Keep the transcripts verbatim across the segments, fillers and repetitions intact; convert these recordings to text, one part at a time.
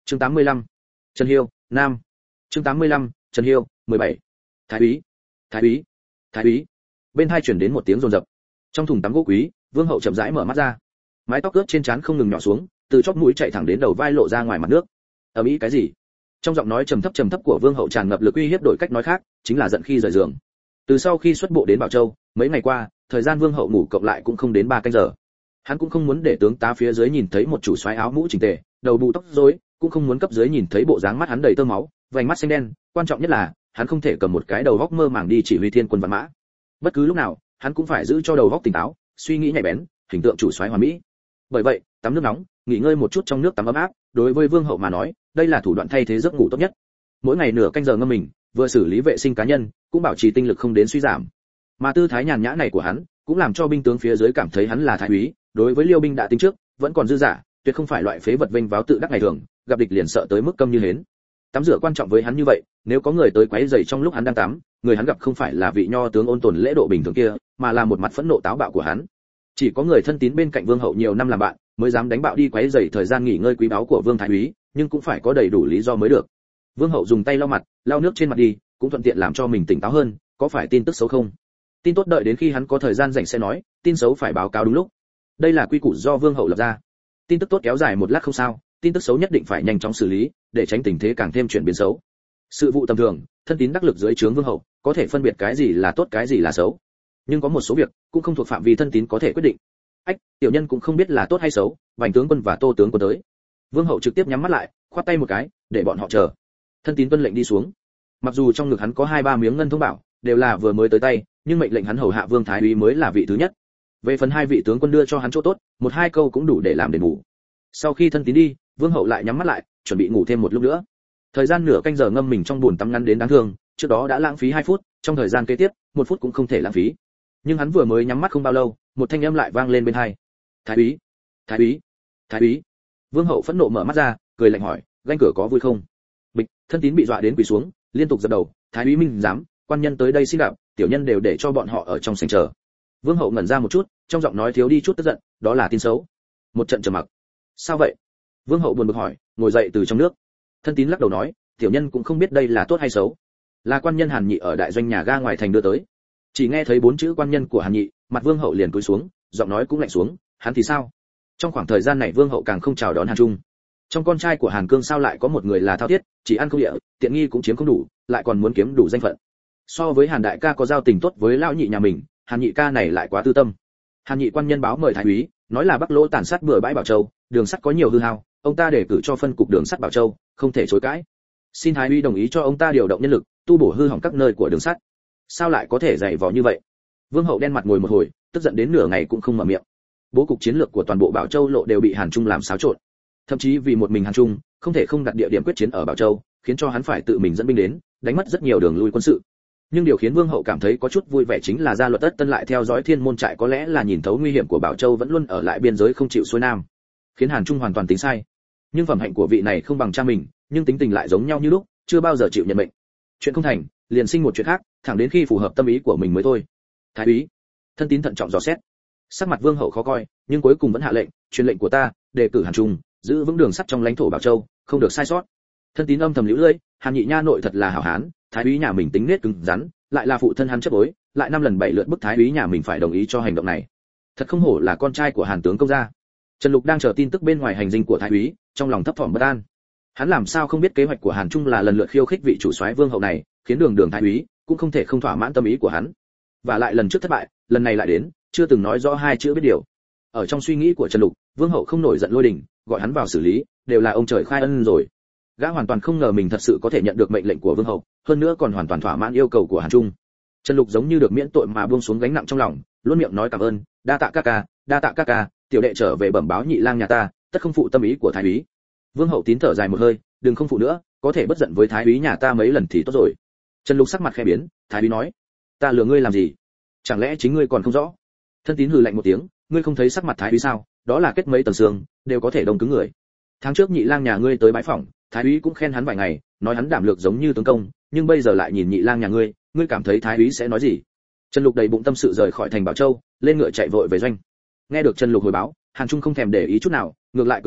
Chương tám mươi lăm. Trần Hiêu, nam. Chương tám mươi lăm. Trần Hiêu, mười bảy. Thái úy, thái úy, thái úy. Bên hai chuyển đến một tiếng rồn rập. Trong thùng tắm gỗ quý, Vương Hậu chậm rãi mở mắt ra. Mái tóc ướt trên trán không ngừng nhỏ xuống, từ chóp mũi chạy thẳng đến đầu vai lộ ra ngoài mặt nước. Ầm ĩ cái gì? Trong giọng nói trầm thấp trầm thấp của Vương Hậu tràn ngập lực uy hiếp, đổi cách nói khác, chính là giận khi rời giường. Từ sau khi xuất bộ đến Bảo Châu, mấy ngày qua, thời gian Vương Hậu ngủ cộng lại cũng không đến ba canh giờ. Hắn cũng không muốn để tướng tá phía dưới nhìn thấy một chủ soái áo mũ chỉnh tề, đầu bù tóc rối, cũng không muốn cấp dưới nhìn thấy bộ dáng mắt hắn đầy tơ máu, vành mắt xanh đen, quan trọng nhất là, hắn không thể cầm một cái đầu góc mơ màng đi chỉ huy thiên quân vạn mã. Bất cứ lúc nào, hắn cũng phải giữ cho đầu góc tỉnh táo, suy nghĩ nhạy bén, hình tượng chủ soái hoàn mỹ. Bởi vậy, tắm nước nóng, nghỉ ngơi một chút trong nước tắm ấm áp, đối với Vương Hậu mà nói, đây là thủ đoạn thay thế giấc ngủ tốt nhất. Mỗi ngày nửa canh giờ ngâm mình, vừa xử lý vệ sinh cá nhân, cũng bảo trì tinh lực không đến suy giảm. Mà tư thái nhàn nhã này của hắn, cũng làm cho binh tướng phía dưới cảm thấy hắn là thái úy, đối với Liêu binh đã tính trước, vẫn còn dư giả, tuyệt không phải loại phế vật vênh váo tự đắc ngày thường, gặp địch liền sợ tới mức câm như hến. Tắm rửa quan trọng với hắn như vậy, nếu có người tới quấy rầy trong lúc hắn đang tắm, người hắn gặp không phải là vị nho tướng ôn tồn lễ độ bình thường kia, mà là một mặt phẫn nộ táo bạo của hắn. Chỉ có người thân tín bên cạnh Vương Hậu nhiều năm làm bạn, mới dám đánh bạo đi quấy rầy thời gian nghỉ ngơi quý báu của Vương thái úy, nhưng cũng phải có đầy đủ lý do mới được. Vương Hậu dùng tay lau mặt, lau nước trên mặt đi, cũng thuận tiện làm cho mình tỉnh táo hơn, có phải tin tức xấu không? Tin tốt đợi đến khi hắn có thời gian rảnh sẽ nói, tin xấu phải báo cáo đúng lúc. Đây là quy củ do Vương Hậu lập ra. Tin tức tốt kéo dài một lát không sao, tin tức xấu nhất định phải nhanh chóng xử lý, để tránh tình thế càng thêm chuyển biến xấu. Sự vụ tầm thường, thân tín đắc lực dưới trướng Vương Hậu, có thể phân biệt cái gì là tốt cái gì là xấu. Nhưng có một số việc cũng không thuộc phạm vi thân tín có thể quyết định. Ách, tiểu nhân cũng không biết là tốt hay xấu, Vành tướng quân và Tô tướng quân tới. Vương Hậu trực tiếp nhắm mắt lại, khoát tay một cái, để bọn họ chờ. Thân tín tuân lệnh đi xuống. Mặc dù trong ngực hắn có hai ba miếng ngân thông bảo, đều là vừa mới tới tay, nhưng mệnh lệnh hắn hầu hạ Vương thái úy mới là vị thứ nhất. Về phần hai vị tướng quân đưa cho hắn chỗ tốt, một hai câu cũng đủ để làm đền bù. Sau khi thân tín đi, Vương Hậu lại nhắm mắt lại, chuẩn bị ngủ thêm một lúc nữa. Thời gian nửa canh giờ ngâm mình trong bồn tắm ngắn đến đáng thương, trước đó đã lãng phí hai phút, trong thời gian kế tiếp, một phút cũng không thể lãng phí. Nhưng hắn vừa mới nhắm mắt không bao lâu, một thanh âm lại vang lên bên tai. Thái úy, thái úy, thái úy. Vương Hậu phẫn nộ mở mắt ra, cười lạnh hỏi, ganh cửa có vui không? Bịch, thân tín bị dọa đến quỳ xuống, liên tục dập đầu, thái úy minh dám, quan nhân tới đây xin gặp, tiểu nhân đều để cho bọn họ ở trong sảnh chờ. Vương Hậu ngẩn ra một chút, trong giọng nói thiếu đi chút tức giận, đó là tin xấu. Một trận trầm mặc. Sao vậy? Vương Hậu buồn bực hỏi, ngồi dậy từ trong nước. Thân tín lắc đầu nói, tiểu nhân cũng không biết đây là tốt hay xấu. Là quan nhân Hàn Nhị ở đại doanh nhà ga ngoài thành đưa tới. Chỉ nghe thấy bốn chữ quan nhân của Hàn Nhị, mặt Vương Hậu liền cúi xuống, giọng nói cũng lạnh xuống, hắn thì sao? Trong khoảng thời gian này Vương Hậu càng không chào đón Hàn Trung. Trong con trai của Hàn Cương sao lại có một người là thao thiết, chỉ ăn không địa, tiện nghi cũng chiếm không đủ, lại còn muốn kiếm đủ danh phận. So với Hàn đại ca có giao tình tốt với lão nhị nhà mình, Hàn Nhị ca này lại quá tư tâm. Hàn Nhị quan nhân báo mời thái úy, nói là Bắc Lỗ tàn sát bừa bãi Bảo Châu, đường sắt có nhiều hư hao, ông ta đề cử cho phân cục đường sắt Bảo Châu, không thể chối cãi. Xin thái úy đồng ý cho ông ta điều động nhân lực, tu bổ hư hỏng các nơi của đường sắt. Sao lại có thể dày vò như vậy? Vương Hậu đen mặt ngồi một hồi, tức giận đến nửa ngày cũng không mở miệng. Bố cục chiến lược của toàn bộ Bảo Châu lộ đều bị Hàn Trung làm xáo trộn. Thậm chí vì một mình Hàn Trung, không thể không đặt địa điểm quyết chiến ở Bảo Châu, khiến cho hắn phải tự mình dẫn binh đến, đánh mất rất nhiều đường lui quân sự. Nhưng điều khiến Vương Hậu cảm thấy có chút vui vẻ chính là gia luật Tất Tân lại theo dõi Thiên Môn trại, có lẽ là nhìn thấu nguy hiểm của Bảo Châu vẫn luôn ở lại biên giới không chịu xuôi nam, khiến Hàn Trung hoàn toàn tính sai. Nhưng phẩm hạnh của vị này không bằng cha mình, nhưng tính tình lại giống nhau như lúc, chưa bao giờ chịu nhận mệnh. Chuyện không thành, liền sinh một chuyện khác, thẳng đến khi phù hợp tâm ý của mình mới thôi. Thái úy, thân tín thận trọng dò xét. Sắc mặt Vương Hậu khó coi, nhưng cuối cùng vẫn hạ lệnh, truyền lệnh của ta, đề cử Hàn Trung, giữ vững đường sắt trong lãnh thổ Bảo Châu, không được sai sót. Thân tín âm thầm liễu lưỡi, Hàn Nhị nha nội thật là hảo hán, thái úy nhà mình tính nết cứng rắn, lại là phụ thân hắn chấp bối, lại năm lần bảy lượt bức thái úy nhà mình phải đồng ý cho hành động này. Thật không hổ là con trai của Hàn tướng công gia. Trần Lục đang chờ tin tức bên ngoài hành dinh của thái úy, trong lòng thấp thỏm bất an. Hắn làm sao không biết kế hoạch của Hàn Trung là lần lượt khiêu khích vị chủ soái Vương Hậu này, khiến Đường Đường thái úy cũng không thể không thỏa mãn tâm ý của hắn. Và lại lần trước thất bại, lần này lại đến, chưa từng nói rõ hai chữ biết điều. Ở trong suy nghĩ của Trần Lục, Vương Hậu không nổi giận lôi đình, gọi hắn vào xử lý, đều là ông trời khai ân rồi. Gã hoàn toàn không ngờ mình thật sự có thể nhận được mệnh lệnh của Vương Hậu, hơn nữa còn hoàn toàn thỏa mãn yêu cầu của Hàn Trung. Trần Lục giống như được miễn tội mà buông xuống gánh nặng trong lòng, luôn miệng nói cảm ơn, đa tạ ca ca, đa tạ ca ca, tiểu đệ trở về bẩm báo nhị lang nhà ta, tất không phụ tâm ý của thái úy. Vương Hậu tín thở dài một hơi, đừng không phụ nữa, có thể bất giận với thái úy nhà ta mấy lần thì tốt rồi. Trần Lục sắc mặt khẽ biến, thái úy nói, ta lừa ngươi làm gì? Chẳng lẽ chính ngươi còn không rõ? Thân tín hừ lạnh một tiếng, ngươi không thấy sắc mặt thái úy sao? Đó là kết mấy tầng xương, đều có thể đông cứng người. Tháng trước nhị lang nhà ngươi tới bái phỏng, thái úy cũng khen hắn vài ngày, nói hắn đảm lược giống như tướng công, nhưng bây giờ lại nhìn nhị lang nhà ngươi, ngươi cảm thấy thái úy sẽ nói gì? Trần Lục đầy bụng tâm sự rời khỏi thành Bảo Châu, lên ngựa chạy vội về doanh. Nghe được Trần Lục hồi báo, Hàn Trung không thèm để ý chút nào, ngược lại cười nói,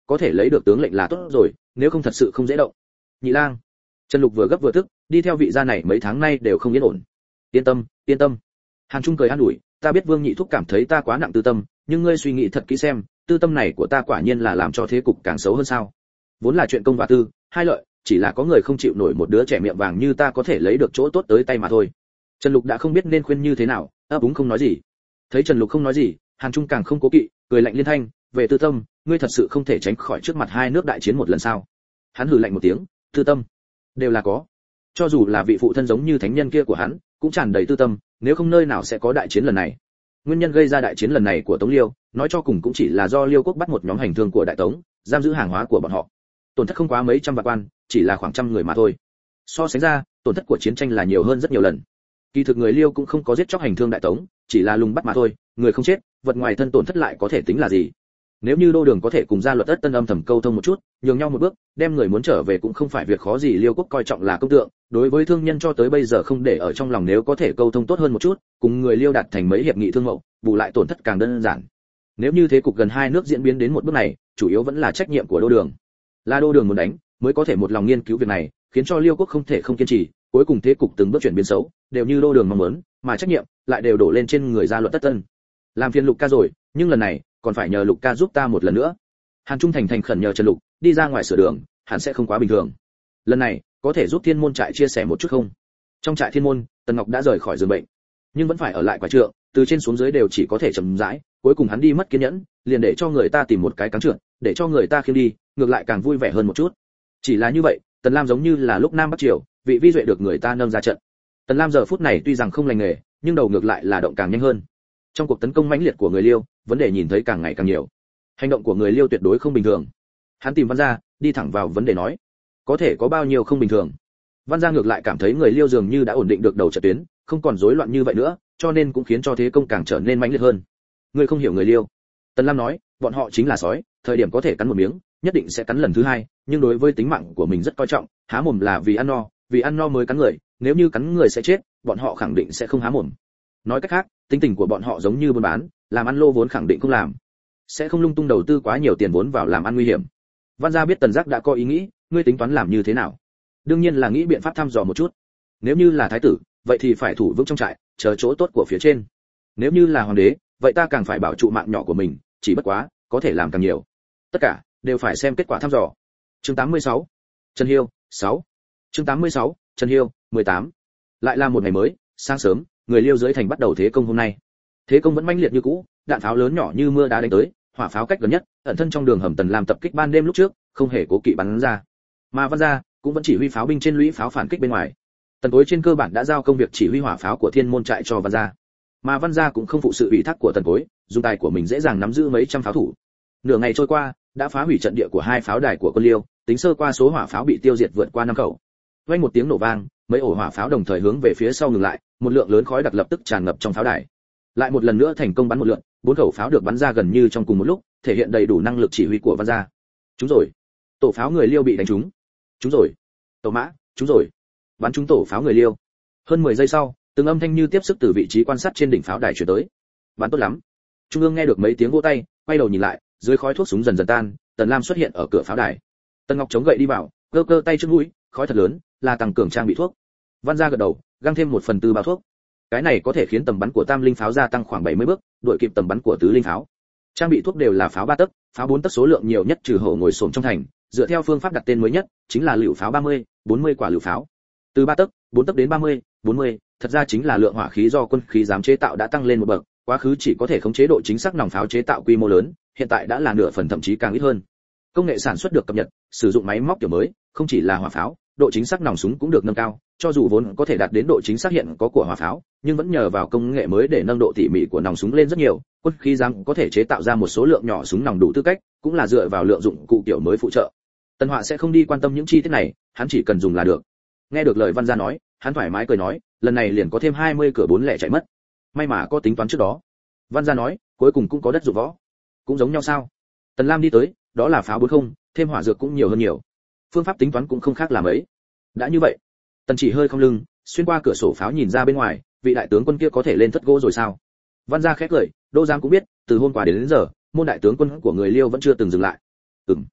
có thể lấy được tướng lệnh là tốt rồi, nếu không thật sự không dễ động. Nhị lang. Trần Lục vừa gấp vừa tức, đi theo vị gia này mấy tháng nay đều không yên ổn. Yên tâm, yên tâm. Hàn Trung cười an ủi, ta biết Vương Nhị thúc cảm thấy ta quá nặng tư tâm, nhưng ngươi suy nghĩ thật kỹ xem, tư tâm này của ta quả nhiên là làm cho thế cục càng xấu hơn sao? Vốn là chuyện công và tư, hai lợi, chỉ là có người không chịu nổi một đứa trẻ miệng vàng như ta có thể lấy được chỗ tốt tới tay mà thôi. Trần Lục đã không biết nên khuyên như thế nào, ấp úng không nói gì. Thấy Trần Lục không nói gì, Hàn Trung càng không cố kỵ, cười lạnh liên thanh, về tư tâm, ngươi thật sự không thể tránh khỏi trước mặt hai nước đại chiến một lần sao? Hắn hừ lạnh một tiếng, tư tâm, đều là có. Cho dù là vị phụ thân giống như thánh nhân kia của hắn, cũng tràn đầy tư tâm, nếu không nơi nào sẽ có đại chiến lần này. Nguyên nhân gây ra đại chiến lần này của Tống Liêu, nói cho cùng cũng chỉ là do Liêu quốc bắt một nhóm hành thương của Đại Tống, giam giữ hàng hóa của bọn họ. Tổn thất không quá mấy trăm vạn quan, chỉ là khoảng trăm người mà thôi. So sánh ra, tổn thất của chiến tranh là nhiều hơn rất nhiều lần. Kỳ thực người Liêu cũng không có giết chóc hành thương Đại Tống, chỉ là lùng bắt mà thôi, người không chết, vật ngoài thân tổn thất lại có thể tính là gì? Nếu như Đô Đường có thể cùng gia luật Ất Tân âm thầm câu thông một chút, nhường nhau một bước, đem người muốn trở về cũng không phải việc khó gì. Liêu quốc coi trọng là công tượng, đối với thương nhân cho tới bây giờ không để ở trong lòng, nếu có thể câu thông tốt hơn một chút, cùng người Liêu đạt thành mấy hiệp nghị thương mậu, bù lại tổn thất càng đơn giản. Nếu như thế cục gần hai nước diễn biến đến một bước này, chủ yếu vẫn là trách nhiệm của Đô Đường. Là Đô Đường muốn đánh, mới có thể một lòng nghiên cứu việc này, khiến cho Liêu quốc không thể không kiên trì, cuối cùng thế cục từng bước chuyển biến xấu, đều như Đô Đường mong muốn, mà trách nhiệm lại đều đổ lên trên người gia luật Tất Tân. Làm phiền Lục ca rồi, nhưng lần này còn phải nhờ Lục ca giúp ta một lần nữa. Hàn Trung thành thành khẩn nhờ Trần Lục đi ra ngoài sửa đường, hẳn sẽ không quá bình thường. Lần này có thể giúp Thiên Môn trại chia sẻ một chút không? Trong trại Thiên Môn, Tần Ngọc đã rời khỏi giường bệnh, nhưng vẫn phải ở lại quả trượng, từ trên xuống dưới đều chỉ có thể chậm rãi, cuối cùng hắn đi mất kiên nhẫn, liền để cho người ta tìm một cái cáng trượt, để cho người ta khiêng đi, ngược lại càng vui vẻ hơn một chút. Chỉ là như vậy, Tần Lam giống như là lúc Nam Bắc Triều, vị vi duệ được người ta nâng ra trận. Tần Lam giờ phút này tuy rằng không lành nghề, nhưng đầu ngược lại là động càng nhanh hơn. Trong cuộc tấn công mãnh liệt của người Liêu, vấn đề nhìn thấy càng ngày càng nhiều. Hành động của người Liêu tuyệt đối không bình thường. Hắn tìm Văn Gia, đi thẳng vào vấn đề nói, có thể có bao nhiêu không bình thường. Văn Gia ngược lại cảm thấy người Liêu dường như đã ổn định được đầu trận tuyến, không còn rối loạn như vậy nữa, cho nên cũng khiến cho thế công càng trở nên mãnh liệt hơn. Ngươi không hiểu người Liêu. Tần Lam nói, bọn họ chính là sói, thời điểm có thể cắn một miếng, nhất định sẽ cắn lần thứ hai, nhưng đối với tính mạng của mình rất coi trọng, há mồm là vì ăn no, vì ăn no mới cắn người, nếu như cắn người sẽ chết, bọn họ khẳng định sẽ không há mồm. Nói cách khác, tính tình của bọn họ giống như buôn bán, làm ăn lô vốn khẳng định không làm, sẽ không lung tung đầu tư quá nhiều tiền vốn vào làm ăn nguy hiểm. Văn Gia biết Tần Giác đã có ý nghĩ, ngươi tính toán làm như thế nào? Đương nhiên là nghĩ biện pháp thăm dò một chút. Nếu như là thái tử, vậy thì phải thủ vững trong trại, chờ chỗ tốt của phía trên. Nếu như là hoàng đế, vậy ta càng phải bảo trụ mạng nhỏ của mình, chỉ bất quá, có thể làm càng nhiều. Tất cả đều phải xem kết quả thăm dò. Chương tám mươi sáu. Trần Hiêu, sáu. Chương tám mươi sáu. Trần Hiêu, mười tám. Lại là một ngày mới, sáng sớm, người Liêu dưới thành bắt đầu thế công hôm nay. Thế công vẫn mãnh liệt như cũ, đạn pháo lớn nhỏ như mưa đá đánh tới, hỏa pháo cách gần nhất, ẩn thân trong đường hầm Tần Lam tập kích ban đêm lúc trước, không hề cố kỵ bắn ra. Mà Văn Gia cũng vẫn chỉ huy pháo binh trên lũy pháo phản kích bên ngoài. Tần Cối trên cơ bản đã giao công việc chỉ huy hỏa pháo của Thiên Môn trại cho Văn Gia. Mà Văn Gia cũng không phụ sự ủy thác của Tần Cối, dùng tài của mình dễ dàng nắm giữ mấy trăm pháo thủ. Nửa ngày trôi qua, đã phá hủy trận địa của hai pháo đài của quân Liêu, tính sơ qua số hỏa pháo bị tiêu diệt vượt qua năm khẩu. Vang một tiếng nổ vang, mấy ổ hỏa pháo đồng thời hướng về phía sau ngừng lại, một lượng lớn khói đặc lập tức tràn ngập trong pháo đài. Lại một lần nữa thành công bắn một lượt, bốn khẩu pháo được bắn ra gần như trong cùng một lúc, thể hiện đầy đủ năng lực chỉ huy của Văn Gia. Chúng rồi. Tổ pháo người Liêu bị đánh trúng. Chúng rồi. Tổ mã, chúng rồi. Bắn trúng tổ pháo người Liêu. Hơn mười giây sau, từng âm thanh như tiếp sức từ vị trí quan sát trên đỉnh pháo đài truyền tới. Bắn tốt lắm. Trung ương nghe được mấy tiếng vỗ tay, quay đầu nhìn lại, dưới khói thuốc súng dần dần tan, Tần Lam xuất hiện ở cửa pháo đài. Tần Ngọc chống gậy đi vào, cơ cơ tay trước mũi, khói thật lớn, là tăng cường trang bị thuốc. Văn Gia gật đầu, găng thêm một phần tư bao thuốc. Cái này có thể khiến tầm bắn của tam linh pháo gia tăng khoảng bảy mươi bước, đội kịp tầm bắn của tứ linh pháo. Trang bị thuốc đều là pháo ba tấc, pháo bốn tấc số lượng nhiều nhất trừ hổ ngồi xổm trong thành, dựa theo phương pháp đặt tên mới nhất, chính là lựu pháo ba mươi, bốn mươi quả lựu pháo. Từ ba tấc, bốn tấc đến ba mươi, bốn mươi, thật ra chính là lượng hỏa khí do quân khí giám chế tạo đã tăng lên một bậc, quá khứ chỉ có thể khống chế độ chính xác nòng pháo chế tạo quy mô lớn, hiện tại đã là nửa phần thậm chí càng ít hơn. Công nghệ sản xuất được cập nhật, sử dụng máy móc kiểu mới, không chỉ là hỏa pháo, độ chính xác nòng súng cũng được nâng cao, cho dù vốn có thể đạt đến độ chính xác hiện có của hỏa pháo, nhưng vẫn nhờ vào công nghệ mới để nâng độ tỉ mỉ của nòng súng lên rất nhiều, quân khí giám có thể chế tạo ra một số lượng nhỏ súng nòng đủ tư cách, cũng là dựa vào lượng dụng cụ kiểu mới phụ trợ. Tân Họa sẽ không đi quan tâm những chi tiết này, hắn chỉ cần dùng là được. Nghe được lời Văn Gia nói, hắn thoải mái cười nói, lần này liền có thêm hai mươi cửa bốn lẻ chạy mất. May mà có tính toán trước đó. Văn Gia nói, cuối cùng cũng có đất dụng võ. Cũng giống nhau sao? Tần Lam đi tới, đó là pháo bốn không, thêm hỏa dược cũng nhiều hơn nhiều. Phương pháp tính toán cũng không khác là mấy. Đã như vậy, Tần Chỉ hơi không lưng, xuyên qua cửa sổ pháo nhìn ra bên ngoài, vị đại tướng quân kia có thể lên thất gỗ rồi sao? Văn Gia khẽ cười, Đô Giang cũng biết, từ hôm qua đến đến giờ, môn đại tướng quân của người Liêu vẫn chưa từng dừng lại. Ừm.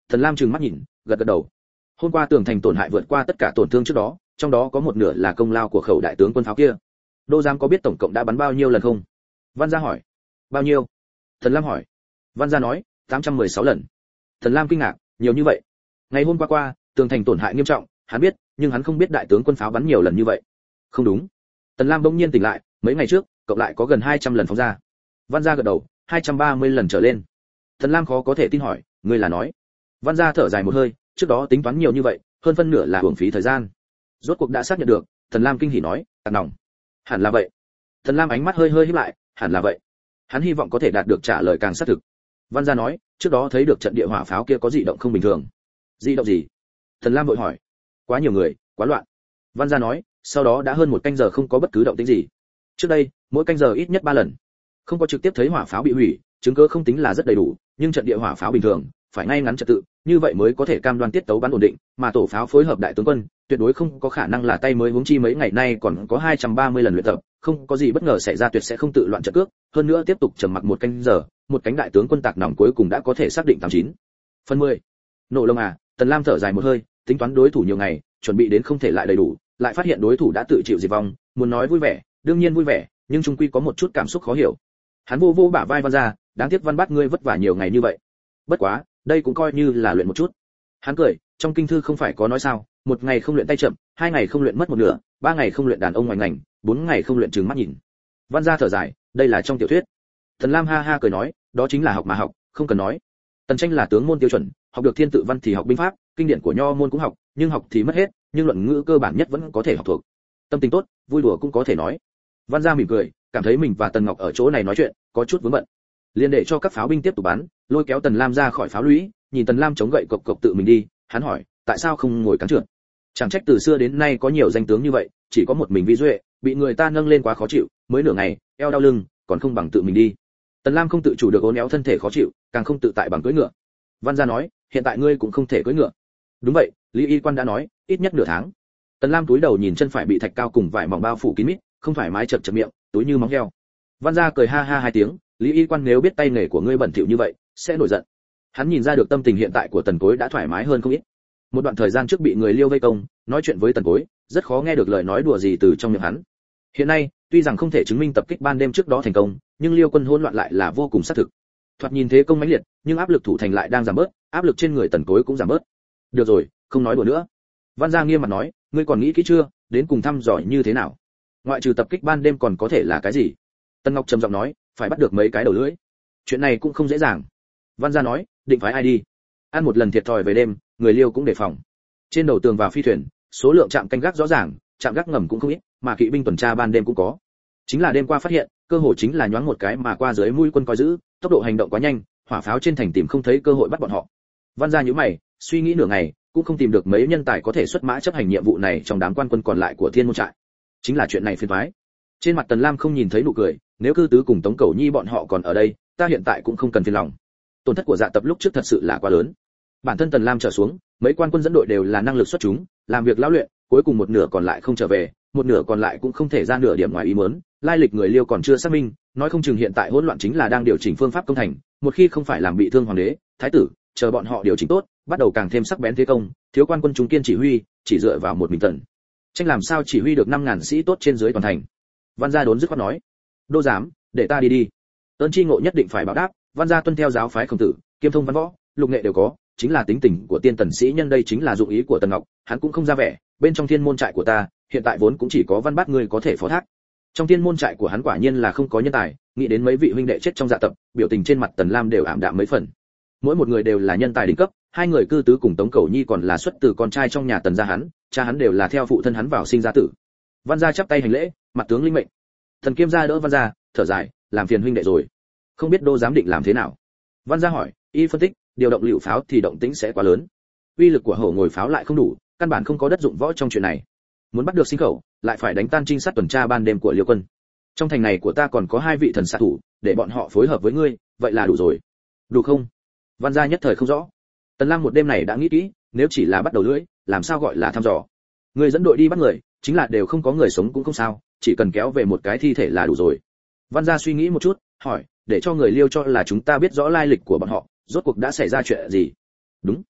Thần Lam trừng mắt nhìn, gật gật đầu. Hôm qua tường thành tổn hại vượt qua tất cả tổn thương trước đó, trong đó có một nửa là công lao của khẩu đại tướng quân pháo kia. Đô giám có biết tổng cộng đã bắn bao nhiêu lần không? Văn gia hỏi. Bao nhiêu? Thần Lam hỏi. Văn gia nói, tám trăm mười sáu lần. Thần Lam kinh ngạc, nhiều như vậy. Ngày hôm qua qua, tường thành tổn hại nghiêm trọng, hắn biết, nhưng hắn không biết đại tướng quân pháo bắn nhiều lần như vậy. Không đúng. Tần Lam bỗng nhiên tỉnh lại, mấy ngày trước, cộng lại có gần hai trăm lần phóng ra. Văn gia gật đầu, hai trăm ba mươi lần trở lên. Tần Lam khó có thể tin hỏi, ngươi là nói? Văn gia thở dài một hơi, trước đó tính toán nhiều như vậy, hơn phân nửa là uổng phí thời gian. Rốt cuộc đã xác nhận được, Tần Lam kinh hỉ nói, tạc nòng. Hẳn là vậy. Tần Lam ánh mắt hơi hơi híp lại, hẳn là vậy. Hắn hy vọng có thể đạt được trả lời càng xác thực. Văn gia nói, trước đó thấy được trận địa hỏa pháo kia có dị động không bình thường. Dị động gì? Tần Lam vội hỏi. Quá nhiều người, quá loạn. Văn gia nói, sau đó đã hơn một canh giờ không có bất cứ động tĩnh gì. Trước đây, mỗi canh giờ ít nhất ba lần. Không có trực tiếp thấy hỏa pháo bị hủy, chứng cứ không tính là rất đầy đủ, nhưng trận địa hỏa pháo bình thường, phải ngay ngắn trật tự, như vậy mới có thể cam đoan tiết tấu bắn ổn định, mà tổ pháo phối hợp đại tướng quân, tuyệt đối không có khả năng là tay mới huống chi mấy ngày nay còn có hai trăm ba mươi lần luyện tập, không có gì bất ngờ xảy ra tuyệt sẽ không tự loạn trận cước, hơn nữa tiếp tục trầm mặc một canh giờ, một cánh đại tướng quân tạc nòng cuối cùng đã có thể xác định tám chín phần mười. Nổ lông à, Tần Lam thở dài một hơi, tính toán đối thủ nhiều ngày, chuẩn bị đến không thể lại đầy đủ, lại phát hiện đối thủ đã tự chịu diệt vong, muốn nói vui vẻ, đương nhiên vui vẻ, nhưng chung quy có một chút cảm xúc khó hiểu. Hắn vô vô bả vai Văn gia, đáng tiếc Văn Bát ngươi vất vả nhiều ngày như vậy. Bất quá, đây cũng coi như là luyện một chút. Hắn cười, trong kinh thư không phải có nói sao, một ngày không luyện tay chậm, hai ngày không luyện mất một nửa, ba ngày không luyện đàn ông ngoài ngành, bốn ngày không luyện trừng mắt nhìn. Văn gia thở dài, đây là trong tiểu thuyết. Thần Lam ha ha cười nói, đó chính là học mà học, không cần nói. Tần Tranh là tướng môn tiêu chuẩn, học được thiên tự văn thì học binh pháp, kinh điển của nho môn cũng học, nhưng học thì mất hết, nhưng luận ngữ cơ bản nhất vẫn có thể học thuộc. Tâm tình tốt, vui đùa cũng có thể nói. Văn gia mỉm cười, cảm thấy mình và Tần Ngọc ở chỗ này nói chuyện, có chút vướng bận. Liên để cho các pháo binh tiếp tục bắn, lôi kéo Tần Lam ra khỏi pháo lũy, nhìn Tần Lam chống gậy cộc cộc tự mình đi, hắn hỏi, tại sao không ngồi cắn trượt? Chẳng trách từ xưa đến nay có nhiều danh tướng như vậy, chỉ có một mình Vi Duệ, bị người ta nâng lên quá khó chịu, mới nửa ngày, eo đau lưng, còn không bằng tự mình đi. Tần Lam không tự chủ được uốn éo thân thể khó chịu, càng không tự tại bằng cưỡi ngựa. Văn gia nói, hiện tại ngươi cũng không thể cưỡi ngựa. Đúng vậy, Lý Y Quan đã nói, ít nhất nửa tháng. Tần Lam túi đầu nhìn chân phải bị thạch cao cùng vải mỏng bao phủ kín mít, không thoải mái chật chật miệng, túi như móng heo. Văn gia cười ha ha hai tiếng, Lý Y Quan nếu biết tay nghề của ngươi bẩn thỉu như vậy, sẽ nổi giận. Hắn nhìn ra được tâm tình hiện tại của Tần Cối đã thoải mái hơn không ít. Một đoạn thời gian trước bị người Liêu vây công, nói chuyện với Tần Cối, rất khó nghe được lời nói đùa gì từ trong miệng hắn. Hiện nay, tuy rằng không thể chứng minh tập kích ban đêm trước đó thành công, nhưng Liêu quân hỗn loạn lại là vô cùng xác thực. Thoạt nhìn thế công mãnh liệt, nhưng áp lực thủ thành lại đang giảm bớt, áp lực trên người Tần Cối cũng giảm bớt. Được rồi, không nói đùa nữa. Văn gia nghiêm mặt nói, ngươi còn nghĩ kỹ chưa, đến cùng thăm dò như thế nào? Ngoại trừ tập kích ban đêm còn có thể là cái gì? Tần Ngọc trầm giọng nói, phải bắt được mấy cái đầu lưỡi. Chuyện này cũng không dễ dàng. Văn gia nói, định phái ai đi? Ăn một lần thiệt thòi về đêm, người Liêu cũng đề phòng. Trên đầu tường và phi thuyền, số lượng trạm canh gác rõ ràng, trạm gác ngầm cũng không ít, mà kỵ binh tuần tra ban đêm cũng có. Chính là đêm qua phát hiện, cơ hội chính là nhoáng một cái mà qua dưới mũi quân coi giữ, tốc độ hành động quá nhanh, hỏa pháo trên thành tìm không thấy cơ hội bắt bọn họ. Văn gia nhíu mày, suy nghĩ nửa ngày, cũng không tìm được mấy nhân tài có thể xuất mã chấp hành nhiệm vụ này trong đám quan quân còn lại của Thiên môn trại. Chính là chuyện này phiền toái. Trên mặt Tần Lam không nhìn thấy nụ cười, nếu cư tứ cùng Tống Cẩu Nhi bọn họ còn ở đây, ta hiện tại cũng không cần phiền lòng. Tổn thất của Dạ Tập lúc trước thật sự là quá lớn. Bản thân Tần Lam trở xuống, mấy quan quân dẫn đội đều là năng lực xuất chúng, làm việc lão luyện, cuối cùng một nửa còn lại không trở về, một nửa còn lại cũng không thể ra nửa điểm ngoài ý muốn, lai lịch người Liêu còn chưa xác minh, nói không chừng hiện tại hỗn loạn chính là đang điều chỉnh phương pháp công thành, một khi không phải làm bị thương hoàng đế, thái tử, chờ bọn họ điều chỉnh tốt, bắt đầu càng thêm sắc bén thế công, thiếu quan quân chúng kiên chỉ huy, chỉ dựa vào một mình Tần Tranh làm sao chỉ huy được năm ngàn sĩ tốt trên dưới toàn thành. Văn gia đốn dứt khoát nói, đô giám, để ta đi đi. Ơn chi ngộ nhất định phải báo đáp. Văn gia tuân theo giáo phái Khổng Tử, kiêm thông văn võ, lục nghệ đều có, chính là tính tình của tiên tần sĩ nhân, đây chính là dụng ý của Tần Ngọc, hắn cũng không ra vẻ, bên trong thiên môn trại của ta, hiện tại vốn cũng chỉ có Văn Bát người có thể phó thác. Trong thiên môn trại của hắn quả nhiên là không có nhân tài, nghĩ đến mấy vị huynh đệ chết trong Dạ Tập, biểu tình trên mặt Tần Lam đều ảm đạm mấy phần. Mỗi một người đều là nhân tài đỉnh cấp, hai người cư tứ cùng Tống Cẩu Nhi còn là xuất từ con trai trong nhà Tần gia hắn, cha hắn đều là theo phụ thân hắn vào sinh ra tử. Văn gia chắp tay hành lễ, mặt tướng linh mệnh. Thần Kiêm gia đỡ Văn gia, thở dài, làm phiền huynh đệ rồi. Không biết đô giám định làm thế nào? Văn gia hỏi, y phân tích, điều động lựu pháo thì động tĩnh sẽ quá lớn. Uy lực của hổ ngồi pháo lại không đủ, căn bản không có đất dụng võ trong chuyện này. Muốn bắt được sinh khẩu, lại phải đánh tan trinh sát tuần tra ban đêm của Liêu quân. Trong thành này của ta còn có hai vị thần xạ thủ, để bọn họ phối hợp với ngươi, vậy là đủ rồi. Đủ không? Văn gia nhất thời không rõ. Tần Lam một đêm này đã nghĩ kỹ, nếu chỉ là bắt đầu lưỡi, làm sao gọi là thăm dò? Người dẫn đội đi bắt người, chính là đều không có người sống cũng không sao, chỉ cần kéo về một cái thi thể là đủ rồi. Văn gia suy nghĩ một chút, hỏi, để cho người Liêu cho là chúng ta biết rõ lai lịch của bọn họ, rốt cuộc đã xảy ra chuyện gì? Đúng.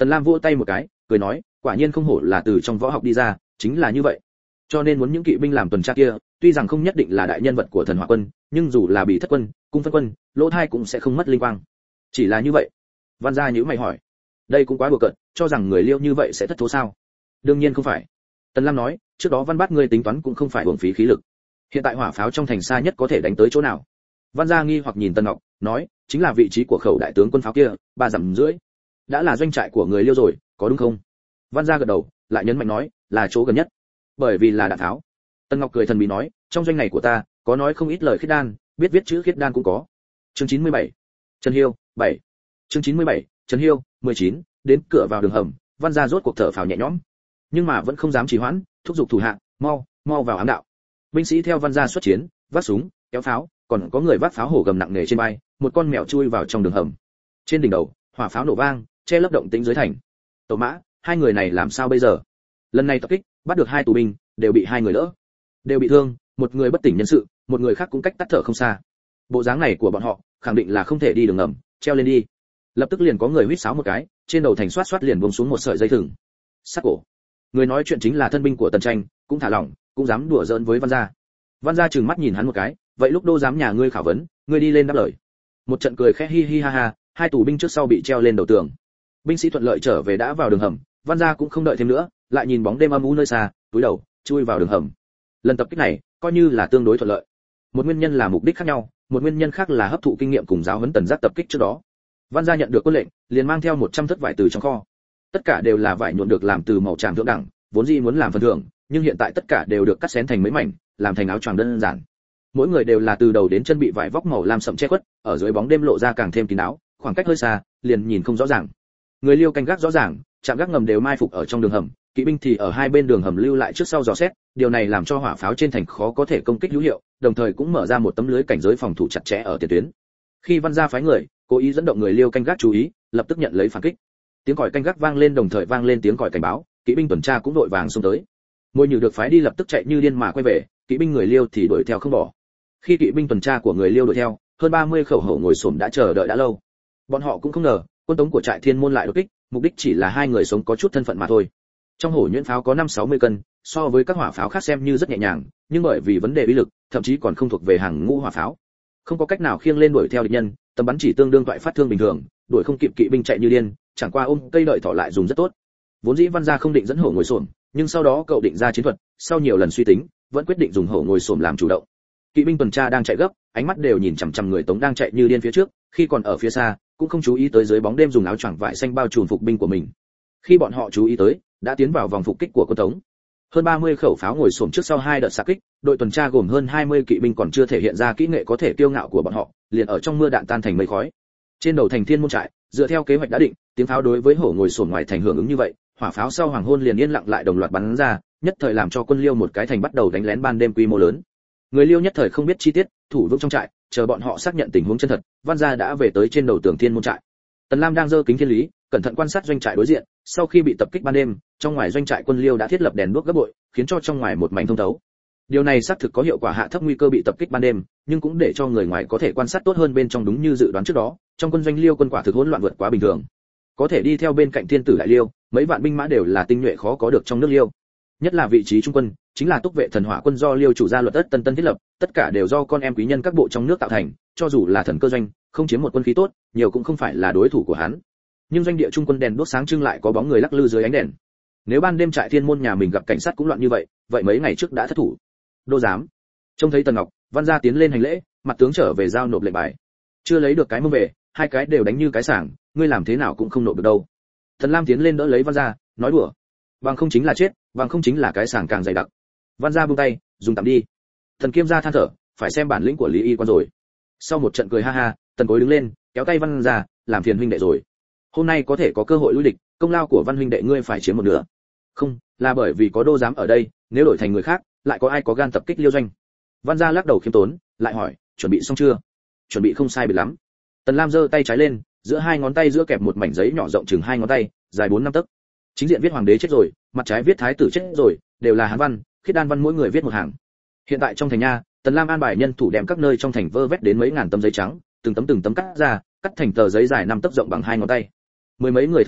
Tần Lam vỗ tay một cái, cười nói, quả nhiên không hổ là từ trong võ học đi ra, chính là như vậy. Cho nên muốn những kỵ binh làm tuần tra kia, tuy rằng không nhất định là đại nhân vật của thần hỏa quân, nhưng dù là bị thất quân, cung phân quân, lỗ thai cũng sẽ không mất linh quang. Chỉ là như vậy. Văn gia nhíu mày hỏi, đây cũng quá đùa cợt, cho rằng người Liêu như vậy sẽ thất thố sao? Đương nhiên không phải. Tần Lam nói, trước đó Văn Bát ngươi tính toán cũng không phải uổng phí khí lực. Hiện tại hỏa pháo trong thành xa nhất có thể đánh tới chỗ nào? Văn gia nghi hoặc nhìn Tần Ngọc, nói, chính là vị trí của khẩu đại tướng quân pháo kia, ba dặm rưỡi. Đã là doanh trại của người Liêu rồi, có đúng không? Văn gia gật đầu, lại nhấn mạnh nói, là chỗ gần nhất. Bởi vì là đạn tháo. Tần Ngọc cười thần bí nói, trong doanh này của ta, có nói không ít lời khiết đan, biết viết chữ khiết đan cũng có. Chương chín mươi bảy. Trần Hiêu, bảy. Chương chín mươi bảy. Trần Hiêu, mười chín. Đến cửa vào đường hầm, Văn gia rốt cuộc thở phào nhẹ nhõm, nhưng mà vẫn không dám trì hoãn, thúc giục thủ hạ, mau, mau vào ám đạo. Binh sĩ theo Văn gia xuất chiến, vác súng, kéo pháo, còn có người vác pháo hổ gầm nặng nề trên vai, một con mèo chui vào trong đường hầm. Trên đỉnh đầu, hỏa pháo nổ vang, che lấp động tĩnh dưới thành. Tổ Mã, hai người này làm sao bây giờ? Lần này tập kích, bắt được hai tù binh, đều bị hai người đỡ, đều bị thương, một người bất tỉnh nhân sự, một người khác cũng cách tắt thở không xa. Bộ dáng này của bọn họ, khẳng định là không thể đi đường ngầm, treo lên đi. Lập tức liền có người huýt sáo một cái, trên đầu thành xoát xoát liền buông xuống một sợi dây thừng. Sát cổ. Người nói chuyện chính là thân binh của Tần Tranh, cũng thả lỏng, cũng dám đùa giỡn với Văn gia. Văn gia trừng mắt nhìn hắn một cái, vậy lúc đô dám nhà ngươi khảo vấn, ngươi đi lên đáp lời. Một trận cười khẽ hi hi ha ha, hai tù binh trước sau bị treo lên đầu tường. Binh sĩ thuận lợi trở về đã vào đường hầm, Văn gia cũng không đợi thêm nữa, lại nhìn bóng đêm âm u nơi xa, túi đầu, chui vào đường hầm. Lần tập kích này, coi như là tương đối thuận lợi. Một nguyên nhân là mục đích khác nhau, một nguyên nhân khác là hấp thụ kinh nghiệm cùng giáo huấn Tần Giác tập kích trước đó. Văn gia nhận được quân lệnh, liền mang theo một trăm thất vải từ trong kho. Tất cả đều là vải nhuộm được làm từ màu tràm thượng đẳng, vốn dĩ muốn làm phần thưởng, nhưng hiện tại tất cả đều được cắt xén thành mấy mảnh, làm thành áo choàng đơn giản. Mỗi người đều là từ đầu đến chân bị vải vóc màu lam sậm che khuất, ở dưới bóng đêm lộ ra càng thêm kín đáo, khoảng cách hơi xa, liền nhìn không rõ ràng. Người Liêu canh gác rõ ràng, trạm gác ngầm đều mai phục ở trong đường hầm, kỵ binh thì ở hai bên đường hầm lưu lại trước sau dò xét, điều này làm cho hỏa pháo trên thành khó có thể công kích hữu hiệu, đồng thời cũng mở ra một tấm lưới cảnh giới phòng thủ chặt chẽ ở tiền tuyến. Khi Văn gia phái người, cố ý dẫn động người Liêu canh gác chú ý, lập tức nhận lấy phản kích. Tiếng còi canh gác vang lên, đồng thời vang lên tiếng còi cảnh báo, kỵ binh tuần tra cũng đội vàng xông tới. Môi Nhử được phái đi lập tức chạy như điên mà quay về, kỵ binh người Liêu thì đuổi theo không bỏ. Khi kỵ binh tuần tra của người Liêu đuổi theo, hơn ba mươi khẩu hổ ngồi xổm đã chờ đợi đã lâu. Bọn họ cũng không ngờ, quân tống của trại Thiên Môn lại đột kích, mục đích chỉ là hai người sống có chút thân phận mà thôi. Trong hổ nhuyễn pháo có năm sáu mươi cân, so với các hỏa pháo khác xem như rất nhẹ nhàng, nhưng bởi vì vấn đề uy lực, thậm chí còn không thuộc về hàng ngũ hỏa pháo. Không có cách nào khiêng lên đuổi theo địch nhân, tầm bắn chỉ tương đương toại phát thương bình thường, đuổi không kịp kỵ binh chạy như điên, chẳng qua ôm cây đợi thỏ lại dùng rất tốt. Vốn dĩ Văn gia không định dẫn hổ ngồi xổm, nhưng sau đó cậu định ra chiến thuật, sau nhiều lần suy tính, vẫn quyết định dùng hổ ngồi xổm làm chủ động. Kỵ binh tuần tra đang chạy gấp, ánh mắt đều nhìn chằm chằm người Tống đang chạy như điên phía trước, khi còn ở phía xa, cũng không chú ý tới dưới bóng đêm dùng áo choàng vải xanh bao trùm phục binh của mình. Khi bọn họ chú ý tới, đã tiến vào vòng phục kích của quân Tống. Hơn ba mươi khẩu pháo ngồi xổm trước sau hai đợt xạ kích, đội tuần tra gồm hơn hai mươi kỵ binh còn chưa thể hiện ra kỹ nghệ có thể kiêu ngạo của bọn họ, liền ở trong mưa đạn tan thành mây khói. Trên đầu thành Thiên Môn trại, dựa theo kế hoạch đã định, tiếng pháo đối với hổ ngồi xổm ngoài thành hưởng ứng như vậy, hỏa pháo sau hoàng hôn liền yên lặng lại đồng loạt bắn ra, nhất thời làm cho quân Liêu một cái thành bắt đầu đánh lén ban đêm quy mô lớn. Người Liêu nhất thời không biết chi tiết, thủ vững trong trại, chờ bọn họ xác nhận tình huống chân thật, Văn gia đã về tới trên đầu tường Thiên Môn trại. Tần Lam đang giơ kính thiên lý, cẩn thận quan sát doanh trại đối diện, sau khi bị tập kích ban đêm, trong ngoài doanh trại quân Liêu đã thiết lập đèn đuốc gấp bội, khiến cho trong ngoài một mảnh thông thấu. Điều này xác thực có hiệu quả hạ thấp nguy cơ bị tập kích ban đêm, nhưng cũng để cho người ngoài có thể quan sát tốt hơn bên trong, đúng như dự đoán trước đó, trong quân doanh Liêu quân quả thực hỗn loạn vượt quá bình thường. Có thể đi theo bên cạnh Thiên tử đại Liêu, mấy vạn binh mã đều là tinh nhuệ khó có được trong nước Liêu. Nhất là vị trí trung quân, chính là túc vệ thần hỏa quân do Liêu chủ gia Luật Ất Tân Tân thiết lập, tất cả đều do con em quý nhân các bộ trong nước tạo thành, cho dù là thần cơ doanh, không chiếm một quân khí tốt, nhiều cũng không phải là đối thủ của hắn. Nhưng doanh địa trung quân đèn đuốc sáng trưng lại có bóng người lắc lư dưới ánh đèn. Nếu ban đêm trại Thiên Môn nhà mình gặp cảnh sát cũng loạn như vậy, vậy mấy ngày trước đã thất thủ. Đô giám. Trông thấy Tần Ngọc, Văn gia tiến lên hành lễ, mặt tướng trở về giao nộp lệnh bài. Chưa lấy được cái mông về, hai cái đều đánh như cái sảng, ngươi làm thế nào cũng không nộp được đâu. Thần Lam tiến lên đỡ lấy Văn gia, nói đùa. Bằng không chính là chết, bằng không chính là cái sảng càng dày đặc. Văn gia buông tay, dùng tạm đi. Thần Kiêm gia than thở, phải xem bản lĩnh của Lý Y Quan rồi. Sau một trận cười ha ha, Tần Cối đứng lên, kéo tay Văn gia, làm phiền huynh đệ rồi. Hôm nay có thể có cơ hội lui địch, công lao của Văn huynh đệ ngươi phải chiếm một nửa. Không, là bởi vì có đô giám ở đây, nếu đổi thành người khác, lại có ai có gan tập kích Liêu doanh. Văn gia lắc đầu khiêm tốn, lại hỏi, chuẩn bị xong chưa? Chuẩn bị không sai biệt lắm. Tần Lam giơ tay trái lên, giữa hai ngón tay giữa kẹp một mảnh giấy nhỏ rộng chừng hai ngón tay, dài bốn năm tấc. Chính diện viết hoàng đế chết rồi, mặt trái viết thái tử chết rồi, đều là hán văn, khiết đan văn mỗi người viết một hàng. Hiện tại trong thành nha, Tần Lam an bài nhân thủ đem các nơi trong thành vơ vét đến mấy ngàn tấm giấy trắng, từng tấm từng tấm cắt ra, cắt thành tờ giấy dài năm tấc rộng bằng hai ngón tay. Mười mấy người thư thủ,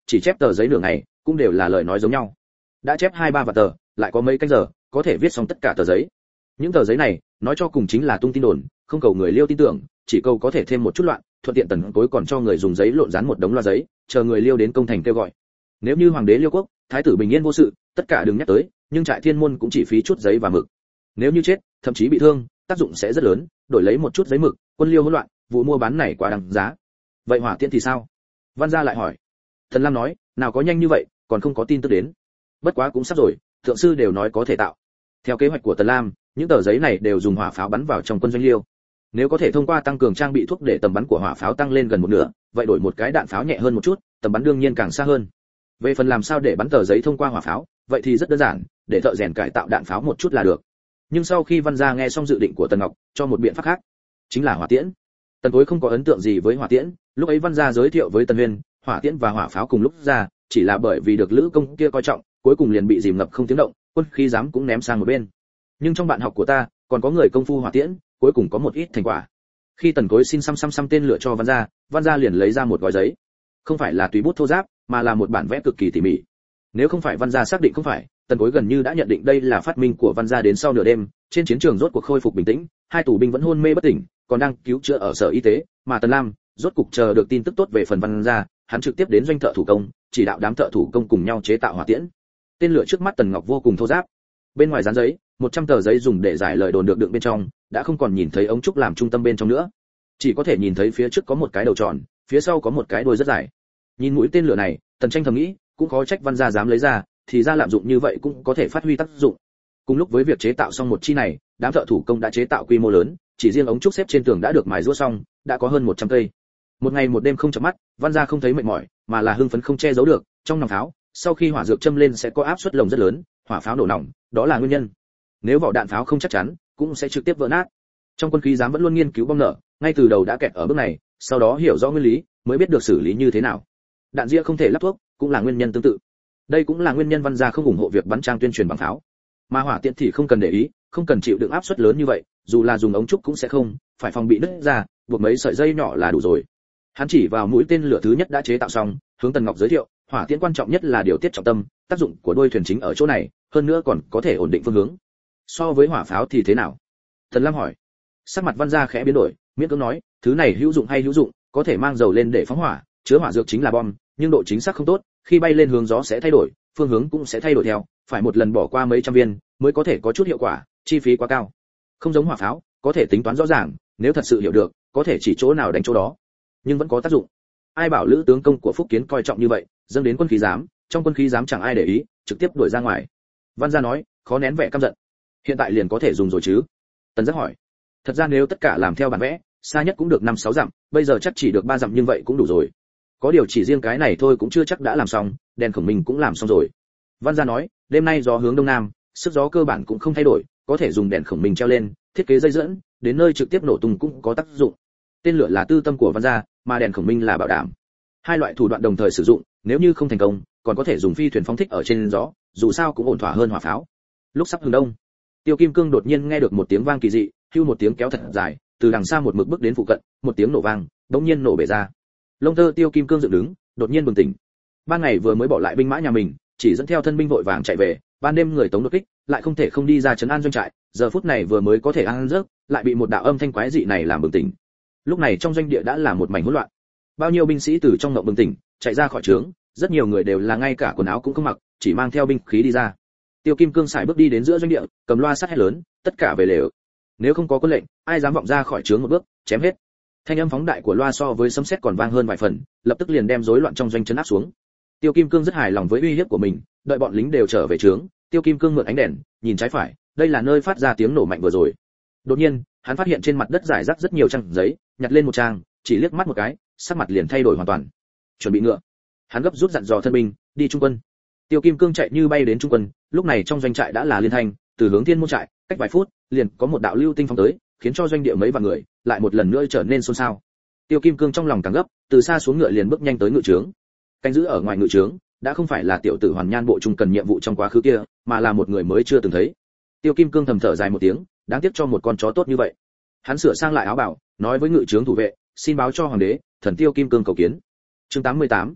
chỉ chép tờ giấy nửa ngày cũng đều là lời nói giống nhau. Đã chép hai ba vạn tờ, lại có mấy canh giờ có thể viết xong tất cả tờ giấy. Những tờ giấy này nói cho cùng chính là tung tin đồn, không cầu người Liêu tin tưởng, chỉ cầu có thể thêm một chút loạn, thuận tiện Tần Cối còn cho người dùng giấy lộn dán một đống loa giấy, chờ người Liêu đến công thành kêu gọi. Nếu như hoàng đế Liêu quốc, thái tử bình yên vô sự, tất cả đừng nhắc tới, nhưng trại thiên môn cũng chỉ phí chút giấy và mực. Nếu như chết, thậm chí bị thương, tác dụng sẽ rất lớn, đổi lấy một chút giấy mực, quân Liêu hỗn loạn, vụ mua bán này quá đáng giá. Vậy hỏa tiễn thì sao? Văn gia lại hỏi. Thần Lam nói, nào có nhanh như vậy, còn không có tin tức đến. Bất quá cũng sắp rồi, thượng sư đều nói có thể tạo. Theo kế hoạch của Tần Lam, những tờ giấy này đều dùng hỏa pháo bắn vào trong quân doanh Liêu. Nếu có thể thông qua tăng cường trang bị thuốc để tầm bắn của hỏa pháo tăng lên gần một nửa, vậy đổi một cái đạn pháo nhẹ hơn một chút, tầm bắn đương nhiên càng xa hơn. Về phần làm sao để bắn tờ giấy thông qua hỏa pháo, vậy thì rất đơn giản, để thợ rèn cải tạo đạn pháo một chút là được. Nhưng sau khi Văn gia nghe xong dự định của Tần Ngọc, cho một biện pháp khác, chính là hỏa tiễn. Tần Cối không có ấn tượng gì với hỏa tiễn, lúc ấy Văn gia giới thiệu với Tần Huyên, hỏa tiễn và hỏa pháo cùng lúc ra, chỉ là bởi vì được Lữ Công kia coi trọng, cuối cùng liền bị dìm ngập không tiếng động, quân khí giám cũng ném sang một bên. Nhưng trong bạn học của ta, còn có người công phu hỏa tiễn, cuối cùng có một ít thành quả. Khi Tần Cối xin xăm xăm xăm tên lựa cho Văn gia, Văn gia liền lấy ra một gói giấy, không phải là tùy bút thô ráp, mà là một bản vẽ cực kỳ tỉ mỉ. Nếu không phải Văn gia xác định không phải, Tần Cối gần như đã nhận định đây là phát minh của Văn gia. Đến sau nửa đêm, trên chiến trường rốt cuộc khôi phục bình tĩnh, hai tù binh vẫn hôn mê bất tỉnh, còn đang cứu chữa ở sở y tế, mà Tần Lam rốt cục chờ được tin tức tốt về phần Văn gia, hắn trực tiếp đến doanh thợ thủ công, chỉ đạo đám thợ thủ công cùng nhau chế tạo hỏa tiễn. Tên lửa trước mắt Tần Ngọc vô cùng thô ráp. Bên ngoài dán giấy, một trăm tờ giấy dùng để giải lời đồn được đựng bên trong, đã không còn nhìn thấy ống trúc làm trung tâm bên trong nữa, chỉ có thể nhìn thấy phía trước có một cái đầu tròn, phía sau có một cái đuôi rất dài. Nhìn mũi tên lửa này, Tần Tranh thầm nghĩ, cũng khó trách Văn gia dám lấy ra, thì ra lạm dụng như vậy cũng có thể phát huy tác dụng. Cùng lúc với việc chế tạo xong một chi này, đám thợ thủ công đã chế tạo quy mô lớn, chỉ riêng ống trúc xếp trên tường đã được mài giũa xong, đã có hơn một trăm cây. Một ngày một đêm không chợp mắt, Văn gia không thấy mệt mỏi, mà là hưng phấn không che giấu được. Trong nòng pháo, sau khi hỏa dược châm lên sẽ có áp suất lồng rất lớn, hỏa pháo nổ nòng, đó là nguyên nhân. Nếu vỏ đạn pháo không chắc chắn, cũng sẽ trực tiếp vỡ nát. Trong quân khí giám vẫn luôn nghiên cứu bom nở, ngay từ đầu đã kẹt ở bước này, sau đó hiểu rõ nguyên lý, mới biết được xử lý như thế nào. Đạn ria không thể lắp thuốc, cũng là nguyên nhân tương tự. Đây cũng là nguyên nhân Văn gia không ủng hộ việc bắn trang tuyên truyền bằng pháo. Mà hỏa tiễn thì không cần để ý, không cần chịu đựng áp suất lớn như vậy, dù là dùng ống trúc cũng sẽ không, phải phòng bị nứt ra, buộc mấy sợi dây nhỏ là đủ rồi. Hắn chỉ vào mũi tên lửa thứ nhất đã chế tạo xong, hướng Tần Ngọc giới thiệu, hỏa tiễn quan trọng nhất là điều tiết trọng tâm, tác dụng của đuôi thuyền chính ở chỗ này, hơn nữa còn có thể ổn định phương hướng. So với hỏa pháo thì thế nào? Tần Lam hỏi. Sắc mặt Văn gia khẽ biến đổi, miễn cưỡng nói, thứ này hữu dụng hay hữu dụng, có thể mang dầu lên để phóng hỏa, chứa hỏa dược chính là bom, nhưng độ chính xác không tốt, khi bay lên hướng gió sẽ thay đổi, phương hướng cũng sẽ thay đổi theo, phải một lần bỏ qua mấy trăm viên mới có thể có chút hiệu quả, chi phí quá cao. Không giống hỏa pháo, có thể tính toán rõ ràng, nếu thật sự hiểu được, có thể chỉ chỗ nào đánh chỗ đó, nhưng vẫn có tác dụng. Ai bảo Lữ tướng công của Phúc Kiến coi trọng như vậy, dâng đến quân khí giám, trong quân khí giám chẳng ai để ý, trực tiếp đuổi ra ngoài. Văn gia nói, khó nén vẻ căm giận. Hiện tại liền có thể dùng rồi chứ? Tần Giác hỏi. Thật ra nếu tất cả làm theo bản vẽ, xa nhất cũng được năm sáu dặm, bây giờ chắc chỉ được ba dặm nhưng vậy cũng đủ rồi. Có điều chỉ riêng cái này thôi cũng chưa chắc đã làm xong, đèn khổng minh cũng làm xong rồi. Văn gia nói, đêm nay gió hướng đông nam, sức gió cơ bản cũng không thay đổi, có thể dùng đèn khổng minh treo lên, thiết kế dây dẫn, đến nơi trực tiếp nổ tung cũng có tác dụng. Tên lửa là tư tâm của Văn gia, mà đèn khổng minh là bảo đảm. Hai loại thủ đoạn đồng thời sử dụng, nếu như không thành công, còn có thể dùng phi thuyền phóng thích ở trên gió, dù sao cũng ổn thỏa hơn hỏa pháo. Lúc sắp hướng đông, Tiêu Kim Cương đột nhiên nghe được một tiếng vang kỳ dị, hưu một tiếng kéo thật dài, từ đằng xa một mực bước đến phụ cận, một tiếng nổ vang, đống nhiên nổ bể ra. Lông tơ Tiêu Kim Cương dựng đứng, đột nhiên bừng tỉnh. Ban ngày vừa mới bỏ lại binh mã nhà mình, chỉ dẫn theo thân binh vội vàng chạy về, ban đêm người Tống đột kích, lại không thể không đi ra trấn an doanh trại, giờ phút này vừa mới có thể ăn giấc, lại bị một đạo âm thanh quái dị này làm bừng tỉnh. Lúc này trong doanh địa đã là một mảnh hỗn loạn. Bao nhiêu binh sĩ từ trong ngộng bừng tỉnh, chạy ra khỏi trướng, rất nhiều người đều là ngay cả quần áo cũng không mặc, chỉ mang theo binh khí đi ra. Tiêu Kim Cương sải bước đi đến giữa doanh địa, cầm loa sắt hét lớn, tất cả về lều. Nếu không có quân lệnh, ai dám vọng ra khỏi trướng một bước, chém hết. Thanh âm phóng đại của loa so với sấm sét còn vang hơn vài phần, lập tức liền đem rối loạn trong doanh trấn áp xuống. Tiêu Kim Cương rất hài lòng với uy hiếp của mình, đợi bọn lính đều trở về trướng, Tiêu Kim Cương mượn ánh đèn, nhìn trái phải, đây là nơi phát ra tiếng nổ mạnh vừa rồi. Đột nhiên, hắn phát hiện trên mặt đất rải rác rất nhiều trang giấy, nhặt lên một trang, chỉ liếc mắt một cái, sắc mặt liền thay đổi hoàn toàn. Chuẩn bị ngựa. Hắn gấp rút dặn dò thân binh, đi trung quân. Tiêu Kim Cương chạy như bay đến trung quân, lúc này trong doanh trại đã là liên thanh, từ hướng Thiên Môn trại, cách vài phút, liền có một đạo lưu tinh phóng tới, khiến cho doanh địa mấy vạn người lại một lần nữa trở nên xôn xao. Tiêu Kim Cương trong lòng càng gấp, từ xa xuống ngựa liền bước nhanh tới ngự trướng. Canh giữ ở ngoài ngự trướng, đã không phải là tiểu tử Hoàn Nhan bộ trung cần nhiệm vụ trong quá khứ kia, mà là một người mới chưa từng thấy. Tiêu Kim Cương thầm thở dài một tiếng, đáng tiếc cho một con chó tốt như vậy. Hắn sửa sang lại áo bảo, nói với ngự trướng thủ vệ, xin báo cho hoàng đế, thần Tiêu Kim Cương cầu kiến. Chương tám mươi tám.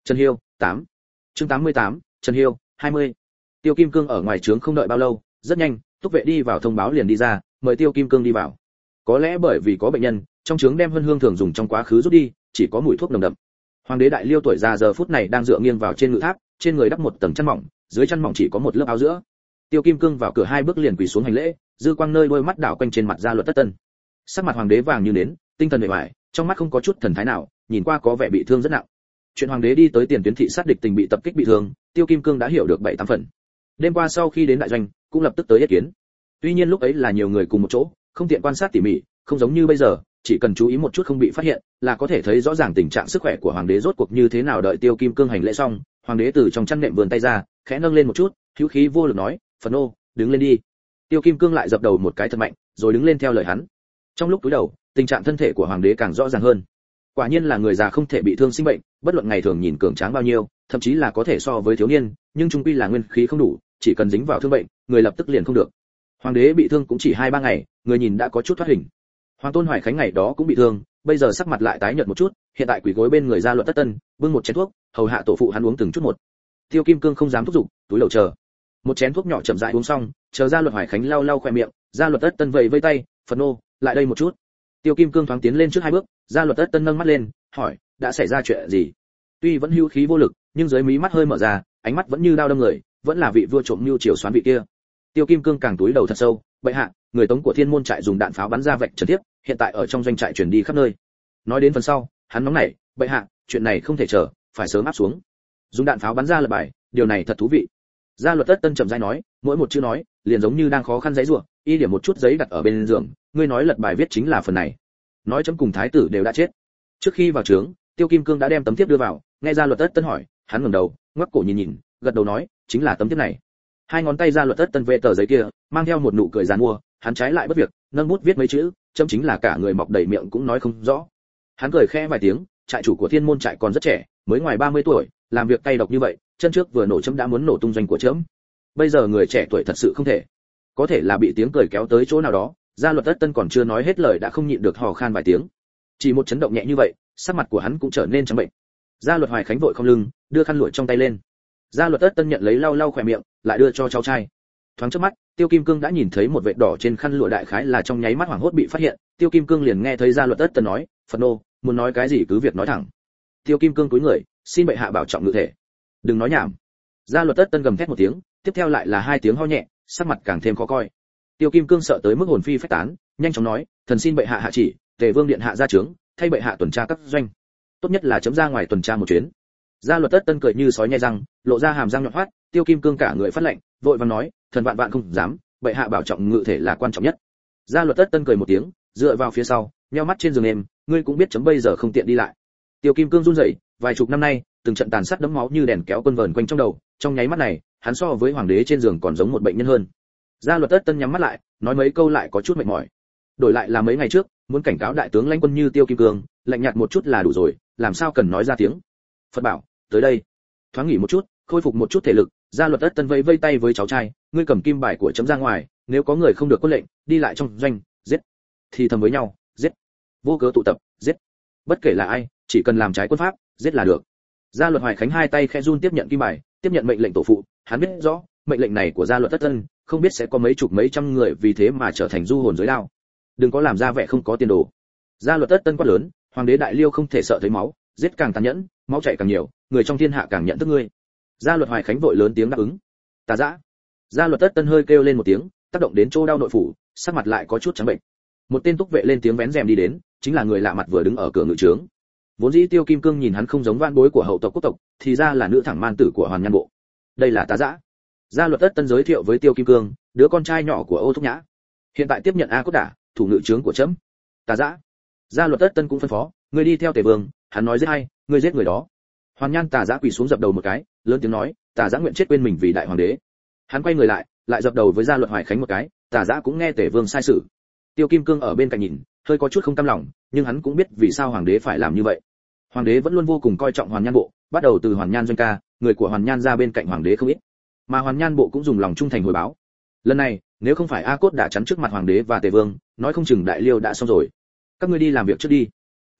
Trần Hiêu, tám. Chương tám mươi tám, Trần Hiêu, hai mươi. Tiêu Kim Cương ở ngoài trướng không đợi bao lâu, rất nhanh, túc vệ đi vào thông báo liền đi ra, mời Tiêu Kim Cương đi vào. Có lẽ bởi vì có bệnh nhân, trong trướng đem hương hương thường dùng trong quá khứ rút đi, chỉ có mùi thuốc nồng đậm. Hoàng đế Đại Liêu tuổi già giờ phút này đang dựa nghiêng vào trên ngự tháp, trên người đắp một tầng chăn mỏng, dưới chăn mỏng chỉ có một lớp áo giữa. Tiêu Kim Cương vào cửa hai bước liền quỳ xuống hành lễ, dư quang nơi đôi mắt đảo quanh trên mặt Gia Luật Tất Tân. Sắc mặt hoàng đế vàng như nến, tinh thần uể oải, trong mắt không có chút thần thái nào, nhìn qua có vẻ bị thương rất nặng. Chuyện hoàng đế đi tới tiền tuyến thị sát địch tình bị tập kích bị thương, Tiêu Kim Cương đã hiểu được bảy tám phần. Đêm qua sau khi đến đại doanh, cũng lập tức tới ý kiến. Tuy nhiên lúc ấy là nhiều người cùng một chỗ, không tiện quan sát tỉ mỉ, không giống như bây giờ, chỉ cần chú ý một chút không bị phát hiện, là có thể thấy rõ ràng tình trạng sức khỏe của hoàng đế rốt cuộc như thế nào. Đợi Tiêu Kim Cương hành lễ xong, hoàng đế từ trong chăn nệm vươn tay ra, khẽ nâng lên một chút, hữu khí vô lực nói, "Phần ô, đứng lên đi." Tiêu Kim Cương lại dập đầu một cái thật mạnh, rồi đứng lên theo lời hắn. Trong lúc cúi đầu, tình trạng thân thể của hoàng đế càng rõ ràng hơn. Quả nhiên là người già không thể bị thương sinh bệnh, bất luận ngày thường nhìn cường tráng bao nhiêu, thậm chí là có thể so với thiếu niên, nhưng chung quy là nguyên khí không đủ, chỉ cần dính vào thương bệnh, người lập tức liền không được. Hoàng đế bị thương cũng chỉ hai ba ngày, người nhìn đã có chút thoát hình. Hoàng Tôn Hoài Khánh ngày đó cũng bị thương, bây giờ sắc mặt lại tái nhợt một chút, hiện tại quỳ gối bên người Gia Luật Tất Tân, bưng một chén thuốc, hầu hạ tổ phụ hắn uống từng chút một. Tiêu Kim Cương không dám thúc giục, túi lầu chờ. Một chén thuốc nhỏ chậm rãi uống xong, chờ Gia Luật Hoài Khánh lau lau khóe miệng, Gia Luật Tất Tân vẫy vẫy tay, "Phần nô, lại đây một chút." Tiêu Kim Cương thoáng tiến lên trước hai bước, Gia Luật Tất Tân nâng mắt lên, hỏi, "Đã xảy ra chuyện gì?" Tuy vẫn hữu khí vô lực, nhưng dưới mí mắt hơi mở ra, ánh mắt vẫn như đao đâm người, vẫn là vị vua trộm mưu chiều xoán vị kia. Tiêu Kim Cương càng túi đầu thật sâu, "Bệ hạ, người Tống của Thiên Môn trại dùng đạn pháo bắn ra vạch trần tiếp, hiện tại ở trong doanh trại truyền đi khắp nơi." Nói đến phần sau, hắn nóng nảy, "Bệ hạ, chuyện này không thể chờ, phải sớm áp xuống." Dùng đạn pháo bắn ra lập bài, điều này thật thú vị. Gia Luật Tất Tân chậm rãi nói, mỗi một chữ nói, liền giống như đang khó khăn giãy giụa, y điểm một chút giấy đặt ở bên giường, "Ngươi nói lật bài viết chính là phần này." Nói chấm cùng thái tử đều đã chết. Trước khi vào trướng, Tiêu Kim Cương đã đem tấm thiếp đưa vào, nghe Gia Luật Tất Tân hỏi, hắn ngẩng đầu, ngoắc cổ nhìn nhìn, gật đầu nói, "Chính là tấm thiếp này." Hai ngón tay Gia Luật Tất Tân vê tờ giấy kia, mang theo một nụ cười giàn mua, hắn trái lại bất việc, nâng bút viết mấy chữ, chấm chính là cả người mọc đầy miệng cũng nói không rõ. Hắn cười khẽ vài tiếng, trại chủ của Thiên Môn trại còn rất trẻ, mới ngoài ba mươi tuổi, làm việc cay độc như vậy, chân trước vừa nổ chấm đã muốn nổ tung doanh của chấm. Bây giờ người trẻ tuổi thật sự không thể. Có thể là bị tiếng cười kéo tới chỗ nào đó, Gia Luật Tất Tân còn chưa nói hết lời đã không nhịn được hò khan vài tiếng. Chỉ một chấn động nhẹ như vậy, sắc mặt của hắn cũng trở nên trắng bệnh. Gia Luật Hoài Khánh vội không lưng, đưa khăn lụa trong tay lên. Gia Luật Tất Tân nhận lấy lau lau khỏe miệng, lại đưa cho cháu trai. Thoáng chớp mắt, Tiêu Kim Cương đã nhìn thấy một vệt đỏ trên khăn lụa, đại khái là trong nháy mắt hoảng hốt bị phát hiện, Tiêu Kim Cương liền nghe thấy Gia Luật Tất Tân nói, "Phần nô, muốn nói cái gì cứ việc nói thẳng." Tiêu Kim Cương cúi người, "Xin bệ hạ bảo trọng ngự thể." "Đừng nói nhảm." Gia Luật Tất Tân gầm thét một tiếng, tiếp theo lại là hai tiếng ho nhẹ, sắc mặt càng thêm khó coi. Tiêu Kim Cương sợ tới mức hồn phi phách tán, nhanh chóng nói, "Thần xin bệ hạ hạ chỉ, Tề Vương điện hạ ra trướng, thay bệ hạ tuần tra các doanh. Tốt nhất là chấm ra ngoài tuần tra một chuyến." Gia Luật Tất Tân cười như sói nhai răng, lộ ra hàm răng nhọn hoắt, Tiêu Kim Cương cả người phát lạnh, vội vàng nói, "Thần vạn vạn không dám, bệ hạ bảo trọng ngự thể là quan trọng nhất." Gia Luật Tất Tân cười một tiếng, dựa vào phía sau, nheo mắt trên giường em, "Ngươi cũng biết chấm bây giờ không tiện đi lại." Tiêu Kim Cương run rẩy, vài chục năm nay, từng trận tàn sát đẫm máu như đèn kéo quân vờn quanh trong đầu, trong nháy mắt này, hắn so với hoàng đế trên giường còn giống một bệnh nhân hơn. Gia Luật Tất Tân nhắm mắt lại, nói mấy câu lại có chút mệt mỏi. Đổi lại là mấy ngày trước, muốn cảnh cáo đại tướng lãnh quân như Tiêu Kim Cương, lạnh nhạt một chút là đủ rồi, làm sao cần nói ra tiếng. Phật bảo, tới đây. Thoáng nghỉ một chút, khôi phục một chút thể lực, Gia Luật Tất Tân vẫy vây tay với cháu trai, "Ngươi cầm kim bài của chấm ra ngoài, nếu có người không được quân lệnh, đi lại trong doanh, giết." Thì thầm với nhau, "Giết." Vô cớ tụ tập, giết. Bất kể là ai, chỉ cần làm trái quân pháp, giết là được. Gia Luật Hoài Khánh hai tay khẽ run tiếp nhận kim bài, tiếp nhận mệnh lệnh tổ phụ, hắn biết rõ, mệnh lệnh này của Gia Luật Tất Tân, không biết sẽ có mấy chục mấy trăm người vì thế mà trở thành du hồn dưới đao. Đừng có làm ra vẻ không có tiền đồ. Gia Luật Tất Tân quát lớn, "Hoàng đế Đại Liêu không thể sợ thấy máu, giết càng tàn nhẫn, máu chảy càng nhiều, người trong thiên hạ càng nhận thức ngươi." Gia Luật Hoài Khánh vội lớn tiếng đáp ứng. "Tà dã." Gia Luật Tất Tân hơi kêu lên một tiếng, tác động đến chỗ đau nội phủ, sắc mặt lại có chút trắng bệnh. Một tên túc vệ lên tiếng vén rèm đi đến, chính là người lạ mặt vừa đứng ở cửa ngự trướng. Vốn dĩ Tiêu Kim Cương nhìn hắn không giống van bối của hậu tộc quốc tộc, thì ra là nữ thẳng man tử của Hoàn Nhan bộ. Đây là Tá Dã. Gia Luật Tất Tân giới thiệu với Tiêu Kim Cương, đứa con trai nhỏ của Ô Thúc Nhã. Hiện tại tiếp nhận A Cốt Đả, thủ ngự trướng của trẫm. Tá Dã. Gia Luật Tất Tân cũng phân phó, ngươi đi theo Tề Vương, hắn nói giết hay, ngươi giết người đó. Hoàn Nhan Tà Dã quỳ xuống dập đầu một cái, lớn tiếng nói, Tà Dã nguyện chết quên mình vì đại hoàng đế. Hắn quay người lại, lại dập đầu với Gia Luật Hoài Khánh một cái, Tà Dã cũng nghe Tề Vương sai sử. Tiêu Kim Cương ở bên cạnh nhìn, hơi có chút không cam lòng, nhưng hắn cũng biết vì sao hoàng đế phải làm như vậy. Hoàng đế vẫn luôn vô cùng coi trọng Hoàn Nhan bộ, bắt đầu từ Hoàn Nhan doanh ca, người của Hoàn Nhan ra bên cạnh hoàng đế không ít, mà Hoàn Nhan bộ cũng dùng lòng trung thành hồi báo. Lần này, nếu không phải A Cốt đã chắn trước mặt hoàng đế và Tề Vương, nói không chừng Đại Liêu đã xong rồi. Các ngươi đi làm việc trước đi.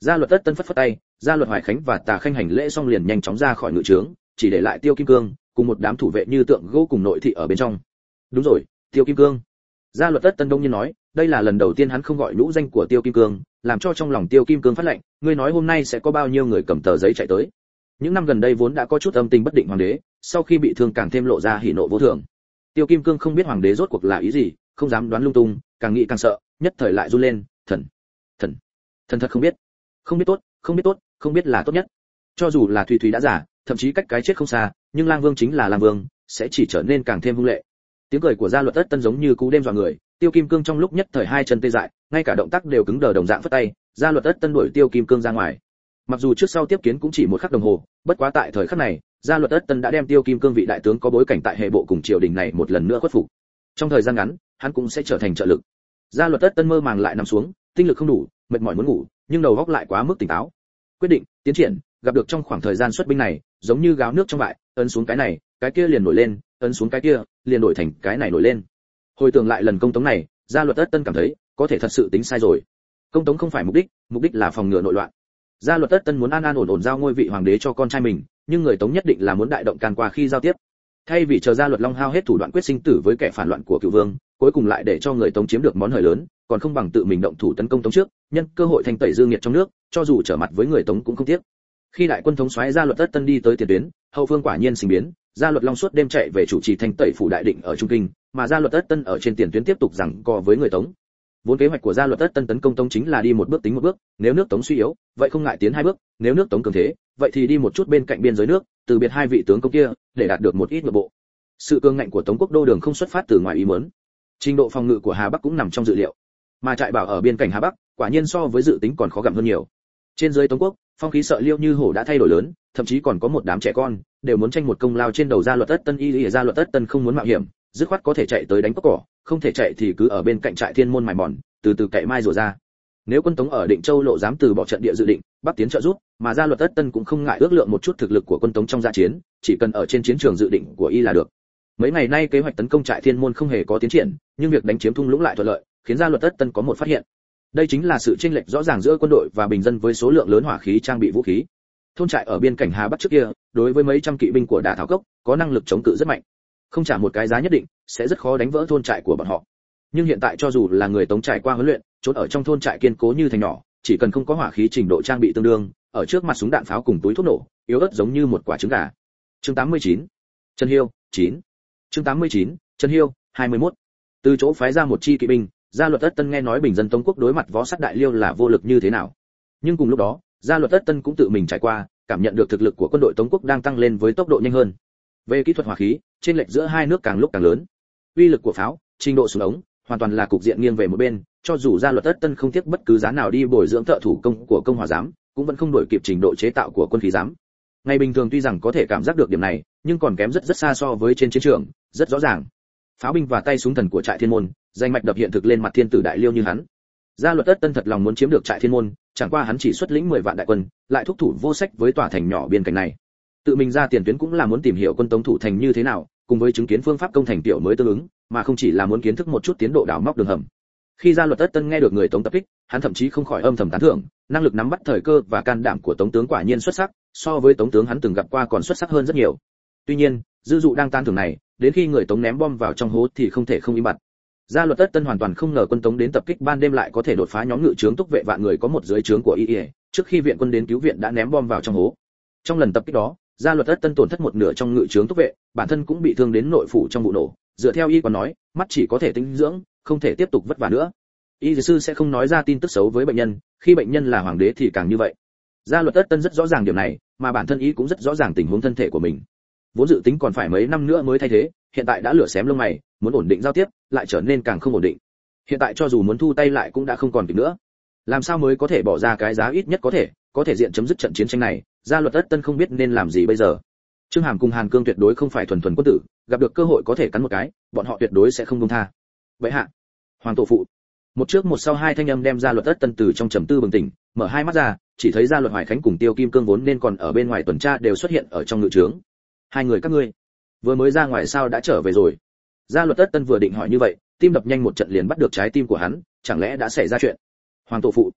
Gia Luật Tất Tân phất phất tay, Gia Luật Hoài Khánh và Tà Khanh hành lễ xong liền nhanh chóng ra khỏi ngự trướng, chỉ để lại Tiêu Kim Cương cùng một đám thủ vệ như tượng gỗ cùng nội thị ở bên trong. Đúng rồi, Tiêu Kim Cương. Gia Luật Tất Tân đông nhiên nói, đây là lần đầu tiên hắn không gọi nhũ danh của Tiêu Kim Cương, làm cho trong lòng Tiêu Kim Cương phát lạnh, ngươi nói hôm nay sẽ có bao nhiêu người cầm tờ giấy chạy tới. Những năm gần đây vốn đã có chút âm tình bất định hoàng đế, sau khi bị thương càng thêm lộ ra hỉ nộ vô thường. Tiêu Kim Cương không biết hoàng đế rốt cuộc là ý gì, không dám đoán lung tung, càng nghĩ càng sợ, nhất thời lại run lên, thần, thần, thần thật không biết, không biết tốt, không biết tốt, không biết là tốt nhất. Cho dù là Thùy Thùy đã giả, thậm chí cách cái chết không xa, nhưng Lang Vương chính là Lang Vương, sẽ chỉ trở nên càng thêm hung lệ. Tiếng cười của Gia Luật Tất Tân giống như cú đêm dọa người, Tiêu Kim Cương trong lúc nhất thời hai chân tê dại, ngay cả động tác đều cứng đờ đồng dạng phất tay, Gia Luật Tất Tân đuổi Tiêu Kim Cương ra ngoài. Mặc dù trước sau tiếp kiến cũng chỉ một khắc đồng hồ, bất quá tại thời khắc này, Gia Luật Tất Tân đã đem Tiêu Kim Cương vị đại tướng có bối cảnh tại hệ bộ cùng triều đình này một lần nữa khuất phục. Trong thời gian ngắn, hắn cũng sẽ trở thành trợ lực. Gia Luật Tất Tân mơ màng lại nằm xuống, tinh lực không đủ, mệt mỏi muốn ngủ, nhưng đầu óc lại quá mức tỉnh táo. Quyết định, tiến triển, gặp được trong khoảng thời gian xuất binh này, giống như gáo nước trong bại, ấn xuống cái này, cái kia liền nổi lên, ấn xuống cái kia, liền đổi thành cái này nổi lên. Hồi tưởng lại lần công tống này, Gia Luật Tất Tân cảm thấy, có thể thật sự tính sai rồi. Công tống không phải mục đích, mục đích là phòng ngừa nội loạn. Gia Luật Tất Tân muốn an an ổn ổn giao ngôi vị hoàng đế cho con trai mình, nhưng người Tống nhất định là muốn đại động can qua khi giao tiếp. Thay vì chờ Gia Luật Long hao hết thủ đoạn quyết sinh tử với kẻ phản loạn của Cửu Vương, cuối cùng lại để cho người Tống chiếm được món hời lớn, còn không bằng tự mình động thủ tấn công Tống trước, nhân cơ hội thanh tẩy dư nghiệt trong nước, cho dù trở mặt với người Tống cũng không tiếc. Khi đại quân thống soái Gia Luật Tất Tân đi tới tiền tuyến, hậu phương quả nhiên sinh biến, Gia Luật Long suốt đêm chạy về chủ trì thanh tẩy phủ đại định ở Trung Kinh, mà Gia Luật Tất Tân ở trên tiền tuyến tiếp tục giằng co với người Tống. Vốn kế hoạch của Gia Luật Tất Tân tấn công Tống chính là đi một bước tính một bước, nếu nước Tống suy yếu, vậy không ngại tiến hai bước, nếu nước Tống cường thế, vậy thì đi một chút bên cạnh biên giới nước, từ biệt hai vị tướng công kia, để đạt được một ít nội bộ. Sự cường ngạnh của Tống quốc đô đường không xuất phát từ ngoài ý muốn. Trình độ phòng ngự của Hà Bắc cũng nằm trong dự liệu, mà trại bảo ở biên cảnh Hà Bắc, quả nhiên so với dự tính còn khó gặm hơn nhiều. Trên dưới Tống quốc, phong khí sợ liêu như hổ đã thay đổi lớn, thậm chí còn có một đám trẻ con đều muốn tranh một công lao trên đầu Gia Luật Tất Tân. Y y Gia Luật Tất Tân không muốn mạo hiểm, dứt khoát có thể chạy tới đánh cốc cỏ, không thể chạy thì cứ ở bên cạnh trại Thiên Môn mài mòn, từ từ cậy mai rùa ra. Nếu quân Tống ở Định Châu lộ dám từ bỏ trận địa dự định, bắc tiến trợ giúp, mà Gia Luật Tất Tân cũng không ngại ước lượng một chút thực lực của quân Tống trong dạ chiến, chỉ cần ở trên chiến trường dự định của y là được. Mấy ngày nay kế hoạch tấn công trại Thiên Môn không hề có tiến triển, nhưng việc đánh chiếm thung lũng lại thuận lợi, khiến Gia Luật Tất Tân có một phát hiện. Đây chính là sự chênh lệch rõ ràng giữa quân đội và bình dân với số lượng lớn hỏa khí trang bị vũ khí. Thôn trại ở biên cảnh Hà Bắc trước kia, đối với mấy trăm kỵ binh của Đả Thảo Cốc, có năng lực chống cự rất mạnh. Không trả một cái giá nhất định, sẽ rất khó đánh vỡ thôn trại của bọn họ. Nhưng hiện tại cho dù là người Tống trải qua huấn luyện, trốn ở trong thôn trại kiên cố như thành nhỏ, chỉ cần không có hỏa khí trình độ trang bị tương đương, ở trước mặt súng đạn pháo cùng túi thuốc nổ, yếu ớt giống như một quả trứng gà. Chương tám mươi chín. Trần Hiêu, chín. Chương tám mươi chín. Trần Hiêu, hai mươi mốt. Từ chỗ phái ra một chi kỵ binh, Gia Luật Tất Tân nghe nói bình dân Tống quốc đối mặt võ sát đại liêu là vô lực như thế nào. Nhưng cùng lúc đó, Gia Luật Tất Tân cũng tự mình trải qua, cảm nhận được thực lực của quân đội Tống quốc đang tăng lên với tốc độ nhanh hơn. Về kỹ thuật hỏa khí, trên lệch giữa hai nước càng lúc càng lớn. Uy lực của pháo, trình độ súng ống, hoàn toàn là cục diện nghiêng về một bên, cho dù Gia Luật Tất Tân không tiếc bất cứ giá nào đi bồi dưỡng thợ thủ công của công hỏa giám, cũng vẫn không đổi kịp trình độ chế tạo của quân khí giám. Ngày bình thường tuy rằng có thể cảm giác được điểm này, nhưng còn kém rất rất xa so với trên chiến trường, rất rõ ràng. Pháo binh và tay súng thần của trại Thiên Môn, danh mạch đập hiện thực lên mặt thiên tử đại liêu như hắn. Gia Luật Tất Tân thật lòng muốn chiếm được trại Thiên Môn, chẳng qua hắn chỉ xuất lĩnh mười vạn đại quân, lại thúc thủ vô sách với tòa thành nhỏ biên cảnh này. Tự mình ra tiền tuyến cũng là muốn tìm hiểu quân Tống thủ thành như thế nào, cùng với chứng kiến phương pháp công thành tiểu mới tương ứng, mà không chỉ là muốn kiến thức một chút tiến độ đào móc đường hầm. Khi Gia Luật Tất Tân nghe được người Tống tập kích, hắn thậm chí không khỏi âm thầm tán thưởng, năng lực nắm bắt thời cơ và can đảm của Tống tướng quả nhiên xuất sắc, so với Tống tướng hắn từng gặp qua còn xuất sắc hơn rất nhiều. Tuy nhiên, dư dụ đang tan thưởng này, đến khi người Tống ném bom vào trong hố thì không thể không im bặt. Gia Luật Tất Tân hoàn toàn không ngờ quân Tống đến tập kích ban đêm lại có thể đột phá nhóm ngự trướng túc vệ vạn người có một dưới trướng của y y, trước khi viện quân đến cứu viện đã ném bom vào trong hố. Trong lần tập kích đó, Gia Luật Tất Tân tổn thất một nửa trong ngự trướng túc vệ, bản thân cũng bị thương đến nội phủ trong vụ nổ, dựa theo y còn nói, mắt chỉ có thể tĩnh dưỡng, không thể tiếp tục vất vả nữa. Y sư sẽ không nói ra tin tức xấu với bệnh nhân, khi bệnh nhân là hoàng đế thì càng như vậy. Gia Luật Tất Tân rất rõ ràng điểm này, mà bản thân y cũng rất rõ ràng tình huống thân thể của mình. Vốn dự tính còn phải mấy năm nữa mới thay thế, hiện tại đã lửa xém lông mày, muốn ổn định giao tiếp, lại trở nên càng không ổn định. Hiện tại cho dù muốn thu tay lại cũng đã không còn kịp nữa. Làm sao mới có thể bỏ ra cái giá ít nhất có thể, có thể diện chấm dứt trận chiến tranh này, Gia Luật Tất Tân không biết nên làm gì bây giờ. Trương Hàm cùng Hàn Cương tuyệt đối không phải thuần thuần quân tử, gặp được cơ hội có thể cắn một cái, bọn họ tuyệt đối sẽ không buông tha. Vậy hạ, hoàng tổ phụ. Một trước một sau hai thanh âm đem Gia Luật Tất Tân từ trong trầm tư bừng tỉnh, mở hai mắt ra, chỉ thấy Gia Luật Hoài Khánh cùng Tiêu Kim Cương vốn nên còn ở bên ngoài tuần tra đều xuất hiện ở trong ngự trướng. Hai người các ngươi, vừa mới ra ngoài sao đã trở về rồi? Gia Luật Tất Tân vừa định hỏi như vậy, tim đập nhanh một trận liền bắt được trái tim của hắn, chẳng lẽ đã xảy ra chuyện? Hoàng tổ phụ.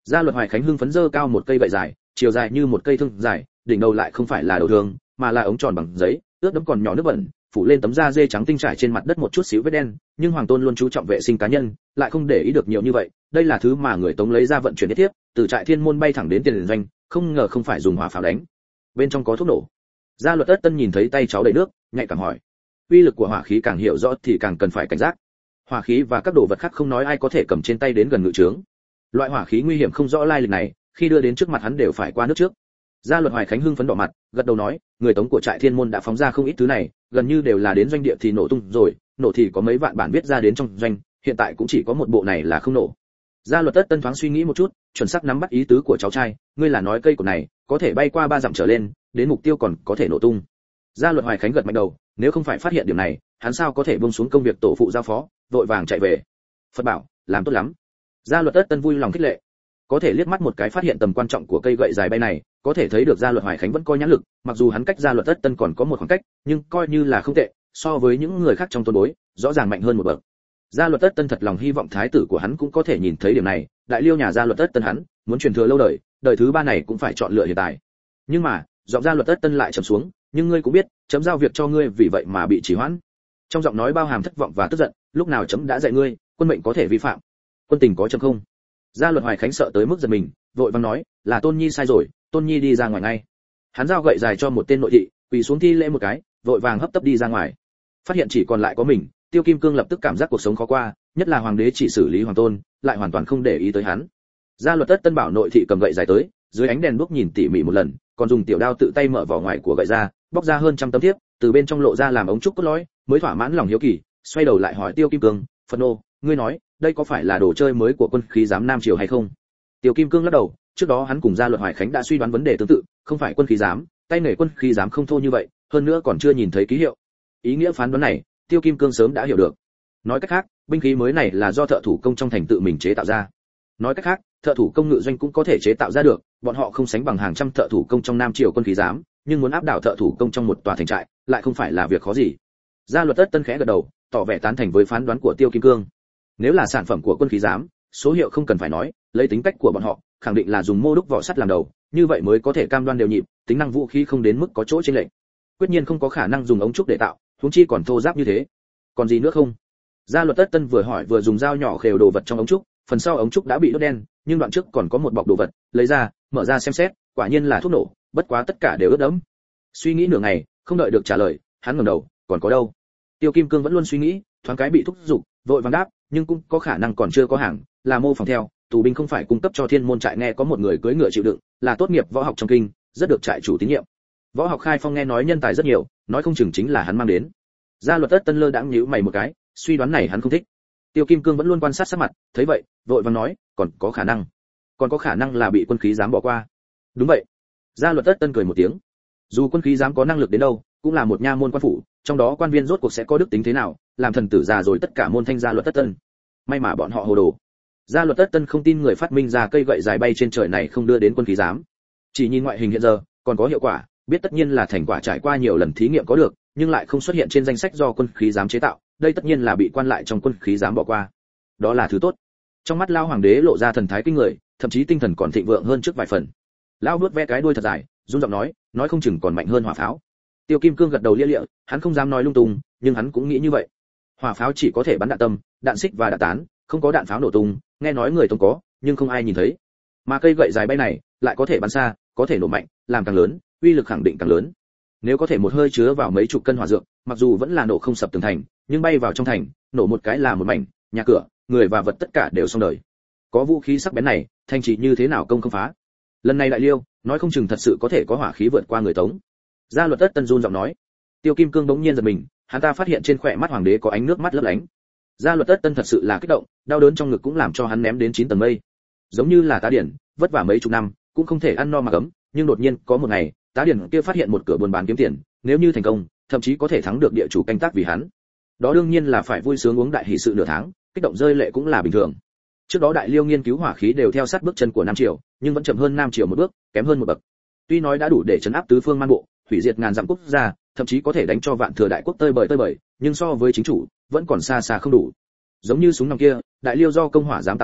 Gia Luật Hoài Khánh hưng phấn giơ cao một cây gậy dài, chiều dài như một cây thương dài, đỉnh đầu lại không phải là đầu thương, mà là ống tròn bằng giấy, ướt đẫm còn nhỏ nước bẩn, phủ lên tấm da dê trắng tinh trải trên mặt đất một chút xíu vết đen, nhưng Hoàng Tôn luôn chú trọng vệ sinh cá nhân, lại không để ý được nhiều như vậy, đây là thứ mà người Tống lấy ra vận chuyển thiết tiếp, từ trại Thiên Môn bay thẳng đến tiền doanh, không ngờ không phải dùng hỏa pháo đánh. Bên trong có thuốc nổ. Gia Luật Tất Tân nhìn thấy tay cháu đầy nước, nhạy cảm hỏi: uy lực của hỏa khí càng hiểu rõ thì càng cần phải cảnh giác. Hỏa khí và các đồ vật khác không nói ai có thể cầm trên tay đến gần ngự trướng. Loại hỏa khí nguy hiểm không rõ lai lịch này, khi đưa đến trước mặt hắn đều phải qua nước trước. Gia Luật Hoài Khánh hưng phấn đỏ mặt, gật đầu nói: người Tống của trại Thiên Môn đã phóng ra không ít thứ này, gần như đều là đến doanh địa thì nổ tung rồi, nổ thì có mấy vạn bản viết ra đến trong doanh, hiện tại cũng chỉ có một bộ này là không nổ. Gia Luật Tất Tân thoáng suy nghĩ một chút, chuẩn xác nắm bắt ý tứ của cháu trai, ngươi là nói cây cột này có thể bay qua ba dặm trở lên, đến mục tiêu còn có thể nổ tung. Gia Luật Hoài Khánh gật mạnh đầu, nếu không phải phát hiện điểm này, hắn sao có thể buông xuống công việc tổ phụ giao phó, vội vàng chạy về. Phật bảo, làm tốt lắm. Gia Luật Tất Tân vui lòng khích lệ. Có thể liếc mắt một cái phát hiện tầm quan trọng của cây gậy dài bay này, có thể thấy được Gia Luật Hoài Khánh vẫn coi nhãn lực, mặc dù hắn cách Gia Luật Tất Tân còn có một khoảng cách, nhưng coi như là không tệ, so với những người khác trong tôn bối, rõ ràng mạnh hơn một bậc. Gia Luật Tất Tân thật lòng hy vọng thái tử của hắn cũng có thể nhìn thấy điểm này, đại liêu nhà Gia Luật Tất Tân hắn muốn truyền thừa lâu đời, đời thứ ba này cũng phải chọn lựa hiện tại. Nhưng mà, giọng Gia Luật Tất Tân lại trầm xuống, nhưng ngươi cũng biết, chấm giao việc cho ngươi vì vậy mà bị trì hoãn. Trong giọng nói bao hàm thất vọng và tức giận, lúc nào chấm đã dạy ngươi, quân mệnh có thể vi phạm, quân tình có chấm không? Gia Luật Hoài Khánh sợ tới mức giật mình, vội vàng nói, là Tôn Nhi sai rồi, Tôn Nhi đi ra ngoài ngay. Hắn giao gậy dài cho một tên nội thị, quỳ xuống thi lễ một cái, vội vàng hấp tấp đi ra ngoài. Phát hiện chỉ còn lại có mình, Tiêu Kim Cương lập tức cảm giác cuộc sống khó qua, nhất là hoàng đế chỉ xử lý Hoàng Tôn, lại hoàn toàn không để ý tới hắn. Gia Luật Tất Tân bảo nội thị cầm gậy dài tới, dưới ánh đèn đuốc nhìn tỉ mỉ một lần, còn dùng tiểu đao tự tay mở vỏ ngoài của gậy ra, bóc ra hơn trăm tấm thiếp, từ bên trong lộ ra làm ống trúc cốt lõi, mới thỏa mãn lòng hiếu kỳ, xoay đầu lại hỏi Tiêu Kim Cương, "Phật nô, ngươi nói, đây có phải là đồ chơi mới của quân khí giám Nam Triều hay không?" Tiêu Kim Cương lắc đầu, trước đó hắn cùng Gia Luật Hoài Khánh đã suy đoán vấn đề tương tự, không phải quân khí giám, tay nghề quân khí giám không thô như vậy, hơn nữa còn chưa nhìn thấy ký hiệu. Ý nghĩa phán đoán này, Tiêu Kim Cương sớm đã hiểu được. Nói cách khác, binh khí mới này là do thợ thủ công trong thành tự mình chế tạo ra. Nói cách khác, thợ thủ công ngự doanh cũng có thể chế tạo ra được, bọn họ không sánh bằng hàng trăm thợ thủ công trong Nam Triều quân khí giám, nhưng muốn áp đảo thợ thủ công trong một tòa thành trại, lại không phải là việc khó gì. Gia Luật Tất Tân khẽ gật đầu, tỏ vẻ tán thành với phán đoán của Tiêu Kim Cương. Nếu là sản phẩm của quân khí giám, số hiệu không cần phải nói, lấy tính cách của bọn họ, khẳng định là dùng mô đúc vỏ sắt làm đầu, như vậy mới có thể cam đoan đều nhịp, tính năng vũ khí không đến mức có chỗ chênh lệch. Quyết nhiên không có khả năng dùng ống trúc để tạo, huống chi còn thô ráp như thế. Còn gì nữa không? Gia Luật Tất Tân vừa hỏi vừa dùng dao nhỏ khều đồ vật trong ống trúc, phần sau ống trúc đã bị đốt đen, nhưng đoạn trước còn có một bọc đồ vật, lấy ra, mở ra xem xét, quả nhiên là thuốc nổ, bất quá tất cả đều ướt đẫm. Suy nghĩ nửa ngày, không đợi được trả lời, hắn ngẩng đầu, còn có đâu? Tiêu Kim Cương vẫn luôn suy nghĩ, thoáng cái bị thúc giục, vội vàng đáp, nhưng cũng có khả năng còn chưa có hàng, là mô phỏng theo, tù binh không phải cung cấp cho Thiên Môn trại, nghe có một người cưỡi ngựa chịu đựng, là tốt nghiệp võ học trong kinh, rất được trại chủ tín nhiệm. Võ học khai phong nghe nói nhân tài rất nhiều, nói không chừng chính là hắn mang đến. Gia Luật Tất Tân lơ đãng nhíu mày một cái, suy đoán này hắn không thích. Tiêu Kim Cương vẫn luôn quan sát sắc mặt, thấy vậy, vội vàng nói, còn có khả năng, còn có khả năng là bị quân khí giám bỏ qua. Đúng vậy. Gia Luật Tất Tân cười một tiếng. Dù quân khí giám có năng lực đến đâu, cũng là một nha môn quan phủ, trong đó quan viên rốt cuộc sẽ có đức tính thế nào, làm thần tử già rồi tất cả môn thanh Gia Luật Tất Tân. May mà bọn họ hồ đồ. Gia Luật Tất Tân không tin người phát minh ra cây gậy dài bay trên trời này không đưa đến quân khí giám. Chỉ nhìn ngoại hình hiện giờ, còn có hiệu quả, biết tất nhiên là thành quả trải qua nhiều lần thí nghiệm có được, nhưng lại không xuất hiện trên danh sách do quân khí giám chế tạo, đây tất nhiên là bị quan lại trong quân khí giám bỏ qua. Đó là thứ tốt. Trong mắt Lao hoàng đế lộ ra thần thái kinh người, thậm chí tinh thần còn thịnh vượng hơn trước vài phần. Lao vuốt ve cái đuôi thật dài, run giọng nói, nói không chừng còn mạnh hơn hỏa pháo. Tiêu Kim Cương gật đầu lia lịa, hắn không dám nói lung tung, nhưng hắn cũng nghĩ như vậy. Hỏa pháo chỉ có thể bắn đạn tâm, đạn xích và đạn tán, không có đạn pháo nổ tung, nghe nói người Tống có, nhưng không ai nhìn thấy. Mà cây gậy dài bay này, lại có thể bắn xa, có thể nổ mạnh, làm càng lớn, uy lực khẳng định càng lớn. Nếu có thể một hơi chứa vào mấy chục cân hỏa dược, mặc dù vẫn là nổ không sập tường thành, nhưng bay vào trong thành, nổ một cái là một mảnh, nhà cửa, người và vật tất cả đều xong đời. Có vũ khí sắc bén này, thành trì như thế nào công không phá. Lần này đại liêu, nói không chừng thật sự có thể có hỏa khí vượt qua người Tống. Gia Luật Tất Tân run giọng nói. Tiêu Kim Cương bỗng nhiên giật mình, hắn ta phát hiện trên khóe mắt hoàng đế có ánh nước mắt lấp lánh. Gia Luật Tất Tân thật sự là kích động, đau đớn trong ngực cũng làm cho hắn ném đến chín tầng mây. Giống như là tá điển, vất vả mấy chục năm, cũng không thể ăn no mà cấm, nhưng đột nhiên có một ngày, tá điển kia phát hiện một cửa buôn bán kiếm tiền, nếu như thành công, thậm chí có thể thắng được địa chủ canh tác vì hắn. Đó đương nhiên là phải vui sướng uống đại hỷ sự nửa tháng, kích động rơi lệ cũng là bình thường. Trước đó đại liêu nghiên cứu hỏa khí đều theo sát bước chân của Nam Triều, nhưng vẫn chậm hơn Nam Triều một bước, kém hơn một bậc. Tuy nói đã đủ để trấn áp tứ phương man bộ, hủy diệt ngàn dặm quốc gia, thậm chí có thể đánh cho vạn thừa đại quốc tơi bời tơi bời, nhưng so với chính chủ, vẫn còn xa xa không đủ. Giống như súng nòng kia, đại liêu do công hỏa dám tạo ra,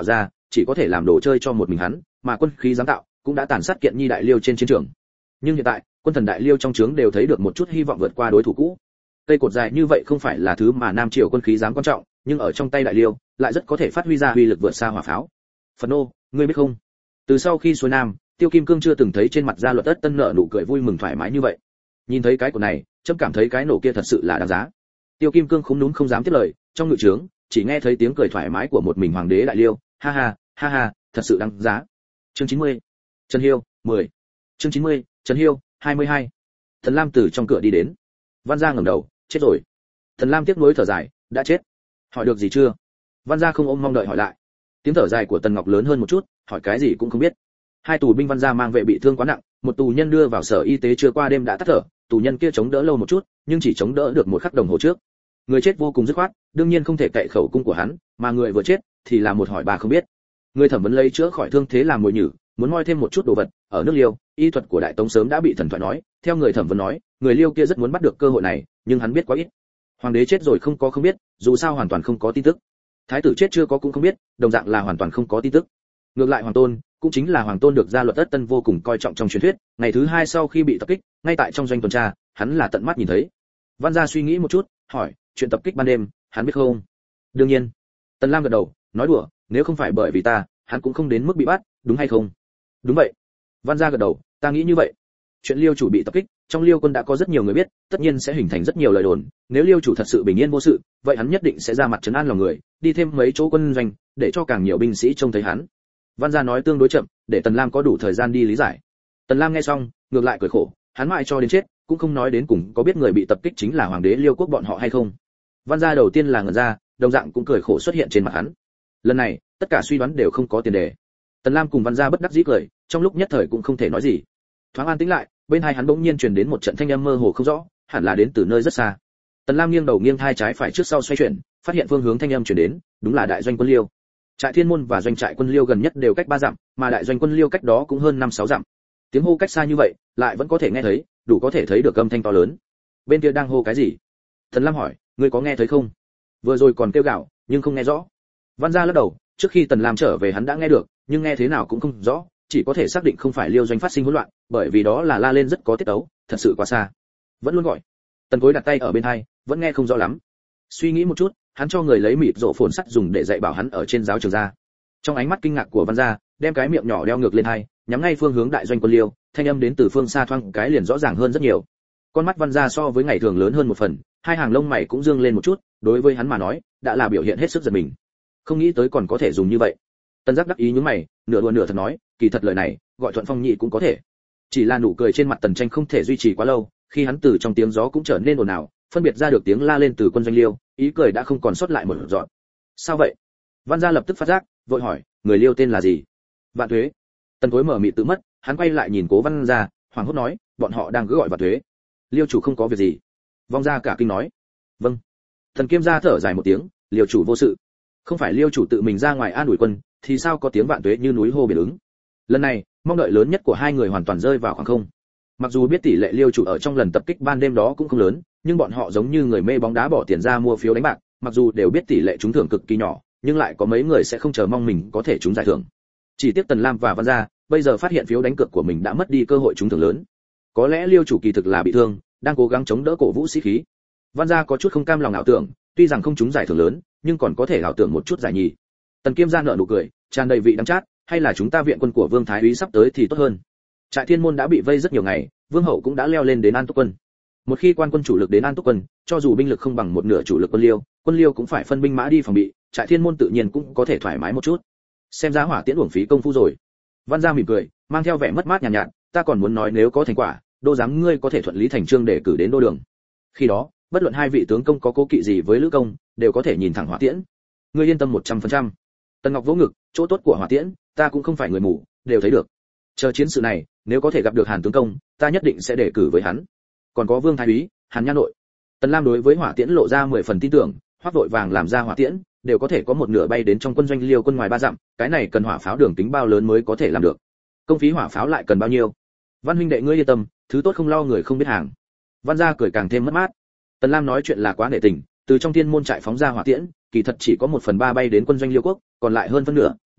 chỉ có thể làm đồ chơi cho một mình hắn, mà quân khí giám tạo cũng đã tàn sát kiện nhi đại liêu trên chiến trường. Nhưng hiện tại, quân thần đại liêu trong trướng đều thấy được một chút hy vọng vượt qua đối thủ cũ. Cây cột dài như vậy không phải là thứ mà Nam Triều quân khí dám quan trọng, nhưng ở trong tay đại liêu lại rất có thể phát huy ra uy lực vượt xa hỏa pháo. Phần ô, ngươi biết không? Từ sau khi xuôi nam, Tiêu Kim Cương chưa từng thấy trên mặt Gia Luật Tất Tân nở nụ cười vui mừng thoải mái như vậy. Nhìn thấy cái của này, chấm cảm thấy cái nổ kia thật sự là đáng giá. Tiêu Kim Cương khúm núm không dám tiếp lời, trong ngự trướng chỉ nghe thấy tiếng cười thoải mái của một mình hoàng đế đại liêu, ha ha, ha ha, thật sự đáng giá. Chương chín mươi. Trần Hiêu, mười. Chương chín mươi, Trần Hiêu, hai mươi hai. Thần Lam từ trong cửa đi đến. Văn Gia ngẩng đầu, chết rồi. Thần Lam tiếc nuối thở dài, đã chết. Hỏi được gì chưa? Văn Gia không ôm mong đợi hỏi lại. Tiếng thở dài của Tần Ngọc lớn hơn một chút, hỏi cái gì cũng không biết. Hai tù binh Văn Gia mang vệ bị thương quá nặng, một tù nhân đưa vào sở y tế chưa qua đêm đã tắt thở, tù nhân kia chống đỡ lâu một chút, nhưng chỉ chống đỡ được một khắc đồng hồ trước. Người chết vô cùng dứt khoát, đương nhiên không thể cậy khẩu cung của hắn, mà người vừa chết thì là một hỏi bà không biết. Người thẩm vấn lấy chữa khỏi thương thế làm mồi nhử, muốn moi thêm một chút đồ vật, ở nước Liêu, y thuật của Đại Tống sớm đã bị thần thoại nói, theo người thẩm vấn nói, người Liêu kia rất muốn bắt được cơ hội này, nhưng hắn biết quá ít. Hoàng đế chết rồi không có không biết, dù sao hoàn toàn không có tin tức. Thái tử chết chưa có cũng không biết, đồng dạng là hoàn toàn không có tin tức. Ngược lại Hoàng Tôn, cũng chính là Hoàng Tôn được Gia Luật Tất Tân vô cùng coi trọng trong truyền thuyết, ngày thứ hai sau khi bị tập kích, ngay tại trong doanh tuần tra, hắn là tận mắt nhìn thấy. Văn Gia suy nghĩ một chút, hỏi, chuyện tập kích ban đêm, hắn biết không? Đương nhiên. Tần Lam gật đầu, nói đùa, nếu không phải bởi vì ta, hắn cũng không đến mức bị bắt, đúng hay không? Đúng vậy. Văn Gia gật đầu, ta nghĩ như vậy. Chuyện Liêu chủ bị tập kích, trong Liêu quân đã có rất nhiều người biết, tất nhiên sẽ hình thành rất nhiều lời đồn, nếu Liêu chủ thật sự bình yên vô sự, vậy hắn nhất định sẽ ra mặt trấn an lòng người, đi thêm mấy chỗ quân doanh, để cho càng nhiều binh sĩ trông thấy hắn. Văn Gia nói tương đối chậm, để Tần Lam có đủ thời gian đi lý giải. Tần Lam nghe xong, ngược lại cười khổ, hắn mãi cho đến chết, cũng không nói đến cùng có biết người bị tập kích chính là hoàng đế Liêu quốc bọn họ hay không. Văn Gia đầu tiên là ngẩn ra, đồng dạng cũng cười khổ xuất hiện trên mặt hắn. Lần này, tất cả suy đoán đều không có tiền đề. Tần Lam cùng Văn Gia bất đắc dĩ cười, trong lúc nhất thời cũng không thể nói gì. Thoáng an tĩnh lại, bên hai hắn bỗng nhiên truyền đến một trận thanh âm mơ hồ không rõ, hẳn là đến từ nơi rất xa. Tần Lam nghiêng đầu nghiêng thai trái phải trước sau xoay chuyển, phát hiện phương hướng thanh âm truyền đến, đúng là đại doanh quân Liêu. Trại Thiên Môn và doanh trại quân Liêu gần nhất đều cách ba dặm, mà đại doanh quân Liêu cách đó cũng hơn năm sáu dặm. Tiếng hô cách xa như vậy, lại vẫn có thể nghe thấy, đủ có thể thấy được âm thanh to lớn. Bên kia đang hô cái gì? Tần Lam hỏi, ngươi có nghe thấy không? Vừa rồi còn kêu gào, nhưng không nghe rõ. Văn Gia lắc đầu, trước khi Tần Lam trở về hắn đã nghe được, nhưng nghe thế nào cũng không rõ, chỉ có thể xác định không phải Liêu doanh phát sinh hỗn loạn, bởi vì đó là la lên rất có tiết tấu, thật sự quá xa. Vẫn luôn gọi. Tần Cối đặt tay ở bên tai, vẫn nghe không rõ lắm. Suy nghĩ một chút, hắn cho người lấy mịt rộ phồn sắt dùng để dạy bảo hắn ở trên giáo trường ra. Trong ánh mắt kinh ngạc của Văn Gia, đem cái miệng nhỏ đeo ngược lên hai, nhắm ngay phương hướng đại doanh quân Liêu, thanh âm đến từ phương xa thoang cái liền rõ ràng hơn rất nhiều. Con mắt Văn Gia so với ngày thường lớn hơn một phần, hai hàng lông mày cũng dương lên một chút, đối với hắn mà nói, đã là biểu hiện hết sức giật mình. Không nghĩ tới còn có thể dùng như vậy. Tần Giác đắc ý nhướng mày, nửa đùa nửa thật nói, kỳ thật lời này, gọi Thuận Phong nhị cũng có thể. Chỉ là nụ cười trên mặt Tần Tranh không thể duy trì quá lâu, khi hắn từ trong tiếng gió cũng trở nên ồn ào, phân biệt ra được tiếng la lên từ quân doanh Liêu, ý cười đã không còn sót lại một dọn. Sao vậy? Văn Gia lập tức phát giác, vội hỏi, người Liêu tên là gì? Vạn Tuế. Tần Cối mở mịt tự mất, hắn quay lại nhìn Cố Văn Gia, hoảng hốt nói, bọn họ đang cứ gọi Vạn Tuế. Liêu chủ không có việc gì. Vong Gia cả kinh nói, vâng. Thần Kiêm Gia thở dài một tiếng, Liêu chủ vô sự. Không phải Liêu chủ tự mình ra ngoài an ủi quân, thì sao có tiếng Vạn Tuế như núi hô biển ứng. Lần này, mong đợi lớn nhất của hai người hoàn toàn rơi vào khoảng không. Mặc dù biết tỷ lệ Liêu chủ ở trong lần tập kích ban đêm đó cũng không lớn, nhưng bọn họ giống như người mê bóng đá bỏ tiền ra mua phiếu đánh bạc, mặc dù đều biết tỷ lệ trúng thưởng cực kỳ nhỏ, nhưng lại có mấy người sẽ không chờ mong mình có thể trúng giải thưởng. Chỉ tiếc Tần Lam và Văn Gia, bây giờ phát hiện phiếu đánh cược của mình đã mất đi cơ hội trúng thưởng lớn. Có lẽ Liêu chủ kỳ thực là bị thương, đang cố gắng chống đỡ cổ vũ sĩ khí. Văn Gia có chút không cam lòng ảo tưởng, tuy rằng không trúng giải thưởng lớn, nhưng còn có thể ảo tưởng một chút giải nhì. Tần Kiêm Gia nở nụ cười, tràn đầy vị đắng chát, hay là chúng ta viện quân của Vương Thái úy sắp tới thì tốt hơn. Trại Thiên Môn đã bị vây rất nhiều ngày, Vương hậu cũng đã leo lên đến An Túc quân. Một khi quan quân chủ lực đến An Túc quân, cho dù binh lực không bằng một nửa chủ lực quân Liêu, quân Liêu cũng phải phân binh mã đi phòng bị, Trại Thiên Môn tự nhiên cũng có thể thoải mái một chút. Xem giá hỏa tiễn uổng phí công phu rồi. Văn Gia mỉm cười, mang theo vẻ mất mát nhàn nhạt, nhạt, ta còn muốn nói nếu có thành quả, đô giám ngươi có thể thuận lý thành chương để cử đến đô đường. Khi đó, bất luận hai vị tướng công có cố kỵ gì với Lữ công, đều có thể nhìn thẳng hỏa tiễn. Ngươi yên tâm một trăm phần trăm. Tần Ngọc vỗ ngực, chỗ tốt của hỏa tiễn, ta cũng không phải người mù, đều thấy được. Chờ chiến sự này, nếu có thể gặp được Hàn tướng công, ta nhất định sẽ đề cử với hắn. Còn có Vương Thái úy, Hàn Nha nội. Tần Lam đối với hỏa tiễn lộ ra mười phần tin tưởng, hoắc vội vàng làm ra hỏa tiễn, đều có thể có một nửa bay đến trong quân doanh Liêu quân ngoài ba dặm, cái này cần hỏa pháo đường tính bao lớn mới có thể làm được. Công phí hỏa pháo lại cần bao nhiêu? Văn huynh đệ ngươi yên tâm, thứ tốt không lo người không biết hàng. Văn Gia cười càng thêm mất mát. Tần Lam nói chuyện là quá nể tình, từ trong Thiên Môn trại phóng ra hỏa tiễn, kỳ thật chỉ có một phần ba bay đến quân doanh Liêu quốc, còn lại hơn phân nửa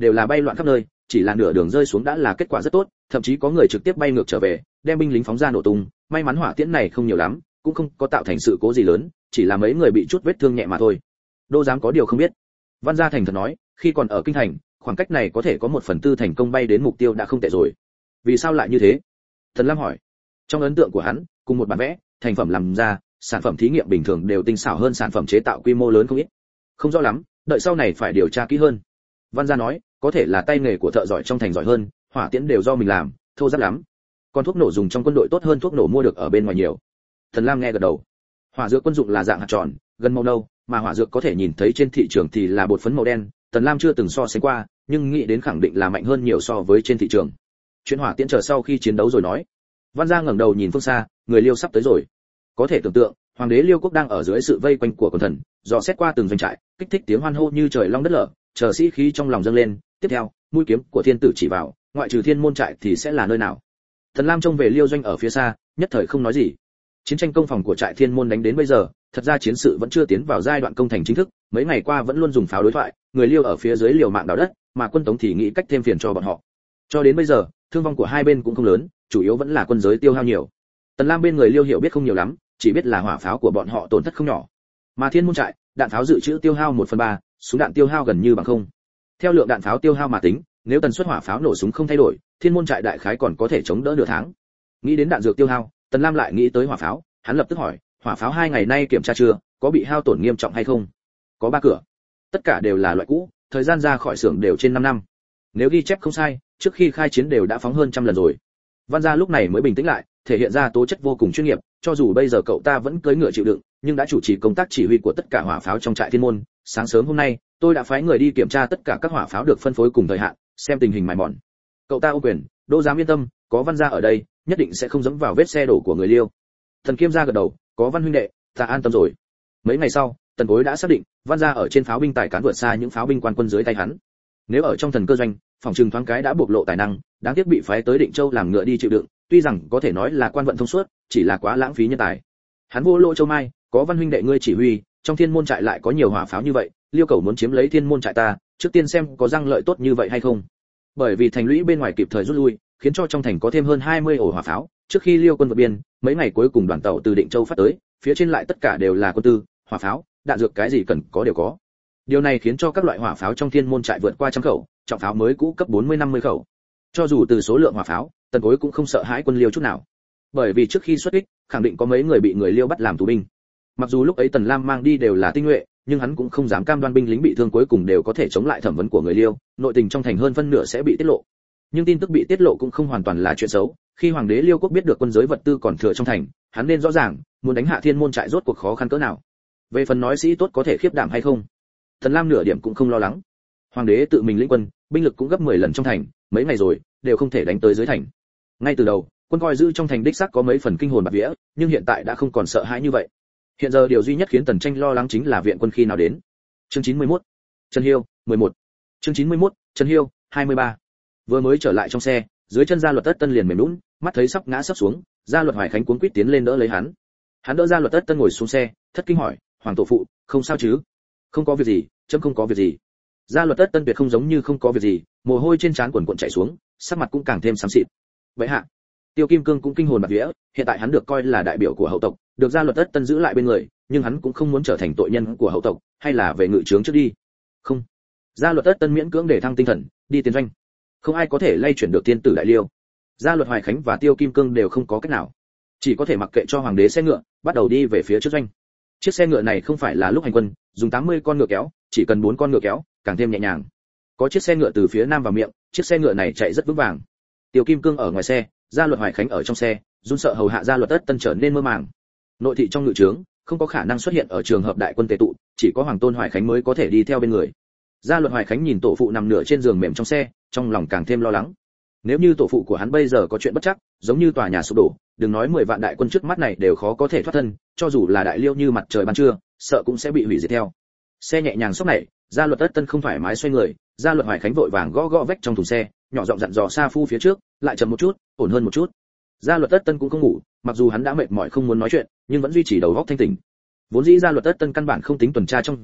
đều là bay loạn khắp nơi, chỉ là nửa đường rơi xuống đã là kết quả rất tốt, thậm chí có người trực tiếp bay ngược trở về, đem binh lính phóng ra nổ tung, may mắn hỏa tiễn này không nhiều lắm, cũng không có tạo thành sự cố gì lớn, chỉ là mấy người bị chút vết thương nhẹ mà thôi. Đô giám có điều không biết. Văn Gia Thành thật nói, khi còn ở kinh thành, khoảng cách này có thể có một phần tư thành công bay đến mục tiêu đã không tệ rồi. Vì sao lại như thế? Thần Lam hỏi. Trong ấn tượng của hắn, cùng một bản vẽ, thành phẩm làm ra, sản phẩm thí nghiệm bình thường đều tinh xảo hơn sản phẩm chế tạo quy mô lớn không ít. Không rõ lắm, đợi sau này phải điều tra kỹ hơn. Văn Gia nói, có thể là tay nghề của thợ giỏi trong thành giỏi hơn, hỏa tiễn đều do mình làm, thô ráp lắm. Còn thuốc nổ dùng trong quân đội tốt hơn thuốc nổ mua được ở bên ngoài nhiều. Thần Lam nghe gật đầu. Hỏa dược quân dụng là dạng hạt tròn, gần màu nâu, mà hỏa dược có thể nhìn thấy trên thị trường thì là bột phấn màu đen. Tần Lam chưa từng so sánh qua, nhưng nghĩ đến khẳng định là mạnh hơn nhiều so với trên thị trường. Chuyện hỏa tiễn chờ sau khi chiến đấu rồi nói. Văn Gia ngẩng đầu nhìn phương xa, người Liêu sắp tới rồi. Có thể tưởng tượng, hoàng đế Liêu quốc đang ở dưới sự vây quanh của quần thần, dò xét qua từng doanh trại, kích thích tiếng hoan hô như trời long đất lở, chờ sĩ khí trong lòng dâng lên. Tiếp theo, mũi kiếm của thiên tử chỉ vào, ngoại trừ thiên môn trại thì sẽ là nơi nào? Thần Lam trông về Liêu doanh ở phía xa, nhất thời không nói gì. Chiến tranh công phòng của trại thiên môn đánh đến bây giờ, thật ra chiến sự vẫn chưa tiến vào giai đoạn công thành chính thức, mấy ngày qua vẫn luôn dùng pháo đối thoại, người Liêu ở phía dưới liều mạng đào đất, mà quân Tống thì nghĩ cách thêm phiền cho bọn họ. Cho đến bây giờ, thương vong của hai bên cũng không lớn, chủ yếu vẫn là quân giới tiêu hao nhiều. Tần Lam bên người Liêu hiểu biết không nhiều lắm, chỉ biết là hỏa pháo của bọn họ tổn thất không nhỏ. Mà thiên môn trại, đạn pháo dự trữ tiêu hao một phần ba, súng đạn tiêu hao gần như bằng không. Theo lượng đạn pháo tiêu hao mà tính, nếu tần suất hỏa pháo nổ súng không thay đổi, thiên môn trại đại khái còn có thể chống đỡ nửa tháng. Nghĩ đến đạn dược tiêu hao, Tần Lam lại nghĩ tới hỏa pháo, hắn lập tức hỏi, hỏa pháo hai ngày nay kiểm tra chưa, có bị hao tổn nghiêm trọng hay không? Có ba cửa, tất cả đều là loại cũ, thời gian ra khỏi xưởng đều trên năm năm. Nếu ghi chép không sai, trước khi khai chiến đều đã phóng hơn trăm lần rồi. Văn Gia lúc này mới bình tĩnh lại, thể hiện ra tố chất vô cùng chuyên nghiệp, cho dù bây giờ cậu ta vẫn cưỡi ngựa chịu đựng, nhưng đã chủ trì công tác chỉ huy của tất cả hỏa pháo trong trại thiên môn. Sáng sớm hôm nay, tôi đã phái người đi kiểm tra tất cả các hỏa pháo được phân phối cùng thời hạn, xem tình hình mài mòn. Cậu ta ô quyền, Đô giám yên tâm, có Văn Gia ở đây, nhất định sẽ không dẫm vào vết xe đổ của người Liêu. Thần Kiêm gia gật đầu, có Văn huynh đệ, ta an tâm rồi. Mấy ngày sau, Tần Bối đã xác định, Văn Gia ở trên pháo binh tài cán vượt xa những pháo binh quan quân dưới tay hắn. Nếu ở trong thần cơ doanh, phòng trừng thoáng cái đã bộc lộ tài năng, đáng tiếc bị phái tới Định Châu làm ngựa đi chịu đựng, tuy rằng có thể nói là quan vận thông suốt, chỉ là quá lãng phí nhân tài. Hắn vô lỗ Châu Mai, có Văn huynh đệ ngươi chỉ huy, trong thiên môn trại lại có nhiều hỏa pháo như vậy, Liêu cầu muốn chiếm lấy thiên môn trại ta, trước tiên xem có răng lợi tốt như vậy hay không. Bởi vì thành lũy bên ngoài kịp thời rút lui, khiến cho trong thành có thêm hơn hai mươi ổ hỏa pháo. Trước khi Liêu quân vượt biên, mấy ngày cuối cùng đoàn tàu từ Định Châu phát tới, phía trên lại tất cả đều là quân tư, hỏa pháo, đạn dược cái gì cần có đều có. Điều này khiến cho các loại hỏa pháo trong thiên môn trại vượt qua trăm khẩu, trọng pháo mới cũ cấp bốn mươi năm mươi khẩu. Cho dù từ số lượng hỏa pháo, Tần Bối cũng không sợ hãi quân Liêu chút nào. Bởi vì trước khi xuất kích, khẳng định có mấy người bị người Liêu bắt làm tù binh. Mặc dù lúc ấy Tần Lam mang đi đều là tinh nhuệ, nhưng hắn cũng không dám cam đoan binh lính bị thương cuối cùng đều có thể chống lại thẩm vấn của người Liêu, nội tình trong thành hơn phân nửa sẽ bị tiết lộ. Nhưng tin tức bị tiết lộ cũng không hoàn toàn là chuyện xấu, khi hoàng đế Liêu quốc biết được quân giới vật tư còn thừa trong thành, hắn nên rõ ràng, muốn đánh hạ thiên môn trại rốt cuộc khó khăn cỡ nào. Về phần nói sĩ tốt có thể khiếp đảm hay không, Tần Lam nửa điểm cũng không lo lắng. Hoàng đế tự mình lĩnh quân, binh lực cũng gấp mười lần trong thành, mấy ngày rồi đều không thể đánh tới dưới thành. Ngay từ đầu, quân coi giữ trong thành đích xác có mấy phần kinh hồn bạt vía, nhưng hiện tại đã không còn sợ hãi như vậy. Hiện giờ điều duy nhất khiến Tần Tranh lo lắng chính là viện quân khi nào đến. Chương chín mươi mốt. Trần Hiêu, mười một. Chương chín mươi mốt. Trần Hiêu, hai mươi ba. Vừa mới trở lại trong xe, dưới chân Gia Luật Tất Tân liền mềm nhũn, mắt thấy sắp ngã sắp xuống, Gia Luật Hoài Khánh cuống quýt tiến lên đỡ lấy hắn. Hắn đỡ Gia Luật Tất Tân ngồi xuống xe, thất kinh hỏi, "Hoàng tổ phụ, không sao chứ?" "Không có việc gì, chấm không có việc gì." Gia Luật Tất Tân tuyệt không giống như không có việc gì, mồ hôi trên trán quần quần chảy xuống, sắc mặt cũng càng thêm xám xịt. "Vậy hạ." Tiêu Kim Cương cũng kinh hồn bạt vía, hiện tại hắn được coi là đại biểu của hậu tộc, được Gia Luật Tất Tân giữ lại bên người, nhưng hắn cũng không muốn trở thành tội nhân của hậu tộc, hay là về ngự trướng trước đi. "Không." Gia Luật Tất Tân miễn cưỡng để thăng tinh thần, đi tiến doanh. Không ai có thể lay chuyển được tiên tử đại Liêu. Gia Luật Hoài Khánh và Tiêu Kim Cương đều không có cách nào, chỉ có thể mặc kệ cho hoàng đế xe ngựa, bắt đầu đi về phía trước doanh. Chiếc xe ngựa này không phải là lúc hành quân, dùng tám mươi con ngựa kéo, chỉ cần bốn con ngựa kéo, càng thêm nhẹ nhàng. Có chiếc xe ngựa từ phía nam vào miệng, chiếc xe ngựa này chạy rất vững vàng. Tiêu Kim Cương ở ngoài xe, Gia Luật Hoài Khánh ở trong xe, run sợ hầu hạ Gia Luật Tất Tân trở nên mơ màng. Nội thị trong ngự trướng, không có khả năng xuất hiện ở trường hợp đại quân tề tụ, chỉ có Hoàng Tôn Hoài Khánh mới có thể đi theo bên người. Gia Luật Hoài Khánh nhìn tổ phụ nằm nửa trên giường mềm trong xe, trong lòng càng thêm lo lắng. Nếu như tổ phụ của hắn bây giờ có chuyện bất trắc, giống như tòa nhà sụp đổ, đừng nói mười vạn đại quân trước mắt này đều khó có thể thoát thân, cho dù là đại Liêu như mặt trời ban trưa, sợ cũng sẽ bị hủy diệt theo. Xe nhẹ nhàng sốc này, Gia Luật Tất Tân không phải mái xoay người, Gia Luật Hoài Khánh vội vàng gõ gõ vách trong thùng xe, nhỏ giọng dặn dò Sa Phu phía trước, lại chậm một chút, ổn hơn một chút. Gia Luật Tất Tân cũng không ngủ, mặc dù hắn đã mệt mỏi không muốn nói chuyện, nhưng vẫn duy trì đầu óc thanh tỉnh. Vốn dĩ Gia Luật Tất Tân căn bản không tính tuần tra trong doanh,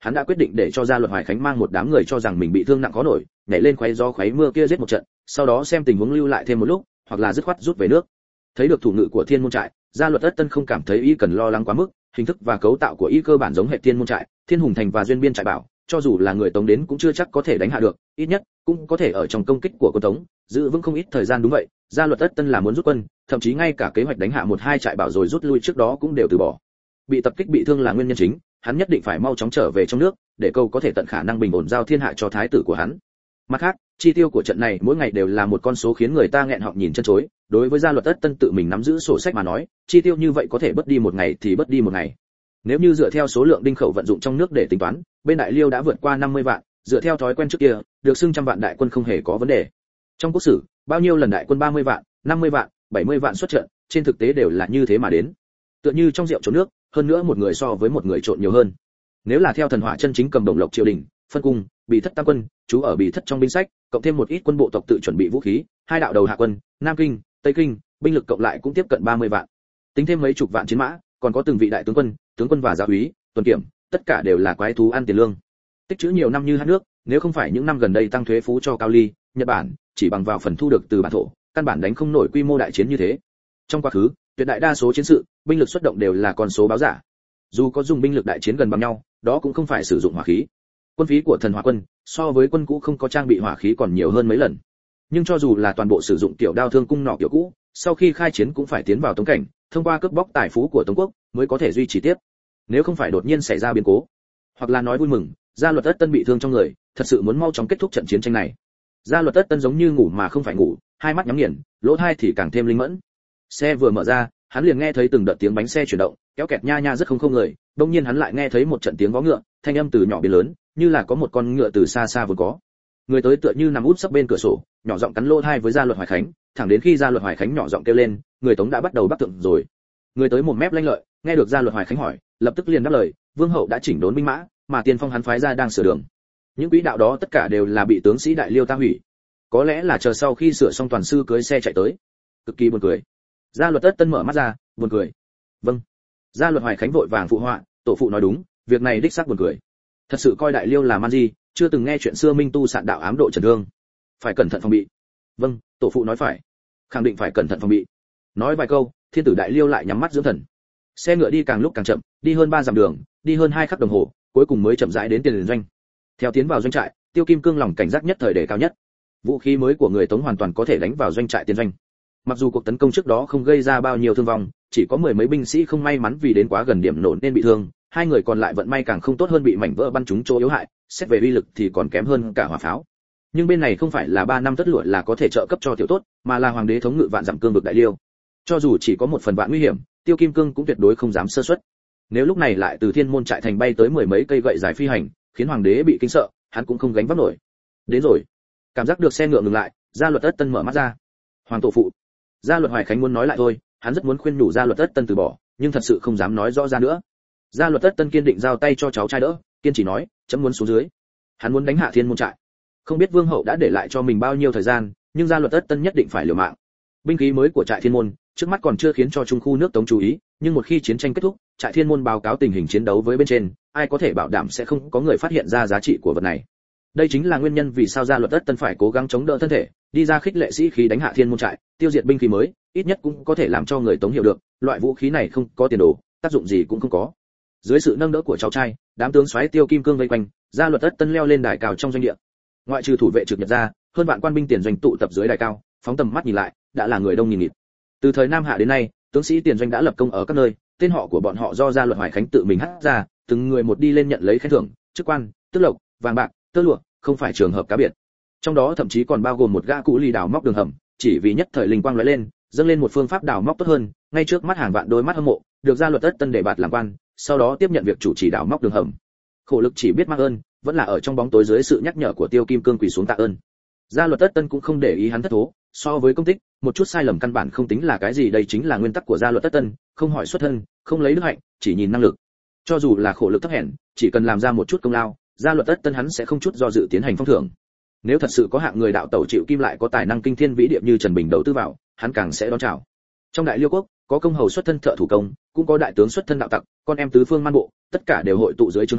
hắn đã quyết định để cho Gia Luật Hoài Khánh mang một đám người cho rằng mình bị thương nặng khó nổi, nhảy lên khoáy gió khoáy mưa kia giết một trận, sau đó xem tình huống lưu lại thêm một lúc, hoặc là dứt khoát rút về nước. Thấy được thủ ngự của Thiên Môn trại, Gia Luật Tất Tân không cảm thấy y cần lo lắng quá mức, hình thức và cấu tạo của y cơ bản giống hệ Thiên Môn trại, Thiên Hùng Thành và Duyên Biên trại bảo, cho dù là người Tống đến cũng chưa chắc có thể đánh hạ được, ít nhất cũng có thể ở trong công kích của quân Tống, giữ vững không ít thời gian. Đúng vậy, Gia Luật Tất Tân là muốn rút quân, thậm chí ngay cả kế hoạch đánh hạ một hai trại bảo rồi rút lui trước đó cũng đều từ bỏ. Bị tập kích bị thương là nguyên nhân chính, hắn nhất định phải mau chóng trở về trong nước, để câu có thể tận khả năng bình ổn giao thiên hạ cho thái tử của hắn. Mặt khác, chi tiêu của trận này mỗi ngày đều là một con số khiến người ta nghẹn họng nhìn chân chối, đối với Gia Luật Tất Tân tự mình nắm giữ sổ sách mà nói, chi tiêu như vậy có thể bớt đi một ngày thì bớt đi một ngày. Nếu như dựa theo số lượng đinh khẩu vận dụng trong nước để tính toán, bên Đại Liêu đã vượt qua năm mươi vạn, dựa theo thói quen trước kia, được xưng trăm vạn đại quân không hề có vấn đề. Trong quốc sử, bao nhiêu lần đại quân ba mươi vạn, năm mươi vạn, bảy mươi vạn xuất trận, trên thực tế đều là như thế mà đến. Tựa như trong rượu trộn nước, hơn nữa một người so với một người trộn nhiều hơn. Nếu là theo thần hỏa chân chính cầm đồng lộc triều đình, phân cung, bị thất tam quân, chú ở bị thất trong binh sách, cộng thêm một ít quân bộ tộc tự chuẩn bị vũ khí, hai đạo đầu hạ quân, Nam Kinh, Tây Kinh, binh lực cộng lại cũng tiếp cận ba mươi vạn. Tính thêm mấy chục vạn chiến mã, còn có từng vị đại tướng quân, tướng quân và gia úy, tuần kiểm, tất cả đều là quái thú ăn tiền lương. Tích trữ nhiều năm như hát nước, nếu không phải những năm gần đây tăng thuế phú cho Cao Ly, Nhật Bản, chỉ bằng vào phần thu được từ bản thổ, căn bản đánh không nổi quy mô đại chiến như thế. Trong quá khứ, tuyệt đại đa số chiến sự, binh lực xuất động đều là con số báo giả. Dù có dùng binh lực đại chiến gần bằng nhau, đó cũng không phải sử dụng hỏa khí. Quân phí của thần hỏa quân so với quân cũ không có trang bị hỏa khí còn nhiều hơn mấy lần. Nhưng cho dù là toàn bộ sử dụng tiểu đao thương cung nỏ kiểu cũ, sau khi khai chiến cũng phải tiến vào Tống cảnh, thông qua cướp bóc tài phú của Tống quốc mới có thể duy trì tiếp. Nếu không phải đột nhiên xảy ra biến cố, hoặc là nói vui mừng, Gia Luật Tất Tân bị thương trong người, thật sự muốn mau chóng kết thúc trận chiến tranh này. Gia Luật Tất Tân giống như ngủ mà không phải ngủ, hai mắt nhắm nghiền, lỗ tai thì càng thêm linh mẫn. Xe vừa mở ra, hắn liền nghe thấy từng đợt tiếng bánh xe chuyển động, kéo kẹt nha nha rất không không người. Đột nhiên hắn lại nghe thấy một trận tiếng vó ngựa, thanh âm từ nhỏ biến lớn, như là có một con ngựa từ xa xa vốn có. Người tới tựa như nằm úp sấp bên cửa sổ, nhỏ giọng cắn lỗ tai với Gia Luật Hoài Khánh, thẳng đến khi Gia Luật Hoài Khánh nhỏ giọng kêu lên, người Tống đã bắt đầu bắt tượng rồi. Người tới một mép lanh lợi, nghe được Gia Luật Hoài Khánh hỏi, lập tức liền đáp lời, vương hậu đã chỉnh đốn binh mã, mà tiên phong hắn phái ra đang sửa đường. Những quỹ đạo đó tất cả đều là bị tướng sĩ Đại Liêu ta hủy. Có lẽ là chờ sau khi sửa xong toàn sư cưới xe chạy tới. Cực kỳ buồn cười. Gia Luật Tất Tân mở mắt ra, buồn cười. Vâng. Gia Luật Hoài Khánh vội vàng phụ họa, tổ phụ nói đúng, việc này đích xác buồn cười. Thật sự coi Đại Liêu là man di, chưa từng nghe chuyện xưa Minh tu sạn đạo ám độ Trần Thương. Phải cẩn thận phòng bị. Vâng, tổ phụ nói phải. Khẳng định phải cẩn thận phòng bị. Nói vài câu, thiên tử Đại Liêu lại nhắm mắt dưỡng thần. Xe ngựa đi càng lúc càng chậm, đi hơn ba dặm đường, đi hơn hai khắc đồng hồ, cuối cùng mới chậm rãi đến tiền doanh. Theo tiến vào doanh trại, Tiêu Kim Cương lòng cảnh giác nhất thời đề cao nhất. Vũ khí mới của người Tống hoàn toàn có thể đánh vào doanh trại tiền doanh. Mặc dù cuộc tấn công trước đó không gây ra bao nhiêu thương vong, chỉ có mười mấy binh sĩ không may mắn vì đến quá gần điểm nổ nên bị thương, hai người còn lại vận may càng không tốt hơn bị mảnh vỡ bắn trúng chỗ yếu hại, xét về uy lực thì còn kém hơn cả hỏa pháo. Nhưng bên này không phải là ba năm tất lụa là có thể trợ cấp cho tiểu tốt, mà là hoàng đế thống ngự vạn dặm cương vực Đại Liêu. Cho dù chỉ có một phần vạn nguy hiểm, Tiêu Kim Cương cũng tuyệt đối không dám sơ suất. Nếu lúc này lại từ Thiên Môn trại thành bay tới mười mấy cây gậy dài phi hành, khiến hoàng đế bị kinh sợ, hắn cũng không gánh vác nổi. Đến rồi. Cảm giác được xe ngựa ngừng lại, Gia Luật Tất Tân mở mắt ra. Hoàng tổ phụ. Gia Luật Hoài Khánh muốn nói lại thôi, hắn rất muốn khuyên nhủ Gia Luật Tất Tân từ bỏ, nhưng thật sự không dám nói rõ ra nữa. Gia Luật Tất Tân kiên định giao tay cho cháu trai đỡ, kiên trì nói, chấm muốn xuống dưới. Hắn muốn đánh hạ Thiên Môn trại. Không biết vương hậu đã để lại cho mình bao nhiêu thời gian, nhưng Gia Luật Tất Tân nhất định phải liều mạng. Binh khí mới của trại Thiên Môn, trước mắt còn chưa khiến cho trung khu nước Tống chú ý, nhưng một khi chiến tranh kết thúc, trại Thiên Môn báo cáo tình hình chiến đấu với bên trên, ai có thể bảo đảm sẽ không có người phát hiện ra giá trị của vật này. Đây chính là nguyên nhân vì sao Gia Luật Tất Tân phải cố gắng chống đỡ thân thể, đi ra khích lệ sĩ khí đánh hạ Thiên Môn trại, tiêu diệt binh khí mới, ít nhất cũng có thể làm cho người Tống hiểu được, loại vũ khí này không có tiền đồ, tác dụng gì cũng không có. Dưới sự nâng đỡ của cháu trai, đám tướng soái Tiêu Kim Cương vây quanh, Gia Luật Tất Tân leo lên đài cao trong doanh địa. Ngoại trừ thủ vệ trực nhật ra, hơn vạn quan binh tiền doanh tụ tập dưới đài cao, phóng tầm mắt nhìn lại, đã là người đông nghìn nghịt. Từ thời Nam Hạ đến nay, tướng sĩ tiền doanh đã lập công ở các nơi, tên họ của bọn họ do Gia Luật Hoài Khánh tự mình hát ra, từng người một đi lên nhận lấy khen thưởng, chức quan, tước lộc, vàng bạc, tơ lụa, không phải trường hợp cá biệt. Trong đó thậm chí còn bao gồm một gã cũ ly đào móc đường hầm, chỉ vì nhất thời linh quang lóe lên, dâng lên một phương pháp đào móc tốt hơn, ngay trước mắt hàng vạn đôi mắt hâm mộ, được Gia Luật Tất Tân để bạt làm quan, sau đó tiếp nhận việc chủ trì đào móc đường hầm. Khổ lực chỉ biết mang ơn, vẫn là ở trong bóng tối dưới sự nhắc nhở của Tiêu Kim Cương quỳ xuống tạ ơn. Gia Luật Tất Tân cũng không để ý hắn thất thố, so với công tích, một chút sai lầm căn bản không tính là cái gì, đây chính là nguyên tắc của Gia Luật Tất Tân, không hỏi xuất thân, không lấy đức hạnh, chỉ nhìn năng lực. Cho dù là khổ lực thấp hèn, chỉ cần làm ra một chút công lao, Gia Luật Tất Tân hắn sẽ không chút do dự tiến hành phong thưởng. Nếu thật sự có hạng người đạo tẩu chịu kim lại có tài năng kinh thiên vĩ địa như Trần Bình đầu tư vào, hắn càng sẽ đón chào. Trong Đại Liêu quốc, có công hầu xuất thân thợ thủ công, cũng có đại tướng xuất thân đạo tặc, con em tứ phương man bộ, tất cả đều hội tụ dưới trướng hắn,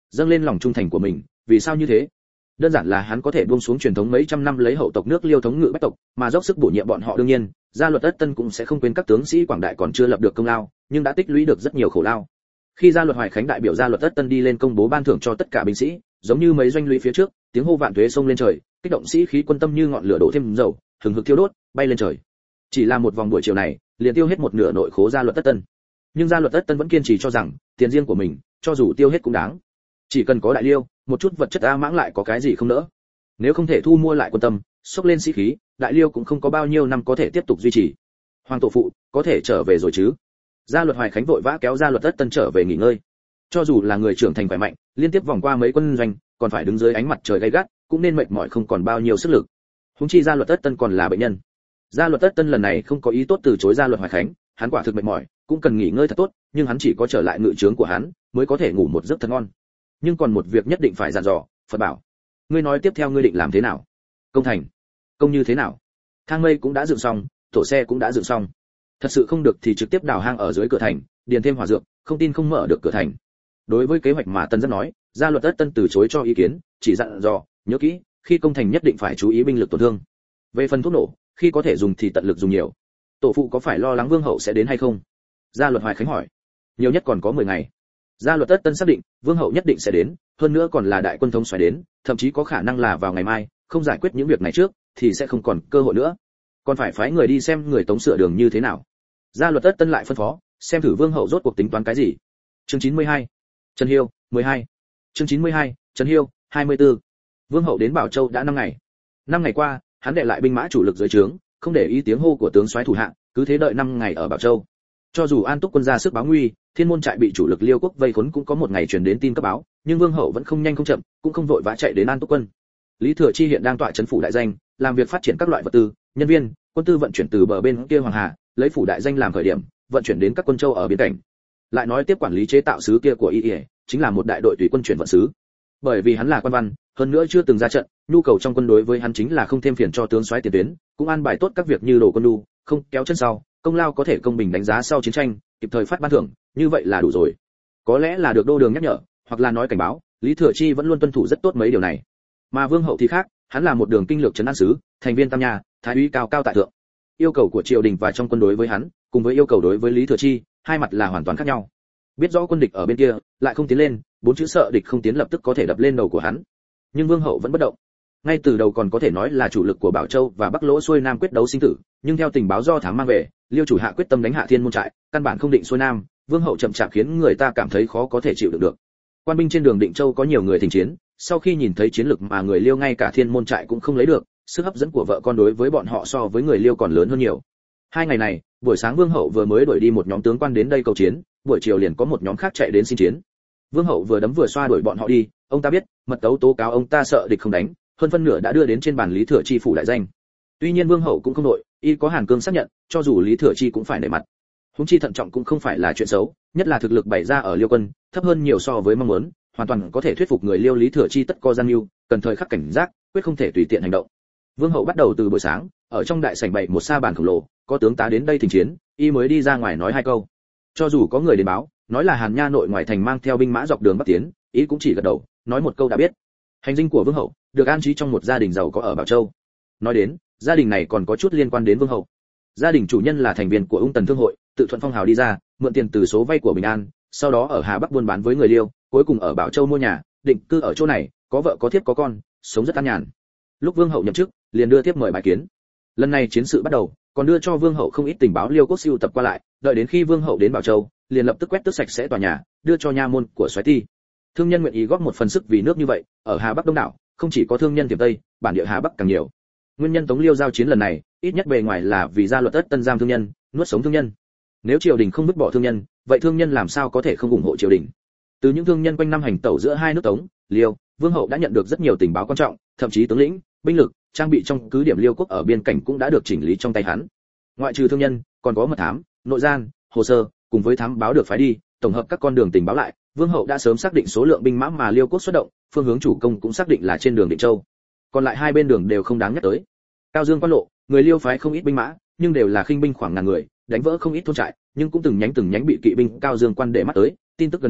dâng lên lòng trung thành của mình. Vì sao như thế? Đơn giản là hắn có thể buông xuống truyền thống mấy trăm năm lấy hậu tộc nước Liêu thống ngự bách tộc, mà dốc sức bổ nhiệm bọn họ. Đương nhiên, gia luật Tất Tân cũng sẽ không quên các tướng sĩ quảng đại còn chưa lập được công lao, nhưng đã tích lũy được rất nhiều khổ lao. Khi gia luật Hoài Khánh đại biểu gia luật Tất Tân đi lên công bố ban thưởng cho tất cả binh sĩ, giống như mấy doanh lũy phía trước, tiếng hô vạn tuế xông lên trời, kích động sĩ khí quân tâm như ngọn lửa đổ thêm dầu, hừng hực thiêu đốt, bay lên trời. Chỉ là một vòng buổi chiều này, liền tiêu hết một nửa nội khố gia luật Tất Tân. Nhưng gia luật Tất Tân vẫn kiên trì cho rằng, tiền riêng của mình, cho dù tiêu hết cũng đáng. Chỉ cần có đại liêu, một chút vật chất a mãng lại có cái gì không nỡ. Nếu không thể thu mua lại quân tâm, xốc lên sĩ khí, đại liêu cũng không có bao nhiêu năm có thể tiếp tục duy trì. Hoàng tổ phụ, có thể trở về rồi chứ? Gia luật Hoài Khánh vội vã kéo gia luật Tất Tân trở về nghỉ ngơi. Cho dù là người trưởng thành khỏe mạnh, liên tiếp vòng qua mấy quân doanh, còn phải đứng dưới ánh mặt trời gay gắt, cũng nên mệt mỏi không còn bao nhiêu sức lực. Huống chi gia luật Tất Tân còn là bệnh nhân. Gia luật Tất Tân lần này không có ý tốt từ chối gia luật Hoài Khánh, hắn quả thực mệt mỏi, cũng cần nghỉ ngơi thật tốt, nhưng hắn chỉ có trở lại ngự trướng của hắn, mới có thể ngủ một giấc thật ngon. Nhưng còn một việc nhất định phải dặn dò, Phật bảo, ngươi nói tiếp theo ngươi định làm thế nào? Công thành, công như thế nào? Thang mây cũng đã dựng xong, tổ xe cũng đã dựng xong. Thật sự không được thì trực tiếp đào hang ở dưới cửa thành, điền thêm hỏa dược, không tin không mở được cửa thành. Đối với kế hoạch mà Tân Dân nói, gia luật Tất Tân từ chối cho ý kiến, chỉ dặn dò, nhớ kỹ, khi công thành nhất định phải chú ý binh lực tổn thương. Về phần thuốc nổ, khi có thể dùng thì tận lực dùng nhiều. Tổ phụ có phải lo lắng Vương hậu sẽ đến hay không? Gia luật Hoài Khánh hỏi. Nhiều nhất còn có mười ngày. Gia luật Tất Tân xác định, Vương hậu nhất định sẽ đến, hơn nữa còn là đại quân thống soái đến, thậm chí có khả năng là vào ngày mai, không giải quyết những việc này trước thì sẽ không còn cơ hội nữa. Còn phải phái người đi xem người tống sửa đường như thế nào. Gia luật Tất Tân lại phân phó, xem thử Vương hậu rốt cuộc tính toán cái gì. Chương chín mươi hai. Trần Hiêu, mười hai. Chương chín mươi hai. Trần Hiêu, hai mươi tư. Vương hậu đến Bảo Châu đã năm ngày. Năm ngày qua, hắn đệ lại binh mã chủ lực dưới trướng, không để ý tiếng hô của tướng soái thủ hạ, cứ thế đợi năm ngày ở Bảo Châu. Cho dù An Túc quân ra sức báo nguy, Thiên Môn trại bị chủ lực Liêu quốc vây khốn cũng có một ngày truyền đến tin cấp báo, nhưng Vương hậu vẫn không nhanh không chậm, cũng không vội vã chạy đến An Túc quân. Lý Thừa Chi hiện đang tọa trấn phủ đại danh, làm việc phát triển các loại vật tư, nhân viên, quân tư vận chuyển từ bờ bên kia Hoàng Hà, lấy phủ đại danh làm khởi điểm, vận chuyển đến các quân châu ở biên cảnh. Lại nói tiếp quản lý chế tạo sứ kia của Y Y, chính là một đại đội tùy quân chuyển vận sứ. Bởi vì hắn là quan văn, hơn nữa chưa từng ra trận, nhu cầu trong quân đối với hắn chính là không thêm phiền cho tướng soái tiền tuyến, cũng an bài tốt các việc như đồ quân đu, không kéo chân sau, công lao có thể công bình đánh giá sau chiến tranh, kịp thời phát ban thưởng, như vậy là đủ rồi. Có lẽ là được đô đường nhắc nhở, hoặc là nói cảnh báo, Lý Thừa Chi vẫn luôn tuân thủ rất tốt mấy điều này. Mà Vương hậu thì khác, hắn là một đường kinh lược trấn an sứ, thành viên tam nhà, thái úy cao cao tại thượng. Yêu cầu của triều đình và trong quân đối với hắn, cùng với yêu cầu đối với Lý Thừa Chi, hai mặt là hoàn toàn khác nhau. Biết rõ quân địch ở bên kia, lại không tiến lên, bốn chữ sợ địch không tiến lập tức có thể đập lên đầu của hắn. Nhưng Vương hậu vẫn bất động. Ngay từ đầu còn có thể nói là chủ lực của Bảo Châu và Bắc Lỗ xuôi nam quyết đấu sinh tử, nhưng theo tình báo do thám mang về, Liêu chủ hạ quyết tâm đánh hạ Thiên Môn trại, căn bản không định xuôi nam, Vương hậu chậm chạp khiến người ta cảm thấy khó có thể chịu đựng được. Quan binh trên đường Định Châu có nhiều người thình chiến, sau khi nhìn thấy chiến lực mà người Liêu ngay cả Thiên Môn trại cũng không lấy được, sức hấp dẫn của vợ con đối với bọn họ so với người Liêu còn lớn hơn nhiều. Hai ngày này, buổi sáng Vương hậu vừa mới đuổi đi một nhóm tướng quan đến đây cầu chiến, buổi chiều liền có một nhóm khác chạy đến xin chiến. Vương hậu vừa đấm vừa xoa đuổi bọn họ đi, ông ta biết, mật tấu tố cáo ông ta sợ địch không đánh, hơn phân nửa đã đưa đến trên bàn Lý Thừa Chi phủ đại danh. Tuy nhiên Vương hậu cũng không đội, y có Hàn Cương xác nhận, cho dù Lý Thừa Chi cũng phải nể mặt. Huống chi thận trọng cũng không phải là chuyện xấu, nhất là thực lực bày ra ở Liêu quân, thấp hơn nhiều so với mong muốn, hoàn toàn có thể thuyết phục người Liêu Lý Thừa Chi tất co gian mưu, cần thời khắc cảnh giác, quyết không thể tùy tiện hành động. Vương hậu bắt đầu từ buổi sáng, ở trong đại sảnh bày một sa bàn khổng lồ, có tướng tá đến đây thỉnh chiến, y mới đi ra ngoài nói hai câu. Cho dù có người đến báo, nói là Hàn Nha nội ngoại thành mang theo binh mã dọc đường bắc tiến, y cũng chỉ gật đầu, nói một câu đã biết. Hành dinh của Vương hậu được an trí trong một gia đình giàu có ở Bảo Châu. Nói đến, gia đình này còn có chút liên quan đến Vương hậu. Gia đình chủ nhân là thành viên của Ung Tần Thương hội, tự thuận phong hào đi ra, mượn tiền từ số vay của Bình An, sau đó ở Hà Bắc buôn bán với người Liêu, cuối cùng ở Bảo Châu mua nhà, định cư ở chỗ này, có vợ có thiếp có con, sống rất an nhàn. Lúc Vương hậu nhậm chức, liền đưa tiếp mời bài kiến. Lần này chiến sự bắt đầu, còn đưa cho Vương hậu không ít tình báo Liêu quốc siêu tập qua lại, đợi đến khi Vương hậu đến Bảo Châu, liền lập tức quét tước sạch sẽ tòa nhà, đưa cho nha môn của soái ty. Thương nhân nguyện ý góp một phần sức vì nước như vậy, ở Hà Bắc đông đảo, không chỉ có thương nhân tiềm tây, bản địa Hà Bắc càng nhiều. Nguyên nhân Tống Liêu giao chiến lần này, ít nhất bề ngoài là vì gia luật Tất Tân giam thương nhân, nuốt sống thương nhân. Nếu triều đình không vứt bỏ thương nhân, vậy thương nhân làm sao có thể không ủng hộ triều đình? Từ những thương nhân quanh năm hành tẩu giữa hai nước Tống, Liêu, Vương hậu đã nhận được rất nhiều tình báo quan trọng, thậm chí tướng lĩnh, binh lực, trang bị trong cứ điểm Liêu quốc ở biên cảnh cũng đã được chỉnh lý trong tay hắn. Ngoại trừ thương nhân, còn có mật thám, nội gian, hồ sơ, cùng với thám báo được phái đi, tổng hợp các con đường tình báo lại, Vương hậu đã sớm xác định số lượng binh mã mà Liêu quốc xuất động, phương hướng chủ công cũng xác định là trên đường Định Châu. Còn lại hai bên đường đều không đáng nhắc tới. Cao Dương quan lộ, người Liêu phái không ít binh mã, nhưng đều là khinh binh khoảng ngàn người, đánh vỡ không ít thôn trại, nhưng cũng từng nhánh từng nhánh bị kỵ binh Cao Dương quan để mắt tới. Tin tức gần đây,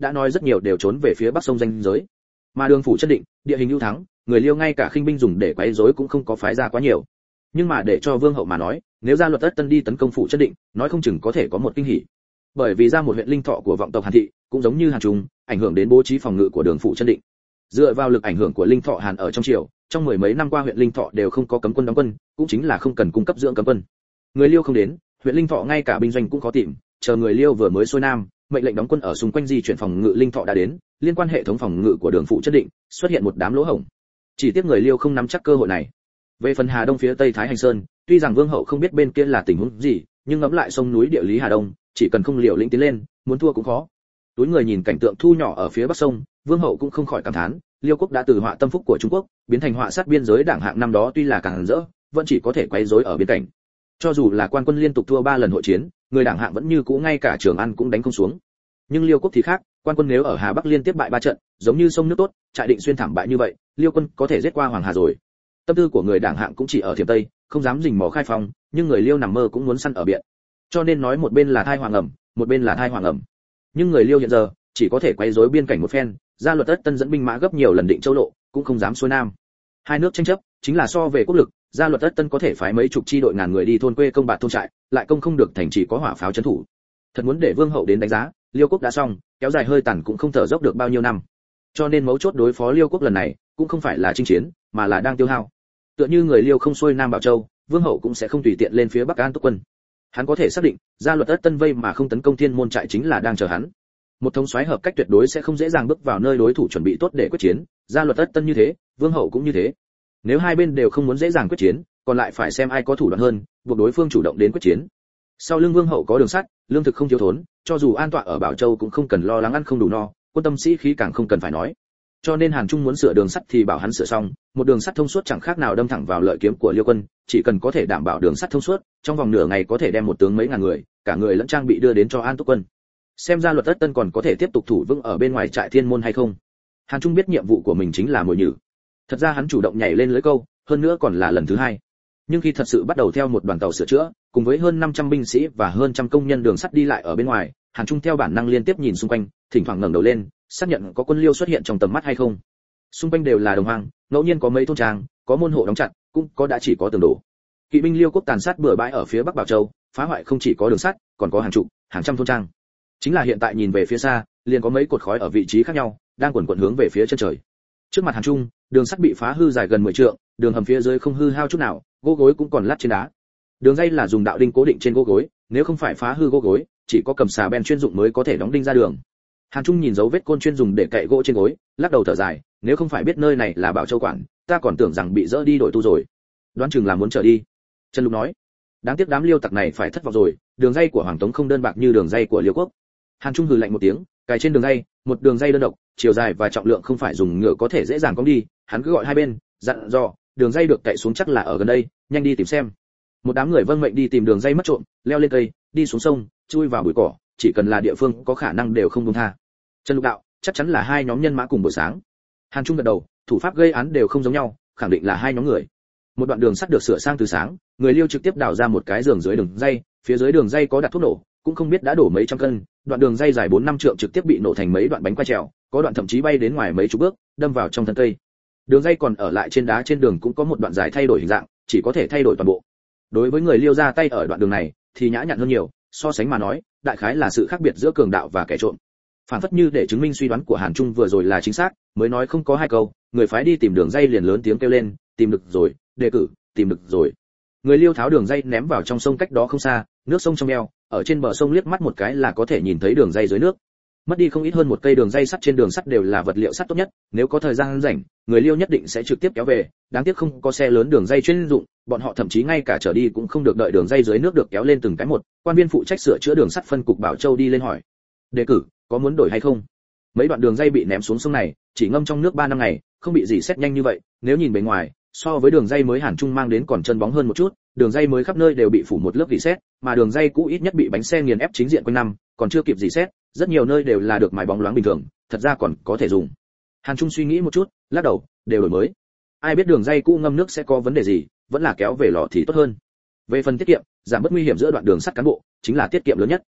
đã nói rất nhiều đều trốn về phía bắc sông danh giới. Mà Đường phủ chân định, địa hình ưu thắng, người Liêu ngay cả khinh binh dùng để quấy rối cũng không có phái ra quá nhiều. Nhưng mà để cho Vương hậu mà nói, nếu Gia Luật Tất Tân đi tấn công phủ chân định, nói không chừng có thể có một kinh hỉ. Bởi vì ra một huyện linh thọ của vọng tộc Hàn thị, cũng giống như Hàn Trung, ảnh hưởng đến bố trí phòng ngự của Đường phủ chân định. Dựa vào lực ảnh hưởng của linh thọ Hàn ở trong triều, trong mười mấy năm qua huyện linh thọ đều không có cấm quân đóng quân, cũng chính là không cần cung cấp dưỡng cấm quân. Người Liêu không đến, huyện linh thọ ngay cả binh doanh cũng có tìm, chờ người Liêu vừa mới xuôi nam, mệnh lệnh đóng quân ở xung quanh di chuyển phòng ngự linh thọ đã đến, liên quan hệ thống phòng ngự của Đường phủ chân định, xuất hiện một đám lỗ hổng. Chỉ tiếc người Liêu không nắm chắc cơ hội này. Về phần Hà Đông phía Tây Thái Hành Sơn, tuy rằng Vương hậu không biết bên kia là tình huống gì, nhưng ngẫm lại sông núi địa lý Hà Đông, chỉ cần không liều lĩnh tiến lên, muốn thua cũng khó. Túi người nhìn cảnh tượng thu nhỏ ở phía bắc sông, Vương hậu cũng không khỏi cảm thán, Liêu quốc đã từ họa tâm phúc của Trung Quốc, biến thành họa sát biên giới đảng hạng năm đó tuy là càng rỡ, vẫn chỉ có thể quấy rối ở biên cảnh. Cho dù là quan quân liên tục thua ba lần hội chiến, người đảng hạng vẫn như cũ ngay cả Trường An cũng đánh không xuống. Nhưng Liêu quốc thì khác, quan quân nếu ở Hà Bắc liên tiếp bại ba trận, giống như sông nước tốt, trại Định Xuyên thảm bại như vậy, Liêu quân có thể giết qua Hoàng Hà rồi. Tâm tư của người đảng hạng cũng chỉ ở Thiểm Tây, không dám rình mò khai phong, nhưng người Liêu nằm mơ cũng muốn săn ở biển. Cho nên nói một bên là thai hoàng ẩm, một bên là thai hoàng ẩm. Nhưng người Liêu hiện giờ chỉ có thể quấy rối biên cảnh một phen, Gia Luật Tất Tân dẫn binh mã gấp nhiều lần Định Châu lộ, cũng không dám xuôi nam. Hai nước tranh chấp, chính là so về quốc lực, Gia Luật Tất Tân có thể phái mấy chục chi đội ngàn người đi thôn quê công bạt thôn trại, lại công không được thành chỉ có hỏa pháo trấn thủ. Thật muốn để Vương hậu đến đánh giá, Liêu quốc đã xong, kéo dài hơi tàn cũng không thở dốc được bao nhiêu năm. Cho nên mấu chốt đối phó Liêu quốc lần này, cũng không phải là chinh chiến, mà là đang tiêu hao. Tựa như người Liêu không xuôi nam Bảo Châu, Vương hậu cũng sẽ không tùy tiện lên phía Bắc An Túc quân. Hắn có thể xác định, Gia Luật Tất Tân vây mà không tấn công Thiên Môn trại chính là đang chờ hắn. Một thống soái hợp cách tuyệt đối sẽ không dễ dàng bước vào nơi đối thủ chuẩn bị tốt để quyết chiến, Gia Luật Tất Tân như thế, Vương hậu cũng như thế. Nếu hai bên đều không muốn dễ dàng quyết chiến, còn lại phải xem ai có thủ đoạn hơn, buộc đối phương chủ động đến quyết chiến. Sau lưng Vương hậu có đường sắt, lương thực không thiếu thốn, cho dù an tọa ở Bảo Châu cũng không cần lo lắng ăn không đủ no, quân tâm sĩ khí càng không cần phải nói. Cho nên Hàn Trung muốn sửa đường sắt thì bảo hắn sửa xong, một đường sắt thông suốt chẳng khác nào đâm thẳng vào lợi kiếm của Liêu quân, chỉ cần có thể đảm bảo đường sắt thông suốt, trong vòng nửa ngày có thể đem một tướng mấy ngàn người, cả người lẫn trang bị đưa đến cho An Túc quân. Xem ra Luật Tất Tân còn có thể tiếp tục thủ vững ở bên ngoài trại Thiên Môn hay không. Hàn Trung biết nhiệm vụ của mình chính là mồi nhử. Thật ra hắn chủ động nhảy lên lưới câu, hơn nữa còn là lần thứ hai. Nhưng khi thật sự bắt đầu theo một đoàn tàu sửa chữa, cùng với hơn năm trăm binh sĩ và hơn trăm công nhân đường sắt đi lại ở bên ngoài, Hàn Trung theo bản năng liên tiếp nhìn xung quanh, thỉnh thoảng ngẩng đầu lên, xác nhận có quân Liêu xuất hiện trong tầm mắt hay không. Xung quanh đều là đồng hoang, ngẫu nhiên có mấy thôn trang, có môn hộ đóng chặt, cũng có đã chỉ có tường đổ. Kỵ binh Liêu quốc tàn sát bừa bãi ở phía Bắc Bảo Châu, phá hoại không chỉ có đường sắt, còn có hàng chục, hàng trăm thôn trang. Chính là hiện tại nhìn về phía xa, liền có mấy cột khói ở vị trí khác nhau, đang quần quần hướng về phía chân trời. Trước mặt Hàn Trung, đường sắt bị phá hư dài gần mười trượng, đường hầm phía dưới không hư hao chút nào, gỗ gối cũng còn lát trên đá. Đường dây là dùng đạo đinh cố định trên gỗ gối, nếu không phải phá hư gỗ gối, chỉ có cầm xà beng chuyên dụng mới có thể đóng đinh ra đường. Hàn Trung nhìn dấu vết côn chuyên dùng để cậy gỗ trên gối, lắc đầu thở dài, nếu không phải biết nơi này là Bảo Châu quản, ta còn tưởng rằng bị dỡ đi đổi tu rồi. Đoán chừng là muốn trở đi. Trần Lục nói, đáng tiếc đám Liêu tặc này phải thất vọng rồi, đường dây của Hoàng Tống không đơn bạc như đường dây của Liêu quốc. Hàn Trung hừ lạnh một tiếng, cài trên đường dây, một đường dây đơn độc, chiều dài và trọng lượng không phải dùng ngựa có thể dễ dàng cong đi, hắn cứ gọi hai bên, dặn dò, đường dây được cậy xuống chắc là ở gần đây, nhanh đi tìm xem. Một đám người vâng mệnh đi tìm đường dây mất trộm, leo lên cây, đi xuống sông, chui vào bụi cỏ, chỉ cần là địa phương có khả năng đều không buông tha. Trần Lục đạo, chắc chắn là hai nhóm nhân mã cùng buổi sáng. Hàn Trung gật đầu, thủ pháp gây án đều không giống nhau, khẳng định là hai nhóm người. Một đoạn đường sắt được sửa sang từ sáng, người Liêu trực tiếp đào ra một cái giường dưới đường dây, phía dưới đường dây có đặt thuốc nổ, cũng không biết đã đổ mấy trăm cân, đoạn đường dây dài bốn năm trượng trực tiếp bị nổ thành mấy đoạn bánh quay trèo, có đoạn thậm chí bay đến ngoài mấy chục bước, đâm vào trong thân cây. Đường dây còn ở lại trên đá trên đường cũng có một đoạn dài thay đổi hình dạng, chỉ có thể thay đổi toàn bộ. Đối với người Liêu ra tay ở đoạn đường này thì nhã nhặn hơn nhiều, so sánh mà nói, đại khái là sự khác biệt giữa cường đạo và kẻ trộm. Phản phất như để chứng minh suy đoán của Hàn Trung vừa rồi là chính xác, mới nói không có hai câu, người phái đi tìm đường dây liền lớn tiếng kêu lên, tìm được rồi, đề cử, tìm được rồi. Người Liêu tháo đường dây ném vào trong sông cách đó không xa, nước sông trong eo, ở trên bờ sông liếc mắt một cái là có thể nhìn thấy đường dây dưới nước. Mất đi không ít hơn một cây đường dây sắt, trên đường sắt đều là vật liệu sắt tốt nhất, nếu có thời gian rảnh, người Liêu nhất định sẽ trực tiếp kéo về, đáng tiếc không có xe lớn đường dây chuyên dụng, bọn họ thậm chí ngay cả trở đi cũng không được đợi đường dây dưới nước được kéo lên từng cái một. Quan viên phụ trách sửa chữa đường sắt phân cục Bảo Châu đi lên hỏi, đề cử, có muốn đổi hay không? Mấy đoạn đường dây bị ném xuống sông này, chỉ ngâm trong nước ba năm ngày, không bị gì xét nhanh như vậy, nếu nhìn bề ngoài, so với đường dây mới Hàn Trung mang đến còn chân bóng hơn một chút, đường dây mới khắp nơi đều bị phủ một lớp rỉ sét, mà đường dây cũ ít nhất bị bánh xe nghiền ép chính diện quanh năm, còn chưa kịp rỉ sét, rất nhiều nơi đều là được mài bóng loáng bình thường, thật ra còn có thể dùng. Hàn Trung suy nghĩ một chút, lắc đầu, đều đổi mới. Ai biết đường dây cũ ngâm nước sẽ có vấn đề gì, vẫn là kéo về lò thì tốt hơn. Về phần tiết kiệm, giảm bớt nguy hiểm giữa đoạn đường sắt cán bộ, chính là tiết kiệm lớn nhất.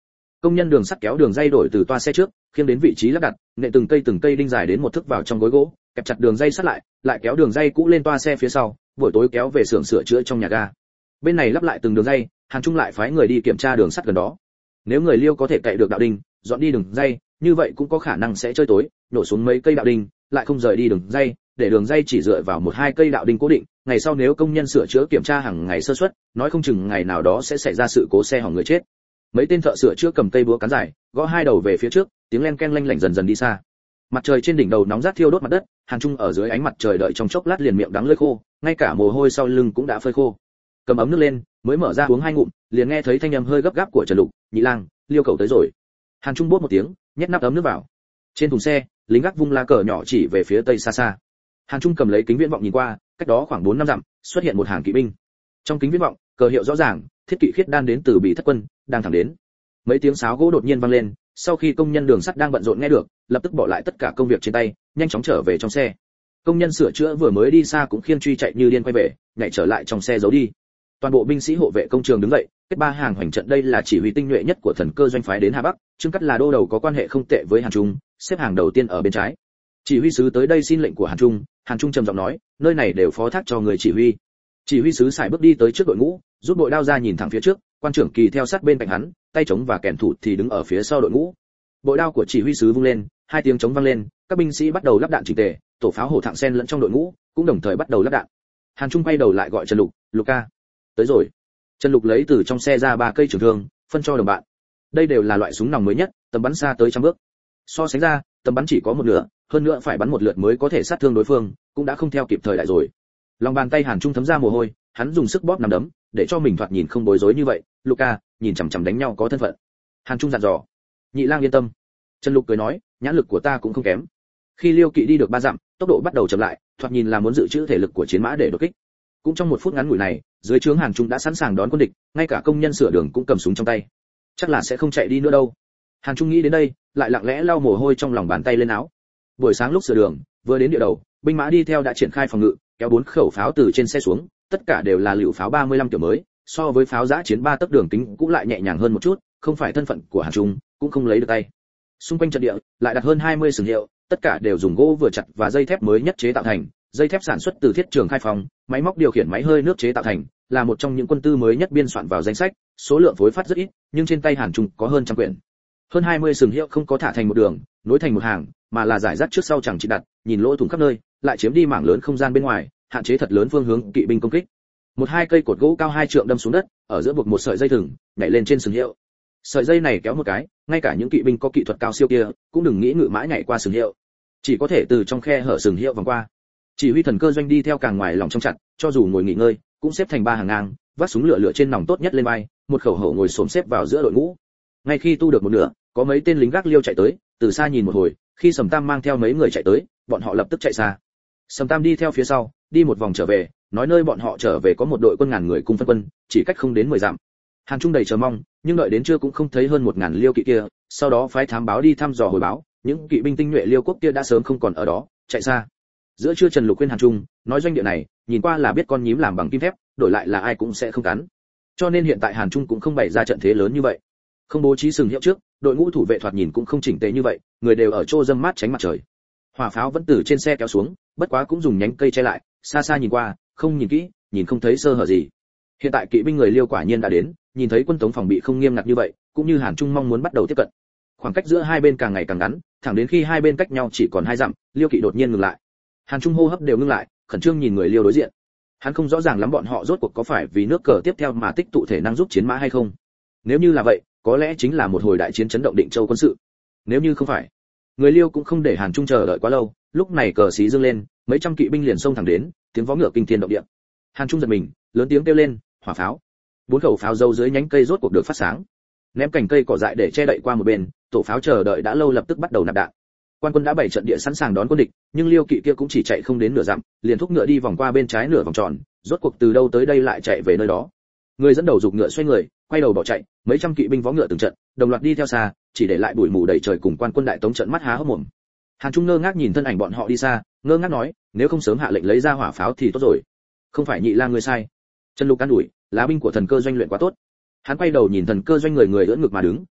Công nhân đường sắt kéo đường dây đổi từ toa xe trước, khiêng đến vị trí lắp đặt, nệ từng cây từng cây đinh dài đến một thước vào trong gối gỗ, kẹp chặt đường dây sắt lại, lại kéo đường dây cũ lên toa xe phía sau, buổi tối kéo về xưởng sửa chữa trong nhà ga. Bên này lắp lại từng đường dây, Hàn Trung lại phái người đi kiểm tra đường sắt gần đó. Nếu người Liêu có thể cậy được đạo đinh, dọn đi đường dây, như vậy cũng có khả năng sẽ chơi tối, nổ xuống mấy cây đạo đinh, lại không rời đi đường dây, để đường dây chỉ dựa vào một hai cây đạo đinh cố định, ngày sau nếu công nhân sửa chữa kiểm tra hàng ngày sơ suất, nói không chừng ngày nào đó sẽ xảy ra sự cố xe hỏng người chết. Mấy tên thợ sửa chữa cầm cây búa cán dài, gõ hai đầu về phía trước, tiếng len ken lanh lảnh dần dần đi xa. Mặt trời trên đỉnh đầu nóng rát thiêu đốt mặt đất, Hàn Trung ở dưới ánh mặt trời đợi trong chốc lát liền miệng đắng lưỡi khô, ngay cả mồ hôi sau lưng cũng đã phơi khô. Cầm ấm nước lên, mới mở ra uống hai ngụm, liền nghe thấy thanh âm hơi gấp gáp của Trần Lục, "Nhị lang, Liêu cầu tới rồi." Hàn Trung bốt một tiếng, nhét nắp ấm nước vào. Trên thùng xe, lính gác vung lá cờ nhỏ chỉ về phía tây xa xa. Hàn Trung cầm lấy kính viễn vọng nhìn qua, cách đó khoảng bốn năm dặm, xuất hiện một hàng kỵ binh. Trong kính viễn vọng, cờ hiệu rõ ràng, thiết kỵ khiết đan đến từ Bỉ Thất quân, đang thẳng đến. Mấy tiếng sáo gỗ đột nhiên vang lên, sau khi công nhân đường sắt đang bận rộn nghe được, lập tức bỏ lại tất cả công việc trên tay, nhanh chóng trở về trong xe. Công nhân sửa chữa vừa mới đi xa cũng khiêng truy chạy như điên quay về, nhảy trở lại trong xe giấu đi. Toàn bộ binh sĩ hộ vệ công trường đứng dậy, kết ba hàng hoành trận. Đây là chỉ huy tinh nhuệ nhất của thần cơ doanh phái đến Hà Bắc, Trương Cắt là đô đầu có quan hệ không tệ với Hàn Trung, xếp hàng đầu tiên ở bên trái. Chỉ huy sứ tới đây xin lệnh của Hàn Trung, Hàn Trung trầm giọng nói, nơi này đều phó thác cho người chỉ huy. Chỉ huy sứ sải bước đi tới trước đội ngũ, rút bội đao ra nhìn thẳng phía trước, quan trưởng Kỳ theo sát bên cạnh hắn, tay chống và kèn thủ thì đứng ở phía sau đội ngũ. Bội đao của chỉ huy sứ vung lên, hai tiếng chống vang lên, các binh sĩ bắt đầu lắp đạn chỉnh tề, tổ pháo hổ thẳng sen lẫn trong đội ngũ, cũng đồng thời bắt đầu lắp đạn. Hàn Trung quay đầu lại gọi Trần Lục, "Lục ca, tới rồi." Trần Lục lấy từ trong xe ra ba cây trường thương, phân cho đồng bạn. Đây đều là loại súng nòng mới nhất, tầm bắn xa tới trăm bước. So sánh ra, tầm bắn chỉ có một nửa, hơn nữa phải bắn một lượt mới có thể sát thương đối phương, cũng đã không theo kịp thời đại rồi. Lòng bàn tay Hàn Trung thấm ra mồ hôi, hắn dùng sức bóp nắm đấm, để cho mình thoạt nhìn không bối rối như vậy. "Luca, nhìn chằm chằm đánh nhau có thân phận." Hàn Trung dặn dò. "Nhị lang yên tâm." Trần Lục cười nói, "Nhãn lực của ta cũng không kém." Khi Liêu Kỵ đi được ba dặm, tốc độ bắt đầu chậm lại, thoạt nhìn là muốn dự trữ thể lực của chiến mã để đột kích. Cũng trong một phút ngắn ngủi này, dưới trướng Hàn Trung đã sẵn sàng đón quân địch, ngay cả công nhân sửa đường cũng cầm súng trong tay. Chắc là sẽ không chạy đi nữa đâu. Hàn Trung nghĩ đến đây, lại lặng lẽ lau mồ hôi trong lòng bàn tay lên áo. Buổi sáng lúc sửa đường, vừa đến địa đầu, binh mã đi theo đã triển khai phòng ngự, kéo bốn khẩu pháo từ trên xe xuống, tất cả đều là lựu pháo ba mươi lăm kiểu mới, so với pháo giã chiến ba tấc đường kính cũng lại nhẹ nhàng hơn một chút, không phải thân phận của Hàn Trung, cũng không lấy được tay. Xung quanh trận địa lại đặt hơn hai mươi sừng hiệu, tất cả đều dùng gỗ vừa chặt và dây thép mới nhất chế tạo thành, dây thép sản xuất từ Thiết Trường Khai Phòng, máy móc điều khiển máy hơi nước chế tạo thành, là một trong những quân tư mới nhất biên soạn vào danh sách, số lượng phối phát rất ít, nhưng trên tay Hàn Trung có hơn trăm quyển. Hơn hai mươi sừng hiệu không có thả thành một đường, nối thành một hàng, mà là giải rác trước sau chẳng chỉ đặt, nhìn lỗ thủng khắp nơi, lại chiếm đi mảng lớn không gian bên ngoài, hạn chế thật lớn phương hướng kỵ binh công kích. Một hai cây cột gỗ cao hai trượng đâm xuống đất, ở giữa buộc một sợi dây thừng, nhảy lên trên sừng hiệu. Sợi dây này kéo một cái, ngay cả những kỵ binh có kỹ thuật cao siêu kia, cũng đừng nghĩ ngự mã nhảy qua sừng hiệu, chỉ có thể từ trong khe hở sừng hiệu vòng qua. Chỉ huy thần cơ doanh đi theo càng ngoài lòng trong chặt, cho dù ngồi nghỉ ngơi, cũng xếp thành ba hàng ngang, vác súng lửa lửa trên nòng tốt nhất lên vai, một khẩu hổ ngồi xổm xếp vào giữa đội ngũ. Ngay khi tu được một nửa, có mấy tên lính gác Liêu chạy tới, từ xa nhìn một hồi, khi Sầm Tam mang theo mấy người chạy tới, bọn họ lập tức chạy xa. Sầm Tam đi theo phía sau, đi một vòng trở về, nói nơi bọn họ trở về có một đội quân ngàn người cùng phân quân, chỉ cách không đến mười dặm. Hàn Trung đầy chờ mong, nhưng đợi đến trưa cũng không thấy hơn một ngàn Liêu kỵ kia, sau đó phái thám báo đi thăm dò hồi báo, những kỵ binh tinh nhuệ Liêu quốc kia đã sớm không còn ở đó, chạy xa. Giữa trưa Trần Lục khuyên Hàn Trung, nói doanh địa này, nhìn qua là biết con nhím làm bằng kim thép, đổi lại là ai cũng sẽ không cắn. Cho nên hiện tại Hàn Trung cũng không bày ra trận thế lớn như vậy. Không bố trí sừng hiệu trước, đội ngũ thủ vệ thoạt nhìn cũng không chỉnh tề như vậy, người đều ở chỗ dâm mát tránh mặt trời. Hỏa pháo vẫn từ trên xe kéo xuống, bất quá cũng dùng nhánh cây che lại, xa xa nhìn qua, không nhìn kỹ, nhìn không thấy sơ hở gì. Hiện tại kỵ binh người Liêu quả nhiên đã đến, nhìn thấy quân tống phòng bị không nghiêm ngặt như vậy, cũng như Hàn Trung mong muốn bắt đầu tiếp cận. Khoảng cách giữa hai bên càng ngày càng ngắn, thẳng đến khi hai bên cách nhau chỉ còn hai dặm, Liêu kỵ đột nhiên ngừng lại. Hàn Trung hô hấp đều ngưng lại, khẩn trương nhìn người Liêu đối diện. Hắn không rõ ràng lắm bọn họ rốt cuộc có phải vì nước cờ tiếp theo mà tích tụ thể năng giúp chiến mã hay không. Nếu như là vậy, có lẽ chính là một hồi đại chiến chấn động Định Châu quân sự. Nếu như không phải, người Liêu cũng không để Hàn Trung chờ đợi quá lâu, lúc này cờ xí dương lên, mấy trăm kỵ binh liền xông thẳng đến, tiếng vó ngựa kinh thiên động địa. Hàn Trung giật mình, lớn tiếng kêu lên, hỏa pháo. Bốn khẩu pháo dâu dưới nhánh cây rốt cuộc được phát sáng. Ném cành cây cỏ dại để che đậy qua một bên, tổ pháo chờ đợi đã lâu lập tức bắt đầu nạp đạn. Quan quân đã bày trận địa sẵn sàng đón quân địch, nhưng Liêu kỵ kia cũng chỉ chạy không đến nửa dặm, liền thúc ngựa đi vòng qua bên trái nửa vòng tròn, rốt cuộc từ đâu tới đây lại chạy về nơi đó. Người dẫn đầu giục ngựa xoay người, quay đầu bỏ chạy, mấy trăm kỵ binh vó ngựa từng trận, đồng loạt đi theo xa, chỉ để lại bụi mù đầy trời cùng quan quân đại tống trận mắt há hốc mồm. Hàn Trung ngơ ngác nhìn thân ảnh bọn họ đi xa, ngơ ngác nói, nếu không sớm hạ lệnh lấy ra hỏa pháo thì tốt rồi. Không phải Nhị lang người sai. Trần Lục can đuổi, lá binh của thần cơ doanh luyện quá tốt. Hắn quay đầu nhìn thần cơ doanh người người ưỡn ngực mà đứng,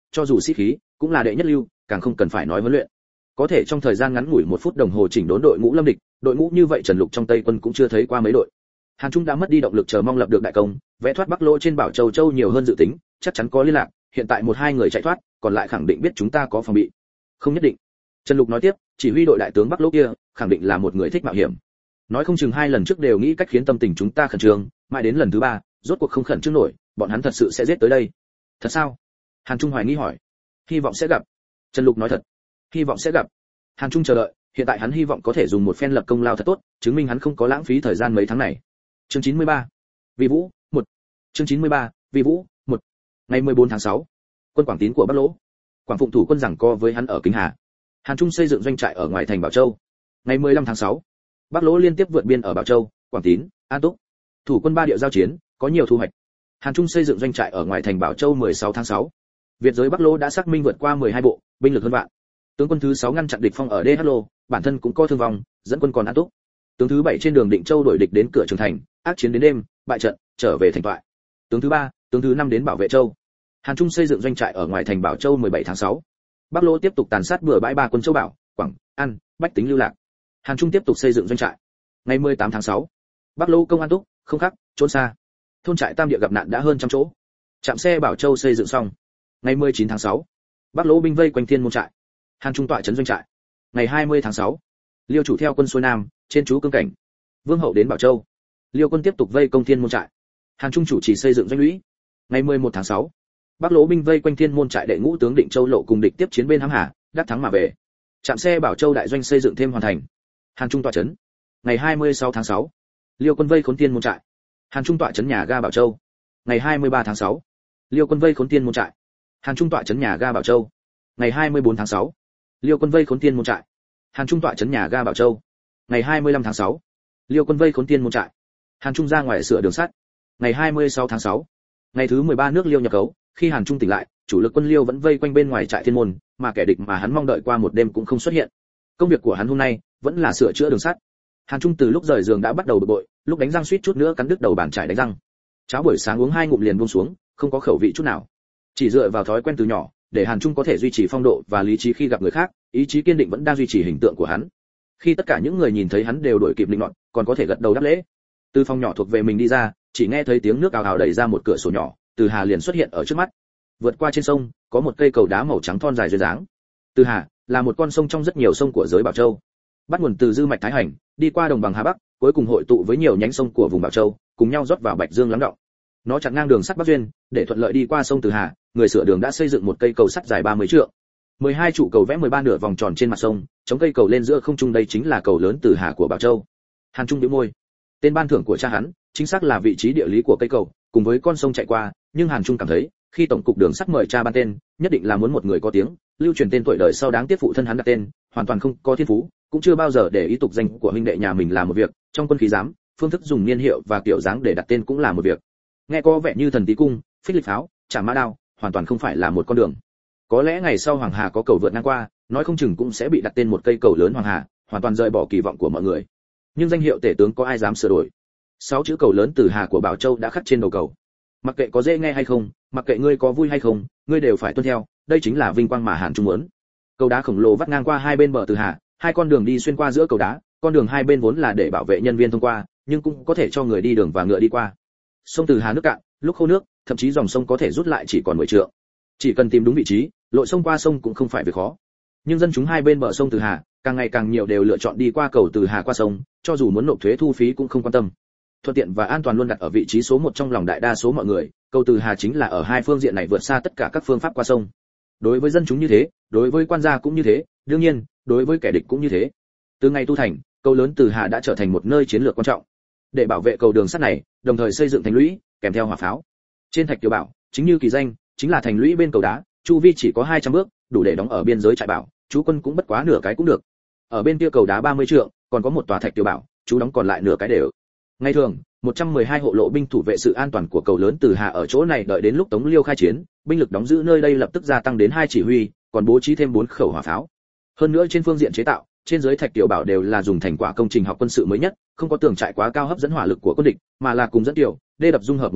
cho dù sĩ khí cũng là đệ nhất lưu, càng không cần phải nói huấn luyện. Có thể trong thời gian ngắn ngủi một phút đồng hồ chỉnh đốn đội ngũ lâm địch, đội ngũ như vậy Trần Lục trong Tây quân cũng chưa thấy qua mấy đội. Hàn Trung đã mất đi động lực chờ mong lập được đại công, vẽ thoát Bắc Lỗ trên Bảo Châu Châu nhiều hơn dự tính, chắc chắn có liên lạc, hiện tại một hai người chạy thoát, còn lại khẳng định biết chúng ta có phòng bị. Không nhất định. Trần Lục nói tiếp, chỉ huy đội đại tướng Bắc Lỗ kia, khẳng định là một người thích mạo hiểm. Nói không chừng hai lần trước đều nghĩ cách khiến tâm tình chúng ta khẩn trương, mãi đến lần thứ ba, rốt cuộc không khẩn trương nổi, bọn hắn thật sự sẽ giết tới đây. Thật sao? Hàn Trung hoài nghi hỏi. Hy vọng sẽ gặp. Trần Lục nói thật. Hy vọng sẽ gặp. Hàn Trung chờ đợi, hiện tại hắn hy vọng có thể dùng một phen lập công lao thật tốt, chứng minh hắn không có lãng phí thời gian mấy tháng này. Chương chín mươi ba. Vi Vũ, một. Chương chín mươi ba. Vi Vũ, một. Ngày mười bốn tháng sáu, quân Quảng Tín của Bắc Lỗ. Quảng Phụng thủ quân giằng co với hắn ở Kính Hà. Hàn Trung xây dựng doanh trại ở ngoài thành Bảo Châu. Ngày mười lăm tháng sáu, Bắc Lỗ liên tiếp vượt biên ở Bảo Châu, Quảng Tín, An Túc. Thủ quân ba địa giao chiến, có nhiều thu hoạch. Hàn Trung xây dựng doanh trại ở ngoài thành Bảo Châu mười sáu tháng sáu. Việt giới Bắc Lỗ đã xác minh vượt qua mười hai bộ, binh lực hơn vạn. Tướng quân thứ sáu ngăn chặn địch phong ở đê hát lô, bản thân cũng có thương vong, dẫn quân còn An Túc. Tướng thứ bảy trên đường Định Châu đuổi địch đến cửa Trường Thành, ác chiến đến đêm, bại trận, trở về thành toại. Tướng thứ ba, tướng thứ năm đến bảo vệ Châu. Hàn Trung xây dựng doanh trại ở ngoài thành Bảo Châu mười bảy tháng sáu. Bắc Lỗ tiếp tục tàn sát bừa bãi ba quân Châu Bảo, Quảng, An, bách tính lưu lạc. Hàn Trung tiếp tục xây dựng doanh trại. Ngày mười tám tháng sáu, Bắc Lỗ công An Túc, không khắc, trốn xa. Thôn trại Tam Địa gặp nạn đã hơn trăm chỗ. Trạm xe Bảo Châu xây dựng xong. Ngày mười chín tháng sáu, Bắc Lỗ binh vây quanh Thiên Môn trại. Hàn Trung tọa trấn doanh trại. Ngày hai mươi tháng sáu, Liêu chủ theo quân xuôi nam, trên trú cương cảnh. Vương hậu đến Bảo Châu. Liêu quân tiếp tục vây công Thiên Môn trại. Hàn Trung chủ trì xây dựng doanh lũy. Ngày mười một tháng sáu, Bắc Lỗ binh vây quanh Thiên Môn trại đệ ngũ tướng Định Châu Lộ cùng địch tiếp chiến bên Hám Hà, đắc thắng mà về. Trạm xe Bảo Châu đại doanh xây dựng thêm hoàn thành. Hàn Trung tọa trấn. Ngày hai mươi sáu tháng sáu, Liêu quân vây khốn Thiên Môn trại. Hàn Trung tọa trấn nhà ga Bảo Châu. Ngày hai mươi ba tháng sáu, Liêu quân vây khốn Thiên Môn trại. Hàn Trung tọa trấn nhà ga Bảo Châu. Ngày hai mươi bốn tháng sáu, Liêu quân vây khốn Thiên Môn trại. Hàn Trung tọa trấn nhà ga Bảo Châu. Ngày hai mươi lăm tháng sáu, Liêu quân vây khốn Thiên Môn trại. Hàn Trung ra ngoài sửa đường sắt. Ngày hai mươi sáu tháng sáu, ngày thứ mười ba nước Liêu nhập cấu, khi Hàn Trung tỉnh lại, chủ lực quân Liêu vẫn vây quanh bên ngoài trại Thiên Môn, mà kẻ địch mà hắn mong đợi qua một đêm cũng không xuất hiện. Công việc của hắn hôm nay vẫn là sửa chữa đường sắt. Hàn Trung từ lúc rời giường đã bắt đầu bực bội, lúc đánh răng suýt chút nữa cắn đứt đầu bàn chải đánh răng. Cháo buổi sáng uống hai ngụm liền buông xuống, không có khẩu vị chút nào. Chỉ dựa vào thói quen từ nhỏ, để Hàn Trung có thể duy trì phong độ và lý trí khi gặp người khác, ý chí kiên định vẫn đang duy trì hình tượng của hắn. Khi tất cả những người nhìn thấy hắn đều đổi kịp linh loạn, còn có thể gật đầu đáp lễ. Từ phòng nhỏ thuộc về mình đi ra, chỉ nghe thấy tiếng nước ào ào đẩy ra một cửa sổ nhỏ, Từ Hà liền xuất hiện ở trước mắt. Vượt qua trên sông, có một cây cầu đá màu trắng thon dài duyên dáng. Từ Hà là một con sông trong rất nhiều sông của giới Bảo Châu. Bắt nguồn từ dư mạch Thái Hành, đi qua đồng bằng Hà Bắc, cuối cùng hội tụ với nhiều nhánh sông của vùng Bảo Châu, cùng nhau rót vào Bạch Dương lắng đọng. Nó chặn ngang đường sắt Bắc Duyên, để thuận lợi đi qua sông Từ Hà, người sửa đường đã xây dựng một cây cầu sắt dài ba mươi trượng. mười hai trụ cầu vẽ mười ba nửa vòng tròn trên mặt sông, chống cây cầu lên giữa không trung, đây chính là cầu lớn Từ Hà của Bảo Châu. Hàn Trung nhếch môi. Tên ban thưởng của cha hắn, chính xác là vị trí địa lý của cây cầu, cùng với con sông chạy qua, nhưng Hàn Trung cảm thấy, khi tổng cục đường sắt mời cha ban tên, nhất định là muốn một người có tiếng, lưu truyền tên tuổi đời sau, đáng tiếc phụ thân hắn đặt tên, hoàn toàn không có thiên phú, cũng chưa bao giờ để ý tục danh của huynh đệ nhà mình là một việc, trong quân khí giám, phương thức dùng niên hiệu và kiểu dáng để đặt tên cũng là một việc. Nghe có vẻ như thần tí cung, phích lịch pháo, chả mã đao, hoàn toàn không phải là một con đường. Có lẽ ngày sau Hoàng Hà có cầu vượt ngang qua, nói không chừng cũng sẽ bị đặt tên một cây cầu lớn Hoàng Hà, hoàn toàn rời bỏ kỳ vọng của mọi người. Nhưng danh hiệu tể tướng có ai dám sửa đổi? Sáu chữ cầu lớn Từ Hà của Bảo Châu đã khắc trên đầu cầu. Mặc kệ có dễ nghe hay không, mặc kệ ngươi có vui hay không, ngươi đều phải tuân theo, đây chính là vinh quang mà Hàn Trung muốn. Cầu đá khổng lồ vắt ngang qua hai bên bờ Từ Hà, hai con đường đi xuyên qua giữa cầu đá, con đường hai bên vốn là để bảo vệ nhân viên thông qua, nhưng cũng có thể cho người đi đường và ngựa đi qua. Sông Từ Hà nước cạn, lúc khô nước, thậm chí dòng sông có thể rút lại chỉ còn mười trượng. Chỉ cần tìm đúng vị trí, lội sông qua sông cũng không phải việc khó. Nhưng dân chúng hai bên bờ sông Từ Hà, càng ngày càng nhiều đều lựa chọn đi qua cầu Từ Hà qua sông, cho dù muốn nộp thuế thu phí cũng không quan tâm. Thuận tiện và an toàn luôn đặt ở vị trí số một trong lòng đại đa số mọi người, cầu Từ Hà chính là ở hai phương diện này vượt xa tất cả các phương pháp qua sông. Đối với dân chúng như thế, đối với quan gia cũng như thế, đương nhiên, đối với kẻ địch cũng như thế. Từ ngày tu thành, cầu lớn Từ Hà đã trở thành một nơi chiến lược quan trọng. Để bảo vệ cầu đường sắt này, đồng thời xây dựng thành lũy, kèm theo hỏa pháo. Trên thạch tiểu bảo, chính như kỳ danh, chính là thành lũy bên cầu đá, chu vi chỉ có hai trăm bước, đủ để đóng ở biên giới trại bảo, chú quân cũng bất quá nửa cái cũng được. Ở bên kia cầu đá ba mươi trượng, còn có một tòa thạch tiểu bảo, chú đóng còn lại nửa cái đều. Ngày thường, một trăm mười hai hộ lộ binh thủ vệ sự an toàn của cầu lớn Từ Hà ở chỗ này, đợi đến lúc Tống Liêu khai chiến, binh lực đóng giữ nơi đây lập tức gia tăng đến hai chỉ huy, còn bố trí thêm bốn khẩu hỏa pháo. Hơn nữa trên phương diện chế tạo, trên dưới thạch tiểu bảo đều là dùng thành quả công trình học quân sự mới nhất, không có tường trại quá cao hấp dẫn hỏa lực của quân địch, mà là cùng dẫn tiểu, đê đập dung hợp một chỗ,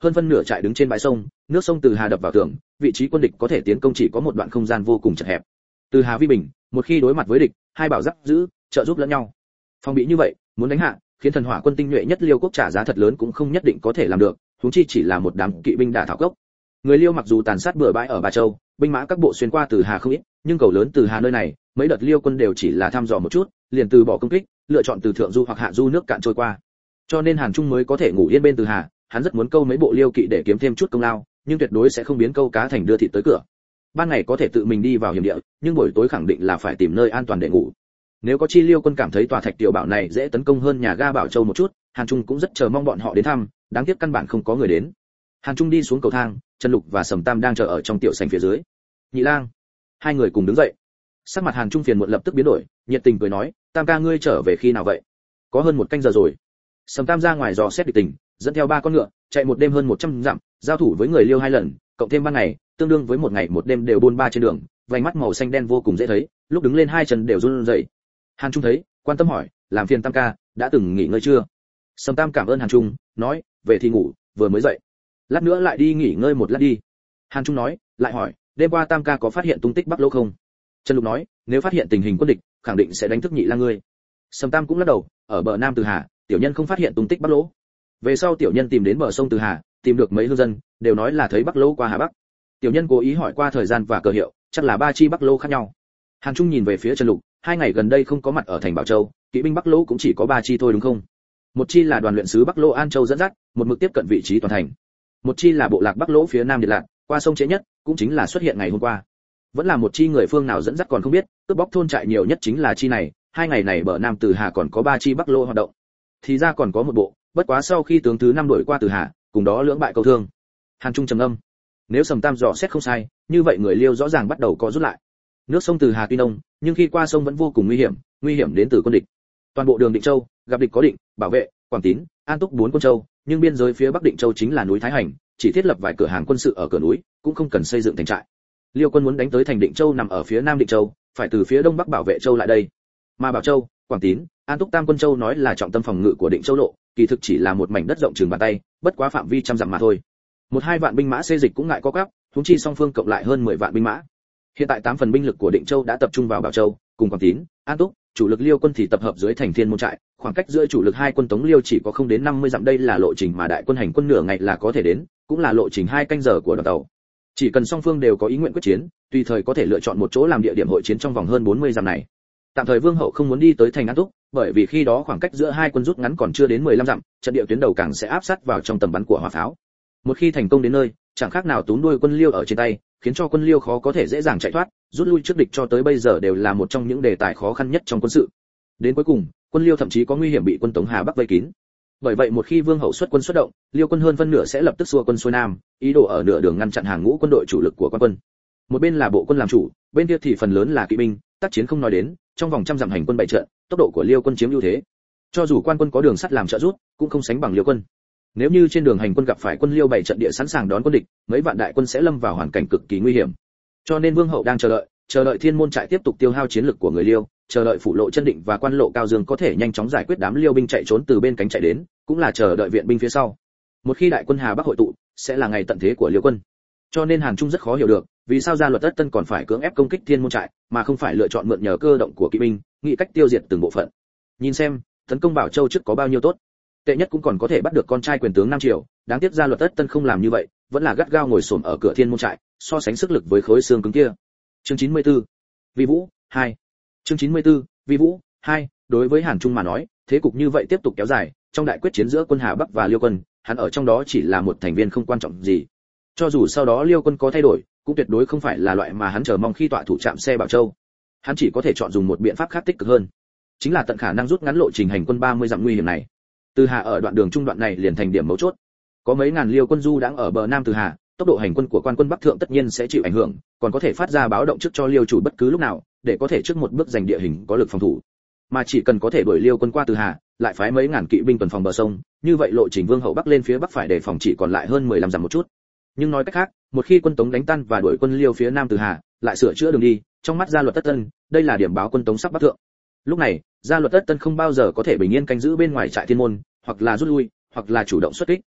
hơn phân nửa trại đứng trên bãi sông, nước sông Từ Hà đập vào tường, vị trí quân địch có thể tiến công chỉ có một đoạn không gian vô cùng chật hẹp. Từ Hà vi bình, một khi đối mặt với địch, hai bảo giáp giữ, trợ giúp lẫn nhau. Phòng bị như vậy, muốn đánh hạ, khiến thần hỏa quân tinh nhuệ nhất Liêu quốc trả giá thật lớn cũng không nhất định có thể làm được, huống chi chỉ là một đám kỵ binh đả thảo cốc. Người Liêu mặc dù tàn sát bừa bãi ở Ba Châu, binh mã các bộ xuyên qua Từ Hà không ít, nhưng cầu lớn Từ Hà nơi này, mấy đợt Liêu quân đều chỉ là thăm dò một chút, liền từ bỏ công kích, lựa chọn từ thượng du hoặc hạ du nước cạn trôi qua. Cho nên Hàn Trung mới có thể ngủ yên bên Từ Hà, hắn rất muốn câu mấy bộ Liêu kỵ để kiếm thêm chút công lao, nhưng tuyệt đối sẽ không biến câu cá thành đưa thịt tới cửa. Ban ngày có thể tự mình đi vào hiểm địa, nhưng buổi tối khẳng định là phải tìm nơi an toàn để ngủ. Nếu có chi Liêu quân cảm thấy tòa thạch tiểu bảo này dễ tấn công hơn nhà ga Bảo Châu một chút, Hàn Trung cũng rất chờ mong bọn họ đến thăm, đáng tiếc căn bản không có người đến. Hàn Trung đi xuống cầu thang, Trần Lục và Sầm Tam đang chờ ở trong tiểu sảnh phía dưới. Nhị lang, hai người cùng đứng dậy. Sắc mặt Hàn Trung phiền muộn lập tức biến đổi, nhiệt tình cười nói, Tam ca ngươi trở về khi nào vậy? Có hơn một canh giờ rồi. Sầm Tam ra ngoài dò xét địch tình, dẫn theo ba con ngựa, chạy một đêm hơn một trăm dặm, giao thủ với người Liêu hai lần, cộng thêm ban ngày, tương đương với một ngày một đêm đều buôn ba trên đường, vành mắt màu xanh đen vô cùng dễ thấy, lúc đứng lên hai chân đều run rẩy. Hàn Trung thấy, quan tâm hỏi, làm phiền Tam ca, đã từng nghỉ ngơi chưa? Sầm Tam cảm ơn Hàn Trung, nói, về thì ngủ, vừa mới dậy. Lát nữa lại đi nghỉ ngơi một lát đi. Hàn Trung nói, lại hỏi, đêm qua Tam ca có phát hiện tung tích Bắc Lỗ không? Trần Lục nói, nếu phát hiện tình hình quân địch, khẳng định sẽ đánh thức nhị lang ngươi. Sầm Tam cũng lắc đầu, ở bờ Nam Từ Hà, tiểu nhân không phát hiện tung tích Bắc Lỗ. Về sau tiểu nhân tìm đến bờ sông Từ Hà, tìm được mấy hương dân, đều nói là thấy Bắc Lỗ qua Hà Bắc. Tiểu nhân cố ý hỏi qua thời gian và cờ hiệu, chắc là ba chi Bắc Lỗ khác nhau. Hàn Trung nhìn về phía Trần Lục, hai ngày gần đây không có mặt ở thành Bảo Châu, kỵ binh Bắc Lỗ cũng chỉ có ba chi thôi đúng không? Một chi là đoàn luyện sứ Bắc Lỗ An Châu dẫn dắt, một mực tiếp cận vị trí toàn thành. Một chi là bộ lạc Bắc Lỗ phía nam Điện Lạc, qua sông trễ nhất, cũng chính là xuất hiện ngày hôm qua. Vẫn là một chi người phương nào dẫn dắt còn không biết, cướp bóc thôn trại nhiều nhất chính là chi này, hai ngày này bờ Nam Từ Hà còn có ba chi Bắc Lỗ hoạt động. Thì ra còn có một bộ, bất quá sau khi tướng thứ năm đuổi qua Từ Hà, cùng đó lưỡng bại câu thương. Hàn Trung trầm ngâm. Nếu Sầm Tam dò xét không sai, như vậy người Liêu rõ ràng bắt đầu có rút lại. Nước sông Từ Hà tuy nông, nhưng khi qua sông vẫn vô cùng nguy hiểm, nguy hiểm đến từ quân địch. Toàn bộ đường Định Châu, gặp địch có Định, Bảo Vệ, Quảng Tín, An Túc bốn quân châu, nhưng biên giới phía Bắc Định Châu chính là núi Thái Hành, chỉ thiết lập vài cửa hàng quân sự ở cửa núi, cũng không cần xây dựng thành trại. Liêu quân muốn đánh tới thành Định Châu nằm ở phía Nam Định Châu, phải từ phía Đông Bắc Bảo Vệ Châu lại đây. Mà Bảo Châu, Quảng Tín, An Túc tam quân châu nói là trọng tâm phòng ngự của Định Châu lộ, kỳ thực chỉ là một mảnh đất rộng chừng bàn tay, bất quá phạm vi trăm dặm mà thôi. Một hai vạn binh mã xê dịch cũng ngại có quắp, huống chi song phương cộng lại hơn mười vạn binh mã. Hiện tại tám phần binh lực của Định Châu đã tập trung vào Bảo Châu, cùng Quảng Tín, An Túc, chủ lực Liêu quân thì tập hợp dưới thành Thiên Môn trại, khoảng cách giữa chủ lực hai quân Tống Liêu chỉ có không đến năm mươi dặm, đây là lộ trình mà đại quân hành quân nửa ngày là có thể đến, cũng là lộ trình hai canh giờ của đoàn tàu. Chỉ cần song phương đều có ý nguyện quyết chiến, tùy thời có thể lựa chọn một chỗ làm địa điểm hội chiến trong vòng hơn bốn mươi dặm này. Tạm thời Vương hậu không muốn đi tới thành An Túc, bởi vì khi đó khoảng cách giữa hai quân rút ngắn còn chưa đến mười lăm dặm, trận địa tuyến đầu càng sẽ áp sát vào trong tầm bắn của hỏa pháo. Một khi thành công đến nơi, chẳng khác nào túm đuôi quân Liêu ở trên tay, khiến cho quân Liêu khó có thể dễ dàng chạy thoát, rút lui trước địch cho tới bây giờ đều là một trong những đề tài khó khăn nhất trong quân sự. Đến cuối cùng, quân Liêu thậm chí có nguy hiểm bị quân Tống Hà Bắc vây kín. Bởi vậy một khi Vương hậu xuất quân xuất động, Liêu quân hơn phân nửa sẽ lập tức xua quân xuôi nam, ý đồ ở nửa đường ngăn chặn hàng ngũ quân đội chủ lực của quan quân. Một bên là bộ quân làm chủ, bên kia thì phần lớn là kỵ binh, tác chiến không nói đến, trong vòng trăm dặm hành quân bảy trận, tốc độ của Liêu quân chiếm ưu thế. Cho dù quan quân có đường sắt làm trợ giúp, cũng không sánh bằng Liêu quân. Nếu như trên đường hành quân gặp phải quân Liêu bảy trận địa sẵn sàng đón quân địch, mấy vạn đại quân sẽ lâm vào hoàn cảnh cực kỳ nguy hiểm. Cho nên Vương hậu đang chờ đợi, chờ đợi Thiên Môn trại tiếp tục tiêu hao chiến lực của người Liêu, chờ đợi phủ lộ Chân Định và quan lộ Cao Dương có thể nhanh chóng giải quyết đám Liêu binh chạy trốn từ bên cánh chạy đến, cũng là chờ đợi viện binh phía sau. Một khi đại quân Hà Bắc hội tụ, sẽ là ngày tận thế của Liêu quân. Cho nên Hàn Trung rất khó hiểu được, vì sao gia luật Tất Tân còn phải cưỡng ép công kích Thiên Môn trại, mà không phải lựa chọn mượn nhờ cơ động của kỵ binh, nghĩ cách tiêu diệt từng bộ phận. Nhìn xem, tấn công Bảo Châu trước có bao nhiêu tốt. Tệ nhất cũng còn có thể bắt được con trai quyền tướng Nam Triều, đáng tiếc gia luật Tất Tân không làm như vậy, vẫn là gắt gao ngồi xổm ở cửa Thiên Môn trại, so sánh sức lực với khối xương cứng kia. Chương chín mươi tư, Vi Vũ hai. Chương chín mươi tư, Vi Vũ hai. Đối với Hàn Trung mà nói, thế cục như vậy tiếp tục kéo dài, trong đại quyết chiến giữa quân Hà Bắc và Liêu quân, hắn ở trong đó chỉ là một thành viên không quan trọng gì. Cho dù sau đó Liêu quân có thay đổi, cũng tuyệt đối không phải là loại mà hắn chờ mong khi tọa thủ trạm xe Bảo Châu. Hắn chỉ có thể chọn dùng một biện pháp khác tích cực hơn, chính là tận khả năng rút ngắn lộ trình hành quân ba mươi dặm nguy hiểm này. Từ Hà ở đoạn đường trung đoạn này liền thành điểm mấu chốt. Có mấy ngàn Liêu quân du đang ở bờ Nam Từ Hà, tốc độ hành quân của quan quân Bắc thượng tất nhiên sẽ chịu ảnh hưởng, còn có thể phát ra báo động trước cho Liêu chủ bất cứ lúc nào, để có thể trước một bước giành địa hình có lực phòng thủ. Mà chỉ cần có thể đuổi Liêu quân qua Từ Hà, lại phái mấy ngàn kỵ binh tuần phòng bờ sông, như vậy lộ trình Vương hậu Bắc lên phía Bắc phải đề phòng chỉ còn lại hơn mười lăm dặm một chút. Nhưng nói cách khác, một khi quân Tống đánh tan và đuổi quân Liêu phía Nam Từ Hà, lại sửa chữa đường đi, trong mắt gia luật Tất Tân, đây là điểm báo quân Tống sắp Bắc thượng. Lúc này, gia luật Tất Tân không bao giờ có thể bình yên canh giữ bên ngoài trại Thiên Môn, hoặc là rút lui, hoặc là chủ động xuất kích.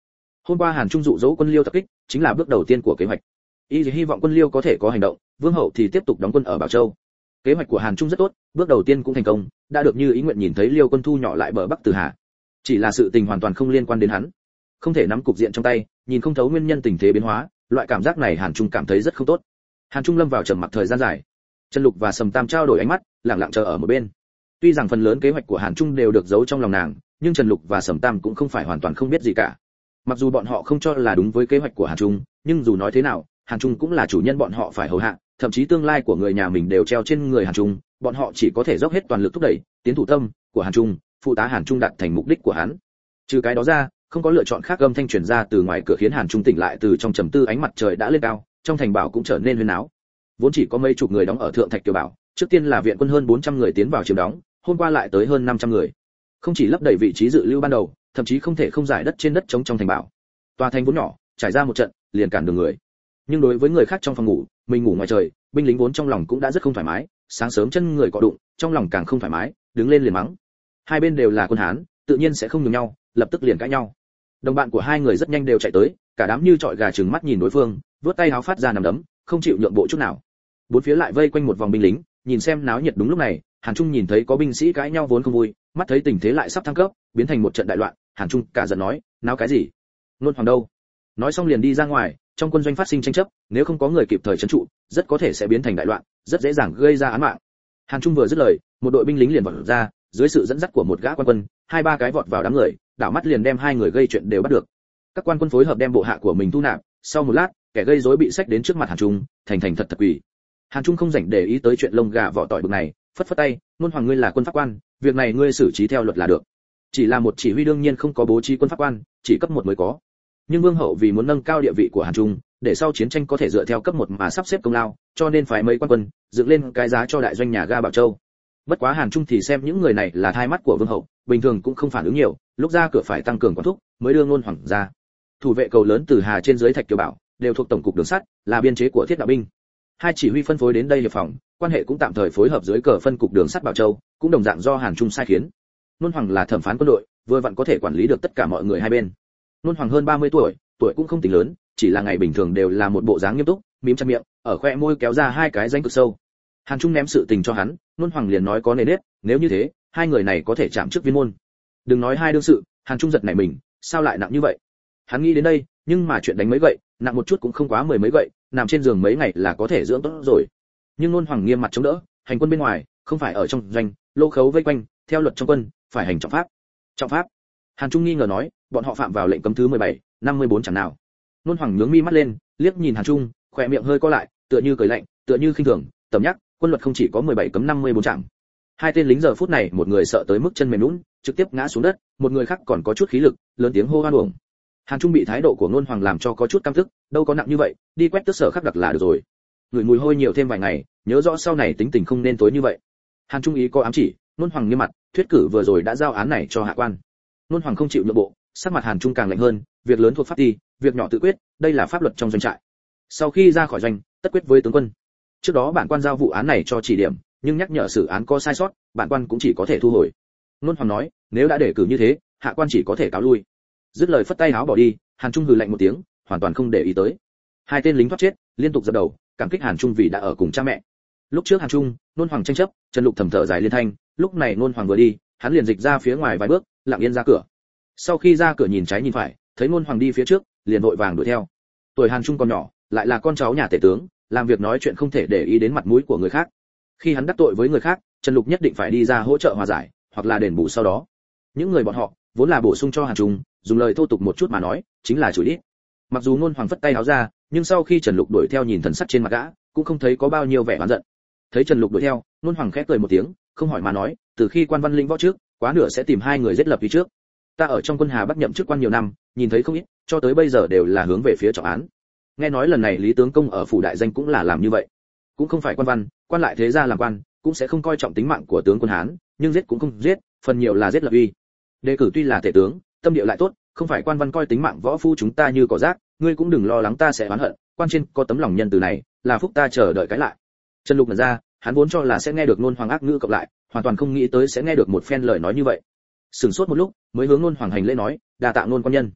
Hôm qua Hàn Trung dụ dỗ quân Liêu tập kích, chính là bước đầu tiên của kế hoạch. Y hy vọng quân Liêu có thể có hành động, Vương hậu thì tiếp tục đóng quân ở Bảo Châu. Kế hoạch của Hàn Trung rất tốt, bước đầu tiên cũng thành công, đã được như ý nguyện nhìn thấy Liêu quân thu nhỏ lại bờ Bắc Từ Hà. Chỉ là sự tình hoàn toàn không liên quan đến hắn, không thể nắm cục diện trong tay, nhìn không thấu nguyên nhân tình thế biến hóa, loại cảm giác này Hàn Trung cảm thấy rất không tốt. Hàn Trung lâm vào trầm mặc thời gian dài. Trần Lục và Sầm Tam trao đổi ánh mắt, lặng lặng chờ ở một bên. Tuy rằng phần lớn kế hoạch của Hàn Trung đều được giấu trong lòng nàng, nhưng Trần Lục và Sầm Tam cũng không phải hoàn toàn không biết gì cả. Mặc dù bọn họ không cho là đúng với kế hoạch của Hàn Trung, nhưng dù nói thế nào, Hàn Trung cũng là chủ nhân bọn họ phải hầu hạ, thậm chí tương lai của người nhà mình đều treo trên người Hàn Trung, bọn họ chỉ có thể dốc hết toàn lực thúc đẩy, tiến thủ tâm của Hàn Trung, phụ tá Hàn Trung đạt thành mục đích của hắn. Trừ cái đó ra, không có lựa chọn khác. Âm thanh truyền ra từ ngoài cửa khiến Hàn Trung tỉnh lại từ trong trầm tư. Ánh mặt trời đã lên cao, trong thành bảo cũng trở nên huyên náo. Vốn chỉ có mấy chục người đóng ở thượng thạch tiểu bảo, trước tiên là viện quân hơn bốn trăm người tiến vào chiếm đóng, hôm qua lại tới hơn năm trăm người. Không chỉ lấp đầy vị trí dự lưu ban đầu, thậm chí không thể không giải đất trên đất trống trong thành bảo. Tòa thành vốn nhỏ, trải ra một trận, liền cản đường người. Nhưng đối với người khác trong phòng ngủ, mình ngủ ngoài trời, binh lính vốn trong lòng cũng đã rất không thoải mái, sáng sớm chân người cọ đụng, trong lòng càng không thoải mái, đứng lên liền mắng. Hai bên đều là quân Hán, tự nhiên sẽ không nhường nhau, lập tức liền cãi nhau. Đồng bạn của hai người rất nhanh đều chạy tới, cả đám như trọi gà trừng mắt nhìn đối phương, vươn tay háo phát ra nằm đấm, không chịu nhượng bộ chút nào. Bốn phía lại vây quanh một vòng binh lính, nhìn xem náo nhiệt. Đúng lúc này, Hàn Trung nhìn thấy có binh sĩ cãi nhau vốn không vui, mắt thấy tình thế lại sắp thăng cấp, biến thành một trận đại loạn, Hàn Trung cả giận nói, náo cái gì? Nôn Hoàng đâu? Nói xong liền đi ra ngoài, trong quân doanh phát sinh tranh chấp, nếu không có người kịp thời trấn trụ, rất có thể sẽ biến thành đại loạn, rất dễ dàng gây ra án mạng. Hàn Trung vừa dứt lời, một đội binh lính liền vọt ra, dưới sự dẫn dắt của một gã quan quân, hai ba cái vọt vào đám người, đảo mắt liền đem hai người gây chuyện đều bắt được. Các quan quân phối hợp đem bộ hạ của mình thu nạp, sau một lát, kẻ gây rối bị xách đến trước mặt Hàn Trung, thành thành thật thật quỳ. Hàn Trung không rảnh để ý tới chuyện lông gà vỏ tỏi bực này, phất phất tay, Nôn Hoàng ngươi là quân pháp quan, việc này ngươi xử trí theo luật là được. Chỉ là một chỉ huy đương nhiên không có bố trí quân pháp quan, chỉ cấp một mới có. Nhưng Vương hậu vì muốn nâng cao địa vị của Hàn Trung, để sau chiến tranh có thể dựa theo cấp một mà sắp xếp công lao, cho nên phải mấy quan quân dựng lên cái giá cho đại doanh nhà ga Bảo Châu. Bất quá Hàn Trung thì xem những người này là thai mắt của Vương hậu, bình thường cũng không phản ứng nhiều, lúc ra cửa phải tăng cường quản thúc, mới đưa Nôn Hoàng ra. Thủ vệ cầu lớn từ Hà trên dưới Thạch Kiều Bảo, đều thuộc tổng cục đường sắt, là biên chế của Thiết Đạo binh. Hai chỉ huy phân phối đến đây hiệp phòng, quan hệ cũng tạm thời phối hợp dưới cờ phân cục đường sắt Bảo Châu, cũng đồng dạng do Hàn Trung sai khiến. Nôn Hoàng là thẩm phán quân đội, vừa vặn có thể quản lý được tất cả mọi người hai bên. Nôn Hoàng hơn ba mươi tuổi, tuổi cũng không tính lớn, chỉ là ngày bình thường đều là một bộ dáng nghiêm túc, mím chặt miệng, ở khoe môi kéo ra hai cái rãnh cực sâu. Hàn Trung ném sự tình cho hắn, Nôn Hoàng liền nói có nề nếp, nếu như thế, hai người này có thể chạm trước viên môn. Đừng nói hai đương sự, Hàn Trung giật nảy mình, sao lại nặng như vậy? Hắn nghĩ đến đây, nhưng mà chuyện đánh mấy gậy, nặng một chút cũng không quá mười mấy gậy, nằm trên giường mấy ngày là có thể dưỡng tốt rồi. Nhưng Nôn Hoàng nghiêm mặt chống đỡ, hành quân bên ngoài, không phải ở trong doanh, lô khấu vây quanh, theo luật trong quân, phải hành trọng pháp. Trọng pháp? Hàn Trung nghi ngờ nói, bọn họ phạm vào lệnh cấm thứ mười bảy, năm mươi bốn chẳng nào. Nôn Hoàng nhướng mi mắt lên, liếc nhìn Hàn Trung, khóe miệng hơi co lại, tựa như cười lạnh, tựa như khinh thường, tầm nhắc, quân luật không chỉ có mười bảy cấm năm mươi bốn chẳng. Hai tên lính giờ phút này, một người sợ tới mức chân mềm nhũn, trực tiếp ngã xuống đất, một người khác còn có chút khí lực, lớn tiếng hô hoan uổng. Hàn Trung bị thái độ của Nôn Hoàng làm cho có chút căm tức, đâu có nặng như vậy, đi quét tước sở khắc đặc là được rồi. Người mùi hôi nhiều thêm vài ngày, nhớ rõ sau này tính tình không nên tối như vậy. Hàn Trung ý có ám chỉ, Nôn Hoàng nghiêm mặt, thuyết cử vừa rồi đã giao án này cho hạ quan. Nôn Hoàng không chịu nhượng bộ, sắc mặt Hàn Trung càng lạnh hơn, việc lớn thuộc pháp ty, việc nhỏ tự quyết, đây là pháp luật trong doanh trại. Sau khi ra khỏi doanh, tất quyết với tướng quân. Trước đó bản quan giao vụ án này cho chỉ điểm, nhưng nhắc nhở xử án có sai sót, bản quan cũng chỉ có thể thu hồi. Nôn Hoàng nói, nếu đã để cử như thế, hạ quan chỉ có thể cáo lui. Dứt lời phất tay áo bỏ đi, Hàn Trung hừ lạnh một tiếng, hoàn toàn không để ý tới. Hai tên lính thoát chết, liên tục dập đầu, cảm kích Hàn Trung vì đã ở cùng cha mẹ. Lúc trước Hàn Trung, Nôn Hoàng tranh chấp, Trần Lục thầm thở dài liên thanh, lúc này Nôn Hoàng vừa đi, hắn liền dịch ra phía ngoài vài bước, lặng yên ra cửa. Sau khi ra cửa nhìn trái nhìn phải, thấy Nôn Hoàng đi phía trước, liền vội vàng đuổi theo. Tuổi Hàn Trung còn nhỏ, lại là con cháu nhà tể tướng, làm việc nói chuyện không thể để ý đến mặt mũi của người khác. Khi hắn đắc tội với người khác, Trần Lục nhất định phải đi ra hỗ trợ hòa giải, hoặc là đền bù sau đó. Những người bọn họ vốn là bổ sung cho Hàn Trung, dùng lời thô tục một chút mà nói, chính là chửi đít. Mặc dù Nôn Hoàng phất tay áo ra, nhưng sau khi Trần Lục đuổi theo nhìn thần sắc trên mặt gã, cũng không thấy có bao nhiêu vẻ oán giận. Thấy Trần Lục đuổi theo, Nôn Hoàng khẽ cười một tiếng, không hỏi mà nói, từ khi quan văn lĩnh võ trước, quá nửa sẽ tìm hai người giết lập đi trước. Ta ở trong quân Hà Bắc nhậm chức quan nhiều năm, nhìn thấy không ít, cho tới bây giờ đều là hướng về phía trọng án. Nghe nói lần này Lý tướng công ở phủ đại danh cũng là làm như vậy. Cũng không phải quan văn, quan lại thế gia làm quan, cũng sẽ không coi trọng tính mạng của tướng quân Hán, nhưng giết cũng không giết, phần nhiều là giết lập uy. Đề cử tuy là tể tướng, tâm địa lại tốt, không phải quan văn coi tính mạng võ phu chúng ta như cỏ rác, ngươi cũng đừng lo lắng ta sẽ oán hận, quan trên có tấm lòng nhân từ này, là phúc ta chờ đợi cái lại. Trần Lục nhận ra, hắn vốn cho là sẽ nghe được Nôn Hoàng ác ngữ cộng lại, hoàn toàn không nghĩ tới sẽ nghe được một phen lời nói như vậy. Sửng sốt một lúc, mới hướng Nôn Hoàng hành lễ nói, đa tạ Nôn quan nhân.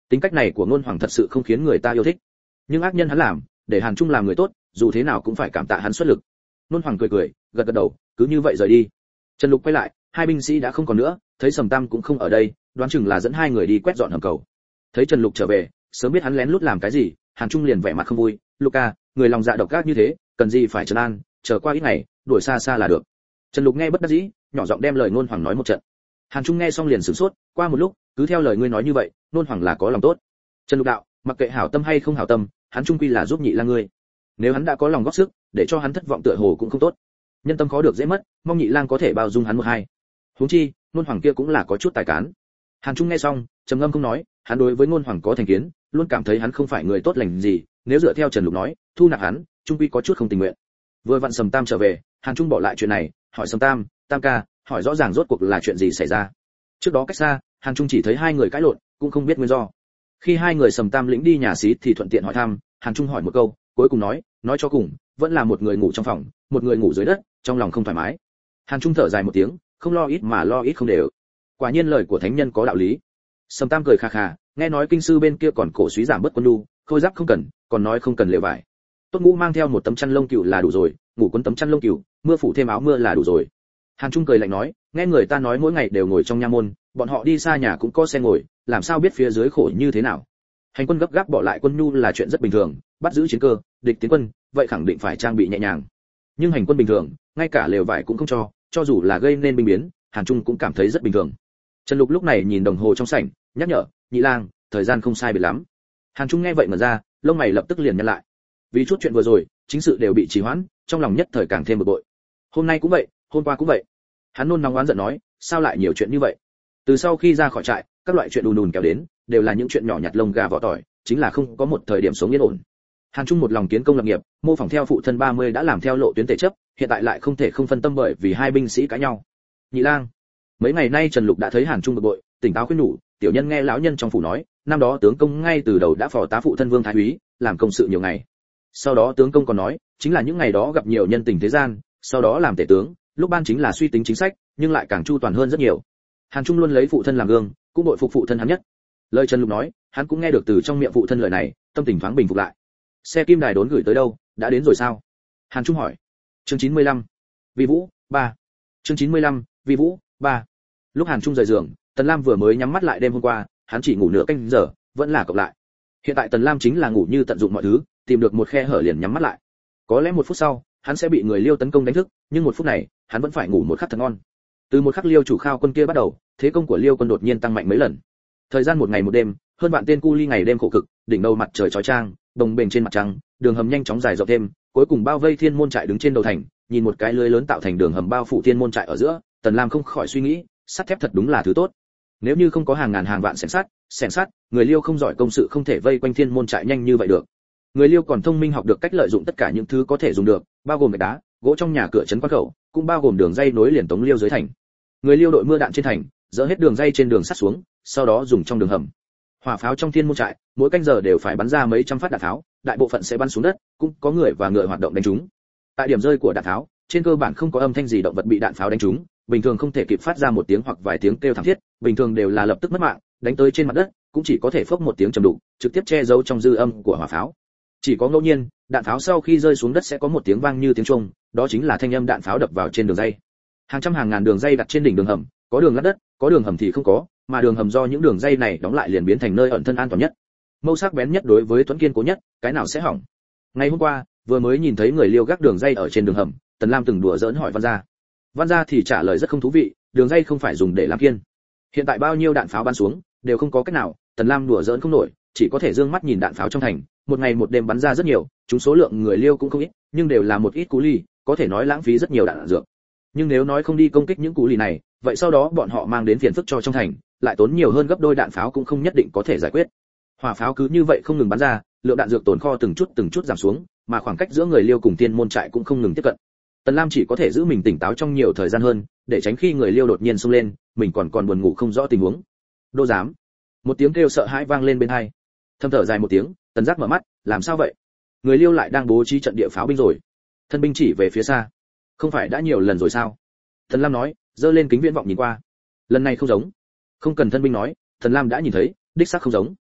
Tính cách này của Ngôn Hoàng thật sự không khiến người ta yêu thích, nhưng ác nhân hắn làm, để Hàn Trung làm người tốt, dù thế nào cũng phải cảm tạ hắn xuất lực. Ngôn Hoàng cười cười, gật gật đầu, cứ như vậy rời đi. Trần Lục quay lại, hai binh sĩ đã không còn nữa, thấy Sầm Tam cũng không ở đây, đoán chừng là dẫn hai người đi quét dọn hầm cầu. Thấy Trần Lục trở về, sớm biết hắn lén lút làm cái gì, Hàn Trung liền vẻ mặt không vui, "Luca, người lòng dạ độc ác như thế, cần gì phải trấn an, chờ qua ít ngày, đuổi xa xa là được." Trần Lục nghe bất đắc dĩ, nhỏ giọng đem lời Ngôn Hoàng nói một trận. Hàn Trung nghe xong liền sửng sốt, qua một lúc, cứ theo lời ngươi nói như vậy, Ngôn Hoàng là có lòng tốt. Trần Lục đạo, mặc kệ hảo tâm hay không hảo tâm, hắn trung quy là giúp Nhị Lang ngươi. Nếu hắn đã có lòng góp sức, để cho hắn thất vọng tựa hồ cũng không tốt. Nhân tâm khó được dễ mất, mong Nhị Lang có thể bao dung hắn một hai. Huống chi, Ngôn Hoàng kia cũng là có chút tài cán. Hàn Trung nghe xong, trầm ngâm không nói, hắn đối với Ngôn Hoàng có thành kiến, luôn cảm thấy hắn không phải người tốt lành gì, nếu dựa theo Trần Lục nói, thu nạp hắn, trung quy có chút không tình nguyện. Vừa vặn Sầm Tam trở về, Hàn Trung bỏ lại chuyện này, hỏi Sầm Tam, "Tam ca, hỏi rõ ràng rốt cuộc là chuyện gì xảy ra?" Trước đó cách xa, Hàn Trung chỉ thấy hai người cãi lộn, cũng không biết nguyên do. Khi hai người Sầm Tam lĩnh đi nhà xí thì thuận tiện hỏi thăm, Hàn Trung hỏi một câu, cuối cùng nói, nói cho cùng, vẫn là một người ngủ trong phòng, một người ngủ dưới đất, trong lòng không thoải mái. Hàn Trung thở dài một tiếng, không lo ít mà lo ít không đều. Quả nhiên lời của thánh nhân có đạo lý. Sầm Tam cười khà khà, nghe nói kinh sư bên kia còn cổ suý giảm bớt quân nhu, khôi giáp không cần, còn nói không cần lều vải. Tốt Ngũ mang theo một tấm chăn lông cừu là đủ rồi, ngủ quấn tấm chăn lông cừu, mưa phủ thêm áo mưa là đủ rồi. Hàn Trung cười lạnh nói, nghe người ta nói mỗi ngày đều ngồi trong nha môn, bọn họ đi xa nhà cũng có xe ngồi, làm sao biết phía dưới khổ như thế nào. Hành quân gấp gáp bỏ lại quân nhu là chuyện rất bình thường, bắt giữ chiến cơ, địch tiến quân, vậy khẳng định phải trang bị nhẹ nhàng. Nhưng hành quân bình thường, ngay cả lều vải cũng không cho, cho dù là gây nên binh biến, Hàn Trung cũng cảm thấy rất bình thường. Trần Lục lúc này nhìn đồng hồ trong sảnh, nhắc nhở, Nhị Lang, thời gian không sai biệt lắm. Hàn Trung nghe vậy mà ra, lông mày lập tức liền nhăn lại. Vì chút chuyện vừa rồi, chính sự đều bị trì hoãn, trong lòng nhất thời càng thêm bực bội. Hôm nay cũng vậy, hôm qua cũng vậy. Hắn nôn nóng oán giận nói, sao lại nhiều chuyện như vậy? Từ sau khi ra khỏi trại, các loại chuyện đùn đùn kéo đến, đều là những chuyện nhỏ nhặt lông gà vỏ tỏi, chính là không có một thời điểm sống yên ổn. Hàn Trung một lòng kiến công lập nghiệp, mô phỏng theo phụ thân ba mươi đã làm theo lộ tuyến tề chấp, hiện tại lại không thể không phân tâm bởi vì hai binh sĩ cãi nhau. Nhị Lang, mấy ngày nay Trần Lục đã thấy Hàn Trung bực bội, tỉnh táo khuyên nhủ, tiểu nhân nghe lão nhân trong phủ nói, năm đó tướng công ngay từ đầu đã phò tá phụ thân Vương Thái úy, làm công sự nhiều ngày. Sau đó tướng công còn nói, chính là những ngày đó gặp nhiều nhân tình thế gian, sau đó làm tể tướng, lúc ban chính là suy tính chính sách, nhưng lại càng chu toàn hơn rất nhiều. Hàn Trung luôn lấy phụ thân làm gương, cũng bội phục phụ thân hắn nhất. Lời Trần Lục nói, hắn cũng nghe được từ trong miệng phụ thân lời này, tâm tình thoáng bình phục lại. Xe kim đài đốn gửi tới đâu, đã đến rồi sao? Hàn Trung hỏi. Chương chín mươi lăm. Vi Vũ, ba. Chương chín mươi lăm, Vi Vũ, ba. Lúc Hàn Trung rời giường, Tần Lam vừa mới nhắm mắt lại đêm hôm qua, hắn chỉ ngủ nửa canh giờ, vẫn là cộng lại. Hiện tại Tần Lam chính là ngủ như tận dụng mọi thứ, tìm được một khe hở liền nhắm mắt lại. Có lẽ một phút sau, hắn sẽ bị người Liêu tấn công đánh thức, nhưng một phút này, hắn vẫn phải ngủ một khắc thật ngon. Từ một khắc Liêu chủ khao quân kia bắt đầu, thế công của Liêu quân đột nhiên tăng mạnh mấy lần. Thời gian một ngày một đêm, hơn vạn tên cu ly ngày đêm khổ cực, đỉnh đầu mặt trời chói chang, đồng bền trên mặt trăng, đường hầm nhanh chóng dài rộng thêm, cuối cùng bao vây Thiên môn trại đứng trên đầu thành, nhìn một cái lưới lớn tạo thành đường hầm bao phủ Thiên môn trại ở giữa, Tần Lam không khỏi suy nghĩ, sắt thép thật đúng là thứ tốt. Nếu như không có hàng ngàn hàng vạn xẻng sắt, xẻng sắt, người Liêu không giỏi công sự không thể vây quanh Thiên môn trại nhanh như vậy được. Người Liêu còn thông minh học được cách lợi dụng tất cả những thứ có thể dùng được, bao gồm gạch đá, gỗ trong nhà cửa trấn quan khẩu, cũng bao gồm đường dây nối liền Tống Liêu dưới thành. Người Liêu đội mưa đạn trên thành, dỡ hết đường dây trên đường sắt xuống, sau đó dùng trong đường hầm. Hỏa pháo trong Thiên môn trại, mỗi canh giờ đều phải bắn ra mấy trăm phát đạn pháo, đại bộ phận sẽ bắn xuống đất, cũng có người và ngựa hoạt động đánh chúng. Tại điểm rơi của đạn pháo, trên cơ bản không có âm thanh gì động vật bị đạn pháo đánh trúng, bình thường không thể kịp phát ra một tiếng hoặc vài tiếng kêu thảm thiết, bình thường đều là lập tức mất mạng, đánh tới trên mặt đất, cũng chỉ có thể phốc một tiếng trầm đục, trực tiếp che giấu trong dư âm của hỏa pháo. Chỉ có ngẫu nhiên, đạn pháo sau khi rơi xuống đất sẽ có một tiếng vang như tiếng chuông, đó chính là thanh âm đạn pháo đập vào trên đường dây. Hàng trăm hàng ngàn đường dây đặt trên đỉnh đường hầm, có đường lát đất, có đường hầm thì không có, mà đường hầm do những đường dây này đóng lại liền biến thành nơi ẩn thân an toàn nhất. Mâu sắc bén nhất đối với Tuấn kiên cố nhất, cái nào sẽ hỏng. Ngày hôm qua, vừa mới nhìn thấy người Liêu gác đường dây ở trên đường hầm, Tần Lam từng đùa giỡn hỏi Văn Gia. Văn Gia thì trả lời rất không thú vị, đường dây không phải dùng để làm kiên. Hiện tại bao nhiêu đạn pháo bắn xuống, đều không có cách nào, Tần Lam đùa giỡn không nổi, chỉ có thể dương mắt nhìn đạn pháo trong thành, một ngày một đêm bắn ra rất nhiều, chúng số lượng người Liêu cũng không ít, nhưng đều là một ít cú ly, có thể nói lãng phí rất nhiều đạn dược. Nhưng nếu nói không đi công kích những cú ly này, vậy sau đó bọn họ mang đến phiền phức cho trong thành, lại tốn nhiều hơn gấp đôi đạn pháo cũng không nhất định có thể giải quyết. Hỏa pháo cứ như vậy không ngừng bắn ra, lượng đạn dược tồn kho từng chút từng chút giảm xuống, mà khoảng cách giữa người Liêu cùng Thiên môn trại cũng không ngừng tiếp cận. Tần Lam chỉ có thể giữ mình tỉnh táo trong nhiều thời gian hơn, để tránh khi người Liêu đột nhiên xông lên, mình còn còn buồn ngủ không rõ tình huống. Đô giám, một tiếng kêu sợ hãi vang lên bên tai. Thâm thở dài một tiếng, Tần Giác mở mắt, làm sao vậy? Người Liêu lại đang bố trí trận địa pháo binh rồi. Thân binh chỉ về phía xa. Không phải đã nhiều lần rồi sao? Tần Lam nói, giơ lên kính viễn vọng nhìn qua. Lần này không giống. Không cần thân binh nói, Tần Lam đã nhìn thấy, đích xác không giống.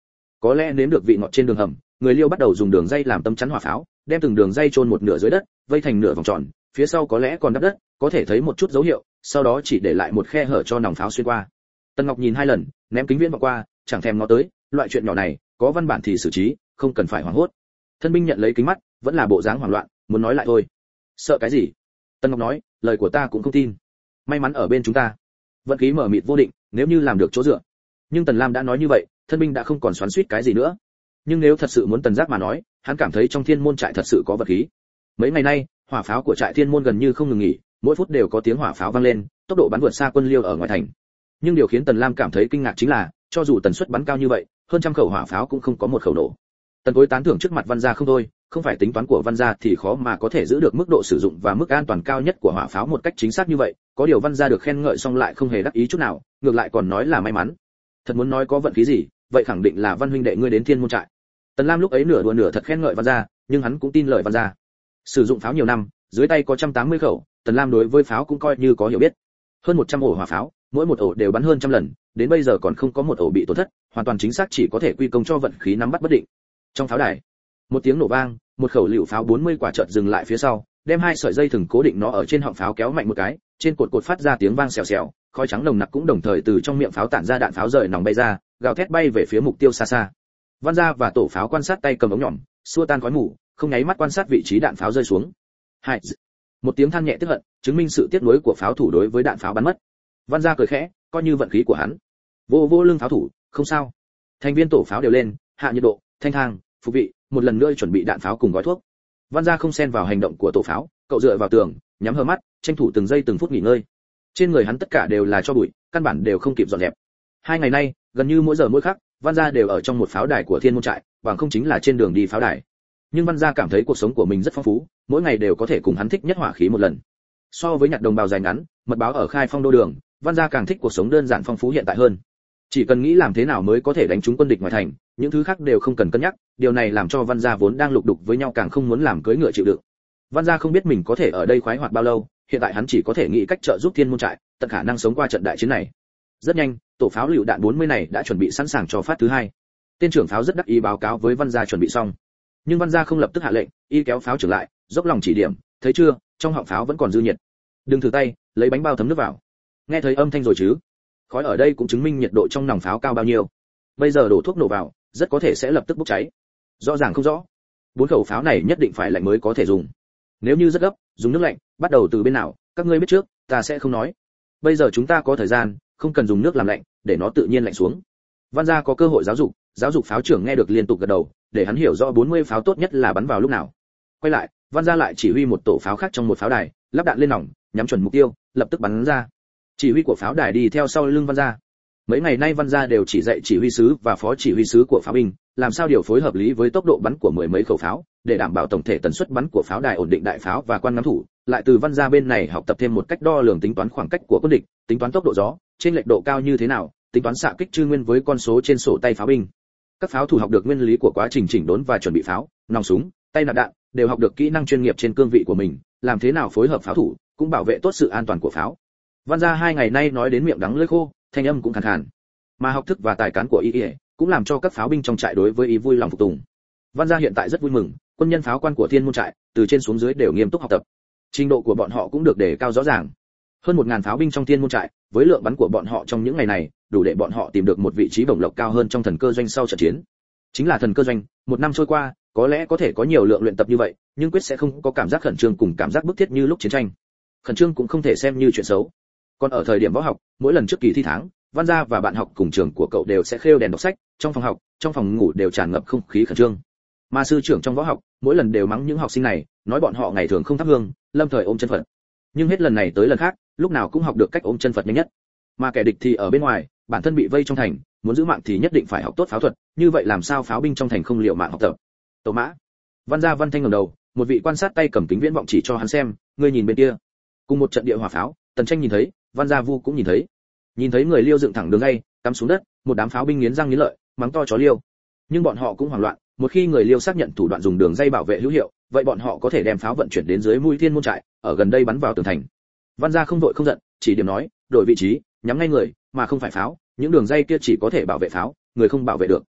có lẽ nếm được vị ngọt trên đường hầm, người Liêu bắt đầu dùng đường dây làm tấm chắn hỏa pháo, đem từng đường dây chôn một nửa dưới đất, vây thành nửa vòng tròn, phía sau có lẽ còn đắp đất, có thể thấy một chút dấu hiệu, sau đó chỉ để lại một khe hở cho nòng pháo xuyên qua. Tần Ngọc nhìn hai lần, ném kính viễn vọng qua, chẳng thèm ngó tới, loại chuyện nhỏ này, có văn bản thì xử trí, không cần phải hoảng hốt. Thân binh nhận lấy kính mắt, vẫn là bộ dáng hoảng loạn, muốn nói lại thôi. Sợ cái gì? Tần Ngọc nói, lời của ta cũng không tin. May mắn ở bên chúng ta. Vận khí mở mịt vô định, nếu như làm được chỗ dựa. Nhưng Tần Lam đã nói như vậy, thân binh đã không còn xoắn xuýt cái gì nữa. Nhưng nếu thật sự muốn Tần Giác mà nói, hắn cảm thấy trong Thiên môn trại thật sự có vật khí. Mấy ngày nay, hỏa pháo của trại Thiên môn gần như không ngừng nghỉ, mỗi phút đều có tiếng hỏa pháo vang lên, tốc độ bắn vượt xa quân Liêu ở ngoài thành. Nhưng điều khiến Tần Lam cảm thấy kinh ngạc chính là, cho dù tần suất bắn cao như vậy, hơn trăm khẩu hỏa pháo cũng không có một khẩu nổ. Tần Cối tán thưởng trước mặt Văn Gia không thôi, không phải tính toán của Văn Gia thì khó mà có thể giữ được mức độ sử dụng và mức an toàn cao nhất của hỏa pháo một cách chính xác như vậy, có điều Văn Gia được khen ngợi xong lại không hề đắc ý chút nào, ngược lại còn nói là may mắn. Thật muốn nói có vận khí gì, vậy khẳng định là Văn huynh đệ ngươi đến Thiên môn trại. Tần Lam lúc ấy nửa đùa nửa thật khen ngợi Văn Gia, nhưng hắn cũng tin lời Văn Gia. Sử dụng pháo nhiều năm, dưới tay có một trăm tám mươi khẩu, Tần Lam đối với pháo cũng coi như có hiểu biết. Hơn một trăm ổ hỏa pháo, mỗi một ổ đều bắn hơn trăm lần, đến bây giờ còn không có một ổ bị tổn thất, hoàn toàn chính xác chỉ có thể quy công cho vận khí nắm bắt bất định. Trong pháo đài, một tiếng nổ vang, một khẩu lựu pháo bốn mươi quả chợt dừng lại phía sau, đem hai sợi dây thừng cố định nó ở trên họng pháo kéo mạnh một cái, trên cột cột phát ra tiếng vang xèo xèo, khói trắng nồng nặc cũng đồng thời từ trong miệng pháo tản ra, đạn pháo rời nòng bay ra, gào thét bay về phía mục tiêu xa xa. Văn Gia và tổ pháo quan sát tay cầm ống nhỏm, xua tan khói mù, không nháy mắt quan sát vị trí đạn pháo rơi xuống. Hai, một tiếng than nhẹ tức hận, chứng minh sự tiếc nuối của pháo thủ đối với đạn pháo bắn mất. Văn Gia cười khẽ, coi như vận khí của hắn. Vô vô lưng pháo thủ, không sao. Thành viên tổ pháo đều lên, hạ nhiệt độ, thanh thang, phục vị, một lần nữa chuẩn bị đạn pháo cùng gói thuốc. Văn Gia không xen vào hành động của tổ pháo, cậu dựa vào tường, nhắm hờ mắt, tranh thủ từng giây từng phút nghỉ ngơi. Trên người hắn tất cả đều là cho bụi, căn bản đều không kịp dọn dẹp. Hai ngày nay, gần như mỗi giờ mỗi khắc, Văn Gia đều ở trong một pháo đài của Thiên môn trại, bằng không chính là trên đường đi pháo đài. Nhưng Văn Gia cảm thấy cuộc sống của mình rất phong phú, mỗi ngày đều có thể cùng hắn thích nhất hỏa khí một lần. So với nhặt đồng bào dài ngắn, mật báo ở khai phong đô đường, Văn Gia càng thích cuộc sống đơn giản phong phú hiện tại hơn. Chỉ cần nghĩ làm thế nào mới có thể đánh trúng quân địch ngoài thành, những thứ khác đều không cần cân nhắc, điều này làm cho Văn Gia vốn đang lục đục với nhau càng không muốn làm cưỡi ngựa chịu đựng. Văn Gia không biết mình có thể ở đây khoái hoạt bao lâu, hiện tại hắn chỉ có thể nghĩ cách trợ giúp Thiên môn trại, tận khả năng sống qua trận đại chiến này. Rất nhanh, tổ pháo lựu đạn bốn mươi này đã chuẩn bị sẵn sàng cho phát thứ hai. Tên trưởng pháo rất đắc ý báo cáo với Văn Gia chuẩn bị xong. Nhưng Văn Gia không lập tức hạ lệnh, y kéo pháo trưởng lại, dốc lòng chỉ điểm, thấy chưa, trong họng pháo vẫn còn dư nhiệt. Đừng thử tay, lấy bánh bao thấm nước vào. Nghe thấy âm thanh rồi chứ? Khói ở đây cũng chứng minh nhiệt độ trong nòng pháo cao bao nhiêu. Bây giờ đổ thuốc nổ vào, rất có thể sẽ lập tức bốc cháy. Rõ ràng không rõ. Bốn khẩu pháo này nhất định phải lạnh mới có thể dùng. Nếu như rất gấp, dùng nước lạnh, bắt đầu từ bên nào, các ngươi biết trước, ta sẽ không nói. Bây giờ chúng ta có thời gian, không cần dùng nước làm lạnh, để nó tự nhiên lạnh xuống. Văn Gia có cơ hội giáo dục, giáo dục pháo trưởng nghe được liên tục gật đầu, để hắn hiểu rõ bốn mươi pháo tốt nhất là bắn vào lúc nào. Quay lại, Văn Gia lại chỉ huy một tổ pháo khác trong một pháo đài, lắp đạn lên nòng, nhắm chuẩn mục tiêu, lập tức bắn ra. Chỉ huy của pháo đài đi theo sau lưng Văn Gia. Mấy ngày nay Văn Gia đều chỉ dạy chỉ huy sứ và phó chỉ huy sứ của pháo binh, làm sao điều phối hợp lý với tốc độ bắn của mười mấy khẩu pháo, để đảm bảo tổng thể tần suất bắn của pháo đài ổn định đại pháo và quan ngắm thủ, lại từ Văn Gia bên này học tập thêm một cách đo lường tính toán khoảng cách của quân địch, tính toán tốc độ gió, trên lệch độ cao như thế nào, tính toán xạ kích trư nguyên với con số trên sổ tay pháo binh. Các pháo thủ học được nguyên lý của quá trình chỉnh đốn và chuẩn bị pháo, nòng súng, tay nạp đạn, đều học được kỹ năng chuyên nghiệp trên cương vị của mình, làm thế nào phối hợp pháo thủ, cũng bảo vệ tốt sự an toàn của pháo. Văn Gia hai ngày nay nói đến miệng đắng lưỡi khô, thanh âm cũng khàn khàn. Mà học thức và tài cán của y y cũng làm cho các pháo binh trong trại đối với y vui lòng phục tùng. Văn Gia hiện tại rất vui mừng, quân nhân pháo quan của Thiên môn trại, từ trên xuống dưới đều nghiêm túc học tập. Trình độ của bọn họ cũng được đề cao rõ ràng. Hơn một ngàn pháo binh trong Thiên môn trại, với lượng bắn của bọn họ trong những ngày này, đủ để bọn họ tìm được một vị trí bổng lộc cao hơn trong thần cơ doanh sau trận chiến. Chính là thần cơ doanh, một năm trôi qua, có lẽ có thể có nhiều lượng luyện tập như vậy, nhưng quyết sẽ không có cảm giác khẩn trương cùng cảm giác bức thiết như lúc chiến tranh. Khẩn trương cũng không thể xem như chuyện xấu. Còn ở thời điểm võ học, mỗi lần trước kỳ thi tháng, Văn Gia và bạn học cùng trường của cậu đều sẽ khêu đèn đọc sách, trong phòng học, trong phòng ngủ đều tràn ngập không khí khẩn trương. Mà sư trưởng trong võ học, mỗi lần đều mắng những học sinh này, nói bọn họ ngày thường không thắp hương, lâm thời ôm chân Phật. Nhưng hết lần này tới lần khác, lúc nào cũng học được cách ôm chân Phật nhanh nhất. Mà kẻ địch thì ở bên ngoài, bản thân bị vây trong thành, muốn giữ mạng thì nhất định phải học tốt pháo thuật, như vậy làm sao pháo binh trong thành không liệu mạng học tập. Tàu mã. Văn Gia Văn Thanh ngẩng đầu, một vị quan sát tay cầm kính viễn vọng chỉ cho hắn xem, ngươi nhìn bên kia. Cùng một trận địa hỏa pháo, Tần Tranh nhìn thấy, Văn Gia Vu cũng nhìn thấy. Nhìn thấy người Liêu dựng thẳng đường dây, cắm xuống đất, một đám pháo binh nghiến răng nghiến lợi, mắng to chó Liêu. Nhưng bọn họ cũng hoảng loạn, một khi người Liêu xác nhận thủ đoạn dùng đường dây bảo vệ hữu hiệu, vậy bọn họ có thể đem pháo vận chuyển đến dưới mũi Thiên môn trại, ở gần đây bắn vào tường thành. Văn Gia không vội không giận, chỉ điểm nói, đổi vị trí, nhắm ngay người, mà không phải pháo, những đường dây kia chỉ có thể bảo vệ pháo, người không bảo vệ được.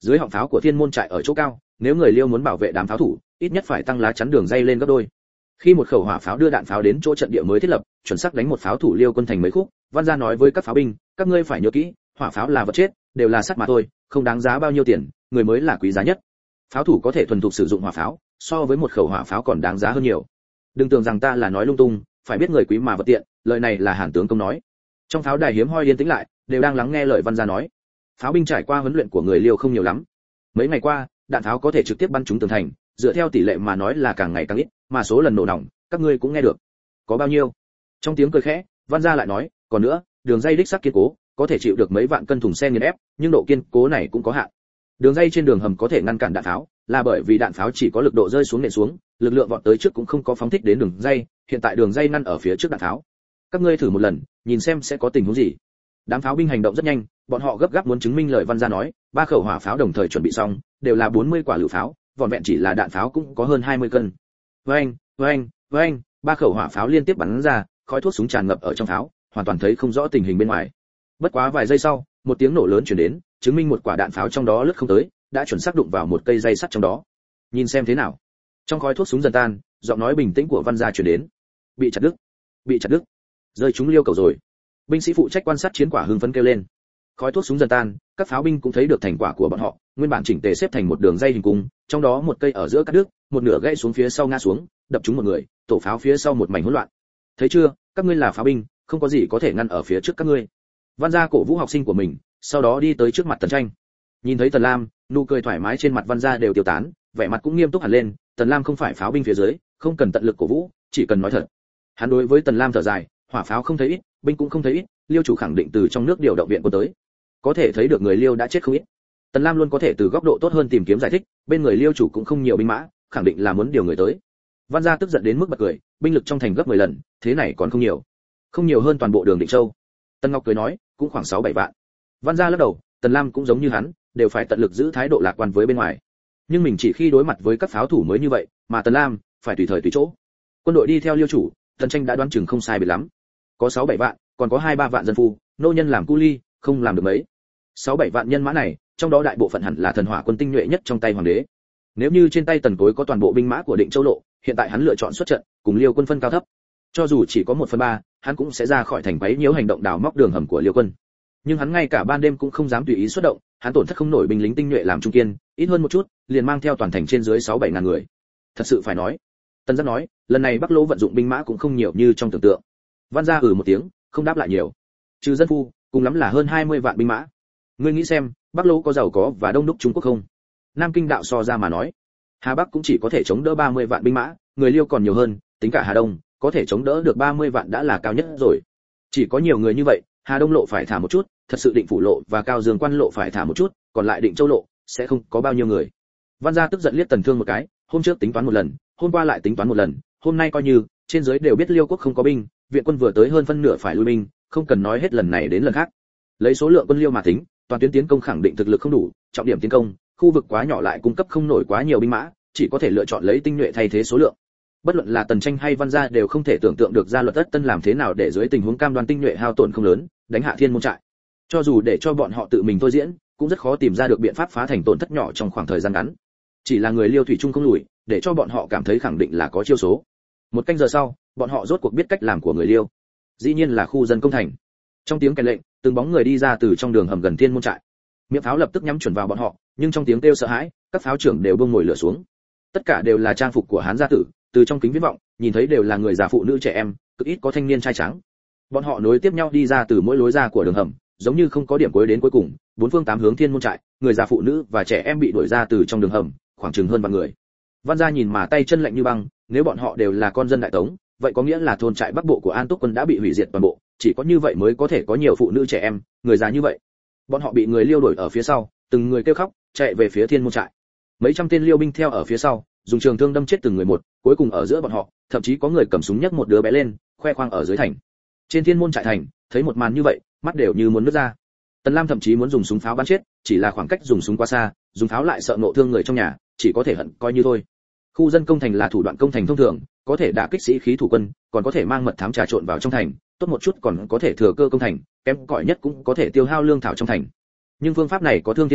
Dưới họng pháo của thiên môn trại ở chỗ cao, nếu người Liêu muốn bảo vệ đám pháo thủ, ít nhất phải tăng lá chắn đường dây lên gấp đôi. Khi một khẩu hỏa pháo đưa đạn pháo đến chỗ trận địa mới thiết lập, chuẩn xác đánh một pháo thủ Liêu quân thành mấy khúc, Văn Gia nói với các pháo binh, các ngươi phải nhớ kỹ, hỏa pháo là vật chết, đều là sắt mà thôi, không đáng giá bao nhiêu tiền, người mới là quý giá nhất. Pháo thủ có thể thuần thục sử dụng hỏa pháo, so với một khẩu hỏa pháo còn đáng giá hơn nhiều. Đừng tưởng rằng ta là nói lung tung, phải biết người quý mà vật tiện, lời này là Hàn tướng công nói. Trong pháo đài hiếm hoi yên tĩnh lại, đều đang lắng nghe lời Văn Gia nói. Pháo binh trải qua huấn luyện của người Liêu không nhiều lắm. Mấy ngày qua, đạn pháo có thể trực tiếp bắn trúng tường thành, dựa theo tỷ lệ mà nói là càng ngày càng ít, mà số lần nổ nòng, các ngươi cũng nghe được. Có bao nhiêu? Trong tiếng cười khẽ, Văn Gia lại nói, còn nữa, đường dây đích xác kiên cố, có thể chịu được mấy vạn cân thùng xe nghiền ép, nhưng độ kiên cố này cũng có hạn. Đường dây trên đường hầm có thể ngăn cản đạn pháo, là bởi vì đạn pháo chỉ có lực độ rơi xuống nện xuống, lực lượng vọt tới trước cũng không có phóng thích đến đường dây, hiện tại đường dây ngăn ở phía trước đạn pháo. Các ngươi thử một lần, nhìn xem sẽ có tình huống gì. Đám pháo binh hành động rất nhanh, bọn họ gấp gáp muốn chứng minh lời Văn Gia nói, ba khẩu hỏa pháo đồng thời chuẩn bị xong, đều là bốn mươi quả lựu pháo, vỏn vẹn chỉ là đạn pháo cũng có hơn hai mươi cân. Oeng, oeng, oeng, ba khẩu hỏa pháo liên tiếp bắn ra, khói thuốc súng tràn ngập ở trong pháo, hoàn toàn thấy không rõ tình hình bên ngoài. Bất quá vài giây sau, một tiếng nổ lớn truyền đến, chứng minh một quả đạn pháo trong đó lướt không tới, đã chuẩn xác đụng vào một cây dây sắt trong đó. Nhìn xem thế nào. Trong khói thuốc súng dần tan, giọng nói bình tĩnh của Văn Gia truyền đến. Bị chặt đứt, bị chặt đứt. Rơi chúng Liêu cầu rồi. Binh sĩ phụ trách quan sát chiến quả hưng phấn kêu lên. Khói thuốc súng dần tan, các pháo binh cũng thấy được thành quả của bọn họ, nguyên bản chỉnh tề xếp thành một đường dây hình cung, trong đó một cây ở giữa cắt đứt, một nửa gãy xuống phía sau ngã xuống, đập trúng một người, tổ pháo phía sau một mảnh hỗn loạn. Thấy chưa, các ngươi là pháo binh, không có gì có thể ngăn ở phía trước các ngươi. Văn Gia cổ vũ học sinh của mình, sau đó đi tới trước mặt Tần Tranh. Nhìn thấy Tần Lam, nụ cười thoải mái trên mặt Văn Gia đều tiêu tán, vẻ mặt cũng nghiêm túc hẳn lên. Tần Lam không phải pháo binh phía dưới, không cần tận lực cổ vũ, chỉ cần nói thật. Hắn đối với Tần Lam thở dài, hỏa pháo không thấy ít, binh cũng không thấy ít, Liêu chủ khẳng định từ trong nước điều động viện quân tới. Có thể thấy được người Liêu đã chết không ít. Tần Lam luôn có thể từ góc độ tốt hơn tìm kiếm giải thích, bên người Liêu chủ cũng không nhiều binh mã, khẳng định là muốn điều người tới. Văn Gia tức giận đến mức bật cười, binh lực trong thành gấp mười lần, thế này còn không nhiều. Không nhiều hơn toàn bộ Đường Định Châu. Tần Ngọc cười nói, cũng khoảng sáu bảy vạn. Văn Gia lắc đầu, Tần Lam cũng giống như hắn, đều phải tận lực giữ thái độ lạc quan với bên ngoài. Nhưng mình chỉ khi đối mặt với các pháo thủ mới như vậy, mà Tần Lam phải tùy thời tùy chỗ. Quân đội đi theo Liêu chủ, Tần Tranh đã đoán chừng không sai biệt lắm. Có sáu bảy vạn, còn có hai ba vạn dân phu, nô nhân làm cu ly, không làm được mấy. sáu bảy vạn nhân mã này, trong đó đại bộ phận hẳn là thần hỏa quân tinh nhuệ nhất trong tay hoàng đế. Nếu như trên tay Tần Cối có toàn bộ binh mã của Định Châu lộ, hiện tại hắn lựa chọn xuất trận, cùng Liêu quân phân cao thấp. Cho dù chỉ có một phần ba, hắn cũng sẽ ra khỏi thành quấy nhiễu hành động đào móc đường hầm của Liêu quân. Nhưng hắn ngay cả ban đêm cũng không dám tùy ý xuất động, hắn tổn thất không nổi binh lính tinh nhuệ làm trung kiên, ít hơn một chút, liền mang theo toàn thành trên dưới sáu bảy ngàn người. Thật sự phải nói, Tần Giác nói, lần này Bắc Lỗ vận dụng binh mã cũng không nhiều như trong tưởng tượng. Văn Gia ừ một tiếng, không đáp lại nhiều. Trừ dân phu, cùng lắm là hơn hai mươi vạn binh mã. Ngươi nghĩ xem, Bắc Lỗ có giàu có và đông đúc Trung Quốc không? Nam Kinh đạo so ra mà nói, Hà Bắc cũng chỉ có thể chống đỡ ba mươi vạn binh mã, người Liêu còn nhiều hơn, tính cả Hà Đông, có thể chống đỡ được ba mươi vạn đã là cao nhất rồi. Chỉ có nhiều người như vậy, Hà Đông lộ phải thả một chút, thật sự Định Phủ lộ và Cao Dương Quan lộ phải thả một chút, còn lại Định Châu lộ sẽ không có bao nhiêu người. Văn Gia tức giận liếc Tần Thương một cái, hôm trước tính toán một lần, hôm qua lại tính toán một lần, hôm nay coi như trên dưới đều biết Liêu quốc không có binh, viện quân vừa tới hơn phân nửa phải lui binh, không cần nói hết lần này đến lần khác. Lấy số lượng quân Liêu mà tính, toàn tuyến tiến công khẳng định thực lực không đủ, trọng điểm tiến công, khu vực quá nhỏ lại cung cấp không nổi quá nhiều binh mã, chỉ có thể lựa chọn lấy tinh nhuệ thay thế số lượng. Bất luận là Tần Tranh hay Văn Gia đều không thể tưởng tượng được ra luật Tất Tân làm thế nào để dưới tình huống cam đoan tinh nhuệ hao tổn không lớn, đánh hạ Thiên Môn trại. Cho dù để cho bọn họ tự mình thôi diễn, cũng rất khó tìm ra được biện pháp phá thành tổn thất nhỏ trong khoảng thời gian ngắn. Chỉ là người Liêu thủy chung không lùi, để cho bọn họ cảm thấy khẳng định là có chiêu số. Một canh giờ sau, bọn họ rốt cuộc biết cách làm của người Liêu. Dĩ nhiên là khu dân công thành. Trong tiếng kèn lệnh, từng bóng người đi ra từ trong đường hầm gần Thiên Môn trại. Miệng pháo lập tức nhắm chuẩn vào bọn họ, nhưng trong tiếng kêu sợ hãi, các pháo trưởng đều buông mồi lửa xuống. Tất cả đều là trang phục của Hán gia tử, từ trong kính viễn vọng, nhìn thấy đều là người già phụ nữ trẻ em, cực ít có thanh niên trai trắng. Bọn họ nối tiếp nhau đi ra từ mỗi lối ra của đường hầm, giống như không có điểm cuối đến cuối cùng, bốn phương tám hướng Thiên Môn trại, người già phụ nữ và trẻ em bị đuổi ra từ trong đường hầm, khoảng chừng hơn vạn người. Văn Gia nhìn mà tay chân lạnh như băng, nếu bọn họ đều là con dân đại tống, vậy có nghĩa là thôn trại Bắc Bộ của An Túc quân đã bị hủy diệt toàn bộ, chỉ có như vậy mới có thể có nhiều phụ nữ trẻ em, người già như vậy. Bọn họ bị người Liêu đuổi ở phía sau, từng người kêu khóc, chạy về phía Thiên Môn trại. Mấy trăm tên Liêu binh theo ở phía sau, dùng trường thương đâm chết từng người một, cuối cùng ở giữa bọn họ, thậm chí có người cầm súng nhấc một đứa bé lên, khoe khoang ở dưới thành. Trên Thiên Môn trại thành, thấy một màn như vậy, mắt đều như muốn nứt ra. Tần Lam thậm chí muốn dùng súng pháo bắn chết, chỉ là khoảng cách dùng súng quá xa, dùng pháo lại sợ nộ thương người trong nhà, chỉ có thể hận coi như thôi. Khu dân công thành là thủ đoạn công thành thông thường, có thể đả kích sĩ khí thủ quân, còn có thể mang mật thám trà trộn vào trong thành, tốt một chút còn có thể thừa cơ công thành, kém cỏi nhất cũng có thể tiêu hao lương thảo trong thành. Nhưng phương pháp này có thương thiên hòa,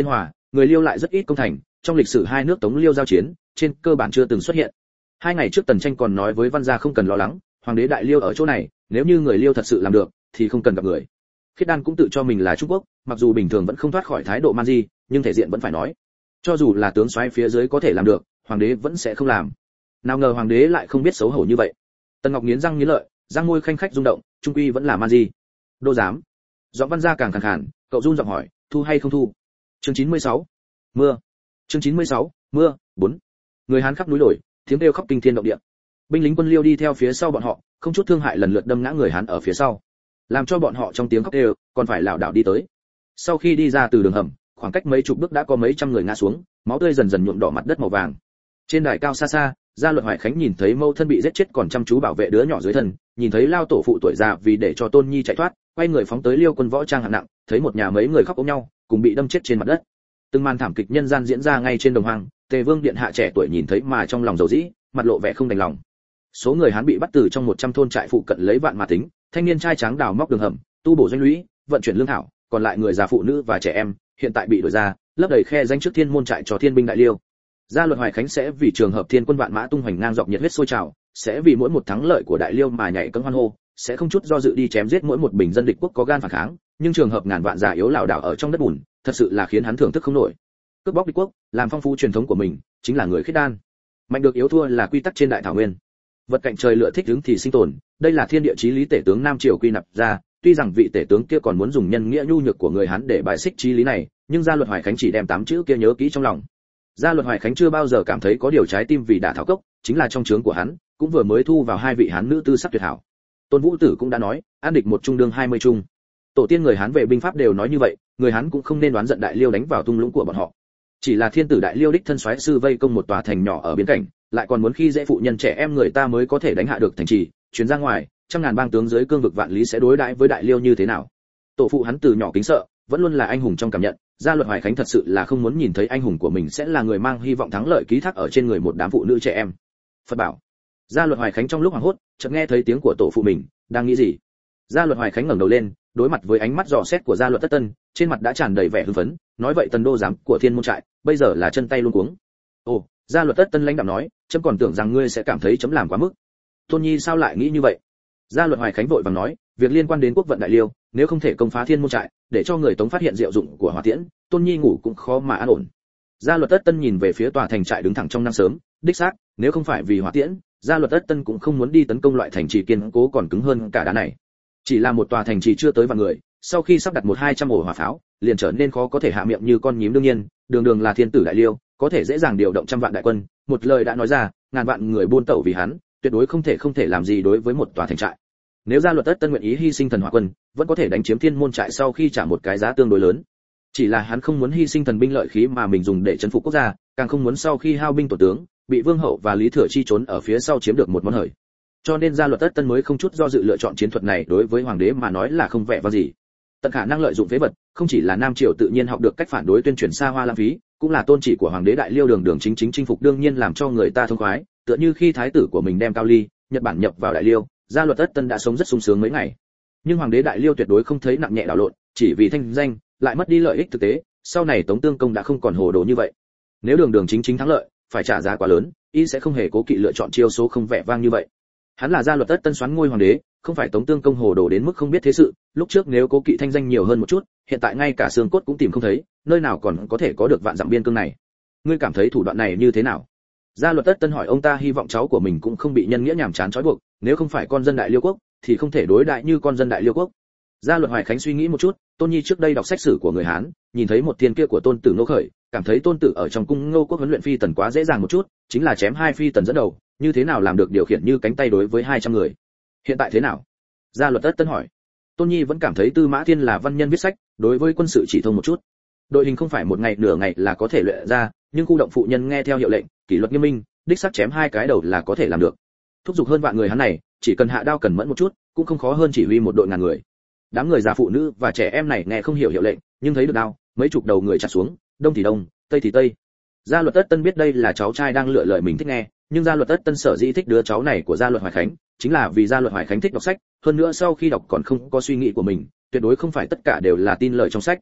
người Liêu lại rất ít công thành, trong lịch sử hai nước Tống Liêu giao chiến, trên cơ bản chưa từng xuất hiện. Hai ngày trước Tần Tranh còn nói với Văn gia không cần lo lắng, hoàng đế đại Liêu ở chỗ này, nếu như người Liêu thật sự làm được, thì không cần gặp người. Khiết Đan cũng tự cho mình là Trung Quốc, mặc dù bình thường vẫn không thoát khỏi thái độ man di, nhưng thể diện vẫn phải nói. Cho dù là tướng soái phía dưới có thể làm được, hoàng đế vẫn sẽ không làm. Nào ngờ hoàng đế lại không biết xấu hổ như vậy. Tần Ngọc nghiến răng nghiến lợi, răng môi khanh khách rung động, trung quy vẫn là man di. Đô giám. Giọng Văn gia càng khàn khàn, cậu run giọng hỏi, thu hay không thu? Chương chín mươi sáu. Mưa. Chương chín mươi sáu. Mưa. bốn. Người Hán khắp núi đồi, tiếng kêu khóc kinh thiên động địa. Binh lính quân Liêu đi theo phía sau bọn họ, không chút thương hại lần lượt đâm ngã người Hán ở phía sau, làm cho bọn họ trong tiếng khóc kêu, còn phải lảo đảo đi tới. Sau khi đi ra từ đường hầm, khoảng cách mấy chục bước đã có mấy trăm người ngã xuống, máu tươi dần dần nhuộm đỏ mặt đất màu vàng. Trên đài cao xa xa, Gia Luật Hoài Khánh nhìn thấy mâu thân bị giết chết còn chăm chú bảo vệ đứa nhỏ dưới thân, nhìn thấy lao tổ phụ tuổi già vì để cho Tôn Nhi chạy thoát, quay người phóng tới Liêu quân võ trang hạng nặng, thấy một nhà mấy người khóc ôm nhau, cùng bị đâm chết trên mặt đất. Từng màn thảm kịch nhân gian diễn ra ngay trên đồng hoang, Tề Vương điện hạ trẻ tuổi nhìn thấy mà trong lòng dầu dĩ, mặt lộ vẻ không đành lòng. Số người Hán bị bắt từ trong một trăm thôn trại phụ cận lấy vạn mà tính, thanh niên trai tráng đào móc đường hầm, tu bổ doanh lũy, vận chuyển lương thảo, còn lại người già phụ nữ và trẻ em, hiện tại bị đuổi ra, lấp đầy khe danh trước thiên môn trại cho thiên binh đại Liêu. Gia Luật Hoài Khánh sẽ vì trường hợp thiên quân vạn mã tung hoành ngang dọc nhiệt huyết sôi trào, sẽ vì mỗi một thắng lợi của đại Liêu mà nhảy cẫng hoan hô, sẽ không chút do dự đi chém giết mỗi một bình dân địch quốc có gan phản kháng, nhưng trường hợp ngàn vạn già yếu lảo đảo ở trong đất bùn, thật sự là khiến hắn thưởng thức không nổi. Cướp bóc địch quốc, làm phong phú truyền thống của mình, chính là người Khiết Đan. Mạnh được yếu thua là quy tắc trên đại thảo nguyên. Vật cạnh trời lựa thích ứng thì sinh tồn, đây là thiên địa chí lý tể tướng Nam Triều quy nạp ra, tuy rằng vị tể tướng kia còn muốn dùng nhân nghĩa nhu nhược của người Hán để bài xích chí lý này, nhưng Gia Luật Hoài Khánh chỉ đem tám chữ kia nhớ kỹ trong lòng. Gia Luật Hoài Khánh chưa bao giờ cảm thấy có điều trái tim vì đả thảo cốc, chính là trong trướng của hắn, cũng vừa mới thu vào hai vị Hán nữ tư sắc tuyệt hảo. Tôn Vũ Tử cũng đã nói, an địch một trung đương hai mươi trung. Tổ tiên người Hán về binh pháp đều nói như vậy, người Hán cũng không nên đoán giận đại Liêu đánh vào tung lũng của bọn họ. Chỉ là thiên tử đại Liêu đích thân soái sư vây công một tòa thành nhỏ ở biên cảnh, lại còn muốn khi dễ phụ nhân trẻ em người ta mới có thể đánh hạ được thành trì, chuyến ra ngoài, trăm ngàn bang tướng dưới cương vực vạn lý sẽ đối đãi với đại Liêu như thế nào? Tổ phụ hắn từ nhỏ kính sợ, vẫn luôn là anh hùng trong cảm nhận, Gia Luật Hoài Khánh thật sự là không muốn nhìn thấy anh hùng của mình sẽ là người mang hy vọng thắng lợi ký thác ở trên người một đám phụ nữ trẻ em. Phật bảo. Gia Luật Hoài Khánh trong lúc hoảng hốt, chợt nghe thấy tiếng của tổ phụ mình, đang nghĩ gì? Gia Luật Hoài Khánh ngẩng đầu lên, đối mặt với ánh mắt dò xét của Gia Luật Tất Tân, trên mặt đã tràn đầy vẻ hưng phấn, nói vậy Tần đô giám của Thiên môn trại, bây giờ là chân tay luống cuống. Ồ, Gia Luật Tất Tân lãnh đạm nói, chấm còn tưởng rằng ngươi sẽ cảm thấy chấm làm quá mức. Tôn Nhi sao lại nghĩ như vậy? Gia Luật Hoài Khánh vội vàng nói, việc liên quan đến quốc vận đại Liêu, nếu không thể công phá Thiên môn trại, để cho người Tống phát hiện diệu dụng của hỏa tiễn, Tôn Nhi ngủ cũng khó mà an ổn. Gia Luật Tất Tân nhìn về phía tòa thành trại đứng thẳng trong nắng sớm, đích xác, nếu không phải vì hỏa tiễn, Gia Luật Tất Tân cũng không muốn đi tấn công loại thành trì kiên cố còn cứng hơn cả đá này. Chỉ là một tòa thành trì chưa tới vạn người, sau khi sắp đặt một hai trăm ổ hỏa pháo, liền trở nên khó có thể hạ miệng như con nhím đương nhiên, đường đường là thiên tử đại Liêu, có thể dễ dàng điều động trăm vạn đại quân, một lời đã nói ra, ngàn vạn người buôn tẩu vì hắn, tuyệt đối không thể không thể làm gì đối với một tòa thành trại. Nếu Gia Luật Tất Tân nguyện ý hy sinh thần hỏa quân, vẫn có thể đánh chiếm thiên môn trại sau khi trả một cái giá tương đối lớn. Chỉ là hắn không muốn hy sinh thần binh lợi khí mà mình dùng để trấn phục quốc gia, càng không muốn sau khi hao binh tổ tướng, bị Vương hậu và Lý Thừa Chi trốn ở phía sau chiếm được một món hời. Cho nên Gia Luật Tất Tân mới không chút do dự lựa chọn chiến thuật này, đối với hoàng đế mà nói là không vẻ vang gì. Tận khả năng lợi dụng phế vật, không chỉ là Nam Triều tự nhiên học được cách phản đối tuyên truyền xa hoa lãng phí, cũng là tôn chỉ của hoàng đế đại Liêu đường đường chính chính chinh phục đương nhiên làm cho người ta thông khoái, tựa như khi thái tử của mình đem Cao Ly, Nhật Bản nhập vào đại Liêu, Gia Luật Tất Tân đã sống rất sung sướng mấy ngày. Nhưng hoàng đế đại Liêu tuyệt đối không thấy nặng nhẹ đảo lộn, chỉ vì thanh danh, lại mất đi lợi ích thực tế, sau này Tống Tương Công đã không còn hồ đồ như vậy. Nếu đường đường chính chính thắng lợi, phải trả giá quá lớn, y sẽ không hề cố kỵ lựa chọn chiêu số không vẻ vang như vậy. Hắn là Gia Luật Tất Tân xoán ngôi hoàng đế, không phải Tống Tương Công hồ đồ đến mức không biết thế sự, lúc trước nếu cố kỵ thanh danh nhiều hơn một chút, hiện tại ngay cả xương cốt cũng tìm không thấy, nơi nào còn có thể có được vạn dặm biên cương này. Ngươi cảm thấy thủ đoạn này như thế nào? Gia Luật Tất Tân hỏi ông ta hy vọng cháu của mình cũng không bị nhân nghĩa nhàm chán trói buộc, nếu không phải con dân đại Liêu quốc, thì không thể đối đại như con dân đại Liêu quốc. Gia Luật Hoài Khánh suy nghĩ một chút, Tôn Nhi trước đây đọc sách sử của người Hán, nhìn thấy một thiên kia của Tôn Tử Ngô Khởi, cảm thấy Tôn Tử ở trong cung Ngô quốc huấn luyện phi tần quá dễ dàng một chút, chính là chém hai phi tần dẫn đầu, như thế nào làm được điều khiển như cánh tay đối với hai trăm người. Hiện tại thế nào? Gia Luật Tất Tân hỏi. Tôn Nhi vẫn cảm thấy Tư Mã Thiên là văn nhân viết sách, đối với quân sự chỉ thông một chút. Đội hình không phải một ngày nửa ngày là có thể luyện ra, nhưng khu động phụ nhân nghe theo hiệu lệnh, kỷ luật nghiêm minh, đích xác chém hai cái đầu là có thể làm được. Thúc giục hơn vạn người hắn này, chỉ cần hạ đao cần mẫn một chút, cũng không khó hơn chỉ huy một đội ngàn người. Đám người già phụ nữ và trẻ em này nghe không hiểu hiệu lệnh, nhưng thấy được đao, mấy chục đầu người chặt xuống, đông thì đông, tây thì tây. Gia Luật Tất Tân biết đây là cháu trai đang lựa lời mình thích nghe, nhưng Gia Luật Tất Tân sở dĩ thích đứa cháu này của Gia Luật Hoài Khánh, chính là vì Gia Luật Hoài Khánh thích đọc sách, hơn nữa sau khi đọc còn không có suy nghĩ của mình, tuyệt đối không phải tất cả đều là tin lời trong sách.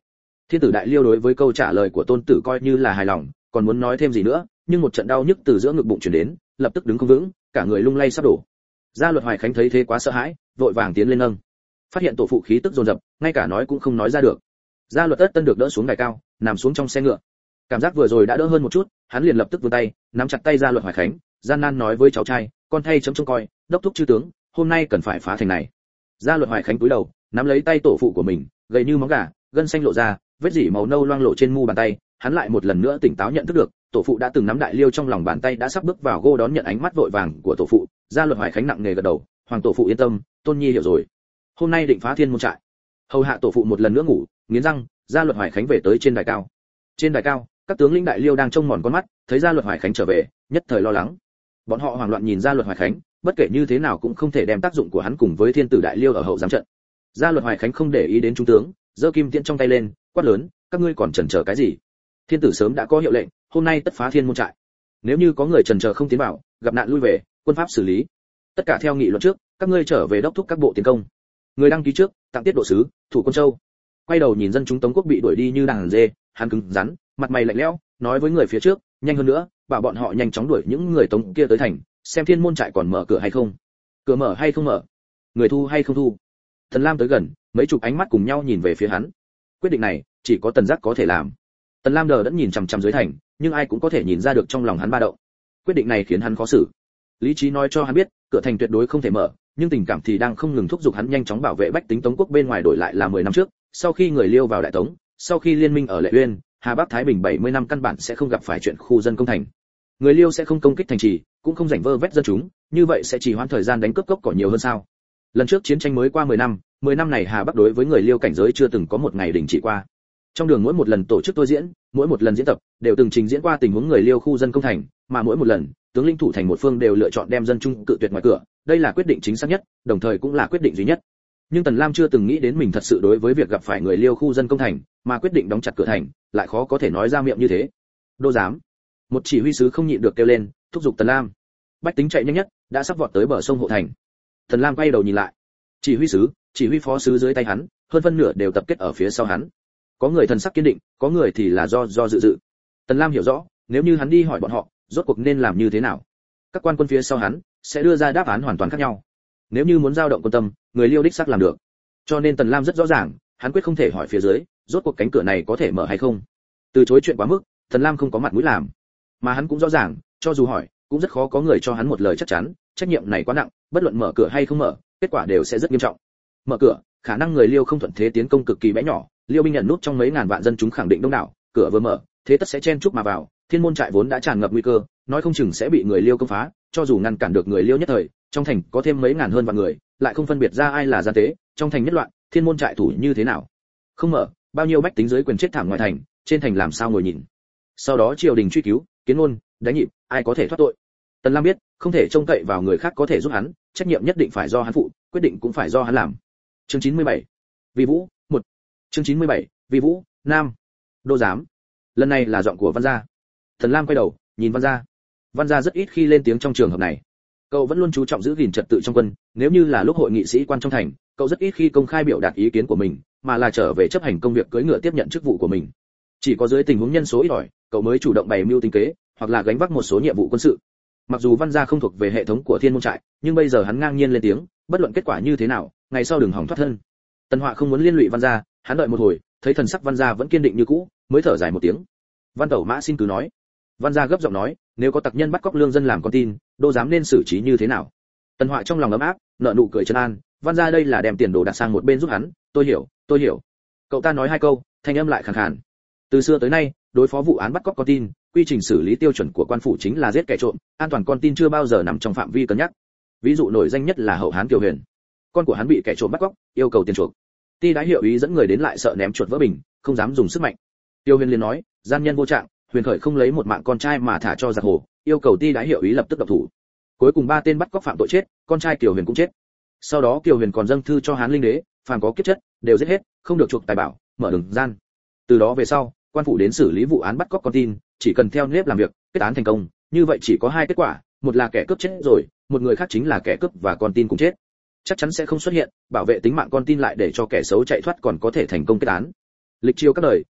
Thiên tử Đại Liêu đối với câu trả lời của tôn tử coi như là hài lòng, còn muốn nói thêm gì nữa, nhưng một trận đau nhức từ giữa ngực bụng truyền đến, lập tức đứng không vững, cả người lung lay sắp đổ. Gia Luật Hoài Khánh thấy thế quá sợ hãi, vội vàng tiến lên nâng. Phát hiện tổ phụ khí tức dồn dập, ngay cả nói cũng không nói ra được. Gia Luật Tất Tân được đỡ xuống đài cao, nằm xuống trong xe ngựa. Cảm giác vừa rồi đã đỡ hơn một chút, hắn liền lập tức vươn tay, nắm chặt tay Gia Luật Hoài Khánh, gian nan nói với cháu trai, con thay chấm trông coi, đốc thúc chư tướng, hôm nay cần phải phá thành này. Gia Luật Hoài Khánh cúi đầu, nắm lấy tay tổ phụ của mình, gầy như móng gà, gân xanh lộ ra, vết rỉ màu nâu loang lộ trên mu bàn tay, hắn lại một lần nữa tỉnh táo nhận thức được, tổ phụ đã từng nắm Đại Liêu trong lòng bàn tay đã sắp bước vào gô đón nhận ánh mắt vội vàng của tổ phụ. Gia Luật Hoài Khánh nặng nề gật đầu, hoàng tổ phụ yên tâm, tôn nhi hiểu rồi. Hôm nay định phá thiên môn trại. Hầu hạ tổ phụ một lần nữa ngủ, nghiến răng, Gia Luật Hoài Khánh về tới trên đài cao. Trên đài cao, các tướng lĩnh Đại Liêu đang trông mòn con mắt, thấy Gia Luật Hoài Khánh trở về, nhất thời lo lắng. Bọn họ hoảng loạn nhìn Gia Luật Hoài Khánh, bất kể như thế nào cũng không thể đem tác dụng của hắn cùng với thiên tử Đại Liêu ở hậu giám trận. Gia Luật Hoài Khánh không để ý đến trung tướng, giơ kim tiễn trong tay lên, quát lớn, các ngươi còn chần chờ cái gì? Thiên tử sớm đã có hiệu lệnh, hôm nay tất phá thiên môn trại. Nếu như có người chần chờ không tiến vào, gặp nạn lui về, quân pháp xử lý. Tất cả theo nghị luận trước, các ngươi trở về đốc thúc các bộ tiến công. Người đăng ký trước, tặng tiết độ sứ, thủ quân châu. Quay đầu nhìn dân chúng Tống quốc bị đuổi đi như đàn dê, hắn cứng rắn, mặt mày lạnh lẽo, nói với người phía trước, nhanh hơn nữa, bảo bọn họ nhanh chóng đuổi những người Tống kia tới thành, xem thiên môn trại còn mở cửa hay không. Cửa mở hay không mở, người thu hay không thu. Thần Lam tới gần, mấy chục ánh mắt cùng nhau nhìn về phía hắn. Quyết định này, chỉ có Tần Giác có thể làm. Tần Lam đờ đẫn nhìn chằm chằm dưới thành, nhưng ai cũng có thể nhìn ra được trong lòng hắn ba động. Quyết định này khiến hắn khó xử. Lý trí nói cho hắn biết, cửa thành tuyệt đối không thể mở, nhưng tình cảm thì đang không ngừng thúc giục hắn nhanh chóng bảo vệ bách tính Tống quốc bên ngoài. Đổi lại là mười năm trước, sau khi người Liêu vào Đại Tống, sau khi liên minh ở Lệ Uyên, Hà Bắc Thái Bình bảy mươi năm căn bản sẽ không gặp phải chuyện khu dân công thành. Người Liêu sẽ không công kích thành trì, cũng không rảnh vơ vét dân chúng, như vậy sẽ chỉ hoãn thời gian đánh cướp cốc cỏ nhiều hơn sao? Lần trước chiến tranh mới qua mười năm, mười năm này Hà Bắc đối với người Liêu cảnh giới chưa từng có một ngày đình chỉ qua. Trong đường mỗi một lần tổ chức tôi diễn, mỗi một lần diễn tập, đều từng trình diễn qua tình huống người Liêu khu dân công thành, mà mỗi một lần, tướng lĩnh thủ thành một phương đều lựa chọn đem dân chung cự tuyệt ngoài cửa, đây là quyết định chính xác nhất, đồng thời cũng là quyết định duy nhất. Nhưng Tần Lam chưa từng nghĩ đến mình thật sự đối với việc gặp phải người Liêu khu dân công thành, mà quyết định đóng chặt cửa thành, lại khó có thể nói ra miệng như thế. Đô giám, một chỉ huy sứ không nhịn được kêu lên, thúc giục Tần Lam. Bách tính chạy nhanh nhất, đã sắp vọt tới bờ sông hộ thành. Tần Lam quay đầu nhìn lại, chỉ huy sứ, chỉ huy phó sứ dưới tay hắn, hơn phân nửa đều tập kết ở phía sau hắn. Có người thần sắc kiên định, có người thì là do do dự dự. Tần Lam hiểu rõ, nếu như hắn đi hỏi bọn họ, rốt cuộc nên làm như thế nào. Các quan quân phía sau hắn sẽ đưa ra đáp án hoàn toàn khác nhau. Nếu như muốn dao động quân tâm, người Liêu đích xác làm được. Cho nên Tần Lam rất rõ ràng, hắn quyết không thể hỏi phía dưới, rốt cuộc cánh cửa này có thể mở hay không. Từ chối chuyện quá mức, Tần Lam không có mặt mũi làm. Mà hắn cũng rõ ràng, cho dù hỏi, cũng rất khó có người cho hắn một lời chắc chắn, trách nhiệm này quá nặng, bất luận mở cửa hay không mở, kết quả đều sẽ rất nghiêm trọng. Mở cửa, khả năng người Liêu không thuận thế tiến công cực kỳ bé nhỏ, Liêu binh nhận nút trong mấy ngàn vạn dân chúng khẳng định đông đảo, cửa vừa mở, thế tất sẽ chen chúc mà vào, thiên môn trại vốn đã tràn ngập nguy cơ, nói không chừng sẽ bị người Liêu công phá, cho dù ngăn cản được người Liêu nhất thời, trong thành có thêm mấy ngàn hơn vạn người, lại không phân biệt ra ai là gian tế, trong thành nhất loạn, thiên môn trại thủ như thế nào? Không mở, bao nhiêu bách tính dưới quyền chết thảm ngoài thành, trên thành làm sao ngồi nhìn? Sau đó triều đình truy cứu, kiến ngôn, đánh nhịp, ai có thể thoát tội? Tần Lam biết, không thể trông cậy vào người khác có thể giúp hắn, trách nhiệm nhất định phải do hắn phụ, quyết định cũng phải do hắn làm. Chương chín mươi bảy. Vi Vũ, một. Chương chín mươi bảy. Vi Vũ, Nam. Đô giám. Lần này là giọng của Văn gia. Tần Lam quay đầu, nhìn Văn gia. Văn gia rất ít khi lên tiếng trong trường hợp này. Cậu vẫn luôn chú trọng giữ gìn trật tự trong quân, nếu như là lúc hội nghị sĩ quan trong thành, cậu rất ít khi công khai biểu đạt ý kiến của mình, mà là trở về chấp hành công việc cưỡi ngựa tiếp nhận chức vụ của mình. Chỉ có dưới tình huống nhân số ít ỏi, cậu mới chủ động bày mưu tính kế, hoặc là gánh vác một số nhiệm vụ quân sự. Mặc dù Văn gia không thuộc về hệ thống của Thiên môn trại, nhưng bây giờ hắn ngang nhiên lên tiếng, bất luận kết quả như thế nào, ngày sau đừng hỏng thoát thân. Tần Họa không muốn liên lụy Văn gia, hắn đợi một hồi, thấy thần sắc Văn gia vẫn kiên định như cũ, mới thở dài một tiếng. Văn Tẩu Mã xin cứ nói. Văn gia gấp giọng nói, nếu có tặc nhân bắt cóc lương dân làm con tin, đô giám nên xử trí như thế nào? Tần Họa trong lòng ấm áp, nợ nụ cười trấn an, Văn gia đây là đem tiền đồ đặt sang một bên giúp hắn, tôi hiểu, tôi hiểu. Cậu ta nói hai câu, thanh âm lại khàn khàn. Từ xưa tới nay, đối phó vụ án bắt cóc con tin, quy trình xử lý tiêu chuẩn của quan phủ chính là giết kẻ trộm, an toàn con tin chưa bao giờ nằm trong phạm vi cân nhắc. Ví dụ nổi danh nhất là hậu hán Kiều Huyền. Con của hắn bị kẻ trộm bắt cóc, yêu cầu tiền chuộc. Ti đái hiệu ý dẫn người đến lại sợ ném chuột vỡ bình, không dám dùng sức mạnh. Tiêu Huyền liền nói, gian nhân vô trạng, Huyền khởi không lấy một mạng con trai mà thả cho giặc hồ, yêu cầu Ti đái hiệu ý lập tức động thủ. Cuối cùng ba tên bắt cóc phạm tội chết, con trai Kiều Huyền cũng chết. Sau đó Kiều Huyền còn dâng thư cho Hán Linh đế, phàm có kiếp chất, đều giết hết, không được chuộc tài bảo, mở đường gian. Từ đó về sau, quan phủ đến xử lý vụ án bắt cóc con tin, chỉ cần theo nếp làm việc, kết án thành công, như vậy chỉ có hai kết quả, một là kẻ cướp chết rồi, một người khác chính là kẻ cướp và con tin cùng chết. Chắc chắn sẽ không xuất hiện bảo vệ tính mạng con tin lại để cho kẻ xấu chạy thoát còn có thể thành công kết án. Lịch triều các đời,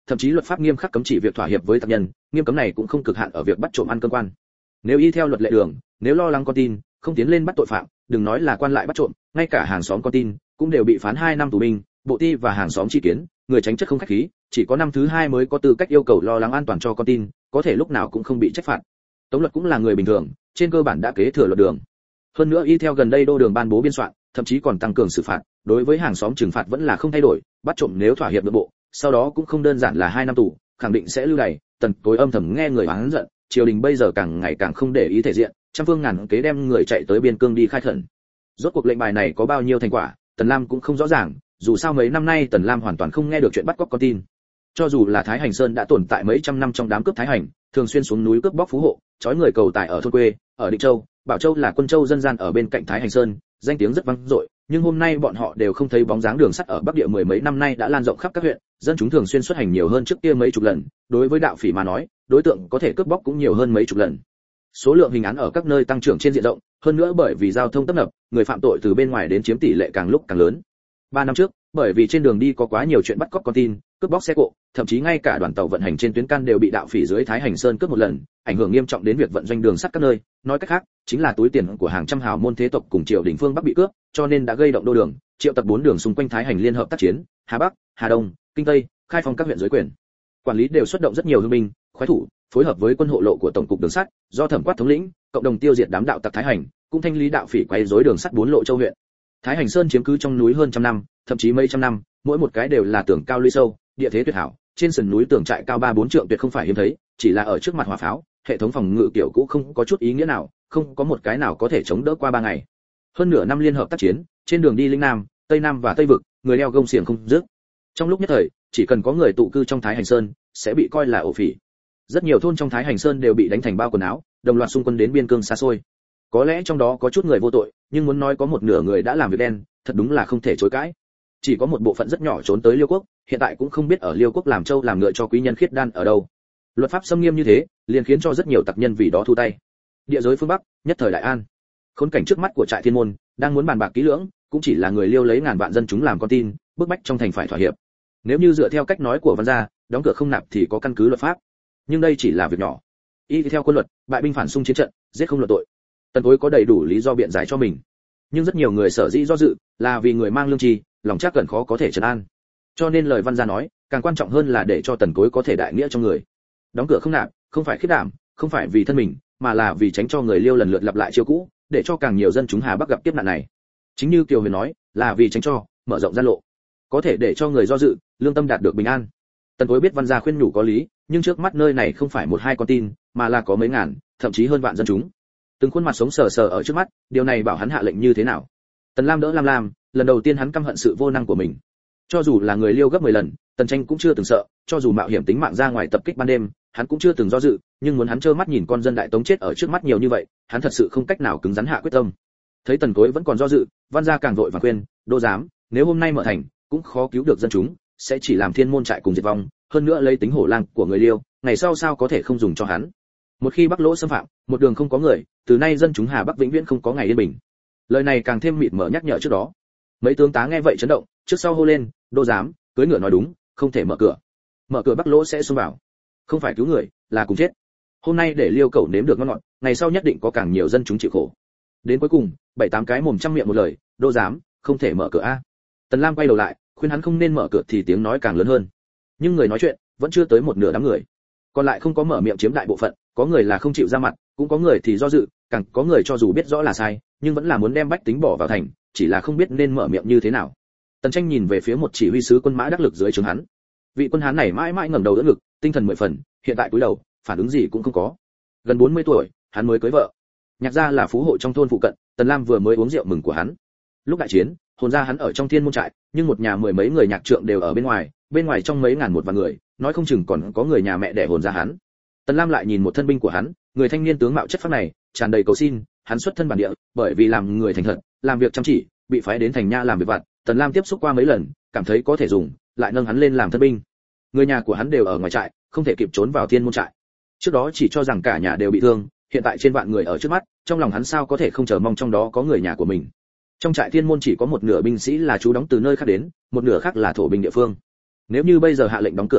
thậm chí luật pháp nghiêm khắc cấm chỉ việc thỏa hiệp với tặc nhân, nghiêm cấm này cũng không cực hạn ở việc bắt trộm ăn cơm quan. Nếu y theo luật lệ đường, nếu lo lắng con tin, không tiến lên bắt tội phạm, đừng nói là quan lại bắt trộm, ngay cả hàng xóm con tin cũng đều bị phán hai năm tù binh, bộ ti và hàng xóm chi kiến, người tránh chất không khách khí, chỉ có năm thứ hai mới có tư cách yêu cầu lo lắng an toàn cho con tin, có thể lúc nào cũng không bị trách phạt. Tống Luật cũng là người bình thường, trên cơ bản đã kế thừa luật đường. Hơn nữa y theo gần đây đô đường ban bố biên soạn, thậm chí còn tăng cường xử phạt, đối với hàng xóm trừng phạt vẫn là không thay đổi, bắt trộm nếu thỏa hiệp nội bộ, sau đó cũng không đơn giản là hai năm tù, khẳng định sẽ lưu đày. Tần Tối âm thầm nghe người oán giận, triều đình bây giờ càng ngày càng không để ý thể diện, trăm phương ngàn kế đem người chạy tới biên cương đi khai khẩn. Rốt cuộc lệnh bài này có bao nhiêu thành quả, Tần Lam cũng không rõ ràng, dù sao mấy năm nay Tần Lam hoàn toàn không nghe được chuyện bắt cóc con tin. Cho dù là Thái Hành Sơn đã tồn tại mấy trăm năm trong đám cướp Thái Hành, thường xuyên xuống núi cướp bóc phú hộ, trói người cầu tài ở thôn quê, ở Định Châu, Bảo Châu là quân châu dân gian ở bên cạnh Thái Hành Sơn, danh tiếng rất vang dội, nhưng hôm nay bọn họ đều không thấy bóng dáng đường sắt ở Bắc Địa mười mấy năm nay đã lan rộng khắp các huyện, dân chúng thường xuyên xuất hành nhiều hơn trước kia mấy chục lần, đối với đạo phỉ mà nói, đối tượng có thể cướp bóc cũng nhiều hơn mấy chục lần. Số lượng hình án ở các nơi tăng trưởng trên diện rộng, hơn nữa bởi vì giao thông tấp nập, người phạm tội từ bên ngoài đến chiếm tỷ lệ càng lúc càng lớn. Ba năm trước, bởi vì trên đường đi có quá nhiều chuyện bắt cóc con tin, cướp bóc xe cộ, thậm chí ngay cả đoàn tàu vận hành trên tuyến can đều bị đạo phỉ dưới Thái Hành Sơn cướp một lần, ảnh hưởng nghiêm trọng đến việc vận doanh đường sắt các nơi, nói cách khác, chính là túi tiền của hàng trăm hào môn thế tộc cùng triều đình phương Bắc bị cướp, cho nên đã gây động đô đường, triệu tập bốn đường xung quanh Thái Hành liên hợp tác chiến, Hà Bắc, Hà Đông, Kinh Tây, khai phong các huyện dưới quyền. Quản lý đều xuất động rất nhiều hương binh, khoái thủ, phối hợp với quân hộ lộ của tổng cục đường sắt, do Thẩm Quát thống lĩnh, cộng đồng tiêu diệt đám đạo tặc Thái Hành, cũng thanh lý đạo phỉ quấy rối đường sắt bốn lộ châu huyện. Thái Hành Sơn chiếm cứ trong núi hơn trăm năm, thậm chí mấy trăm năm, mỗi một cái đều là tường cao lũy sâu, địa thế tuyệt hảo, trên sườn núi tường trại cao ba bốn trượng tuyệt không phải hiếm thấy, chỉ là ở trước mặt hỏa pháo, hệ thống phòng ngự kiểu cũ không có chút ý nghĩa nào, không có một cái nào có thể chống đỡ qua ba ngày. Hơn nửa năm liên hợp tác chiến, trên đường đi Linh Nam, Tây Nam và Tây vực, người đeo gông xiềng không dứt. Trong lúc nhất thời, chỉ cần có người tụ cư trong Thái Hành Sơn, sẽ bị coi là ổ phỉ. Rất nhiều thôn trong Thái Hành Sơn đều bị đánh thành bao quần áo, đồng loạt xung quân đến biên cương xa xôi. Có lẽ trong đó có chút người vô tội, nhưng muốn nói có một nửa người đã làm việc đen, thật đúng là không thể chối cãi. Chỉ có một bộ phận rất nhỏ trốn tới Liêu quốc, hiện tại cũng không biết ở Liêu quốc làm châu làm ngựa cho quý nhân khiết đan ở đâu. Luật pháp xâm nghiêm như thế, liền khiến cho rất nhiều tặc nhân vì đó thu tay. Địa giới phương Bắc, nhất thời Đại An. Khốn cảnh trước mắt của trại Thiên Môn, đang muốn bàn bạc kỹ lưỡng, cũng chỉ là người Liêu lấy ngàn vạn dân chúng làm con tin, bức bách trong thành phải thỏa hiệp. Nếu như dựa theo cách nói của Văn gia, đóng cửa không nạp thì có căn cứ luật pháp. Nhưng đây chỉ là việc nhỏ. Y theo quân luật, bại binh phản xung chiến trận, giết không luận tội. Tần Tối có đầy đủ lý do biện giải cho mình. Nhưng rất nhiều người sở dĩ do dự, là vì người mang lương tri, lòng chắc cẩn khó có thể trấn an. Cho nên lời Văn gia nói, càng quan trọng hơn là để cho Tần Tối có thể đại nghĩa trong người. Đóng cửa không nạp, không phải khiết đảm, không phải vì thân mình, mà là vì tránh cho người Liêu lần lượt lặp lại chiêu cũ, để cho càng nhiều dân chúng Hà Bắc gặp kiếp nạn này. Chính như Kiều Huyền nói, là vì tránh cho mở rộng gian lộ, có thể để cho người do dự, lương tâm đạt được bình an. Tần Tối biết Văn gia khuyên nhủ có lý, nhưng trước mắt nơi này không phải một hai con tin, mà là có mấy ngàn, thậm chí hơn vạn dân chúng. Từng khuôn mặt sống sờ sờ ở trước mắt, điều này bảo hắn hạ lệnh như thế nào. Tần Lam đỡ Lam Lam, lần đầu tiên hắn căm hận sự vô năng của mình. Cho dù là người Liêu gấp mười lần, Tần Tranh cũng chưa từng sợ, cho dù mạo hiểm tính mạng ra ngoài tập kích ban đêm, hắn cũng chưa từng do dự, nhưng muốn hắn trơ mắt nhìn con dân đại tống chết ở trước mắt nhiều như vậy, hắn thật sự không cách nào cứng rắn hạ quyết tâm. Thấy Tần Tối vẫn còn do dự, Văn gia càng vội vàng khuyên, đô giám, nếu hôm nay mở thành, cũng khó cứu được dân chúng, sẽ chỉ làm Thiên Môn trại cùng diệt vong, hơn nữa lấy tính hổ lang của người Liêu, ngày sau sao có thể không dùng cho hắn. Một khi Bắc Lỗ xâm phạm, một đường không có người, từ nay dân chúng Hà Bắc vĩnh viễn không có ngày yên bình. Lời này càng thêm mịt mờ nhắc nhở trước đó. Mấy tướng tá nghe vậy chấn động, trước sau hô lên, đô giám, cưỡi ngựa nói đúng, không thể mở cửa. Mở cửa Bắc Lỗ sẽ xông vào. Không phải cứu người, là cùng chết. Hôm nay để Liêu cẩu nếm được ngon ngọt, ngày sau nhất định có càng nhiều dân chúng chịu khổ. Đến cuối cùng, bảy tám cái mồm trăm miệng một lời, đô giám, không thể mở cửa a. Tần Lam quay đầu lại, khuyên hắn không nên mở cửa thì tiếng nói càng lớn hơn. Nhưng người nói chuyện vẫn chưa tới một nửa đám người. Còn lại không có mở miệng chiếm đại bộ phận, có người là không chịu ra mặt, cũng có người thì do dự, càng có người cho dù biết rõ là sai, nhưng vẫn là muốn đem bách tính bỏ vào thành, chỉ là không biết nên mở miệng như thế nào. Tần Tranh nhìn về phía một chỉ huy sứ quân mã đắc lực dưới trướng hắn. Vị quân hán này mãi mãi ngẩng đầu đỡ ngực, tinh thần mười phần, hiện tại cúi đầu, phản ứng gì cũng không có. Gần bốn mươi tuổi, hắn mới cưới vợ. Nhạc gia là phú hộ trong thôn phụ cận, Tần Lam vừa mới uống rượu mừng của hắn. Lúc đại chiến, hồn gia hắn ở trong Thiên Môn trại, nhưng một nhà mười mấy người nhạc trượng đều ở bên ngoài, bên ngoài trong mấy ngàn một vạn người, nói không chừng còn có người nhà mẹ đẻ hồn gia hắn. Tần Lam lại nhìn một thân binh của hắn, người thanh niên tướng mạo chất phác này, tràn đầy cầu xin, hắn xuất thân bản địa, bởi vì làm người thành thật, làm việc chăm chỉ, bị phái đến thành nha làm việc vặt. Tần Lam tiếp xúc qua mấy lần, cảm thấy có thể dùng, lại nâng hắn lên làm thân binh. Người nhà của hắn đều ở ngoài trại, không thể kịp trốn vào Thiên Môn trại. Trước đó chỉ cho rằng cả nhà đều bị thương, hiện tại trên vạn người ở trước mắt, trong lòng hắn sao có thể không chờ mong trong đó có người nhà của mình. Trong trại Thiên Môn chỉ có một nửa binh sĩ là trú đóng từ nơi khác đến, một nửa khác là thổ binh địa phương. Nếu như bây giờ hạ lệnh đóng cửa không nạp,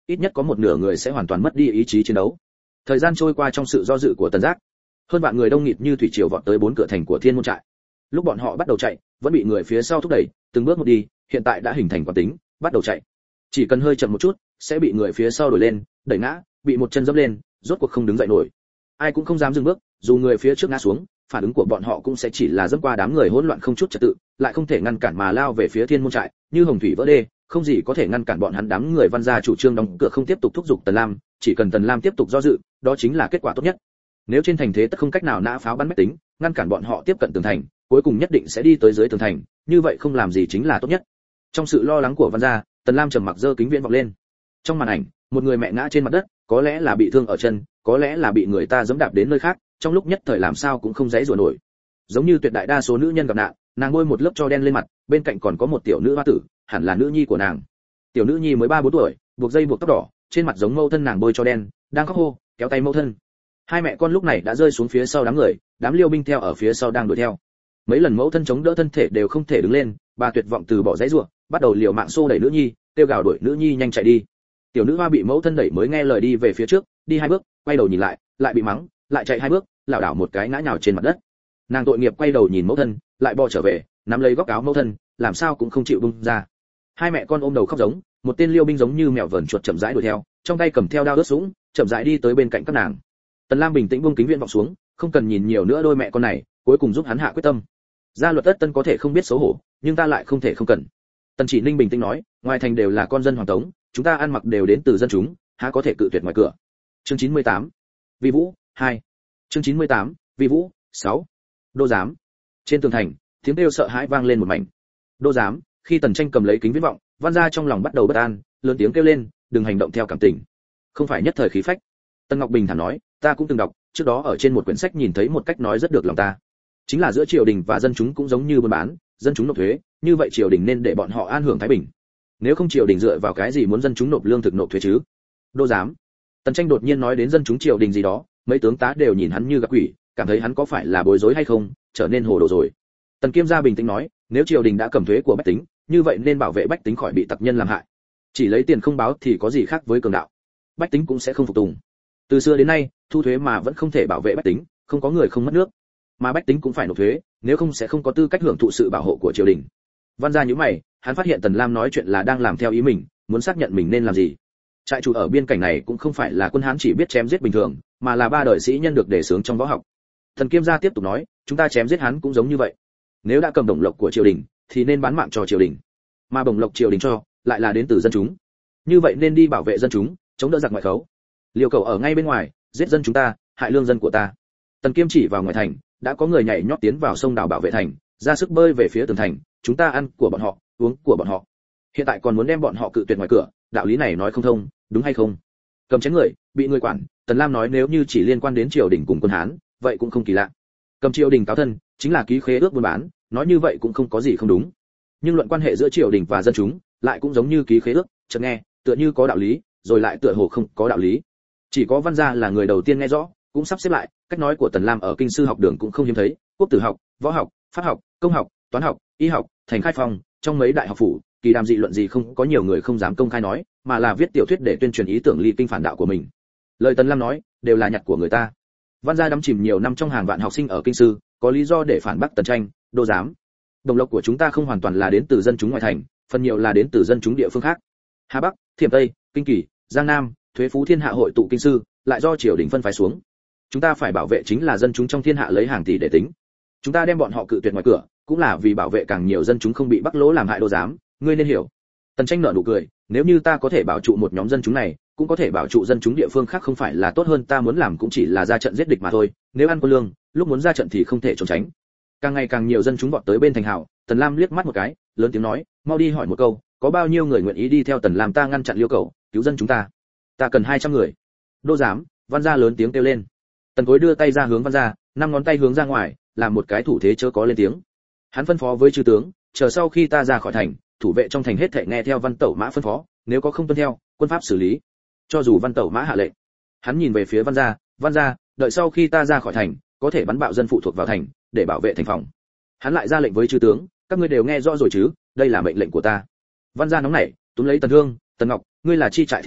ít nhất có một nửa người sẽ hoàn toàn mất đi ý chí chiến đấu. Thời gian trôi qua trong sự do dự của Tần Giác, hơn vạn người đông nghịt như thủy triều vọt tới bốn cửa thành của Thiên Môn trại. Lúc bọn họ bắt đầu chạy, vẫn bị người phía sau thúc đẩy, từng bước một đi, hiện tại đã hình thành quán tính, bắt đầu chạy. Chỉ cần hơi chậm một chút, sẽ bị người phía sau đuổi lên, đẩy ngã, bị một chân dẫm lên, rốt cuộc không đứng dậy nổi. Ai cũng không dám dừng bước, dù người phía trước ngã xuống, phản ứng của bọn họ cũng sẽ chỉ là dẫm qua đám người hỗn loạn không chút trật tự, lại không thể ngăn cản mà lao về phía Thiên Môn trại, như hồng thủy vỡ đê, không gì có thể ngăn cản bọn hắn. Đám người Văn gia chủ trương đóng cửa không tiếp tục thúc giục Tần Lam, chỉ cần Tần Lam tiếp tục do dự, đó chính là kết quả tốt nhất. Nếu trên thành thế tất không cách nào nã pháo bắn bách tính, ngăn cản bọn họ tiếp cận tường thành, cuối cùng nhất định sẽ đi tới dưới tường thành, như vậy không làm gì chính là tốt nhất. Trong sự lo lắng của Văn gia, Tần Lam trầm mặc giơ kính viễn vọng lên. Trong màn ảnh, một người mẹ ngã trên mặt đất, có lẽ là bị thương ở chân, có lẽ là bị người ta giẫm đạp đến nơi khác, trong lúc nhất thời làm sao cũng không dãy rủa nổi. Giống như tuyệt đại đa số nữ nhân gặp nạn, nàng bôi một lớp tro đen lên mặt, bên cạnh còn có một tiểu nữ hoa tử, hẳn là nữ nhi của nàng. Tiểu nữ nhi mới ba bốn tuổi, buộc dây buộc tóc đỏ, trên mặt giống mẫu thân nàng bôi tro đen, đang khóc hô, kéo tay mẫu thân. Hai mẹ con lúc này đã rơi xuống phía sau đám người, đám liêu binh theo ở phía sau đang đuổi theo. Mấy lần mẫu thân chống đỡ thân thể đều không thể đứng lên, bà tuyệt vọng từ bỏ dãy rủa, bắt đầu liều mạng xô đẩy nữ nhi, kêu gào đuổi nữ nhi nhanh chạy đi. Tiểu nữ hoa bị mẫu thân đẩy mới nghe lời đi về phía trước, đi hai bước, quay đầu nhìn lại, lại bị mắng, lại chạy hai bước, lảo đảo một cái ngã nhào trên mặt đất. Nàng tội nghiệp quay đầu nhìn mẫu thân, lại bò trở về, nắm lấy góc áo mẫu thân, làm sao cũng không chịu buông ra. Hai mẹ con ôm đầu khóc giống, một tên liêu binh giống như mèo vờn chuột chậm rãi đuổi theo, trong tay cầm theo đao đớt súng, chậm rãi đi tới bên cạnh các nàng. Tần Lam bình tĩnh buông kính viễn vọng xuống, không cần nhìn nhiều nữa đôi mẹ con này, cuối cùng giúp hắn hạ quyết tâm. Gia luật Tất Tân có thể không biết xấu hổ, nhưng ta lại không thể không cần. Tần Chỉ Ninh bình tĩnh nói, ngoài thành đều là con dân hoàng tống, chúng ta ăn mặc đều đến từ dân chúng, há có thể cự tuyệt ngoài cửa. Chương chín mươi tám. Vi Vũ hai. Chương chín mươi tám. Vi Vũ sáu. Đô giám. Trên tường thành, tiếng kêu sợ hãi vang lên một mảnh. Đô giám, khi Tần Tranh cầm lấy kính viễn vọng, Văn gia trong lòng bắt đầu bất an, lớn tiếng kêu lên, đừng hành động theo cảm tình, không phải nhất thời khí phách. Tân Ngọc bình thản nói, ta cũng từng đọc, trước đó ở trên một quyển sách nhìn thấy một cách nói rất được lòng ta. Chính là giữa triều đình và dân chúng cũng giống như buôn bán, dân chúng nộp thuế, như vậy triều đình nên để bọn họ an hưởng thái bình. Nếu không triều đình dựa vào cái gì muốn dân chúng nộp lương thực nộp thuế chứ? Đô giám. Tần Tranh đột nhiên nói đến dân chúng triều đình gì đó, mấy tướng tá đều nhìn hắn như gặp quỷ, cảm thấy hắn có phải là bối rối hay không, trở nên hồ đồ rồi. Tần Kiêm gia bình tĩnh nói, nếu triều đình đã cầm thuế của bách tính, như vậy nên bảo vệ bách tính khỏi bị tặc nhân làm hại. Chỉ lấy tiền không báo thì có gì khác với cường đạo? Bách tính cũng sẽ không phục tùng. Từ xưa đến nay, thu thuế mà vẫn không thể bảo vệ bách tính, không có người không mất nước, mà bách tính cũng phải nộp thuế, nếu không sẽ không có tư cách hưởng thụ sự bảo hộ của triều đình. Văn gia nhíu mày, hắn phát hiện Tần Lam nói chuyện là đang làm theo ý mình, muốn xác nhận mình nên làm gì. Trại chủ ở biên cảnh này cũng không phải là quân Hán chỉ biết chém giết bình thường, mà là ba đời sĩ nhân được đề xướng trong võ học. Thần Kiêm gia tiếp tục nói, chúng ta chém giết hắn cũng giống như vậy. Nếu đã cầm đồng lộc của triều đình, thì nên bán mạng cho triều đình, mà bổng lộc triều đình cho lại là đến từ dân chúng, như vậy nên đi bảo vệ dân chúng, chống đỡ giặc ngoại khấu. Liều cầu ở ngay bên ngoài, giết dân chúng ta, hại lương dân của ta. Tần Kiêm chỉ vào ngoài thành, đã có người nhảy nhót tiến vào sông đào bảo vệ thành, ra sức bơi về phía tường thành, chúng ta ăn của bọn họ, uống của bọn họ. Hiện tại còn muốn đem bọn họ cự tuyệt ngoài cửa, đạo lý này nói không thông, đúng hay không? Cầm chén người, bị người quản, Tần Lam nói nếu như chỉ liên quan đến triều đình cùng quân Hán, vậy cũng không kỳ lạ. Cầm triều đình cáo thân, chính là ký khế ước buôn bán, nói như vậy cũng không có gì không đúng. Nhưng luận quan hệ giữa triều đình và dân chúng, lại cũng giống như ký khế ước, chợt nghe, tựa như có đạo lý, rồi lại tựa hồ không có đạo lý. Chỉ có Văn gia là người đầu tiên nghe rõ, cũng sắp xếp lại, cách nói của Tần Lam ở kinh sư học đường cũng không hiếm thấy, quốc tử học, võ học, pháp học, công học, toán học, y học, thành khai phong, trong mấy đại học phủ, kỳ đàm dị luận gì không có nhiều người không dám công khai nói, mà là viết tiểu thuyết để tuyên truyền ý tưởng ly kinh phản đạo của mình. Lời Tần Lam nói, đều là nhặt của người ta. Văn gia đắm chìm nhiều năm trong hàng vạn học sinh ở kinh sư, có lý do để phản bác Tần Tranh, Đô giám. Đồng lộc của chúng ta không hoàn toàn là đến từ dân chúng ngoài thành, phần nhiều là đến từ dân chúng địa phương khác. Hà Bắc, Thiểm Tây, Kinh Kỳ, Giang Nam, thuế phú thiên hạ hội tụ kinh sư, lại do triều đình phân phái xuống. Chúng ta phải bảo vệ chính là dân chúng trong thiên hạ lấy hàng tỷ để tính. Chúng ta đem bọn họ cự tuyệt ngoài cửa, cũng là vì bảo vệ càng nhiều dân chúng không bị Bắc lỗ làm hại. Đô giám, ngươi nên hiểu. Tần Tranh nở nụ cười, nếu như ta có thể bảo trụ một nhóm dân chúng này, cũng có thể bảo trụ dân chúng địa phương khác không phải là tốt hơn, ta muốn làm cũng chỉ là ra trận giết địch mà thôi, nếu ăn quân lương, lúc muốn ra trận thì không thể trốn tránh. Càng ngày càng nhiều dân chúng vọt tới bên thành hào, Tần Lam liếc mắt một cái, lớn tiếng nói, mau đi hỏi một câu, có bao nhiêu người nguyện ý đi theo Tần Lam ta ngăn chặn Liêu Cầu, cứu dân chúng ta? Ta cần hai trăm người. Đô giám, Văn gia lớn tiếng kêu lên. Tần Cối đưa tay ra hướng Văn gia, năm ngón tay hướng ra ngoài, làm một cái thủ thế chớ có lên tiếng. Hắn phân phó với chư tướng, chờ sau khi ta ra khỏi thành, thủ vệ trong thành hết thảy nghe theo Văn Tẩu Mã phân phó, nếu có không tuân theo, quân pháp xử lý. Cho dù Văn Tẩu Mã hạ lệnh. Hắn nhìn về phía Văn gia, Văn gia, đợi sau khi ta ra khỏi thành, có thể bắn bạo dân phụ thuộc vào thành, để bảo vệ thành phòng. Hắn lại ra lệnh với chư tướng, các ngươi đều nghe rõ rồi chứ, đây là mệnh lệnh của ta. Văn gia nóng nảy, túm lấy Tần Hương, Tần Ngọc, ngươi là chi trại thiên môn,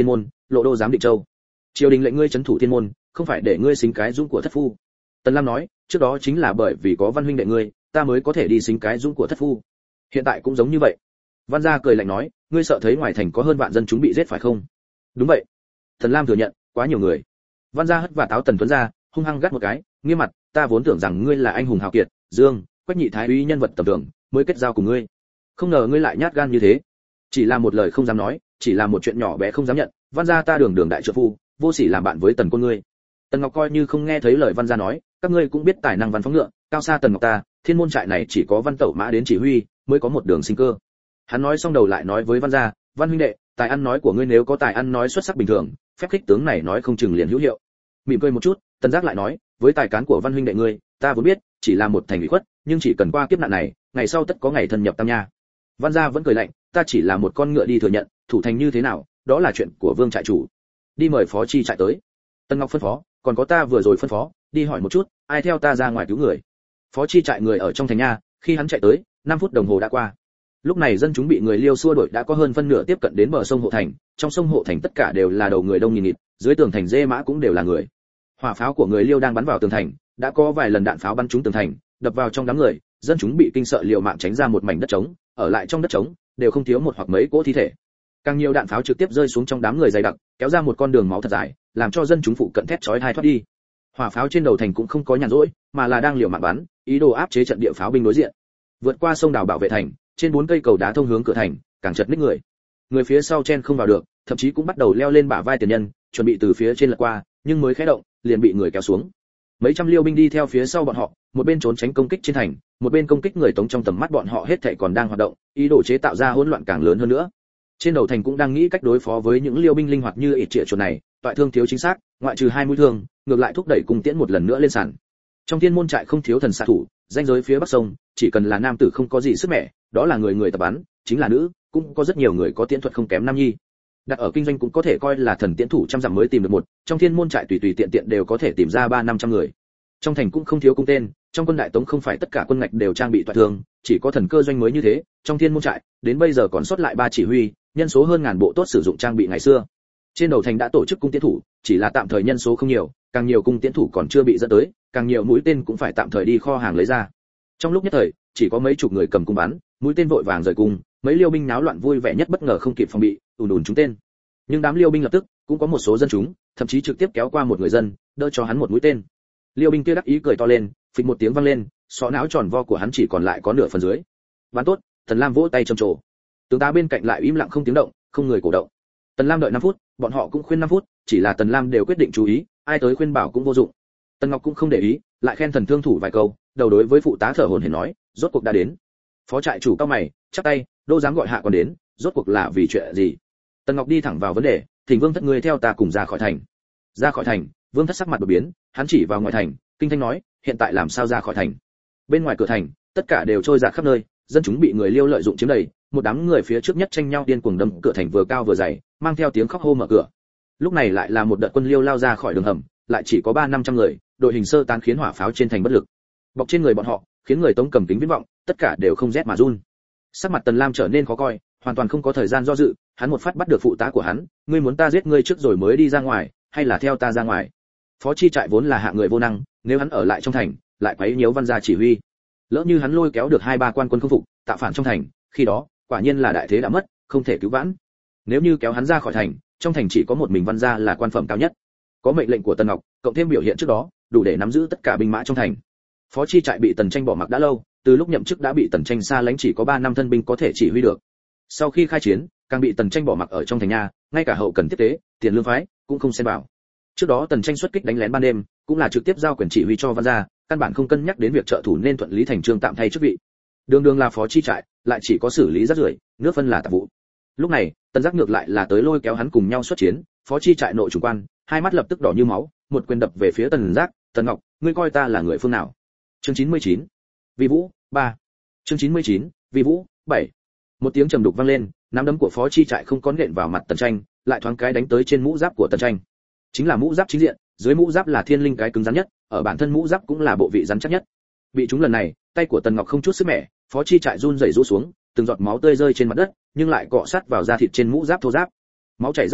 lộ đô giám định châu. Triều đình lệnh ngươi trấn thủ thiên môn, không phải để ngươi xính cái dũng của thất phu. Tần Lam nói, trước đó chính là bởi vì có Văn huynh đệ ngươi, ta mới có thể đi xính cái dũng của thất phu. Hiện tại cũng giống như vậy. Văn gia cười lạnh nói, ngươi sợ thấy ngoài thành có hơn vạn dân chúng bị giết phải không? Đúng vậy. Tần Lam thừa nhận, quá nhiều người. Văn gia hất và táo Tần Tuấn ra, hung hăng gắt một cái, nghiêm mặt, ta vốn tưởng rằng ngươi là anh hùng hào kiệt, Dương, Quách nhị thái úy nhân vật tầm thường, mới kết giao cùng ngươi. Không ngờ ngươi lại nhát gan như thế. Chỉ là một lời không dám nói, chỉ là một chuyện nhỏ bé không dám nhận, Văn gia ta đường đường đại trợ phu, vô sỉ làm bạn với Tần Côn ngươi. Tần Ngọc coi như không nghe thấy lời Văn gia nói, các ngươi cũng biết tài năng văn phóng ngựa, cao xa Tần Ngọc ta, thiên môn trại này chỉ có Văn Tẩu mã đến chỉ huy, mới có một đường sinh cơ. Hắn nói xong đầu lại nói với Văn gia, Văn huynh đệ, tài ăn nói của ngươi nếu có tài ăn nói xuất sắc bình thường, phép khích tướng này nói không chừng liền hữu hiệu. Mỉm cười một chút, Tần Giác lại nói, với tài cán của Văn huynh đệ ngươi, ta vốn biết, chỉ là một thành ủy khuất, nhưng chỉ cần qua kiếp nạn này, ngày sau tất có ngày thân nhập tam nha. Văn gia vẫn cười lạnh, ta chỉ là một con ngựa đi thừa nhận, thủ thành như thế nào, đó là chuyện của Vương trại chủ. Đi mời phó chi trại tới. Tân Ngọc phân phó, còn có ta vừa rồi phân phó, đi hỏi một chút, ai theo ta ra ngoài cứu người. Phó chi trại người ở trong thành nha, khi hắn chạy tới, năm phút đồng hồ đã qua. Lúc này dân chúng bị người Liêu xua đuổi đã có hơn phân nửa tiếp cận đến bờ sông Hộ Thành, trong sông Hộ Thành tất cả đều là đầu người đông nghìn nghịt, dưới tường thành dê mã cũng đều là người. Hỏa pháo của người Liêu đang bắn vào tường thành, đã có vài lần đạn pháo bắn trúng tường thành, đập vào trong đám người, dân chúng bị kinh sợ liều mạng tránh ra một mảnh đất trống, ở lại trong đất trống đều không thiếu một hoặc mấy cỗ thi thể. Càng nhiều đạn pháo trực tiếp rơi xuống trong đám người dày đặc, kéo ra một con đường máu thật dài, làm cho dân chúng phụ cận thét chói tai thoát đi. Hỏa pháo trên đầu thành cũng không có nhàn rỗi, mà là đang liều mạng bắn, ý đồ áp chế trận địa pháo binh đối diện. Vượt qua sông đào bảo vệ thành, trên bốn cây cầu đá thông hướng cửa thành, càng chật ních người. Người phía sau chen không vào được, thậm chí cũng bắt đầu leo lên bả vai tiền nhân, chuẩn bị từ phía trên lật qua, nhưng mới khẽ động, liền bị người kéo xuống. Mấy trăm liêu binh đi theo phía sau bọn họ, một bên trốn tránh công kích trên thành, một bên công kích người Tống trong tầm mắt bọn họ hết thảy còn đang hoạt động, ý đồ chế tạo ra hỗn loạn càng lớn hơn nữa. Trên đầu thành cũng đang nghĩ cách đối phó với những liêu binh linh hoạt như ỷ trịa chuột này, toại thương thiếu chính xác, ngoại trừ hai mũi thương, ngược lại thúc đẩy cung tiễn một lần nữa lên sàn. Trong thiên môn trại không thiếu thần xạ thủ, danh giới phía bắc sông, chỉ cần là nam tử không có gì sức mẻ, đó là người người tập bắn, chính là nữ, cũng có rất nhiều người có tiễn thuật không kém nam nhi. Đặt ở kinh doanh cũng có thể coi là thần tiễn thủ trăm dặm mới tìm được một, trong thiên môn trại tùy tùy tiện tiện đều có thể tìm ra ba năm trăm người. Trong thành cũng không thiếu cung tên, trong quân đại Tống không phải tất cả quân ngạch đều trang bị toại thương, chỉ có thần cơ doanh mới như thế. Trong thiên môn trại, đến bây giờ còn sót lại ba chỉ huy, nhân số hơn ngàn bộ tốt sử dụng trang bị ngày xưa. Trên đầu thành đã tổ chức cung tiễn thủ, chỉ là tạm thời nhân số không nhiều, càng nhiều cung tiễn thủ còn chưa bị dẫn tới, càng nhiều mũi tên cũng phải tạm thời đi kho hàng lấy ra. Trong lúc nhất thời, chỉ có mấy chục người cầm cung bắn, mũi tên vội vàng rời cung, mấy liêu binh náo loạn vui vẻ nhất bất ngờ không kịp phòng bị, ùn ùn trúng tên. Nhưng đám liêu binh lập tức cũng có một số dân chúng, thậm chí trực tiếp kéo qua một người dân, đỡ cho hắn một mũi tên. Liêu binh kia đắc ý cười to lên, phịch một tiếng vang lên, sọ não tròn vo của hắn chỉ còn lại có nửa phần dưới. Bắn tốt, Tần Lam vỗ tay trầm trồ. Tướng tá bên cạnh lại im lặng không tiếng động, không người cổ động. Tần Lam đợi năm phút, bọn họ cũng khuyên năm phút, chỉ là Tần Lam đều quyết định chú ý, ai tới khuyên bảo cũng vô dụng. Tần Ngọc cũng không để ý, lại khen thần thương thủ vài câu, đầu đối với phụ tá thở hổn hển nói, rốt cuộc đã đến. Phó trại chủ cao mày, chắp tay, đô dám gọi hạ còn đến, rốt cuộc là vì chuyện gì? Tần Ngọc đi thẳng vào vấn đề, thỉnh Vương thất người theo ta cùng ra khỏi thành. Ra khỏi thành, Vương thất sắc mặt đột biến, hắn chỉ vào ngoài thành, kinh thanh nói, hiện tại làm sao ra khỏi thành? Bên ngoài cửa thành, tất cả đều trôi dạt khắp nơi, dân chúng bị người Liêu lợi dụng chiếm đầy, một đám người phía trước nhất tranh nhau điên cuồng đâm cửa thành vừa cao vừa dày, mang theo tiếng khóc hô mở cửa. Lúc này lại là một đợt quân Liêu lao ra khỏi đường hầm, lại chỉ có ba năm trăm người, đội hình sơ tán khiến hỏa pháo trên thành bất lực. Bọc trên người bọn họ, khiến người Tống cầm kính viễn vọng, tất cả đều không rét mà run. Sắc mặt Tần Lam trở nên khó coi, hoàn toàn không có thời gian do dự, hắn một phát bắt được phụ tá của hắn, ngươi muốn ta giết ngươi trước rồi mới đi ra ngoài, hay là theo ta ra ngoài? Phó chi trại vốn là hạng người vô năng, nếu hắn ở lại trong thành, lại quấy nhiễu Văn gia chỉ huy. Lỡ như hắn lôi kéo được hai ba quan quân không phục, tạo phản trong thành, khi đó, quả nhiên là đại thế đã mất, không thể cứu vãn. Nếu như kéo hắn ra khỏi thành, trong thành chỉ có một mình Văn gia là quan phẩm cao nhất. Có mệnh lệnh của Tần Ngọc, cộng thêm biểu hiện trước đó, đủ để nắm giữ tất cả binh mã trong thành. Phó chi trại bị Tần Tranh bỏ mặc đã lâu, từ lúc nhậm chức đã bị Tần Tranh xa lánh, chỉ có ba năm thân binh có thể chỉ huy được. Sau khi khai chiến, càng bị Tần Tranh bỏ mặc ở trong thành nhà, ngay cả hậu cần tiếp tế, tiền lương phái cũng không xen vào. Trước đó Tần Tranh xuất kích đánh lén ban đêm, cũng là trực tiếp giao quyền chỉ huy cho Văn gia, căn bản không cân nhắc đến việc trợ thủ nên thuận lý thành trương tạm thay chức vị. Đường đường là phó chi trại, lại chỉ có xử lý rác rưởi, nước phân là tạp vụ. Lúc này, Tần Giác ngược lại là tới lôi kéo hắn cùng nhau xuất chiến, phó chi trại nội chủ quan, hai mắt lập tức đỏ như máu, một quyền đập về phía Tần Giác, "Tần Ngọc, ngươi coi ta là người phương nào?" Chương chín mươi chín. Vi Vũ, ba. Chương chín mươi chín. Vi Vũ, bảy. Một tiếng trầm đục vang lên, nắm đấm của phó chi trại không có nện vào mặt Tần Tranh, lại thoáng cái đánh tới trên mũ giáp của Tần Tranh. Chính là mũ giáp chính diện, dưới mũ giáp là thiên linh cái cứng rắn nhất, ở bản thân mũ giáp cũng là bộ vị rắn chắc nhất. Bị trúng lần này, tay của Tần Ngọc không chút sức mẻ, phó chi trại run rẩy rũ xuống, từng giọt máu tươi rơi trên mặt đất, nhưng lại cọ sát vào da thịt trên mũ giáp thô giáp. Máu chảy rất nhanh,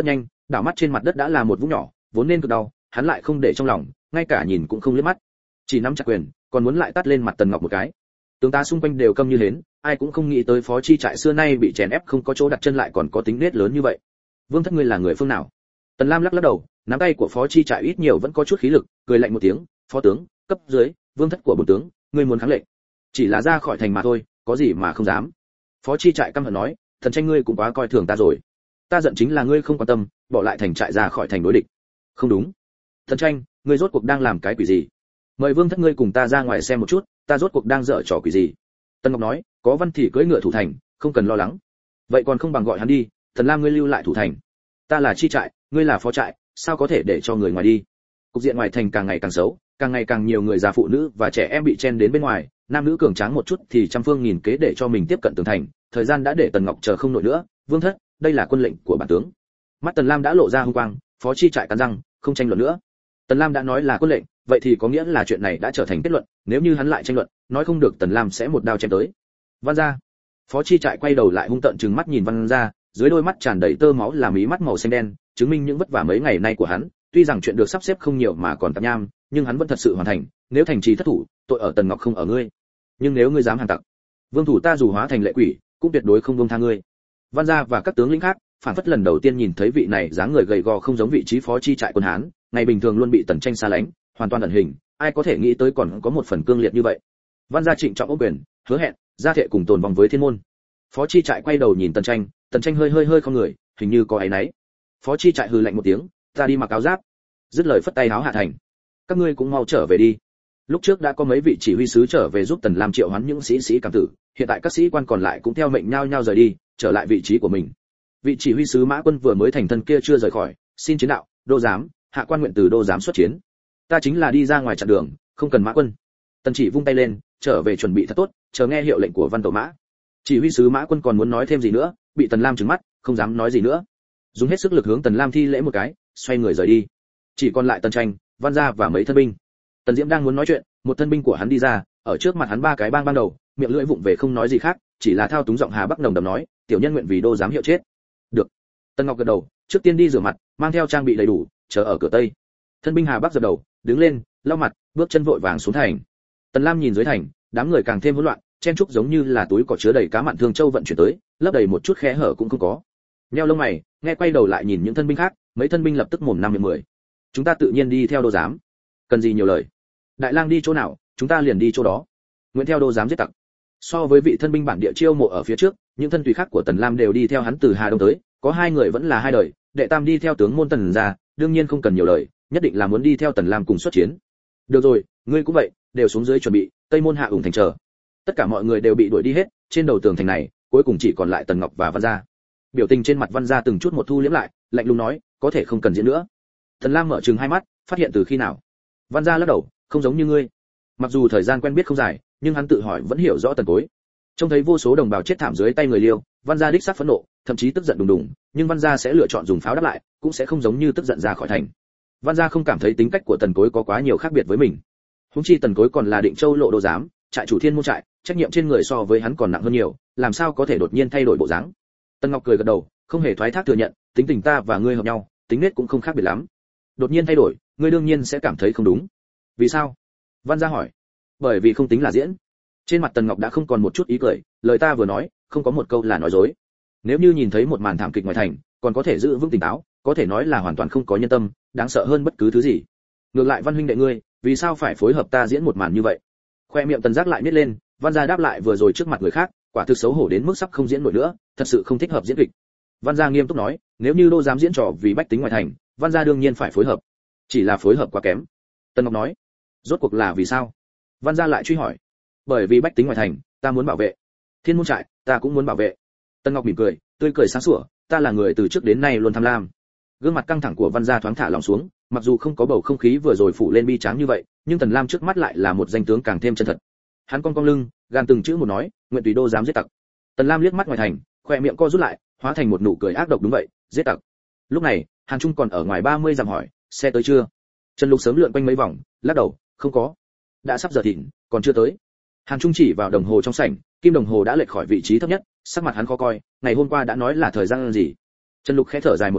đảo mắt trên mặt đất đã là một vũng nhỏ, vốn nên cực đau, hắn lại không để trong lòng, ngay cả nhìn cũng không liếc mắt, chỉ nắm chặt quyền, còn muốn lại tát lên mặt Tần Ngọc một cái. Tướng tá xung quanh đều câm như hến, ai cũng không nghĩ tới phó chi trại xưa nay bị chèn ép không có chỗ đặt chân lại còn có tính nết lớn như vậy. Vương thất ngươi là người phương nào? Tần Lam lắc lắc đầu, nắm tay của phó chi trại ít nhiều vẫn có chút khí lực, cười lạnh một tiếng, phó tướng, cấp dưới, vương thất của bổn tướng, ngươi muốn kháng lệnh, chỉ là ra khỏi thành mà thôi, có gì mà không dám. Phó chi trại căm hận nói, thần tranh ngươi cũng quá coi thường ta rồi. Ta giận chính là ngươi không quan tâm, bỏ lại thành trại ra khỏi thành đối địch. Không đúng. Thần tranh, ngươi rốt cuộc đang làm cái quỷ gì? Mời vương thất ngươi cùng ta ra ngoài xem một chút, ta rốt cuộc đang dở trò quỷ gì? Tân Ngọc nói, có văn thì cưỡi ngựa thủ thành, không cần lo lắng. Vậy còn không bằng gọi hắn đi, Thần Lam ngươi lưu lại thủ thành. Ta là chi trại, ngươi là phó trại, sao có thể để cho người ngoài đi? Cục diện ngoài thành càng ngày càng xấu, càng ngày càng nhiều người già phụ nữ và trẻ em bị chen đến bên ngoài, nam nữ cường tráng một chút thì trăm phương nghìn kế để cho mình tiếp cận tường thành, thời gian đã để Tần Ngọc chờ không nổi nữa, vương thất, đây là quân lệnh của bản tướng. Mắt Tần Lam đã lộ ra hung quang, phó chi trại cắn răng, không tranh luận nữa. Tần Lam đã nói là quân lệnh, vậy thì có nghĩa là chuyện này đã trở thành kết luận, nếu như hắn lại tranh luận, nói không được Tần Lam sẽ một đao chém tới. Văn gia. Phó chi trại quay đầu lại hung tợn trừng mắt nhìn Văn gia, dưới đôi mắt tràn đầy tơ máu là mí mắt màu xanh đen, chứng minh những vất vả mấy ngày nay của hắn, tuy rằng chuyện được sắp xếp không nhiều mà còn tạp nham, nhưng hắn vẫn thật sự hoàn thành, nếu thành trì thất thủ, tội ở Tần Ngọc không ở ngươi. Nhưng nếu ngươi dám hàng tặc, vương thủ ta dù hóa thành lệ quỷ, cũng tuyệt đối không buông tha ngươi. Văn gia và các tướng lĩnh khác, phản phất lần đầu tiên nhìn thấy vị này dáng người gầy gò không giống vị trí phó chi trại quân Hán, ngày bình thường luôn bị Tần Tranh xa lánh, hoàn toàn ẩn hình, ai có thể nghĩ tới còn có một phần cương liệt như vậy. Văn gia trịnh trọng ôm quyền, hứa hẹn, gia thệ cùng tồn vong với thiên môn. Phó chi trại quay đầu nhìn Tần Tranh, Tần Tranh hơi hơi hơi không người, hình như có áy náy. Phó chi trại hừ lạnh một tiếng, ta đi mặc áo giáp. Dứt lời phất tay háo hạ thành. Các ngươi cũng mau trở về đi. Lúc trước đã có mấy vị chỉ huy sứ trở về giúp Tần Lam triệu hoán những sĩ sĩ cảm tử, hiện tại các sĩ quan còn lại cũng theo mệnh nhau nhau rời đi, trở lại vị trí của mình. Vị chỉ huy sứ Mã Quân vừa mới thành thân kia chưa rời khỏi, xin chiến đạo, đô giám, hạ quan nguyện từ đô giám xuất chiến. Ta chính là đi ra ngoài chặn đường, không cần Mã Quân. Tần Chỉ vung tay lên, trở về chuẩn bị thật tốt, chờ nghe hiệu lệnh của Văn Tổ Mã. Chỉ huy sứ Mã Quân còn muốn nói thêm gì nữa, bị Tần Lam trừng mắt, không dám nói gì nữa. Dùng hết sức lực hướng Tần Lam thi lễ một cái, xoay người rời đi. Chỉ còn lại Tần Tranh, Văn gia và mấy thân binh. Tần Diễm đang muốn nói chuyện, một thân binh của hắn đi ra, ở trước mặt hắn ba cái bang ban đầu, miệng lưỡi vụng về không nói gì khác, chỉ là thao túng giọng Hà Bắc nồng đậm nói, tiểu nhân nguyện vì đô giám hiệu chết. Được. Tần Ngọc gật đầu, trước tiên đi rửa mặt, mang theo trang bị đầy đủ, chờ ở cửa tây. Thân binh Hà Bắc dập đầu, đứng lên, lau mặt, bước chân vội vàng xuống thành. Tần Lam nhìn dưới thành, đám người càng thêm hỗn loạn, chen trúc giống như là túi cỏ chứa đầy cá mặn thương châu vận chuyển tới, lấp đầy một chút khe hở cũng không có. Nheo lông mày, nghe quay đầu lại nhìn những thân binh khác, mấy thân binh lập tức mồm năm miệng mười. Chúng ta tự nhiên đi theo đô giám. Cần gì nhiều lời. Đại lang đi chỗ nào, chúng ta liền đi chỗ đó. Nguyện theo đô giám giết tặc. So với vị thân binh bản địa chiêu mộ ở phía trước, những thân tùy khác của Tần Lam đều đi theo hắn từ Hà Đông tới, có hai người vẫn là hai đời, đệ tam đi theo tướng môn Tần gia, đương nhiên không cần nhiều lời, nhất định là muốn đi theo Tần Lam cùng xuất chiến. Được rồi, ngươi cũng vậy, đều xuống dưới chuẩn bị, Tây môn hạ ủng thành chờ. Tất cả mọi người đều bị đuổi đi hết, trên đầu tường thành này, cuối cùng chỉ còn lại Tần Ngọc và Văn gia. Biểu tình trên mặt Văn gia từng chút một thu liễm lại, lạnh lùng nói, có thể không cần diễn nữa. Tần Lam mở trừng hai mắt, phát hiện từ khi nào? Văn gia lắc đầu, không giống như ngươi. Mặc dù thời gian quen biết không dài, nhưng hắn tự hỏi vẫn hiểu rõ Tần Cối. Trông thấy vô số đồng bào chết thảm dưới tay người Liêu, Văn gia đích xác phẫn nộ, thậm chí tức giận đùng đùng, nhưng Văn gia sẽ lựa chọn dùng pháo đáp lại, cũng sẽ không giống như tức giận ra khỏi thành. Văn gia không cảm thấy tính cách của Tần Cối có quá nhiều khác biệt với mình. Huống chi Tần Cối còn là Định Châu lộ đô giám, trại chủ Thiên môn trại, trách nhiệm trên người so với hắn còn nặng hơn nhiều, làm sao có thể đột nhiên thay đổi bộ dáng. Tần Ngọc cười gật đầu, không hề thoái thác thừa nhận, tính tình ta và ngươi hợp nhau, tính nết cũng không khác biệt lắm. Đột nhiên thay đổi, ngươi đương nhiên sẽ cảm thấy không đúng. Vì sao? Văn gia hỏi. Bởi vì không tính là diễn. Trên mặt Tần Ngọc đã không còn một chút ý cười, lời ta vừa nói, không có một câu là nói dối. Nếu như nhìn thấy một màn thảm kịch ngoài thành, còn có thể giữ vững tỉnh táo, có thể nói là hoàn toàn không có nhân tâm, đáng sợ hơn bất cứ thứ gì. Ngược lại Văn huynh đệ ngươi, vì sao phải phối hợp ta diễn một màn như vậy? Khoe miệng Tần Giác lại nhếch lên, Văn gia đáp lại vừa rồi trước mặt người khác, quả thực xấu hổ đến mức sắp không diễn nổi nữa, thật sự không thích hợp diễn kịch. Văn gia nghiêm túc nói, nếu như đô dám diễn trò vì bách tính ngoài thành, Văn gia đương nhiên phải phối hợp. Chỉ là phối hợp quá kém. Tần Ngọc nói, rốt cuộc là vì sao? Văn gia lại truy hỏi. Bởi vì bách tính ngoài thành, ta muốn bảo vệ. Thiên môn trại, ta cũng muốn bảo vệ. Tần Ngọc mỉm cười, tươi cười sáng sủa, ta là người từ trước đến nay luôn tham lam. Gương mặt căng thẳng của Văn gia thoáng thả lỏng xuống, mặc dù không có bầu không khí vừa rồi phủ lên bi tráng như vậy, nhưng Tần Lam trước mắt lại là một danh tướng càng thêm chân thật. Hắn cong cong lưng, gan từng chữ một nói, nguyện tùy đô dám giết tặc. Tần Lam liếc mắt ngoài thành, khoe miệng co rút lại, hóa thành một nụ cười ác độc, đúng vậy, giết tặc. Lúc này, Hàn Trung còn ở ngoài ba mươi dặm hỏi, xe tới chưa? Trần Lục sớm lượn quanh mấy vòng, lắc đầu, không có. Đã sắp giờ thịnh, còn chưa tới. Hàn Trung chỉ vào đồng hồ trong sảnh, kim đồng hồ đã lệch khỏi vị trí thấp nhất, sắc mặt hắn khó coi, ngày hôm qua đã nói là thời gian gì? Trần Lục khẽ thở dài một hơi,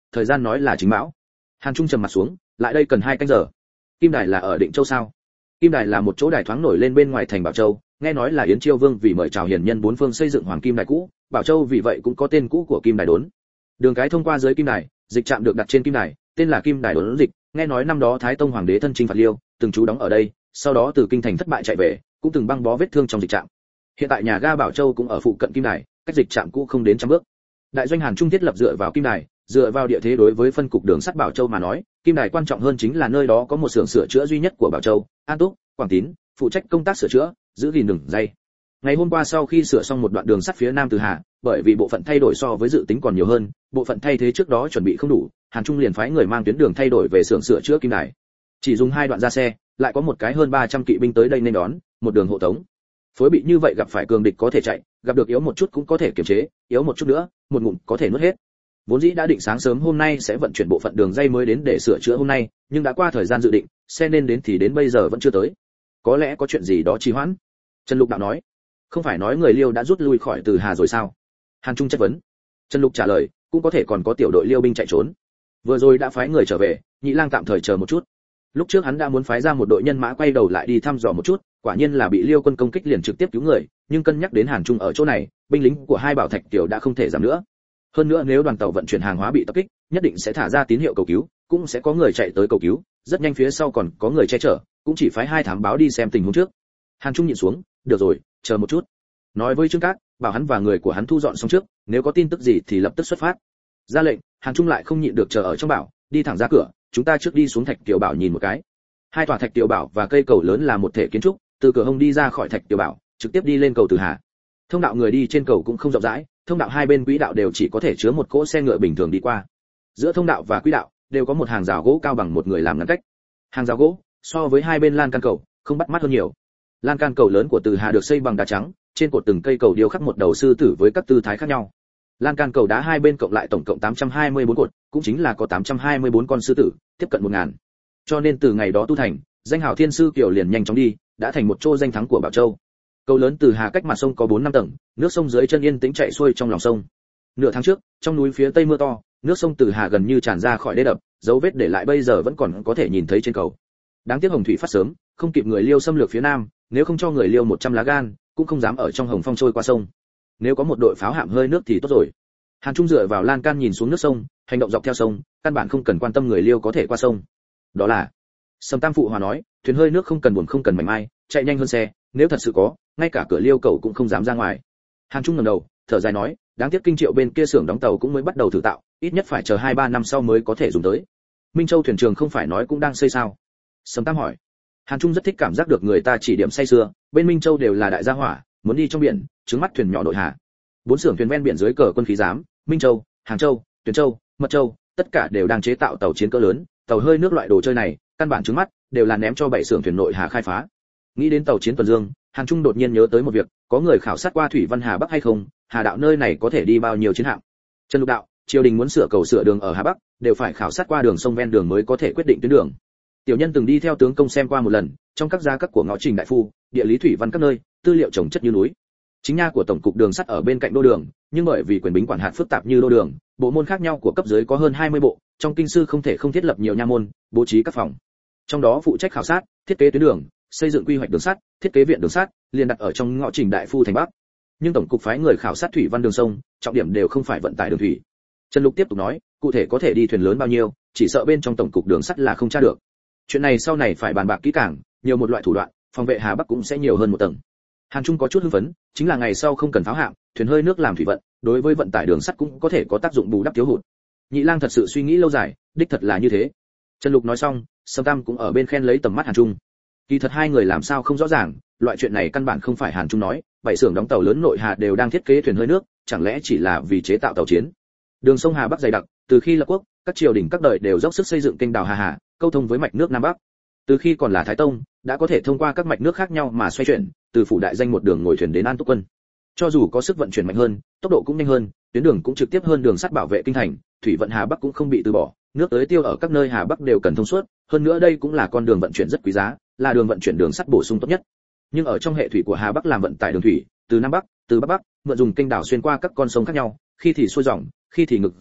thời gian nói là chính mão. Hàn Trung trầm mặt xuống, lại đây cần hai canh giờ. Kim Đài là ở Định Châu sao? Kim Đài là một chỗ đài thoáng nổi lên bên ngoài thành Bảo Châu, nghe nói là Yến Chiêu Vương vì mời chào hiền nhân bốn phương xây dựng hoàng kim đài cũ, Bảo Châu vì vậy cũng có tên cũ của Kim Đài Đốn. Đường cái thông qua dưới Kim Đài, dịch trạm được đặt trên Kim Đài, tên là Kim Đài Đốn dịch, nghe nói năm đó Thái Tông hoàng đế thân chinh phạt Liêu, từng trú đóng ở đây, sau đó từ kinh thành thất bại chạy về, cũng từng băng bó vết thương trong dịch trạm. Hiện tại nhà ga Bảo Châu cũng ở phụ cận Kim Đài, cách dịch trạm cũ không đến trăm bước. Đại doanh Hàn Trung thiết lập dựa vào Kim Đài, dựa vào địa thế đối với phân cục đường sắt Bảo Châu mà nói, Kim Đài quan trọng hơn chính là nơi đó có một xưởng sửa chữa duy nhất của Bảo Châu, An Túc, Quảng Tín, phụ trách công tác sửa chữa, giữ gìn đường dây. Ngày hôm qua sau khi sửa xong một đoạn đường sắt phía nam từ Hà, bởi vì bộ phận thay đổi so với dự tính còn nhiều hơn, bộ phận thay thế trước đó chuẩn bị không đủ, Hàn Trung liền phái người mang tuyến đường thay đổi về xưởng sửa chữa Kim Đài. Chỉ dùng hai đoạn ra xe, lại có một cái hơn ba trăm kỵ binh tới đây nên đón, một đường hộ tống. Phối bị như vậy gặp phải cường địch có thể chạy, gặp được yếu một chút cũng có thể kiềm chế, yếu một chút nữa, một ngụm có thể nuốt hết. Vốn dĩ đã định sáng sớm hôm nay sẽ vận chuyển bộ phận đường dây mới đến để sửa chữa hôm nay, nhưng đã qua thời gian dự định, xe nên đến thì đến bây giờ vẫn chưa tới. Có lẽ có chuyện gì đó trì hoãn. Trần Lục đạo nói, không phải nói người Liêu đã rút lui khỏi Từ Hà rồi sao? Hàn Trung chất vấn. Trần Lục trả lời, cũng có thể còn có tiểu đội Liêu binh chạy trốn. Vừa rồi đã phái người trở về, Nhị Lang tạm thời chờ một chút. Lúc trước hắn đã muốn phái ra một đội nhân mã quay đầu lại đi thăm dò một chút, quả nhiên là bị Liêu quân công kích liền trực tiếp cứu người, nhưng cân nhắc đến Hàn Trung ở chỗ này, binh lính của hai bảo thạch tiểu đã không thể giảm nữa. Hơn nữa nếu đoàn tàu vận chuyển hàng hóa bị tập kích, nhất định sẽ thả ra tín hiệu cầu cứu, cũng sẽ có người chạy tới cầu cứu, rất nhanh phía sau còn có người che chở, cũng chỉ phái hai thám báo đi xem tình huống trước. Hàn Trung nhìn xuống, được rồi, chờ một chút. Nói với Trương Cát, bảo hắn và người của hắn thu dọn xong trước, nếu có tin tức gì thì lập tức xuất phát. Ra lệnh, Hàn Trung lại không nhịn được chờ ở trong bảo, đi thẳng ra cửa, chúng ta trước đi xuống Thạch Tiểu Bảo nhìn một cái. Hai tòa Thạch Tiểu Bảo và cây cầu lớn là một thể kiến trúc, từ cửa hông đi ra khỏi Thạch Tiểu Bảo, trực tiếp đi lên cầu Từ Hà. Thông đạo người đi trên cầu cũng không rộng rãi, thông đạo hai bên quỹ đạo đều chỉ có thể chứa một cỗ xe ngựa bình thường đi qua. Giữa thông đạo và quỹ đạo đều có một hàng rào gỗ cao bằng một người làm ngăn cách. Hàng rào gỗ so với hai bên lan can cầu không bắt mắt hơn nhiều. Lan can cầu lớn của Từ Hà được xây bằng đá trắng, trên cột từng cây cầu điêu khắc một đầu sư tử với các tư thái khác nhau. Lan can cầu đá hai bên cộng lại tổng cộng tám trăm hai mươi bốn cột, cũng chính là có tám trăm hai mươi bốn con sư tử, tiếp cận một ngàn. Cho nên từ ngày đó tu thành, danh hào Thiên Sư Kiều liền nhanh chóng đi, đã thành một chỗ danh thắng của Bảo Châu. Cầu lớn Từ Hà cách mặt sông có bốn năm tầng, nước sông dưới chân yên tĩnh chảy xuôi trong lòng sông. Nửa tháng trước, trong núi phía tây mưa to, nước sông Từ Hà gần như tràn ra khỏi đê đập, dấu vết để lại bây giờ vẫn còn có thể nhìn thấy trên cầu. Đáng tiếc Hồng Thủy phát sớm, không kịp người Liêu xâm lược phía nam, nếu không cho người Liêu một trăm lá gan, cũng không dám ở trong Hồng Phong trôi qua sông. Nếu có một đội pháo hạm hơi nước thì tốt rồi. Hàn Trung dựa vào lan can nhìn xuống nước sông, hành động dọc theo sông, căn bản không cần quan tâm người Liêu có thể qua sông. Đó là Sầm Tam phụ hòa nói, thuyền hơi nước không cần buồn không cần mảnh mai, chạy nhanh hơn xe, nếu thật sự có, ngay cả cửa Liêu cầu cũng không dám ra ngoài. Hàn Trung ngẩng đầu, thở dài nói, đáng tiếc Kinh Triệu bên kia xưởng đóng tàu cũng mới bắt đầu thử tạo, ít nhất phải chờ hai ba năm sau mới có thể dùng tới. Minh Châu thuyền trường không phải nói cũng đang xây sao? Sầm Tam hỏi. Hàn Trung rất thích cảm giác được người ta chỉ điểm say sưa, bên Minh Châu đều là đại gia hỏa, muốn đi trong biển, trứng mắt thuyền nhỏ nội hà. Bốn xưởng thuyền ven biển dưới cờ quân khí giám, Minh Châu, Hàng Châu, Tuyền Châu, Mật Châu, tất cả đều đang chế tạo tàu chiến cỡ lớn, tàu hơi nước loại đồ chơi này, căn bản trứng mắt, đều là ném cho bảy xưởng thuyền nội hà khai phá. Nghĩ đến tàu chiến tuần dương, Hàn Trung đột nhiên nhớ tới một việc, có người khảo sát qua thủy văn Hà Bắc hay không, Hà đạo nơi này có thể đi bao nhiêu chiến hạm. Trần Lục đạo, triều đình muốn sửa cầu sửa đường ở Hà Bắc, đều phải khảo sát qua đường sông ven đường mới có thể quyết định tuyến đường. Tiểu nhân từng đi theo tướng công xem qua một lần, trong các gia các của ngõ Trình đại phu, địa lý thủy văn các nơi, tư liệu trồng chất như núi. Chính nha của tổng cục đường sắt ở bên cạnh đô đường, nhưng bởi vì quyền bính quản hạt phức tạp như đô đường, bộ môn khác nhau của cấp dưới có hơn hai mươi bộ, trong kinh sư không thể không thiết lập nhiều nha môn, bố trí các phòng. Trong đó phụ trách khảo sát, thiết kế tuyến đường, xây dựng quy hoạch đường sắt, thiết kế viện đường sắt, liền đặt ở trong ngõ Trình đại phu thành Bắc. Nhưng tổng cục phái người khảo sát thủy văn đường sông, trọng điểm đều không phải vận tải đường thủy. Trần Lục tiếp tục nói, cụ thể có thể đi thuyền lớn bao nhiêu, chỉ sợ bên trong tổng cục đường sắt là không tra được. Chuyện này sau này phải bàn bạc kỹ càng, nhiều một loại thủ đoạn, phòng vệ Hà Bắc cũng sẽ nhiều hơn một tầng. Hàn Trung có chút hưng phấn, chính là ngày sau không cần pháo hạm, thuyền hơi nước làm thủy vận, đối với vận tải đường sắt cũng có thể có tác dụng bù đắp thiếu hụt. Nhị Lang thật sự suy nghĩ lâu dài, đích thật là như thế. Trần Lục nói xong, Sâm Tam cũng ở bên khen lấy tầm mắt Hàn Trung. Kỳ thật hai người làm sao không rõ ràng, loại chuyện này căn bản không phải Hàn Trung nói, bảy xưởng đóng tàu lớn nội hà đều đang thiết kế thuyền hơi nước, chẳng lẽ chỉ là vì chế tạo tàu chiến. Đường sông Hà Bắc dày đặc, từ khi lập quốc, các triều đình các đời đều dốc sức xây dựng kênh đào Hà Hà, câu thông với mạch nước Nam Bắc. Từ khi còn là Thái Tông, đã có thể thông qua các mạch nước khác nhau mà xoay chuyển, từ phủ đại danh một đường ngồi thuyền đến An Túc Quân. Cho dù có sức vận chuyển mạnh hơn, tốc độ cũng nhanh hơn, tuyến đường cũng trực tiếp hơn đường sắt bảo vệ kinh thành, thủy vận Hà Bắc cũng không bị từ bỏ, nước tới tiêu ở các nơi Hà Bắc đều cần thông suốt, hơn nữa đây cũng là con đường vận chuyển rất quý giá, là đường vận chuyển đường sắt bổ sung tốt nhất. Nhưng ở trong hệ thủy của Hà Bắc làm vận tải đường thủy, từ Nam Bắc, từ Bắc Bắc, mượn dùng kênh đảo xuyên qua các con sông khác nhau, khi thì xuôi dòng, khi thì ngược dòng,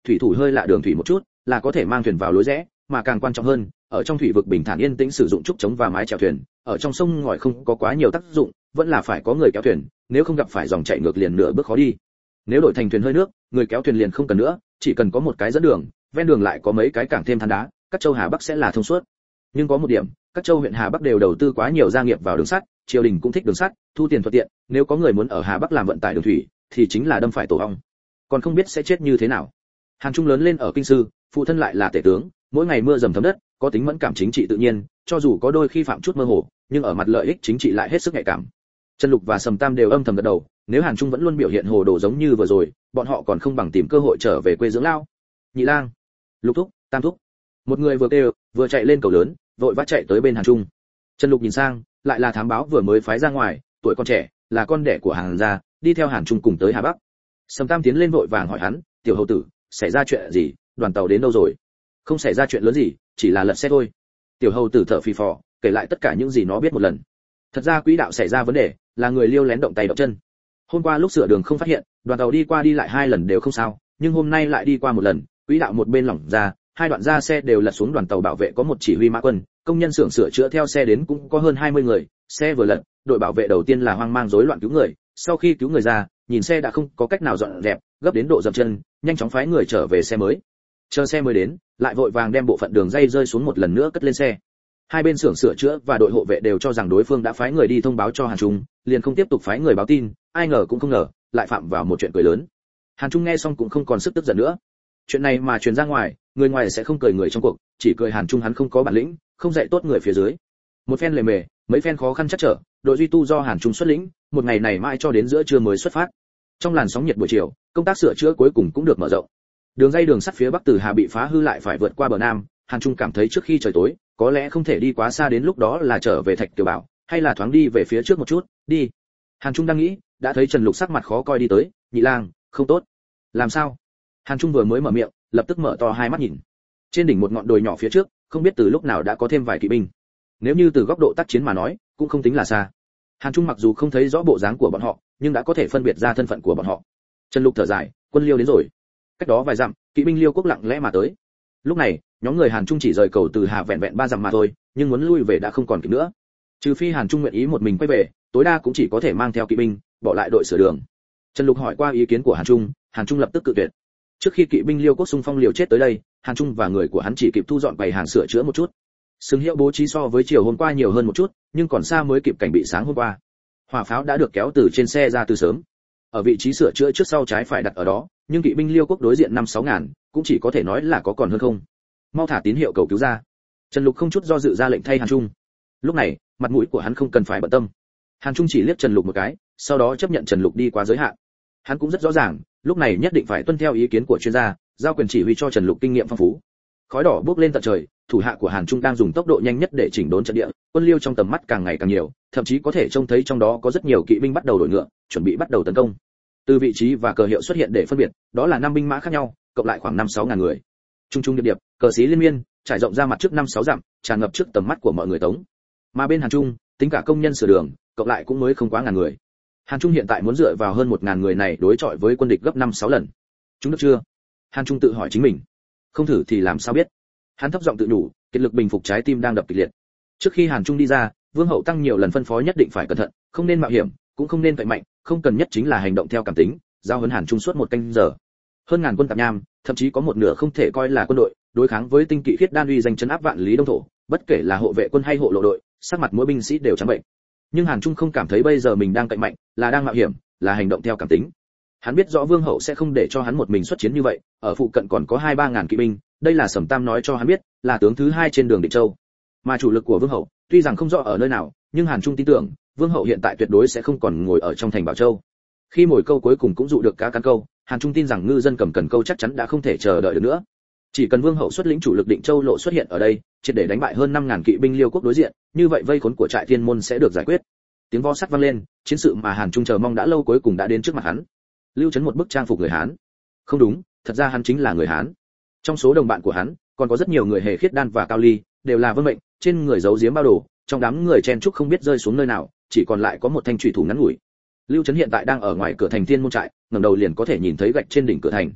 thủy thủ hơi lạ đường thủy một chút là có thể mang thuyền vào lối rẽ, mà càng quan trọng hơn, ở trong thủy vực bình thản yên tĩnh sử dụng trúc chống và mái chèo thuyền, ở trong sông ngòi không có quá nhiều tác dụng, vẫn là phải có người kéo thuyền, nếu không gặp phải dòng chảy ngược liền nửa bước khó đi. Nếu đổi thành thuyền hơi nước, người kéo thuyền liền không cần nữa, chỉ cần có một cái dẫn đường, ven đường lại có mấy cái cảng thêm than đá, các châu Hà Bắc sẽ là thông suốt. Nhưng có một điểm, các châu huyện Hà Bắc đều đầu tư quá nhiều gia nghiệp vào đường sắt, triều đình cũng thích đường sắt, thu tiền thuận tiện, nếu có người muốn ở Hà Bắc làm vận tải đường thủy, thì chính là đâm phải tổ ong. Còn không biết sẽ chết như thế nào. Hàn Trung lớn lên ở kinh sư, phụ thân lại là tể tướng, mỗi ngày mưa dầm thấm đất, có tính mẫn cảm chính trị tự nhiên, cho dù có đôi khi phạm chút mơ hồ, nhưng ở mặt lợi ích chính trị lại hết sức nhạy cảm. Trần Lục và Sầm Tam đều âm thầm gật đầu, nếu Hàn Trung vẫn luôn biểu hiện hồ đồ giống như vừa rồi, bọn họ còn không bằng tìm cơ hội trở về quê dưỡng lao. Nhị lang, Lục thúc, Tam thúc. Một người vừa kêu, vừa chạy lên cầu lớn, vội vã chạy tới bên Hàn Trung. Trần Lục nhìn sang, lại là thám báo vừa mới phái ra ngoài, tuổi còn trẻ, là con đẻ của Hàn gia, đi theo Hàn Trung cùng tới Hà Bắc. Sầm Tam tiến lên vội vàng hỏi hắn, tiểu hầu tử, xảy ra chuyện gì, đoàn tàu đến đâu rồi? Không xảy ra chuyện lớn gì, chỉ là lật xe thôi. Tiểu hầu tử thở phì phò, kể lại tất cả những gì nó biết một lần. Thật ra quỹ đạo xảy ra vấn đề, là người liêu lén động tay động chân. Hôm qua lúc sửa đường không phát hiện, đoàn tàu đi qua đi lại hai lần đều không sao, nhưng hôm nay lại đi qua một lần, quỹ đạo một bên lỏng ra, hai đoạn ra xe đều lật xuống. Đoàn tàu bảo vệ có một chỉ huy mã quân, công nhân xưởng sửa chữa theo xe đến cũng có hơn hai mươi người, xe vừa lật, đội bảo vệ đầu tiên là hoang mang rối loạn cứu người, sau khi cứu người ra, nhìn xe đã không có cách nào dọn dẹp, gấp đến độ dậm chân, nhanh chóng phái người trở về xe mới. Chờ xe mới đến, lại vội vàng đem bộ phận đường dây rơi xuống một lần nữa cất lên xe. Hai bên xưởng sửa chữa và đội hộ vệ đều cho rằng đối phương đã phái người đi thông báo cho Hàn Trung, liền không tiếp tục phái người báo tin, ai ngờ cũng không ngờ, lại phạm vào một chuyện cười lớn. Hàn Trung nghe xong cũng không còn sức tức giận nữa. Chuyện này mà truyền ra ngoài, người ngoài sẽ không cười người trong cuộc, chỉ cười Hàn Trung hắn không có bản lĩnh, không dạy tốt người phía dưới. Một phen lề mề, mấy phen khó khăn chắc trở, đội duy tu do Hàn Trung xuất lĩnh, một ngày này mãi cho đến giữa trưa mới xuất phát. Trong làn sóng nhiệt buổi chiều, công tác sửa chữa cuối cùng cũng được mở rộng. Đường dây đường sắt phía bắc từ Hà bị phá hư lại phải vượt qua bờ nam, Hàn Trung cảm thấy trước khi trời tối, có lẽ không thể đi quá xa, đến lúc đó là trở về Thạch Kiều Bảo, hay là thoáng đi về phía trước một chút, đi. Hàn Trung đang nghĩ, đã thấy Trần Lục sắc mặt khó coi đi tới, nhị lang, không tốt. Làm sao? Hàn Trung vừa mới mở miệng, lập tức mở to hai mắt nhìn. Trên đỉnh một ngọn đồi nhỏ phía trước, không biết từ lúc nào đã có thêm vài kỵ binh. Nếu như từ góc độ tác chiến mà nói, cũng không tính là xa. Hàn Trung mặc dù không thấy rõ bộ dáng của bọn họ, nhưng đã có thể phân biệt ra thân phận của bọn họ. Trần Lục thở dài, quân Liêu đến rồi. Cách đó vài dặm, kỵ binh Liêu quốc lặng lẽ mà tới. Lúc này, nhóm người Hàn Trung chỉ rời cầu từ Hà vẹn vẹn ba dặm mà thôi, nhưng muốn lui về đã không còn kịp nữa. Trừ phi Hàn Trung nguyện ý một mình quay về, tối đa cũng chỉ có thể mang theo kỵ binh, bỏ lại đội sửa đường. Trần Lục hỏi qua ý kiến của Hàn Trung, Hàn Trung lập tức cự tuyệt. Trước khi kỵ binh Liêu quốc xung phong liều chết tới đây, Hàn Trung và người của hắn chỉ kịp thu dọn quầy hàng sửa chữa một chút. Sừng hiệu bố trí so với chiều hôm qua nhiều hơn một chút, nhưng còn xa mới kịp cảnh bị sáng hôm qua. Hỏa pháo đã được kéo từ trên xe ra từ sớm. Ở vị trí sửa chữa trước sau trái phải đặt ở đó, nhưng kỵ binh Liêu quốc đối diện năm sáu ngàn, cũng chỉ có thể nói là có còn hơn không. Mau thả tín hiệu cầu cứu ra. Trần Lục không chút do dự ra lệnh thay Hàn Trung. Lúc này, mặt mũi của hắn không cần phải bận tâm. Hàn Trung chỉ liếc Trần Lục một cái, sau đó chấp nhận Trần Lục đi quá giới hạn. Hắn cũng rất rõ ràng, lúc này nhất định phải tuân theo ý kiến của chuyên gia, giao quyền chỉ huy cho Trần Lục kinh nghiệm phong phú. Khói đỏ bốc lên tận trời, thủ hạ của Hàn Trung đang dùng tốc độ nhanh nhất để chỉnh đốn trận địa, quân Liêu trong tầm mắt càng ngày càng nhiều, thậm chí có thể trông thấy trong đó có rất nhiều kỵ binh bắt đầu đổi ngựa, chuẩn bị bắt đầu tấn công. Từ vị trí và cờ hiệu xuất hiện để phân biệt, đó là năm binh mã khác nhau, cộng lại khoảng năm sáu ngàn người. Trung trung điệp điệp, cờ xí liên miên, trải rộng ra mặt trước năm sáu dặm, tràn ngập trước tầm mắt của mọi người Tống. Mà bên Hàn Trung, tính cả công nhân sửa đường, cộng lại cũng mới không quá ngàn người. Hàn Trung hiện tại muốn dựa vào hơn một ngàn người này đối chọi với quân địch gấp năm sáu lần. Chúng được chưa? Hàn Trung tự hỏi chính mình. Không thử thì làm sao biết? Hắn thấp giọng tự nhủ, kiệt lực bình phục trái tim đang đập kịch liệt. Trước khi Hàn Trung đi ra, Vương Hậu Tăng nhiều lần phân phó nhất định phải cẩn thận, không nên mạo hiểm, cũng không nên cậy mạnh, không cần nhất chính là hành động theo cảm tính, giao huấn Hàn Trung suốt một canh giờ. Hơn ngàn quân tạp nham, thậm chí có một nửa không thể coi là quân đội, đối kháng với tinh kỵ khiết đan uy danh chấn áp vạn lý đông thổ, bất kể là hộ vệ quân hay hộ lộ đội, sắc mặt mỗi binh sĩ đều trắng bệnh. Nhưng Hàn Trung không cảm thấy bây giờ mình đang cậy mạnh, là đang mạo hiểm, là hành động theo cảm tính. Hắn biết rõ Vương Hậu sẽ không để cho hắn một mình xuất chiến như vậy, ở phụ cận còn có hai ba ngàn kỵ binh, đây là Sầm Tam nói cho hắn biết, là tướng thứ hai trên đường Định Châu. Mà chủ lực của Vương Hậu, tuy rằng không rõ ở nơi nào, nhưng Hàn Trung tin tưởng, Vương Hậu hiện tại tuyệt đối sẽ không còn ngồi ở trong thành Bảo Châu. Khi mồi câu cuối cùng cũng dụ được cá cắn câu, Hàn Trung tin rằng ngư dân cầm cần câu chắc chắn đã không thể chờ đợi được nữa. Chỉ cần Vương Hậu xuất lĩnh chủ lực Định Châu lộ xuất hiện ở đây, triệt để đánh bại hơn năm ngàn kỵ binh Liêu quốc đối diện, như vậy vây khốn của trại Thiên Môn sẽ được giải quyết. Tiếng vo sắt vang lên, chiến sự mà Hàn Trung chờ mong đã lâu cuối cùng đã đến trước mặt hắn. Lưu Trấn một bức trang phục người Hán. Không đúng, thật ra hắn chính là người Hán. Trong số đồng bạn của hắn, còn có rất nhiều người hề khiết đan và cao ly, đều là vân mệnh, trên người giấu giếm bao đồ, trong đám người chen chúc không biết rơi xuống nơi nào, chỉ còn lại có một thanh chủy thủ ngắn ngủi. Lưu Trấn hiện tại đang ở ngoài cửa thành Thiên Môn trại, ngẩng đầu liền có thể nhìn thấy gạch trên đỉnh cửa thành.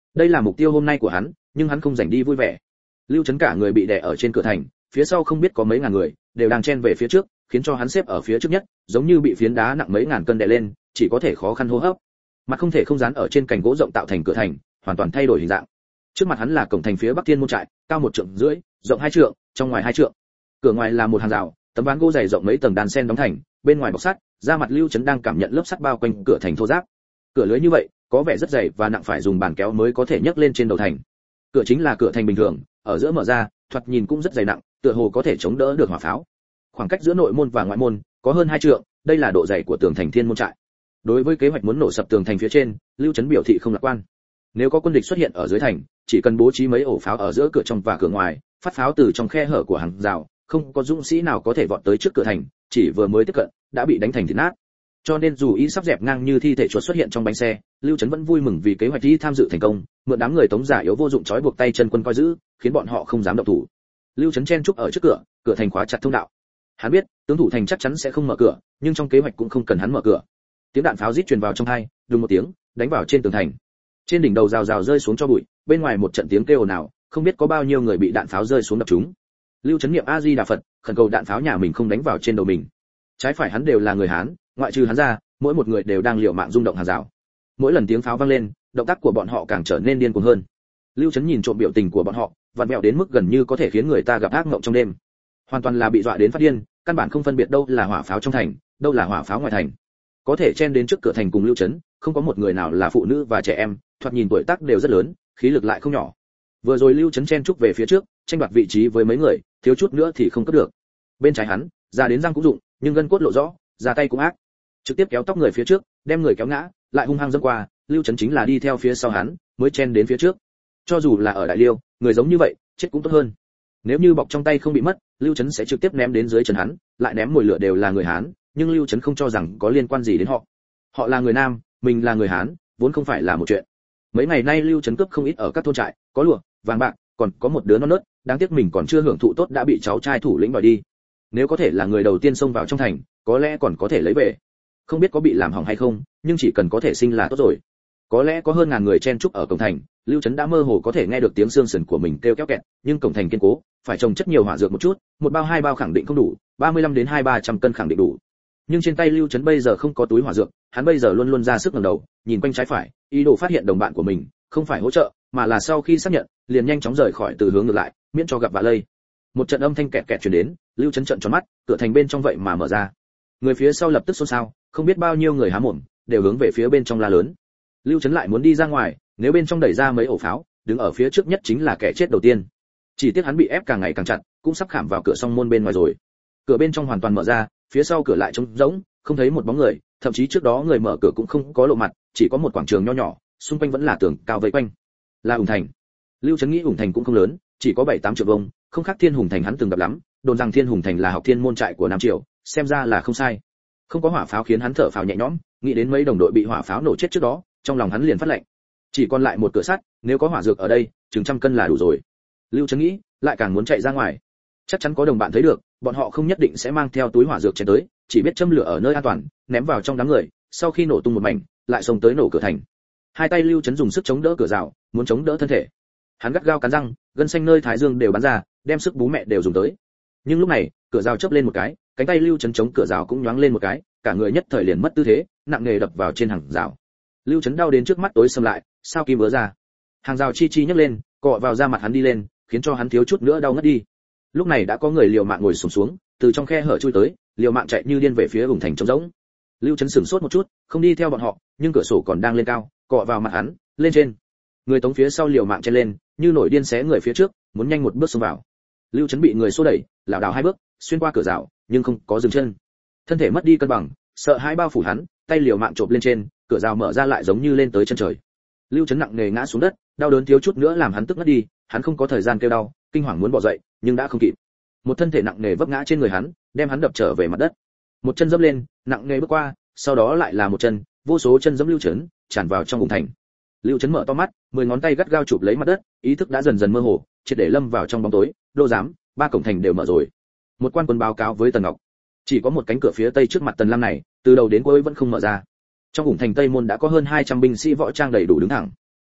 Đây là mục tiêu hôm nay của hắn, nhưng hắn không rảnh đi vui vẻ. Lưu Chấn cả người bị đè ở trên cửa thành, phía sau không biết có mấy ngàn người, đều đang chen về phía trước, khiến cho hắn xếp ở phía trước nhất, giống như bị phiến đá nặng mấy ngàn cân đè lên, chỉ có thể khó khăn hô hấp. Mặt không thể không dán ở trên cành gỗ rộng tạo thành cửa thành, hoàn toàn thay đổi hình dạng. Trước mặt hắn là cổng thành phía bắc thiên môn trại, cao một trượng rưỡi, rộng hai trượng, trong ngoài hai trượng. Cửa ngoài là một hàng rào, tấm ván gỗ dày rộng mấy tầng đàn sen đóng thành, bên ngoài bọc sắt, ra mặt Lưu Chấn đang cảm nhận lớp sắt bao quanh cửa thành thô ráp. Cửa lưới như vậy, có vẻ rất dày và nặng, phải dùng bàn kéo mới có thể nhấc lên trên đầu thành. Cửa chính là cửa thành bình thường, ở giữa mở ra, thoạt nhìn cũng rất dày nặng, tựa hồ có thể chống đỡ được hỏa pháo. Khoảng cách giữa nội môn và ngoại môn có hơn hai trượng, đây là độ dày của tường thành thiên môn trại. Đối với kế hoạch muốn nổ sập tường thành phía trên, Lưu Chấn biểu thị không lạc quan. Nếu có quân địch xuất hiện ở dưới thành, chỉ cần bố trí mấy ổ pháo ở giữa cửa trong và cửa ngoài, phát pháo từ trong khe hở của hàng rào, không có dũng sĩ nào có thể vọt tới trước cửa thành, chỉ vừa mới tiếp cận đã bị đánh thành thịt nát. Cho nên dù ý sắp dẹp ngang như thi thể chuột xuất hiện trong bánh xe, Lưu Chấn vẫn vui mừng vì kế hoạch đi tham dự thành công, mượn đám người tống giả yếu vô dụng trói buộc tay chân quân coi giữ, khiến bọn họ không dám động thủ. Lưu Chấn chen chúc ở trước cửa, cửa thành khóa chặt thông đạo. Hắn biết, tướng thủ thành chắc chắn sẽ không mở cửa, nhưng trong kế hoạch cũng không cần hắn mở cửa. Tiếng đạn pháo rít truyền vào trong tai, đùng một tiếng, đánh vào trên tường thành. Trên đỉnh đầu rào rào rơi xuống cho bụi, bên ngoài một trận tiếng kêu ồn ào, không biết có bao nhiêu người bị đạn pháo rơi xuống đập trúng. Lưu Chấn niệm A Di Đà Phật, khẩn cầu đạn pháo nhà mình không đánh vào trên đầu mình. Trái phải hắn đều là người Hán, ngoại trừ hắn ra, mỗi một người đều đang liều mạng rung động hàng rào. Mỗi lần tiếng pháo vang lên, động tác của bọn họ càng trở nên điên cuồng hơn. Lưu Chấn nhìn trộm biểu tình của bọn họ, vặn vẹo đến mức gần như có thể khiến người ta gặp ác mộng trong đêm. Hoàn toàn là bị dọa đến phát điên, căn bản không phân biệt đâu là hỏa pháo trong thành, đâu là hỏa pháo ngoài thành. Có thể chen đến trước cửa thành cùng Lưu Chấn, không có một người nào là phụ nữ và trẻ em, thoạt nhìn tuổi tác đều rất lớn, khí lực lại không nhỏ. Vừa rồi Lưu Chấn chen chúc về phía trước, tranh đoạt vị trí với mấy người, thiếu chút nữa thì không cướp được. Bên trái hắn, ra đến răng cũng dụng, nhưng gân cốt lộ rõ, ra tay cũng ác. Trực tiếp kéo tóc người phía trước, đem người kéo ngã, lại hung hăng dẫm qua, Lưu Chấn chính là đi theo phía sau hắn, mới chen đến phía trước. Cho dù là ở Đại Liêu, người giống như vậy, chết cũng tốt hơn. Nếu như bọc trong tay không bị mất, Lưu Chấn sẽ trực tiếp ném đến dưới chân hắn, lại ném mồi lửa đều là người Hán, nhưng Lưu Chấn không cho rằng có liên quan gì đến họ. Họ là người Nam, mình là người Hán, vốn không phải là một chuyện. Mấy ngày nay Lưu Chấn cướp không ít ở các thôn trại, có lụa, vàng bạc, còn có một đứa non nớt, đáng tiếc mình còn chưa hưởng thụ tốt đã bị cháu trai thủ lĩnh đòi đi. Nếu có thể là người đầu tiên xông vào trong thành, có lẽ còn có thể lấy về. Không biết có bị làm hỏng hay không, nhưng chỉ cần có thể sinh là tốt rồi. Có lẽ có hơn ngàn người chen chúc ở cổng thành, Lưu Chấn đã mơ hồ có thể nghe được tiếng xương sườn của mình kêu kéo kẹt, nhưng cổng thành kiên cố, phải trồng chất nhiều hỏa dược một chút, một bao hai bao khẳng định không đủ, ba mươi lăm đến hai ba trăm cân khẳng định đủ. Nhưng trên tay Lưu Chấn bây giờ không có túi hỏa dược, hắn bây giờ luôn luôn ra sức ngẩng đầu, nhìn quanh trái phải, ý đồ phát hiện đồng bạn của mình, không phải hỗ trợ, mà là sau khi xác nhận, liền nhanh chóng rời khỏi từ hướng ngược lại, miễn cho gặp vạ lây. Một trận âm thanh kẹt kẹt truyền đến, Lưu Chấn trợn tròn mắt, cửa thành bên trong vậy mà mở ra. Người phía sau lập tức xôn xao, không biết bao nhiêu người há mồm, đều hướng về phía bên trong la lớn. Lưu Chấn lại muốn đi ra ngoài, nếu bên trong đẩy ra mấy ổ pháo, đứng ở phía trước nhất chính là kẻ chết đầu tiên. Chỉ tiếc hắn bị ép càng ngày càng chặt, cũng sắp khảm vào cửa song môn bên ngoài rồi. Cửa bên trong hoàn toàn mở ra, phía sau cửa lại trống rỗng, không thấy một bóng người, thậm chí trước đó người mở cửa cũng không có lộ mặt, chỉ có một quảng trường nho nhỏ, xung quanh vẫn là tường cao vây quanh. Là Ủng Thành. Lưu Chấn nghĩ Ủng Thành cũng không lớn, chỉ có bảy tám triệu vuông, không khác Thiên Hùng Thành hắn từng gặp lắm, đồn rằng Thiên Hùng Thành là học thiên môn trại của Nam Triều, xem ra là không sai. Không có hỏa pháo khiến hắn thở phào nhẹ nhõm, nghĩ đến mấy đồng đội bị hỏa pháo nổ chết trước đó, trong lòng hắn liền phát lạnh. Chỉ còn lại một cửa sắt, nếu có hỏa dược ở đây, chừng trăm cân là đủ rồi. Lưu Chấn nghĩ, lại càng muốn chạy ra ngoài. Chắc chắn có đồng bạn thấy được, bọn họ không nhất định sẽ mang theo túi hỏa dược chạy tới, chỉ biết châm lửa ở nơi an toàn, ném vào trong đám người, sau khi nổ tung một mảnh, lại xông tới nổ cửa thành. Hai tay Lưu Chấn dùng sức chống đỡ cửa rào, muốn chống đỡ thân thể. Hắn gắt gao cắn răng, gân xanh nơi thái dương đều bắn ra, đem sức bú mẹ đều dùng tới. Nhưng lúc này, cửa rào chớp lên một cái, cánh tay Lưu Chấn chống cửa rào cũng nhoáng lên một cái, cả người nhất thời liền mất tư thế, nặng nề đập vào trên hàng rào. Lưu Chấn đau đến trước mắt tối sầm lại, sao kim vỡ ra. Hàng rào chi chi nhấc lên, cọ vào da mặt hắn đi lên, khiến cho hắn thiếu chút nữa đau ngất đi. Lúc này đã có người liều mạng ngồi xổm xuống, từ trong khe hở chui tới, liều mạng chạy như điên về phía Ủng Thành trống rỗng. Lưu Chấn sửng sốt một chút, không đi theo bọn họ, nhưng cửa sổ còn đang lên cao, cọ vào mặt hắn, lên trên. Người tống phía sau liều mạng chen lên, như nổi điên xé người phía trước, muốn nhanh một bước xông vào. Lưu Chấn bị người xô đẩy, lảo đảo hai bước, xuyên qua cửa rào, nhưng không có dừng chân. Thân thể mất đi cân bằng, sợ hãi bao phủ hắn, tay liều mạng chộp lên trên, cửa rào mở ra lại giống như lên tới chân trời. Lưu Chấn nặng nề ngã xuống đất, đau đớn thiếu chút nữa làm hắn tức ngất đi, hắn không có thời gian kêu đau, kinh hoàng muốn bò dậy, nhưng đã không kịp. Một thân thể nặng nề vấp ngã trên người hắn, đem hắn đập trở về mặt đất. Một chân dẫm lên, nặng nề bước qua, sau đó lại là một chân, vô số chân dẫm Lưu Chấn, tràn vào trong Ủng Thành. Lưu Chấn mở to mắt, mười ngón tay gắt gao chụp lấy mặt đất, ý thức đã dần dần mơ hồ, triệt để lâm vào trong bóng tối. Đô giám, ba cổng thành đều mở rồi. Một quan quân báo cáo với Tần Ngọc, chỉ có một cánh cửa phía tây trước mặt Tần Lam này, từ đầu đến cuối vẫn không mở ra. Trong Ủng Thành Tây môn đã có hơn hai trăm binh sĩ võ trang đầy đủ đứng thẳng.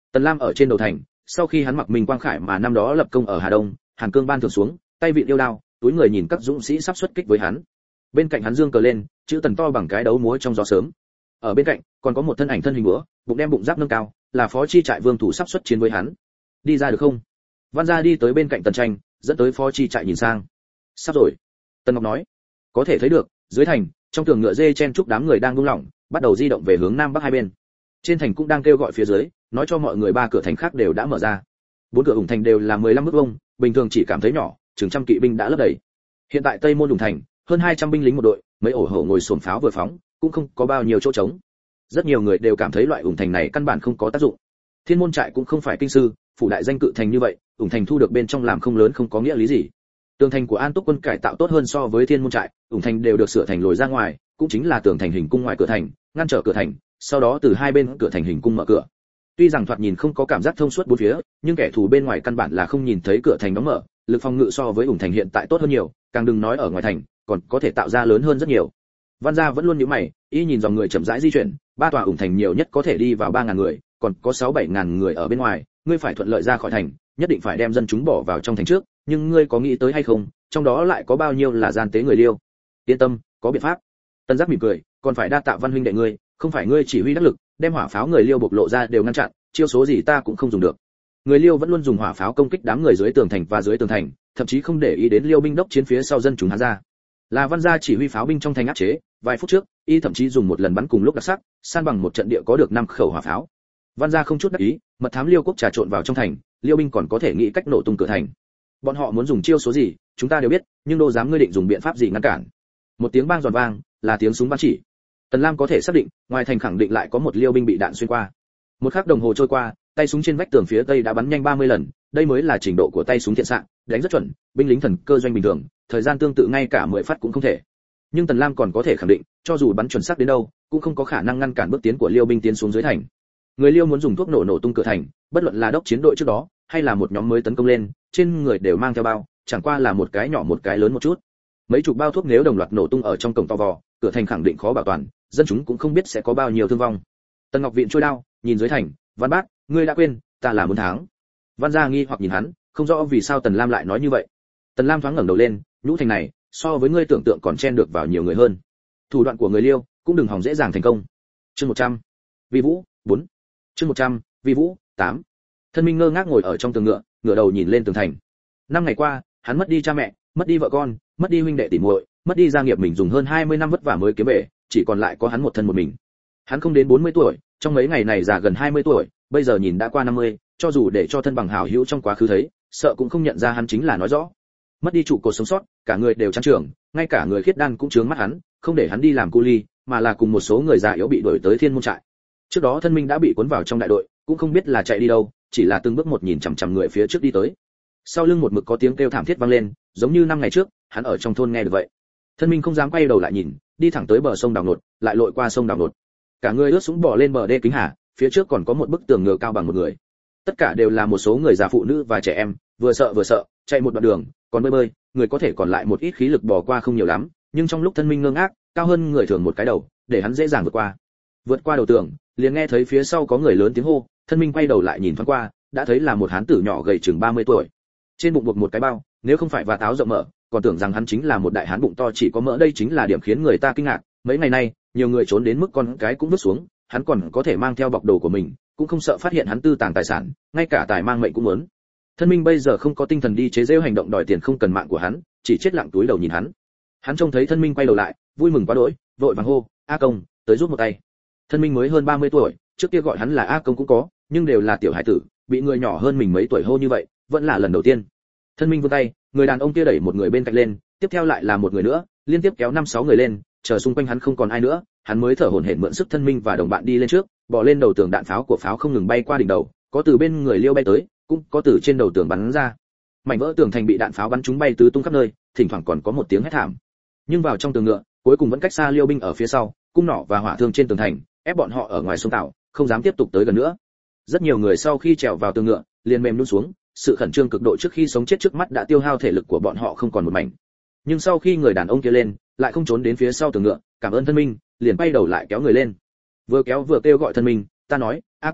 Tần Lam ở trên đầu thành, sau khi hắn mặc mình quang khải mà năm đó lập công ở Hà Đông, Hàn Cương ban thưởng xuống, tay vịn yêu đao, túi người nhìn các dũng sĩ sắp xuất kích với hắn. Bên cạnh hắn dương cờ lên, chữ Tần to bằng cái đấu múa trong gió sớm. Ở bên cạnh, còn có một thân ảnh thân hình búa, bụng đem bụng giáp nâng cao, là phó chi trại vương thủ sắp xuất chiến với hắn. Đi ra được không? Văn gia đi tới bên cạnh Tần Tranh, dẫn tới phó chi trại nhìn sang. Sắp rồi. Tần Ngọc nói. Có thể thấy được, dưới thành, trong tường ngựa dê chen chúc đám người đang buông lỏng, bắt đầu di động về hướng nam bắc hai bên. Trên thành cũng đang kêu gọi phía dưới, nói cho mọi người ba cửa thành khác đều đã mở ra. Bốn cửa ủng thành đều là mười lăm mét vuông, bình thường chỉ cảm thấy nhỏ, chừng trăm kỵ binh đã lấp đầy. Hiện tại Tây môn ủng thành, hơn hai trăm binh lính một đội, mấy ổ hổ ngồi xổm pháo vừa phóng, cũng không có bao nhiêu chỗ trống. Rất nhiều người đều cảm thấy loại ủng thành này căn bản không có tác dụng. Thiên môn trại cũng không phải kinh sư, phủ đại danh cự thành như vậy, ủng thành thu được bên trong làm không lớn không có nghĩa lý gì. Tường thành của An Túc quân cải tạo tốt hơn so với Thiên môn trại, ủng thành đều được sửa thành lồi ra ngoài, cũng chính là tường thành hình cung ngoài cửa thành, ngăn trở cửa thành, sau đó từ hai bên cửa thành hình cung mở cửa. Tuy rằng thoạt nhìn không có cảm giác thông suốt bốn phía, nhưng kẻ thù bên ngoài căn bản là không nhìn thấy cửa thành đóng mở, lực phòng ngự so với ủng thành hiện tại tốt hơn nhiều, càng đừng nói ở ngoài thành, còn có thể tạo ra lớn hơn rất nhiều. Văn gia vẫn luôn nhíu mày, y nhìn dòng người chậm rãi di chuyển, ba tòa ủng thành nhiều nhất có thể đi vào ba ngàn người, còn có sáu bảy ngàn người ở bên ngoài, ngươi phải thuận lợi ra khỏi thành, nhất định phải đem dân chúng bỏ vào trong thành trước, nhưng ngươi có nghĩ tới hay không, trong đó lại có bao nhiêu là gian tế người Liêu? Yên tâm, có biện pháp. Tân Giác mỉm cười, còn phải đa tạ Văn huynh đệ ngươi, không phải ngươi chỉ huy đắc lực, đem hỏa pháo người Liêu bộc lộ ra đều ngăn chặn, chiêu số gì ta cũng không dùng được. Người Liêu vẫn luôn dùng hỏa pháo công kích đám người dưới tường thành và dưới tường thành, thậm chí không để ý đến Liêu binh đốc chiến phía sau dân chúng Hán gia. Là Văn gia chỉ huy pháo binh trong thành áp chế, vài phút trước, y thậm chí dùng một lần bắn cùng lúc đặc sắc, san bằng một trận địa có được năm khẩu hỏa pháo. Văn gia không chút đắc ý, mật thám Liêu quốc trà trộn vào trong thành, Liêu binh còn có thể nghĩ cách nổ tung cửa thành. Bọn họ muốn dùng chiêu số gì, chúng ta đều biết, nhưng đô dám ngươi định dùng biện pháp gì ngăn cản. Một tiếng bang giòn vang, là tiếng súng bắn chỉ. Tần Lam có thể xác định, ngoài thành khẳng định lại có một Liêu binh bị đạn xuyên qua. Một khắc đồng hồ trôi qua, tay súng trên vách tường phía tây đã bắn nhanh ba mươi lần, đây mới là trình độ của tay súng thiện xạ, đánh rất chuẩn, binh lính thần cơ doanh bình thường, thời gian tương tự ngay cả mười phát cũng không thể. Nhưng Tần Lam còn có thể khẳng định, cho dù bắn chuẩn xác đến đâu, cũng không có khả năng ngăn cản bước tiến của Liêu binh tiến xuống dưới thành. Người Liêu muốn dùng thuốc nổ nổ tung cửa thành, bất luận là đốc chiến đội trước đó, hay là một nhóm mới tấn công lên, trên người đều mang theo bao, chẳng qua là một cái nhỏ một cái lớn một chút. Mấy chục bao thuốc nếu đồng loạt nổ tung ở trong cổng to vò, cửa thành khẳng định khó bảo toàn, dân chúng cũng không biết sẽ có bao nhiêu thương vong. Tần Ngọc Viện trôi đao, nhìn dưới thành, Văn Bác, ngươi đã quên, ta là muốn thắng. Văn gia nghi hoặc nhìn hắn, không rõ vì sao Tần Lam lại nói như vậy. Tần Lam thoáng ngẩng đầu lên, nhũ thành này, so với ngươi tưởng tượng còn chen được vào nhiều người hơn. Thủ đoạn của người Liêu, cũng đừng hòng dễ dàng thành công. Chương một trăm. Vi Vũ, bốn. Chương một trăm, Vi Vũ, tám. Thân Minh ngơ ngác ngồi ở trong tường ngựa, ngửa đầu nhìn lên tường thành. Năm ngày qua, hắn mất đi cha mẹ, mất đi vợ con, mất đi huynh đệ tỉ muội, mất đi gia nghiệp mình dùng hơn hai mươi năm vất vả mới kiếm về, chỉ còn lại có hắn một thân một mình. Hắn không đến bốn mươi tuổi, trong mấy ngày này già gần hai mươi tuổi, bây giờ nhìn đã qua năm mươi, cho dù để cho thân bằng hảo hữu trong quá khứ thấy, sợ cũng không nhận ra hắn chính là nói rõ. Mất đi trụ cột sống sót, cả người đều chán trường, ngay cả người khiết đan cũng chướng mắt hắn, không để hắn đi làm cu ly, mà là cùng một số người già yếu bị đuổi tới Thiên môn trại. Trước đó thân Minh đã bị cuốn vào trong đại đội, cũng không biết là chạy đi đâu, chỉ là từng bước một nhìn chằm chằm người phía trước đi tới. Sau lưng một mực có tiếng kêu thảm thiết vang lên, giống như năm ngày trước, hắn ở trong thôn nghe được vậy. Thân Minh không dám quay đầu lại nhìn, đi thẳng tới bờ sông Đào Nột, lại lội qua sông Đào Nột. Cả người ướt sũng bỏ lên bờ đê Kính Hà, phía trước còn có một bức tường ngựa cao bằng một người. Tất cả đều là một số người già phụ nữ và trẻ em, vừa sợ vừa sợ, chạy một đoạn đường, còn bơi bơi, người có thể còn lại một ít khí lực bò qua không nhiều lắm, nhưng trong lúc thân Minh ngơ ngác, cao hơn người thường một cái đầu, để hắn dễ dàng vượt qua. Vượt qua đầu tường, liền nghe thấy phía sau có người lớn tiếng hô, thân Minh quay đầu lại nhìn thoáng qua, đã thấy là một hán tử nhỏ gầy chừng ba mươi tuổi. Trên bụng buộc một cái bao, nếu không phải vạt áo rộng mở, còn tưởng rằng hắn chính là một đại hán bụng to chỉ có mỡ, đây chính là điểm khiến người ta kinh ngạc. Mấy ngày nay, nhiều người trốn đến mức con cái cũng vứt xuống, hắn còn có thể mang theo bọc đồ của mình, cũng không sợ phát hiện hắn tư tàng tài sản, ngay cả tài mang mệnh cũng muốn. Thân Minh bây giờ không có tinh thần đi chế giễu hành động đòi tiền không cần mạng của hắn, chỉ chết lặng túi đầu nhìn hắn. Hắn trông thấy Thân Minh quay đầu lại, vui mừng quá đỗi, vội vàng hô, "A Công, tới giúp một tay." Thân Minh mới hơn ba mươi tuổi, trước kia gọi hắn là A Công cũng có, nhưng đều là tiểu hải tử, bị người nhỏ hơn mình mấy tuổi hô như vậy, vẫn là lần đầu tiên. Thân Minh vươn tay, người đàn ông kia đẩy một người bên cạnh lên, tiếp theo lại là một người nữa, liên tiếp kéo năm sáu người lên, chờ xung quanh hắn không còn ai nữa, hắn mới thở hổn hển mượn sức Thân Minh và đồng bạn đi lên trước, bò lên đầu tường, đạn pháo của pháo không ngừng bay qua đỉnh đầu, có từ bên người Liêu bay tới, cũng có từ trên đầu tường bắn ra. Mảnh vỡ tường thành bị đạn pháo bắn trúng bay tứ tung khắp nơi, thỉnh thoảng còn có một tiếng hét thảm. Nhưng vào trong tường ngựa, cuối cùng vẫn cách xa Liêu binh ở phía sau, cung nỏ và hỏa thương trên tường thành, ép bọn họ ở ngoài sông Tảo, không dám tiếp tục tới gần nữa. Rất nhiều người sau khi trèo vào tường ngựa, liền mềm nhũn xuống, sự khẩn trương cực độ trước khi sống chết trước mắt đã tiêu hao thể lực của bọn họ không còn một mảnh. Nhưng sau khi người đàn ông kia lên, lại không trốn đến phía sau tường ngựa, cảm ơn Thân Minh, liền bay đầu lại kéo người lên. Vừa kéo vừa kêu gọi Thân Minh, "Ta nói, A Công,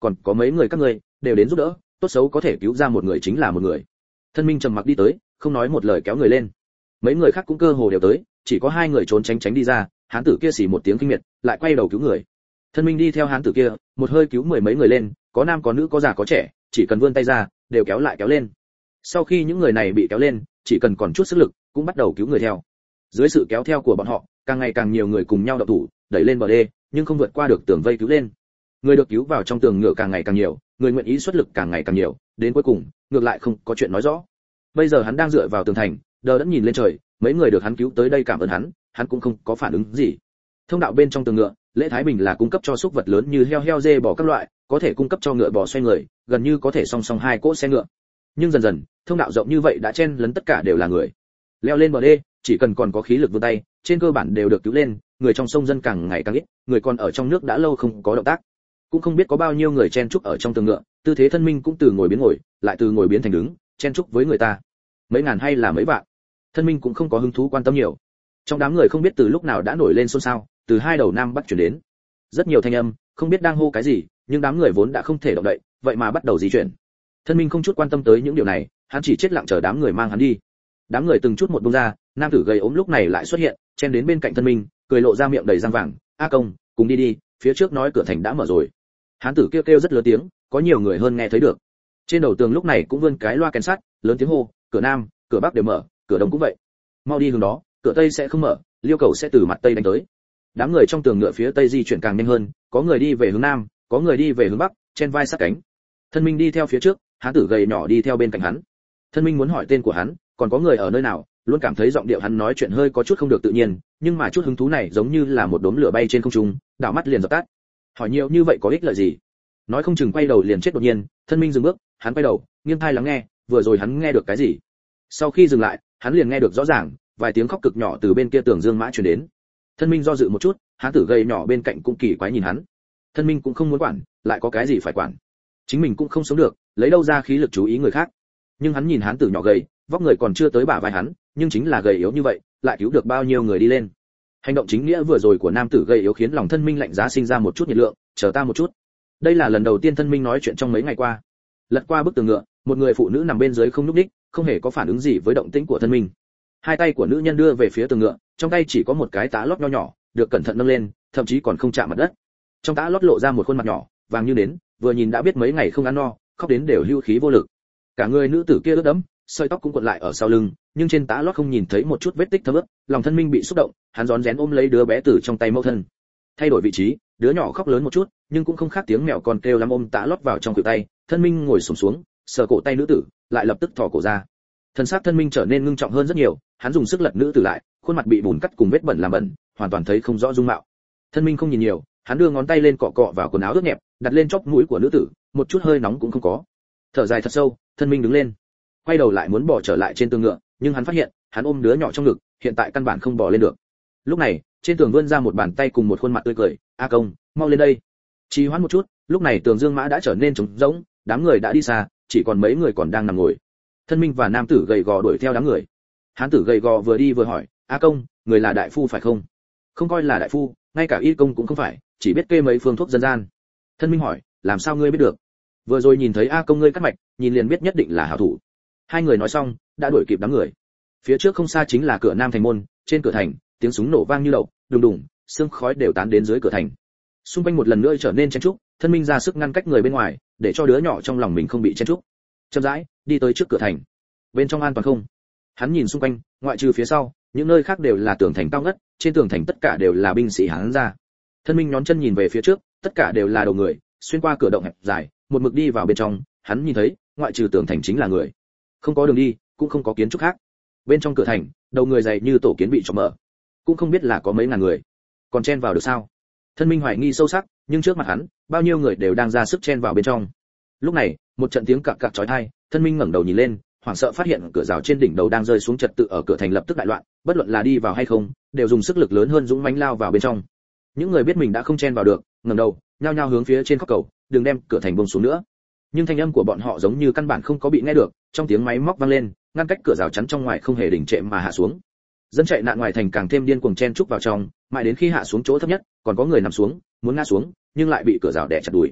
còn có mấy người các ngươi đều đến giúp đỡ, tốt xấu có thể cứu ra một người chính là một người. Thân minh trầm mặc đi tới, không nói một lời kéo người lên. Mấy người khác cũng cơ hồ đều tới, chỉ có hai người trốn tránh tránh đi ra. Hán tử kia xì một tiếng kinh miệt, lại quay đầu cứu người. Thân minh đi theo hán tử kia, một hơi cứu mười mấy người lên, có nam có nữ có già có trẻ, chỉ cần vươn tay ra, đều kéo lại kéo lên. Sau khi những người này bị kéo lên, chỉ cần còn chút sức lực, cũng bắt đầu cứu người theo. Dưới sự kéo theo của bọn họ, càng ngày càng nhiều người cùng nhau động thủ, đẩy lên bờ đê, nhưng không vượt qua được tường vây cứu lên. Người được cứu vào trong tường ngựa càng ngày càng nhiều, người nguyện ý xuất lực càng ngày càng nhiều, đến cuối cùng, ngược lại không có chuyện nói rõ. Bây giờ hắn đang dựa vào tường thành, đờ đẫn nhìn lên trời, mấy người được hắn cứu tới đây cảm ơn hắn, hắn cũng không có phản ứng gì. Thông đạo bên trong tường ngựa, Lễ Thái Bình là cung cấp cho súc vật lớn như heo heo dê bò các loại, có thể cung cấp cho ngựa bò xoay người, gần như có thể song song hai cỗ xe ngựa. Nhưng dần dần, thông đạo rộng như vậy đã chen lấn tất cả đều là người. Leo lên bờ đê, chỉ cần còn có khí lực vươn tay, trên cơ bản đều được cứu lên, người trong sông dân càng ngày càng ít, người còn ở trong nước đã lâu không có động tác. Cũng không biết có bao nhiêu người chen chúc ở trong tường ngựa, tư thế thân minh cũng từ ngồi biến ngồi, lại từ ngồi biến thành đứng, chen chúc với người ta. Mấy ngàn hay là mấy vạn. Thân minh cũng không có hứng thú quan tâm nhiều. Trong đám người không biết từ lúc nào đã nổi lên xôn xao, từ hai đầu nam bắc chuyển đến. Rất nhiều thanh âm, không biết đang hô cái gì, nhưng đám người vốn đã không thể động đậy, vậy mà bắt đầu di chuyển. Thân minh không chút quan tâm tới những điều này, hắn chỉ chết lặng chờ đám người mang hắn đi. Đám người từng chút một buông ra, nam tử gầy ốm lúc này lại xuất hiện, chen đến bên cạnh thân minh, cười lộ ra miệng đầy răng vàng, "A công, cùng đi đi, phía trước nói cửa thành đã mở rồi." Hán tử kêu kêu rất lớn tiếng, có nhiều người hơn nghe thấy được. Trên đầu tường lúc này cũng vươn cái loa kèn sắt, lớn tiếng hô, "Cửa nam, cửa bắc đều mở, cửa đông cũng vậy. Mau đi hướng đó, cửa tây sẽ không mở, Liêu Cầu sẽ từ mặt tây đánh tới." Đám người trong tường ngựa phía tây di chuyển càng nhanh hơn, có người đi về hướng nam, có người đi về hướng bắc, chen vai sát cánh. Thân minh đi theo phía trước, hán tử gầy nhỏ đi theo bên cạnh hắn. Thân minh muốn hỏi tên của hắn, còn có người ở nơi nào, luôn cảm thấy giọng điệu hắn nói chuyện hơi có chút không được tự nhiên, nhưng mà chút hứng thú này giống như là một đốm lửa bay trên không trung, đảo mắt liền dập tắt. Hỏi nhiều như vậy có ích lợi gì? Nói không chừng quay đầu liền chết đột nhiên. Thân minh dừng bước, hắn quay đầu, nghiêng tai lắng nghe, vừa rồi hắn nghe được cái gì? Sau khi dừng lại, hắn liền nghe được rõ ràng, vài tiếng khóc cực nhỏ từ bên kia tường dương mã truyền đến. Thân minh do dự một chút, hán tử gầy nhỏ bên cạnh cũng kỳ quái nhìn hắn. Thân minh cũng không muốn quản, lại có cái gì phải quản? Chính mình cũng không sống được, lấy đâu ra khí lực chú ý người khác? Nhưng hắn nhìn hán tử nhỏ gầy, vóc người còn chưa tới bả vai hắn, nhưng chính là gầy yếu như vậy, lại cứu được bao nhiêu người đi lên. Hành động chính nghĩa vừa rồi của nam tử gầy yếu khiến lòng thân minh lạnh giá sinh ra một chút nhiệt lượng, chờ ta một chút. Đây là lần đầu tiên thân minh nói chuyện trong mấy ngày qua. Lật qua bức tường ngựa, một người phụ nữ nằm bên dưới không nhúc nhích, không hề có phản ứng gì với động tĩnh của thân minh. Hai tay của nữ nhân đưa về phía tường ngựa, trong tay chỉ có một cái tã lót nho nhỏ, được cẩn thận nâng lên, thậm chí còn không chạm mặt đất. Trong tã lót lộ ra một khuôn mặt nhỏ, vàng như nến, vừa nhìn đã biết mấy ngày không ăn no, khóc đến đều hưu khí vô lực. Cả người nữ tử kia ướt đẫm, sợi tóc cũng cuộn lại ở sau lưng, nhưng trên tã lót không nhìn thấy một chút vết tích thấm ướt, lòng thân minh bị xúc động, hắn rón rén ôm lấy đứa bé từ trong tay mẫu thân. Thay đổi vị trí, đứa nhỏ khóc lớn một chút, nhưng cũng không khác tiếng mèo con kêu lắm, ôm tã lót vào trong khuỷu tay, thân minh ngồi xổm xuống, sờ cổ tay nữ tử, lại lập tức thò cổ ra. Thân xác thân minh trở nên ngưng trọng hơn rất nhiều, hắn dùng sức lật nữ tử lại, khuôn mặt bị bùn cắt cùng vết bẩn làm bẩn, hoàn toàn thấy không rõ dung mạo. Thân minh không nhìn nhiều, hắn đưa ngón tay lên cọ cọ vào quần áo ướt nhẹp, đặt lên chóp mũi của nữ tử, một chút hơi nóng cũng không có. Thở dài thật sâu, thân minh đứng lên, quay đầu lại muốn bỏ trở lại trên tường ngựa, nhưng hắn phát hiện, hắn ôm đứa nhỏ trong ngực, hiện tại căn bản không bỏ lên được. Lúc này, trên tường vươn ra một bàn tay cùng một khuôn mặt tươi cười, "A công, mau lên đây." Trì hoãn một chút, lúc này tường dương mã đã trở nên trống rỗng, đám người đã đi xa, chỉ còn mấy người còn đang nằm ngồi. Thân minh và nam tử gầy gò đuổi theo đám người. Hán tử gầy gò vừa đi vừa hỏi, "A công, người là đại phu phải không?" "Không coi là đại phu, ngay cả y công cũng không phải, chỉ biết kê mấy phương thuốc dân gian." Thân minh hỏi, "Làm sao ngươi biết được?" "Vừa rồi nhìn thấy A công ngươi cắt mạch, nhìn liền biết nhất định là hảo thủ." Hai người nói xong, đã đuổi kịp đám người. Phía trước không xa chính là cửa nam thành môn, trên cửa thành, tiếng súng nổ vang như đậu, đùng đùng, sương khói đều tán đến dưới cửa thành. Xung quanh một lần nữa trở nên chen trúc, thân minh ra sức ngăn cách người bên ngoài, để cho đứa nhỏ trong lòng mình không bị chen trúc. Chậm rãi, đi tới trước cửa thành. Bên trong an toàn không? Hắn nhìn xung quanh, ngoại trừ phía sau, những nơi khác đều là tường thành cao ngất, trên tường thành tất cả đều là binh sĩ Hán ra. Thân minh nhón chân nhìn về phía trước, tất cả đều là đầu người, xuyên qua cửa động hẹp dài, một mực đi vào bên trong, hắn nhìn thấy, ngoại trừ tường thành chính là người. Không có đường đi, cũng không có kiến trúc khác. Bên trong cửa thành, đầu người dày như tổ kiến bị chọc mở, cũng không biết là có mấy ngàn người, còn chen vào được sao? Thân minh hoài nghi sâu sắc, nhưng trước mặt hắn, bao nhiêu người đều đang ra sức chen vào bên trong. Lúc này, một trận tiếng cặc cặc chói tai, thân minh ngẩng đầu nhìn lên, hoảng sợ phát hiện cửa rào trên đỉnh đầu đang rơi xuống, trật tự ở cửa thành lập tức đại loạn, bất luận là đi vào hay không, đều dùng sức lực lớn hơn dũng mãnh lao vào bên trong. Những người biết mình đã không chen vào được, ngẩng đầu, nhao nhao hướng phía trên khóc cầu, đừng đem cửa thành buông xuống nữa. Nhưng thanh âm của bọn họ giống như căn bản không có bị nghe được, trong tiếng máy móc vang lên, ngăn cách cửa rào chắn trong ngoài không hề đình trệ mà hạ xuống. Dân chạy nạn ngoài thành càng thêm điên cuồng chen chúc vào trong, mãi đến khi hạ xuống chỗ thấp nhất, còn có người nằm xuống, muốn ngã xuống, nhưng lại bị cửa rào đè chặt đùi.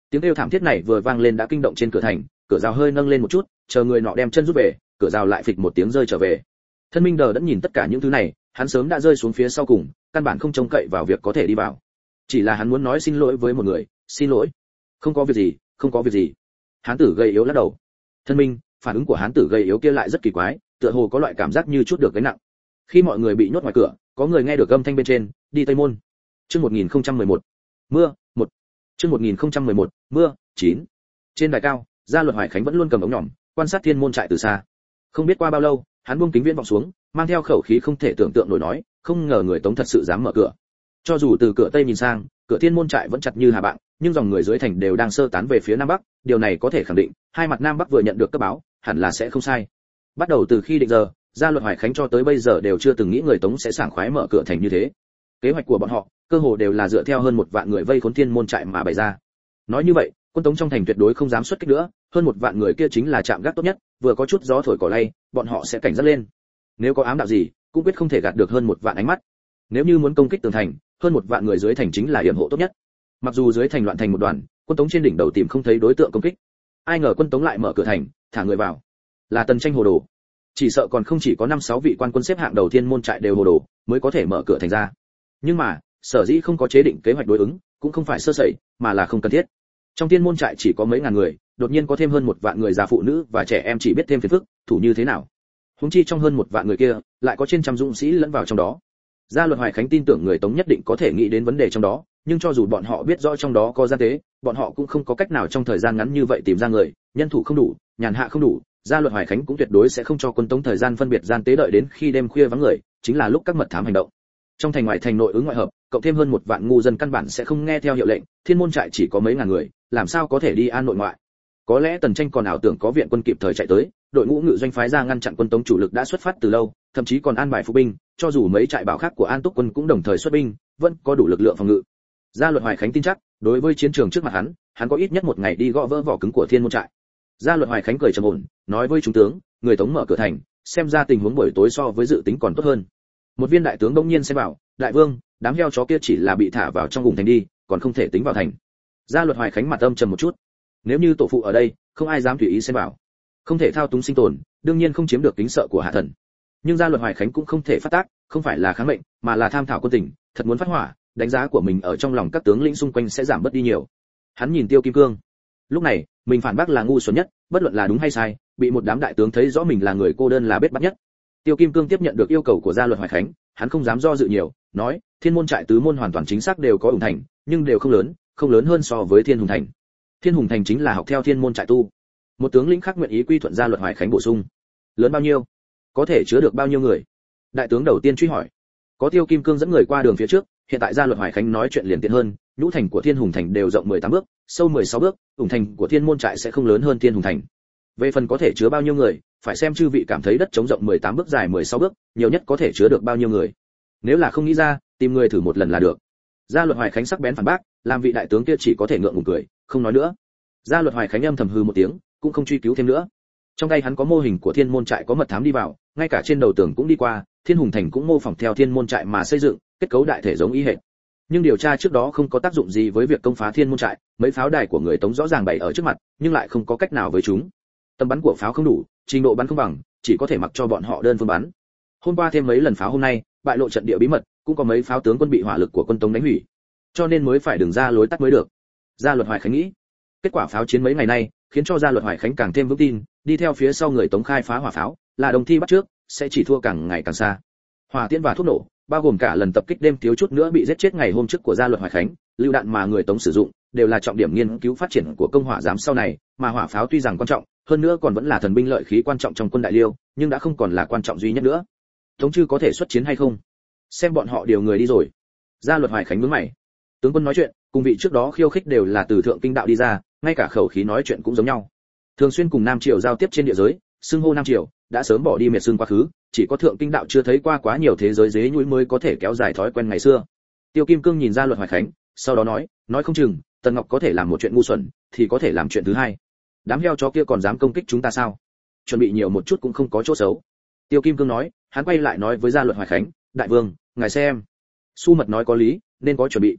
Tiếng kêu thảm thiết này vừa vang lên đã kinh động trên cửa thành, cửa rào hơi nâng lên một chút, chờ người nọ đem chân rút về, cửa rào lại phịch một tiếng rơi trở về. Thân Minh Đờ đã nhìn tất cả những thứ này, hắn sớm đã rơi xuống phía sau cùng, căn bản không trông cậy vào việc có thể đi vào. Chỉ là hắn muốn nói xin lỗi với một người, xin lỗi. Không có việc gì, không có việc gì. Hán tử gầy yếu lắc đầu. Thân Minh, phản ứng của hán tử gầy yếu kia lại rất kỳ quái, tựa hồ có loại cảm giác như chút được gánh nặng. Khi mọi người bị nhốt ngoài cửa, có người nghe được âm thanh bên trên, đi Tây Môn. Chương một nghìn không trăm mười một. Mưa, một. Chương một nghìn không trăm mười một. Mưa, chín. Trên đài cao, Gia Luật Hoài Khánh vẫn luôn cầm ống nhỏm, quan sát Thiên Môn trại từ xa. Không biết qua bao lâu, hắn buông kính viễn vọng xuống, mang theo khẩu khí không thể tưởng tượng nổi nói, không ngờ người Tống thật sự dám mở cửa. Cho dù từ cửa tây nhìn sang, cửa Thiên Môn trại vẫn chặt như hà bạng, nhưng dòng người dưới thành đều đang sơ tán về phía nam bắc, điều này có thể khẳng định, hai mặt nam bắc vừa nhận được cấp báo, hẳn là sẽ không sai. Bắt đầu từ khi định giờ, Gia Luật Hoài Khánh cho tới bây giờ đều chưa từng nghĩ người Tống sẽ sảng khoái mở cửa thành như thế. Kế hoạch của bọn họ, cơ hồ đều là dựa theo hơn một vạn người vây khốn Thiên Môn trại mà bày ra. Nói như vậy, quân Tống trong thành tuyệt đối không dám xuất kích nữa, hơn một vạn người kia chính là chạm gác tốt nhất, vừa có chút gió thổi cỏ lay, bọn họ sẽ cảnh giác lên. Nếu có ám đạo gì, cũng quyết không thể gạt được hơn một vạn ánh mắt. Nếu như muốn công kích tường thành, hơn một vạn người dưới thành chính là yểm hộ tốt nhất. Mặc dù dưới thành loạn thành một đoàn, quân Tống trên đỉnh đầu tìm không thấy đối tượng công kích. Ai ngờ quân Tống lại mở cửa thành, thả người vào. Là Tần Tranh hồ đồ. Chỉ sợ còn không chỉ có năm sáu vị quan quân xếp hạng đầu Thiên Môn trại đều hồ đồ, mới có thể mở cửa thành ra. Nhưng mà, sở dĩ không có chế định kế hoạch đối ứng, cũng không phải sơ sẩy, mà là không cần thiết. Trong Thiên Môn trại chỉ có mấy ngàn người, đột nhiên có thêm hơn một vạn người già phụ nữ và trẻ em chỉ biết thêm phiền phức, thủ như thế nào? Huống chi trong hơn một vạn người kia, lại có trên trăm dũng sĩ lẫn vào trong đó. Gia Luật Hoài Khánh tin tưởng người Tống nhất định có thể nghĩ đến vấn đề trong đó, nhưng cho dù bọn họ biết rõ trong đó có gian tế, bọn họ cũng không có cách nào trong thời gian ngắn như vậy tìm ra người, nhân thủ không đủ, nhàn hạ không đủ, Gia Luật Hoài Khánh cũng tuyệt đối sẽ không cho quân Tống thời gian phân biệt gian tế đợi đến khi đêm khuya vắng người, chính là lúc các mật thám hành động. Trong thành ngoại thành nội ứng ngoại hợp, cộng thêm hơn một vạn ngu dân căn bản sẽ không nghe theo hiệu lệnh, Thiên Môn trại chỉ có mấy ngàn người, làm sao có thể đi an nội ngoại? Có lẽ Tần Tranh còn ảo tưởng có viện quân kịp thời chạy tới, đội ngũ ngự doanh phái ra ngăn chặn quân Tống chủ lực đã xuất phát từ lâu, thậm chí còn an bài phục binh, cho dù mấy trại bảo khác của An Túc quân cũng đồng thời xuất binh, vẫn có đủ lực lượng phòng ngự. Gia Luật Hoài Khánh tin chắc, đối với chiến trường trước mặt hắn, hắn có ít nhất một ngày đi gõ vỡ vỏ cứng của Thiên Môn trại. Gia Luật Hoài Khánh cười trầm ổn, nói với chúng tướng, người Tống mở cửa thành, xem ra tình huống buổi tối so với dự tính còn tốt hơn. Một viên đại tướng bỗng nhiên xem bảo, đại vương, đám heo chó kia chỉ là bị thả vào trong vùng thành đi, còn không thể tính vào thành. Gia Luật Hoài Khánh mặt âm trầm một chút. Nếu như tổ phụ ở đây, không ai dám tùy ý xem bảo. Không thể thao túng sinh tồn, đương nhiên không chiếm được kính sợ của hạ thần. Nhưng Gia Luật Hoài Khánh cũng không thể phát tác, không phải là kháng mệnh, mà là tham thảo quân tình, thật muốn phát hỏa, đánh giá của mình ở trong lòng các tướng lĩnh xung quanh sẽ giảm bớt đi nhiều. Hắn nhìn Tiêu Kim Cương. Lúc này, mình phản bác là ngu xuẩn nhất, bất luận là đúng hay sai, bị một đám đại tướng thấy rõ mình là người cô đơn là bết bát nhất. Tiêu Kim Cương tiếp nhận được yêu cầu của Gia Luật Hoài Khánh, hắn không dám do dự nhiều, nói, Thiên Môn trại tứ môn hoàn toàn chính xác đều có ủng thành, nhưng đều không lớn, không lớn hơn so với Thiên Hùng thành. Thiên Hùng thành chính là học theo Thiên Môn trại tu. Một tướng lĩnh khác nguyện ý quy thuận Gia Luật Hoài Khánh bổ sung. Lớn bao nhiêu? Có thể chứa được bao nhiêu người? Đại tướng đầu tiên truy hỏi. Có Tiêu Kim Cương dẫn người qua đường phía trước, hiện tại Gia Luật Hoài Khánh nói chuyện liền tiện hơn, nhũ thành của Thiên Hùng thành đều rộng mười tám bước, sâu mười sáu bước, ủng thành của Thiên Môn trại sẽ không lớn hơn Thiên Hùng thành. Về phần có thể chứa bao nhiêu người, phải xem chư vị cảm thấy đất trống rộng mười tám bước dài mười sáu bước, nhiều nhất có thể chứa được bao nhiêu người. Nếu là không nghĩ ra, tìm người thử một lần là được. Gia Luật Hoài Khánh sắc bén phản bác, làm vị đại tướng kia chỉ có thể ngượng ngùng cười, không nói nữa. Gia Luật Hoài Khánh âm thầm hừ một tiếng, cũng không truy cứu thêm nữa. Trong tay hắn có mô hình của Thiên Môn trại có mật thám đi vào, ngay cả trên đầu tường cũng đi qua, Thiên Hùng thành cũng mô phỏng theo Thiên Môn trại mà xây dựng, kết cấu đại thể giống y hệt. Nhưng điều tra trước đó không có tác dụng gì với việc công phá Thiên Môn trại, mấy pháo đài của người Tống rõ ràng bày ở trước mặt, nhưng lại không có cách nào với chúng. Tầm bắn của pháo không đủ, trình độ bắn không bằng, chỉ có thể mặc cho bọn họ đơn phương bắn. Hôm qua thêm mấy lần pháo hôm nay, bại lộ trận địa bí mật, cũng có mấy pháo tướng quân bị hỏa lực của quân Tống đánh hủy, cho nên mới phải đường ra lối tắt mới được. Gia Luật Hoài Khánh nghĩ, kết quả pháo chiến mấy ngày nay, khiến cho Gia Luật Hoài Khánh càng thêm vững tin, đi theo phía sau người Tống khai phá hỏa pháo, là đồng thi bắt trước, sẽ chỉ thua càng ngày càng xa. Hỏa tiễn và thuốc nổ, bao gồm cả lần tập kích đêm thiếu chút nữa bị giết chết ngày hôm trước của Gia Luật Hoài Khánh, lưu đạn mà người Tống sử dụng, đều là trọng điểm nghiên cứu phát triển của công hỏa giám sau này, mà hỏa pháo tuy rằng quan trọng, hơn nữa còn vẫn là thần binh lợi khí quan trọng trong quân Đại Liêu, nhưng đã không còn là quan trọng duy nhất nữa. Tống Chư có thể xuất chiến hay không? Xem bọn họ điều người đi rồi. Gia Luật Hoài Khánh nhướng mày. Tướng quân nói chuyện, cùng vị trước đó khiêu khích đều là từ thượng kinh đạo đi ra, ngay cả khẩu khí nói chuyện cũng giống nhau. Thường xuyên cùng Nam Triều giao tiếp trên địa giới, xưng hô Nam Triều, đã sớm bỏ đi miệt xưng quá khứ, chỉ có thượng kinh đạo chưa thấy qua quá nhiều thế giới dế nhúi mới có thể kéo dài thói quen ngày xưa. Tiêu Kim Cương nhìn Gia Luật Hoài Khánh, sau đó nói, nói không chừng, Tần Ngọc có thể làm một chuyện ngu xuẩn, thì có thể làm chuyện thứ hai. Đám heo chó kia còn dám công kích chúng ta sao? Chuẩn bị nhiều một chút cũng không có chỗ xấu. Tiêu Kim Cương nói, hắn quay lại nói với Gia Luật Hoài Khánh, đại vương, ngài xem. Su Mật nói có lý, nên có chuẩn bị.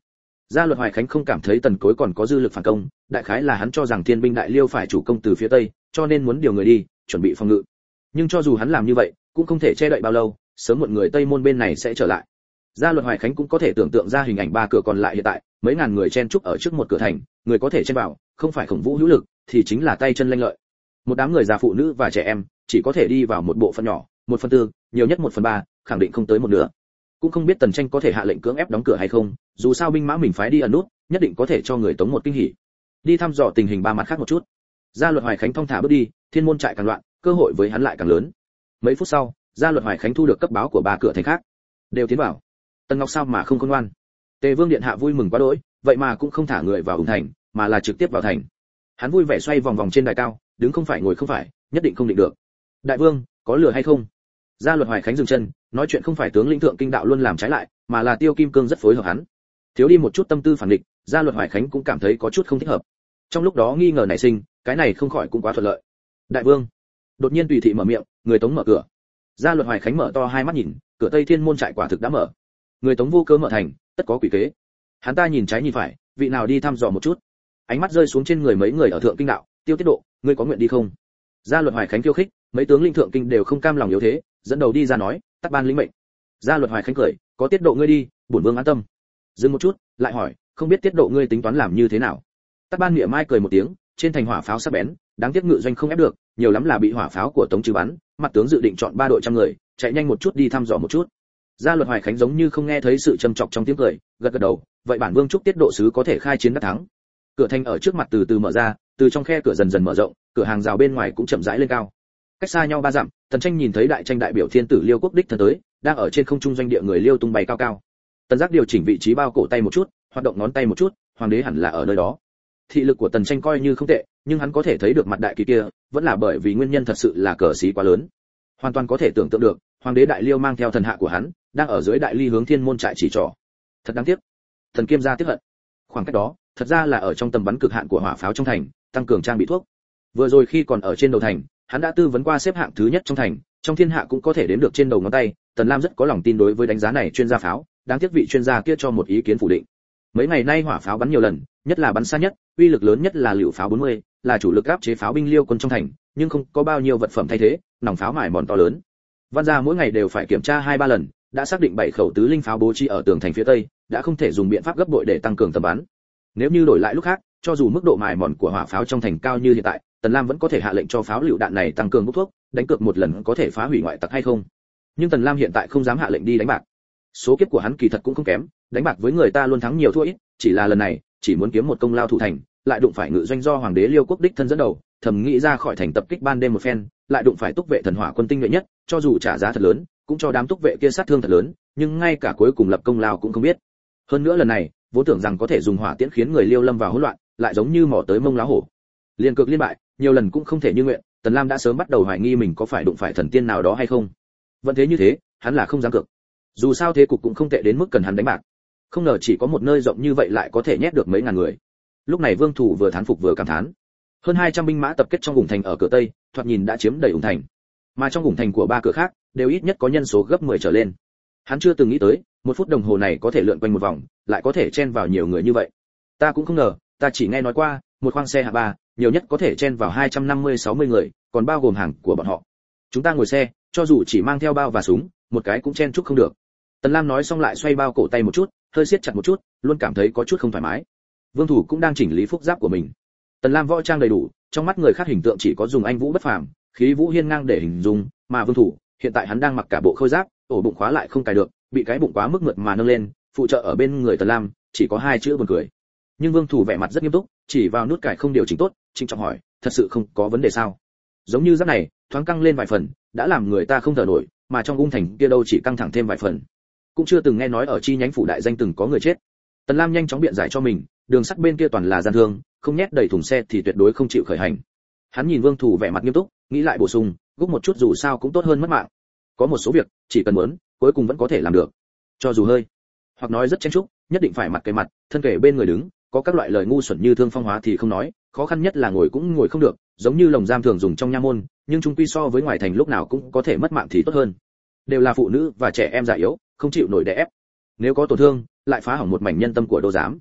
Gia Luật Hoài Khánh không cảm thấy Tần Cối còn có dư lực phản công, đại khái là hắn cho rằng Thiên binh đại liêu phải chủ công từ phía tây, cho nên muốn điều người đi, chuẩn bị phòng ngự. Nhưng cho dù hắn làm như vậy, cũng không thể che đậy bao lâu, sớm muộn người Tây môn bên này sẽ trở lại. Gia Luật Hoài Khánh cũng có thể tưởng tượng ra hình ảnh ba cửa còn lại hiện tại, mấy ngàn người chen chúc ở trước một cửa thành, người có thể chen vào, không phải Khổng Vũ hữu lực, thì chính là tay chân lanh lợi. Một đám người già phụ nữ và trẻ em, chỉ có thể đi vào một bộ phận nhỏ, một phần tư, nhiều nhất một phần ba, khẳng định không tới một nửa. Cũng không biết Tần Tranh có thể hạ lệnh cưỡng ép đóng cửa hay không, dù sao binh mã mình phái đi ẩn nút, nhất định có thể cho người Tống một kinh hỉ. Đi thăm dò tình hình ba mặt khác một chút. Gia Luật Hoài Khánh thong thả bước đi, Thiên môn trại càng loạn, cơ hội với hắn lại càng lớn. Mấy phút sau, Gia Luật Hoài Khánh thu được cấp báo của ba cửa thành khác, đều tiến vào. Tần Ngọc sao mà không khôn ngoan. Tề Vương điện hạ vui mừng quá đỗi, vậy mà cũng không thả người vào ủng thành, mà là trực tiếp vào thành. Hắn vui vẻ xoay vòng vòng trên đài cao, đứng không phải ngồi không phải, nhất định không định được. Đại vương, có lừa hay không? Gia Luật Hoài Khánh dừng chân, nói chuyện không phải tướng lĩnh thượng kinh đạo luôn làm trái lại, mà là Tiêu Kim Cương rất phối hợp hắn. Thiếu đi một chút tâm tư phản địch, Gia Luật Hoài Khánh cũng cảm thấy có chút không thích hợp. Trong lúc đó nghi ngờ nảy sinh, cái này không khỏi cũng quá thuận lợi. Đại vương, đột nhiên tùy thị mở miệng, người Tống mở cửa. Gia Luật Hoài Khánh mở to hai mắt nhìn, cửa Tây Thiên môn trại quả thực đã mở. Người Tống vô cớ mở thành, tất có quỷ kế. Hắn ta nhìn trái nhìn phải, vị nào đi thăm dò một chút. Ánh mắt rơi xuống trên người mấy người ở thượng kinh đạo, Tiêu Tiết Độ, ngươi có nguyện đi không? Gia Luật Hoài Khánh khiêu khích, mấy tướng linh thượng kinh đều không cam lòng yếu thế, dẫn đầu đi ra nói, tắc ban lĩnh mệnh. Gia Luật Hoài Khánh cười, có Tiết Độ ngươi đi, bổn vương an tâm. Dừng một chút, lại hỏi, không biết Tiết Độ ngươi tính toán làm như thế nào? Tắc ban mỉa mai cười một tiếng, trên thành hỏa pháo sắc bén, đáng tiếc ngự doanh không ép được, nhiều lắm là bị hỏa pháo của Tống trừ bắn, mặt tướng dự định chọn ba đội trăm người, chạy nhanh một chút đi thăm dò một chút. Gia Luật Hoài Khánh giống như không nghe thấy sự trầm trọng trong tiếng cười, gật gật đầu, vậy bản vương chúc Tiết Độ sứ có thể khai chiến đắc thắng. Cửa thành ở trước mặt từ từ mở ra, từ trong khe cửa dần dần mở rộng, cửa hàng rào bên ngoài cũng chậm rãi lên cao. Cách xa nhau ba dặm, Tần Tranh nhìn thấy đại tranh đại biểu thiên tử Liêu Quốc đích thân tới, đang ở trên không trung doanh địa người Liêu tung bay cao cao. Tần Giác điều chỉnh vị trí bao cổ tay một chút, hoạt động ngón tay một chút, hoàng đế hẳn là ở nơi đó. Thị lực của Tần Tranh coi như không tệ, nhưng hắn có thể thấy được mặt đại kỳ kia, vẫn là bởi vì nguyên nhân thật sự là cờ xí quá lớn. Hoàn toàn có thể tưởng tượng được, hoàng đế đại Liêu mang theo thần hạ của hắn, đang ở dưới đại ly hướng thiên môn trại chỉ trỏ. Thật đáng tiếc. Thần Kiêm gia tiếc hận. Khoảng cách đó, thật ra là ở trong tầm bắn cực hạn của hỏa pháo trong thành, tăng cường trang bị thuốc. Vừa rồi khi còn ở trên đầu thành, hắn đã tư vấn qua xếp hạng thứ nhất trong thành, trong thiên hạ cũng có thể đếm được trên đầu ngón tay. Tần Lam rất có lòng tin đối với đánh giá này chuyên gia pháo, đáng tiếc vị chuyên gia kia cho một ý kiến phủ định. Mấy ngày nay hỏa pháo bắn nhiều lần, nhất là bắn xa nhất, uy lực lớn nhất là lựu pháo bốn mươi, là chủ lực áp chế pháo binh Liêu quân trong thành, nhưng không có bao nhiêu vật phẩm thay thế, nòng pháo mài mòn to lớn. Văn gia mỗi ngày đều phải kiểm tra hai ba lần, đã xác định bảy khẩu tứ linh pháo bố trí ở tường thành phía tây, đã không thể dùng biện pháp gấp bội để tăng cường tầm bắn. Nếu như đổi lại lúc khác, cho dù mức độ mài mòn của hỏa pháo trong thành cao như hiện tại, Tần Lam vẫn có thể hạ lệnh cho pháo lựu đạn này tăng cường hút thuốc, đánh cược một lần có thể phá hủy ngoại tặc hay không. Nhưng Tần Lam hiện tại không dám hạ lệnh đi đánh bạc. Số kiếp của hắn kỳ thật cũng không kém, đánh bạc với người ta luôn thắng nhiều thua ít, chỉ là lần này, chỉ muốn kiếm một công lao thủ thành, lại đụng phải ngự doanh do hoàng đế Liêu Quốc đích thân dẫn đầu, thầm nghĩ ra khỏi thành tập kích ban đêm một phen, lại đụng phải túc vệ thần hỏa quân tinh nhuệ nhất, cho dù trả giá thật lớn, cũng cho đám túc vệ kia sát thương thật lớn, nhưng ngay cả cuối cùng lập công lao cũng không biết. Hơn nữa lần này, vốn tưởng rằng có thể dùng hỏa tiễn khiến người Liêu lâm vào hỗn loạn, lại giống như mò tới mông lá hổ. Liên cực liên bại, nhiều lần cũng không thể như nguyện, Tần Lam đã sớm bắt đầu hoài nghi mình có phải đụng phải thần tiên nào đó hay không. Vẫn thế như thế, hắn là không dám cược. Dù sao thế cục cũng không tệ đến mức cần hắn đánh bạc. Không ngờ chỉ có một nơi rộng như vậy lại có thể nhét được mấy ngàn người. Lúc này Vương Thủ vừa thán phục vừa cảm thán. Hơn hai trăm binh mã tập kết trong ủng thành ở cửa tây, thoạt nhìn đã chiếm đầy ủng thành. Mà trong ủng thành của ba cửa khác, đều ít nhất có nhân số gấp mười trở lên. Hắn chưa từng nghĩ tới, một phút đồng hồ này có thể lượn quanh một vòng, lại có thể chen vào nhiều người như vậy. Ta cũng không ngờ, ta chỉ nghe nói qua, một khoang xe hạng ba, nhiều nhất có thể chen vào hai trăm năm mươi sáu mươi người, còn bao gồm hàng của bọn họ. Chúng ta ngồi xe, cho dù chỉ mang theo bao và súng, một cái cũng chen chúc không được. Tần Lam nói xong lại xoay bao cổ tay một chút, hơi siết chặt một chút, luôn cảm thấy có chút không thoải mái. Vương Thủ cũng đang chỉnh lý phúc giáp của mình. Tần Lam võ trang đầy đủ, trong mắt người khác hình tượng chỉ có dùng anh vũ bất phàm, khí vũ hiên ngang để hình dung, mà Vương Thủ, hiện tại hắn đang mặc cả bộ khôi giáp, ổ bụng khóa lại không cài được, bị cái bụng quá mức mượt mà nâng lên, phụ trợ ở bên người Tần Lam, chỉ có hai chữ buồn cười. Nhưng Vương Thủ vẻ mặt rất nghiêm túc, chỉ vào nút cài không điều chỉnh tốt, trịnh trọng hỏi, thật sự không có vấn đề sao? Giống như giáp này, thoáng căng lên vài phần, đã làm người ta không thở nổi, mà trong ung thành kia đâu chỉ căng thẳng thêm vài phần. Cũng chưa từng nghe nói ở chi nhánh phủ đại danh từng có người chết. Tần Lam nhanh chóng biện giải cho mình, đường sắt bên kia toàn là gian thương, không nhét đầy thùng xe thì tuyệt đối không chịu khởi hành. Hắn nhìn Vương Thủ vẻ mặt nghiêm túc, nghĩ lại bổ sung, gúc một chút dù sao cũng tốt hơn mất mạng. Có một số việc, chỉ cần muốn, cuối cùng vẫn có thể làm được. Cho dù hơi, hoặc nói rất chen chúc, nhất định phải mặt kề mặt, thân kề bên người đứng, có các loại lời ngu xuẩn như thương phong hóa thì không nói, khó khăn nhất là ngồi cũng ngồi không được, giống như lồng giam thường dùng trong nha môn, nhưng chung quy so với ngoài thành lúc nào cũng có thể mất mạng thì tốt hơn. Đều là phụ nữ và trẻ em già yếu, không chịu nổi đè ép. Nếu có tổn thương, lại phá hỏng một mảnh nhân tâm của đô giám.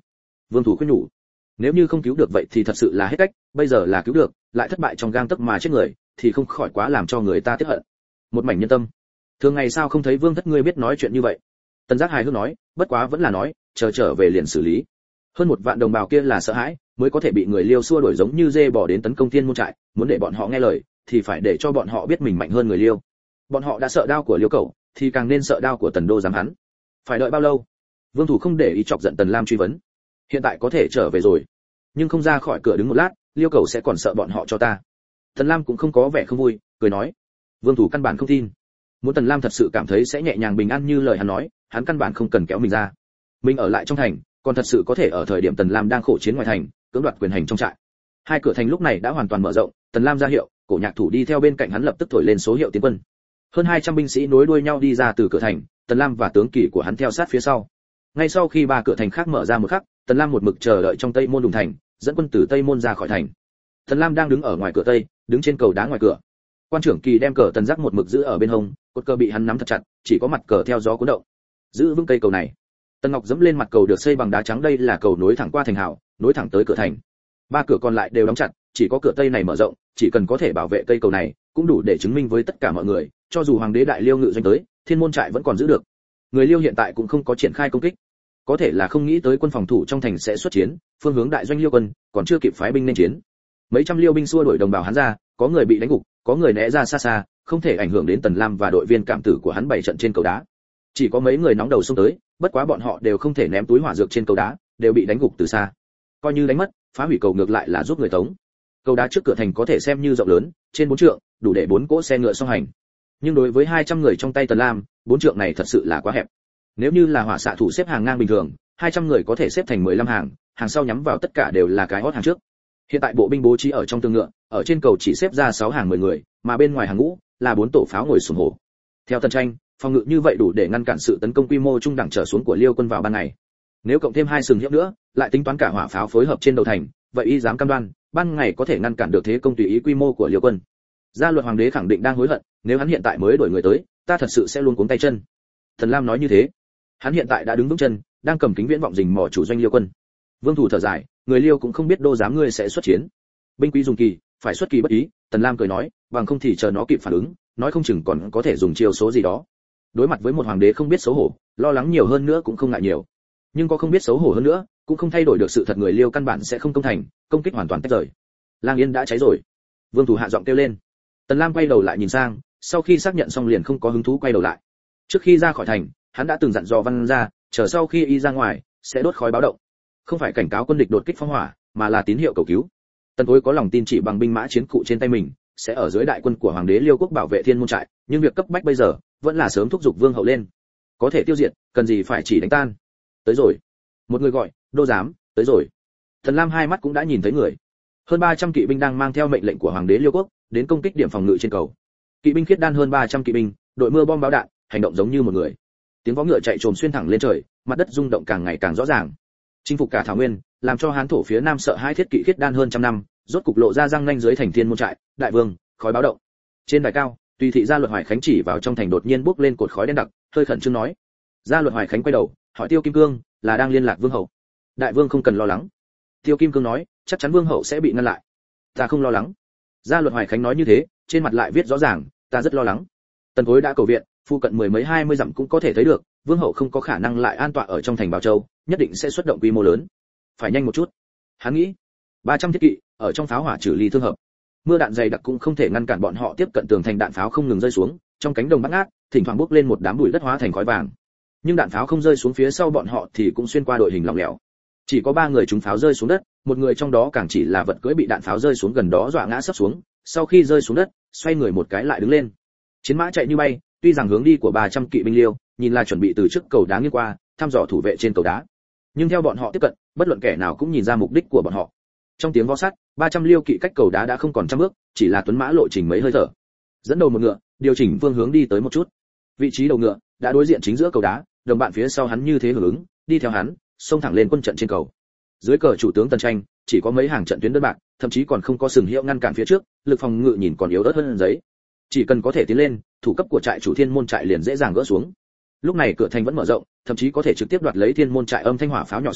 Vương Thủ khuyên nhủ, nếu như không cứu được vậy thì thật sự là hết cách, bây giờ là cứu được, lại thất bại trong gang tấc mà chết người, thì không khỏi quá làm cho người ta tiếc hận. Một mảnh nhân tâm. Thường ngày sao không thấy Vương thất ngươi biết nói chuyện như vậy? Tần Giác hài hước nói, bất quá vẫn là nói, chờ trở về liền xử lý. Hơn một vạn đồng bào kia là sợ hãi, mới có thể bị người Liêu xua đuổi giống như dê bò đến tấn công Thiên môn trại, muốn để bọn họ nghe lời, thì phải để cho bọn họ biết mình mạnh hơn người Liêu. Bọn họ đã sợ đao của Liêu Cẩu, thì càng nên sợ đao của Tần Đô giám hắn. Phải đợi bao lâu? Vương Thủ không để ý chọc giận Tần Lam truy vấn. Hiện tại có thể trở về rồi, nhưng không ra khỏi cửa đứng một lát, Liêu Cẩu sẽ còn sợ bọn họ cho ta. Tần Lam cũng không có vẻ không vui, cười nói. Vương Thủ căn bản không tin. Muốn Tần Lam thật sự cảm thấy sẽ nhẹ nhàng bình an như lời hắn nói, hắn căn bản không cần kéo mình ra. Mình ở lại trong thành, còn thật sự có thể ở thời điểm Tần Lam đang khổ chiến ngoài thành, cưỡng đoạt quyền hành trong trại. Hai cửa thành lúc này đã hoàn toàn mở rộng, Tần Lam ra hiệu, Cổ Nhạc Thủ đi theo bên cạnh hắn lập tức thổi lên số hiệu tiến quân. Hơn hai trăm binh sĩ nối đuôi nhau đi ra từ cửa thành, Tần Lam và tướng kỳ của hắn theo sát phía sau. Ngay sau khi ba cửa thành khác mở ra một khắc, Tần Lam một mực chờ đợi trong Tây môn Đùng thành, dẫn quân từ Tây môn ra khỏi thành. Tần Lam đang đứng ở ngoài cửa Tây, đứng trên cầu đá ngoài cửa. Quan trưởng kỳ đem cờ Tần Giác một mực giữ ở bên hông, cột cờ bị hắn nắm thật chặt, chỉ có mặt cờ theo gió cuốn động. Giữ vững cây cầu này. Tần Ngọc dẫm lên mặt cầu được xây bằng đá trắng, đây là cầu nối thẳng qua thành hào, nối thẳng tới cửa thành. Ba cửa còn lại đều đóng chặt, chỉ có cửa Tây này mở rộng, chỉ cần có thể bảo vệ cây cầu này, cũng đủ để chứng minh với tất cả mọi người, cho dù hoàng đế Đại Liêu ngự doanh tới, Thiên môn trại vẫn còn giữ được. Người Liêu hiện tại cũng không có triển khai công kích, có thể là không nghĩ tới quân phòng thủ trong thành sẽ xuất chiến, phương hướng đại doanh Liêu quân còn chưa kịp phái binh nên chiến. Mấy trăm Liêu binh xua đuổi đồng bào hắn ra, có người bị đánh gục, có người né ra xa xa, không thể ảnh hưởng đến Tần Lam và đội viên cảm tử của hắn bày trận trên cầu đá. Chỉ có mấy người nóng đầu xông tới, bất quá bọn họ đều không thể ném túi hỏa dược trên cầu đá, đều bị đánh gục từ xa. Coi như đánh mất, phá hủy cầu ngược lại là giúp người tống. Cầu đá trước cửa thành có thể xem như rộng lớn, trên bốn trượng, đủ để bốn cỗ xe ngựa song hành. Nhưng đối với hai trăm người trong tay Tần Lam, bốn trượng này thật sự là quá hẹp. Nếu như là hỏa xạ thủ xếp hàng ngang bình thường, hai trăm người có thể xếp thành mười lăm hàng, hàng sau nhắm vào tất cả đều là cái hót hàng trước. Hiện tại bộ binh bố trí ở trong tường ngựa, ở trên cầu chỉ xếp ra sáu hàng mười người, mà bên ngoài hàng ngũ là bốn tổ pháo ngồi xổm hổ. Theo Tần Tranh, phòng ngự như vậy đủ để ngăn cản sự tấn công quy mô trung đẳng trở xuống của Liêu quân vào ban ngày. Nếu cộng thêm hai sừng hiếp nữa, lại tính toán cả hỏa pháo phối hợp trên đầu thành, vậy y dám cam đoan, ban ngày có thể ngăn cản được thế công tùy ý quy mô của Liêu quân. Gia Luật hoàng đế khẳng định đang hối hận, nếu hắn hiện tại mới đổi người tới, ta thật sự sẽ luôn cuống tay chân. Thần Lam nói như thế. Hắn hiện tại đã đứng vững chân, đang cầm kính viễn vọng rình mò chủ doanh Liêu quân. Vương Thủ thở dài, người Liêu cũng không biết Đô giám ngươi sẽ xuất chiến. Binh quý dùng kỳ, phải xuất kỳ bất ý, Tần Lam cười nói, bằng không thì chờ nó kịp phản ứng, nói không chừng còn có thể dùng chiêu số gì đó. Đối mặt với một hoàng đế không biết xấu hổ, lo lắng nhiều hơn nữa cũng không ngại nhiều. Nhưng có không biết xấu hổ hơn nữa, cũng không thay đổi được sự thật người Liêu căn bản sẽ không công thành, công kích hoàn toàn tách rời. Lang Yên đã cháy rồi. Vương Thủ hạ giọng kêu lên. Tần Lam quay đầu lại nhìn sang, sau khi xác nhận xong liền không có hứng thú quay đầu lại. Trước khi ra khỏi thành, hắn đã từng dặn dò Văn ra, chờ sau khi y ra ngoài, sẽ đốt khói báo động. Không phải cảnh cáo quân địch đột kích phóng hỏa, mà là tín hiệu cầu cứu. Tần Tối có lòng tin chỉ bằng binh mã chiến cụ trên tay mình, sẽ ở dưới đại quân của hoàng đế Liêu quốc bảo vệ Thiên môn trại, nhưng việc cấp bách bây giờ vẫn là sớm thúc giục Vương hậu lên. Có thể tiêu diệt, cần gì phải chỉ đánh tan. Tới rồi. Một người gọi, Đô giám, tới rồi. Thần Lam hai mắt cũng đã nhìn thấy người. Hơn ba trăm kỵ binh đang mang theo mệnh lệnh của hoàng đế Liêu quốc, đến công kích điểm phòng ngự trên cầu. Kỵ binh khiết đan hơn ba trăm kỵ binh, đội mưa bom báo đạn, hành động giống như một người. Tiếng vó ngựa chạy trồm xuyên thẳng lên trời, mặt đất rung động càng ngày càng rõ ràng. Chinh phục cả thảo nguyên, làm cho hán thổ phía nam sợ hai thiết kỵ khiết đan hơn trăm năm, rốt cục lộ ra răng nanh dưới thành Thiên môn trại. Đại vương, khói báo động. Trên đài cao, tùy thị gia Luật Hoài Khánh chỉ vào trong thành đột nhiên bốc lên cột khói đen đặc, hơi khẩn trương nói. Gia Luật Hoài Khánh quay đầu, hỏi Tiêu Kim Cương, là đang liên lạc vương hậu. Đại vương không cần lo lắng. Tiêu Kim Cương nói, chắc chắn vương hậu sẽ bị ngăn lại. Ta không lo lắng. Gia Luật Hoài Khánh nói như thế, trên mặt lại viết rõ ràng, ta rất lo lắng. Tần Tối đã cầu viện, phụ cận mười mấy hai mươi dặm cũng có thể thấy được, vương hậu không có khả năng lại an tọa ở trong thành Bảo Châu, nhất định sẽ xuất động quy mô lớn. Phải nhanh một chút. Hắn nghĩ, ba trăm thiết kỵ ở trong pháo hỏa trừ ly thương hợp. Mưa đạn dày đặc cũng không thể ngăn cản bọn họ tiếp cận tường thành, đạn pháo không ngừng rơi xuống, trong cánh đồng bát ngát, thỉnh thoảng bốc lên một đám bụi đất hóa thành khói vàng. Nhưng đạn pháo không rơi xuống phía sau bọn họ thì cũng xuyên qua đội hình lỏng lẻo. Chỉ có ba người trúng pháo rơi xuống đất, một người trong đó càng chỉ là vật cưỡi bị đạn pháo rơi xuống gần đó dọa ngã sấp xuống, sau khi rơi xuống đất, xoay người một cái lại đứng lên. Chiến mã chạy như bay, tuy rằng hướng đi của ba trăm kỵ binh Liêu, nhìn là chuẩn bị từ trước cầu đá nghiêng qua, thăm dò thủ vệ trên cầu đá. Nhưng theo bọn họ tiếp cận, bất luận kẻ nào cũng nhìn ra mục đích của bọn họ. Trong tiếng vó sắt, ba trăm Liêu kỵ cách cầu đá đã không còn trăm bước, chỉ là tuấn mã lộ trình mấy hơi thở. Dẫn đầu một ngựa, điều chỉnh phương hướng đi tới một chút. Vị trí đầu ngựa đã đối diện chính giữa cầu đá, đồng bạn phía sau hắn như thế hưởng ứng, đi theo hắn, xông thẳng lên quân trận trên cầu. Dưới cờ chủ tướng Tần Tranh, chỉ có mấy hàng trận tuyến đơn bạc, thậm chí còn không có sừng hiệu ngăn cản phía trước, lực phòng ngự nhìn còn yếu ớt hơn giấy. Chỉ cần có thể tiến lên, thủ cấp của trại chủ Thiên môn trại liền dễ dàng gỡ xuống. Lúc này cửa thành vẫn mở rộng, thậm chí có thể trực tiếp đoạt lấy Thiên môn trại, âm thanh hỏa pháo nhỏ xuống,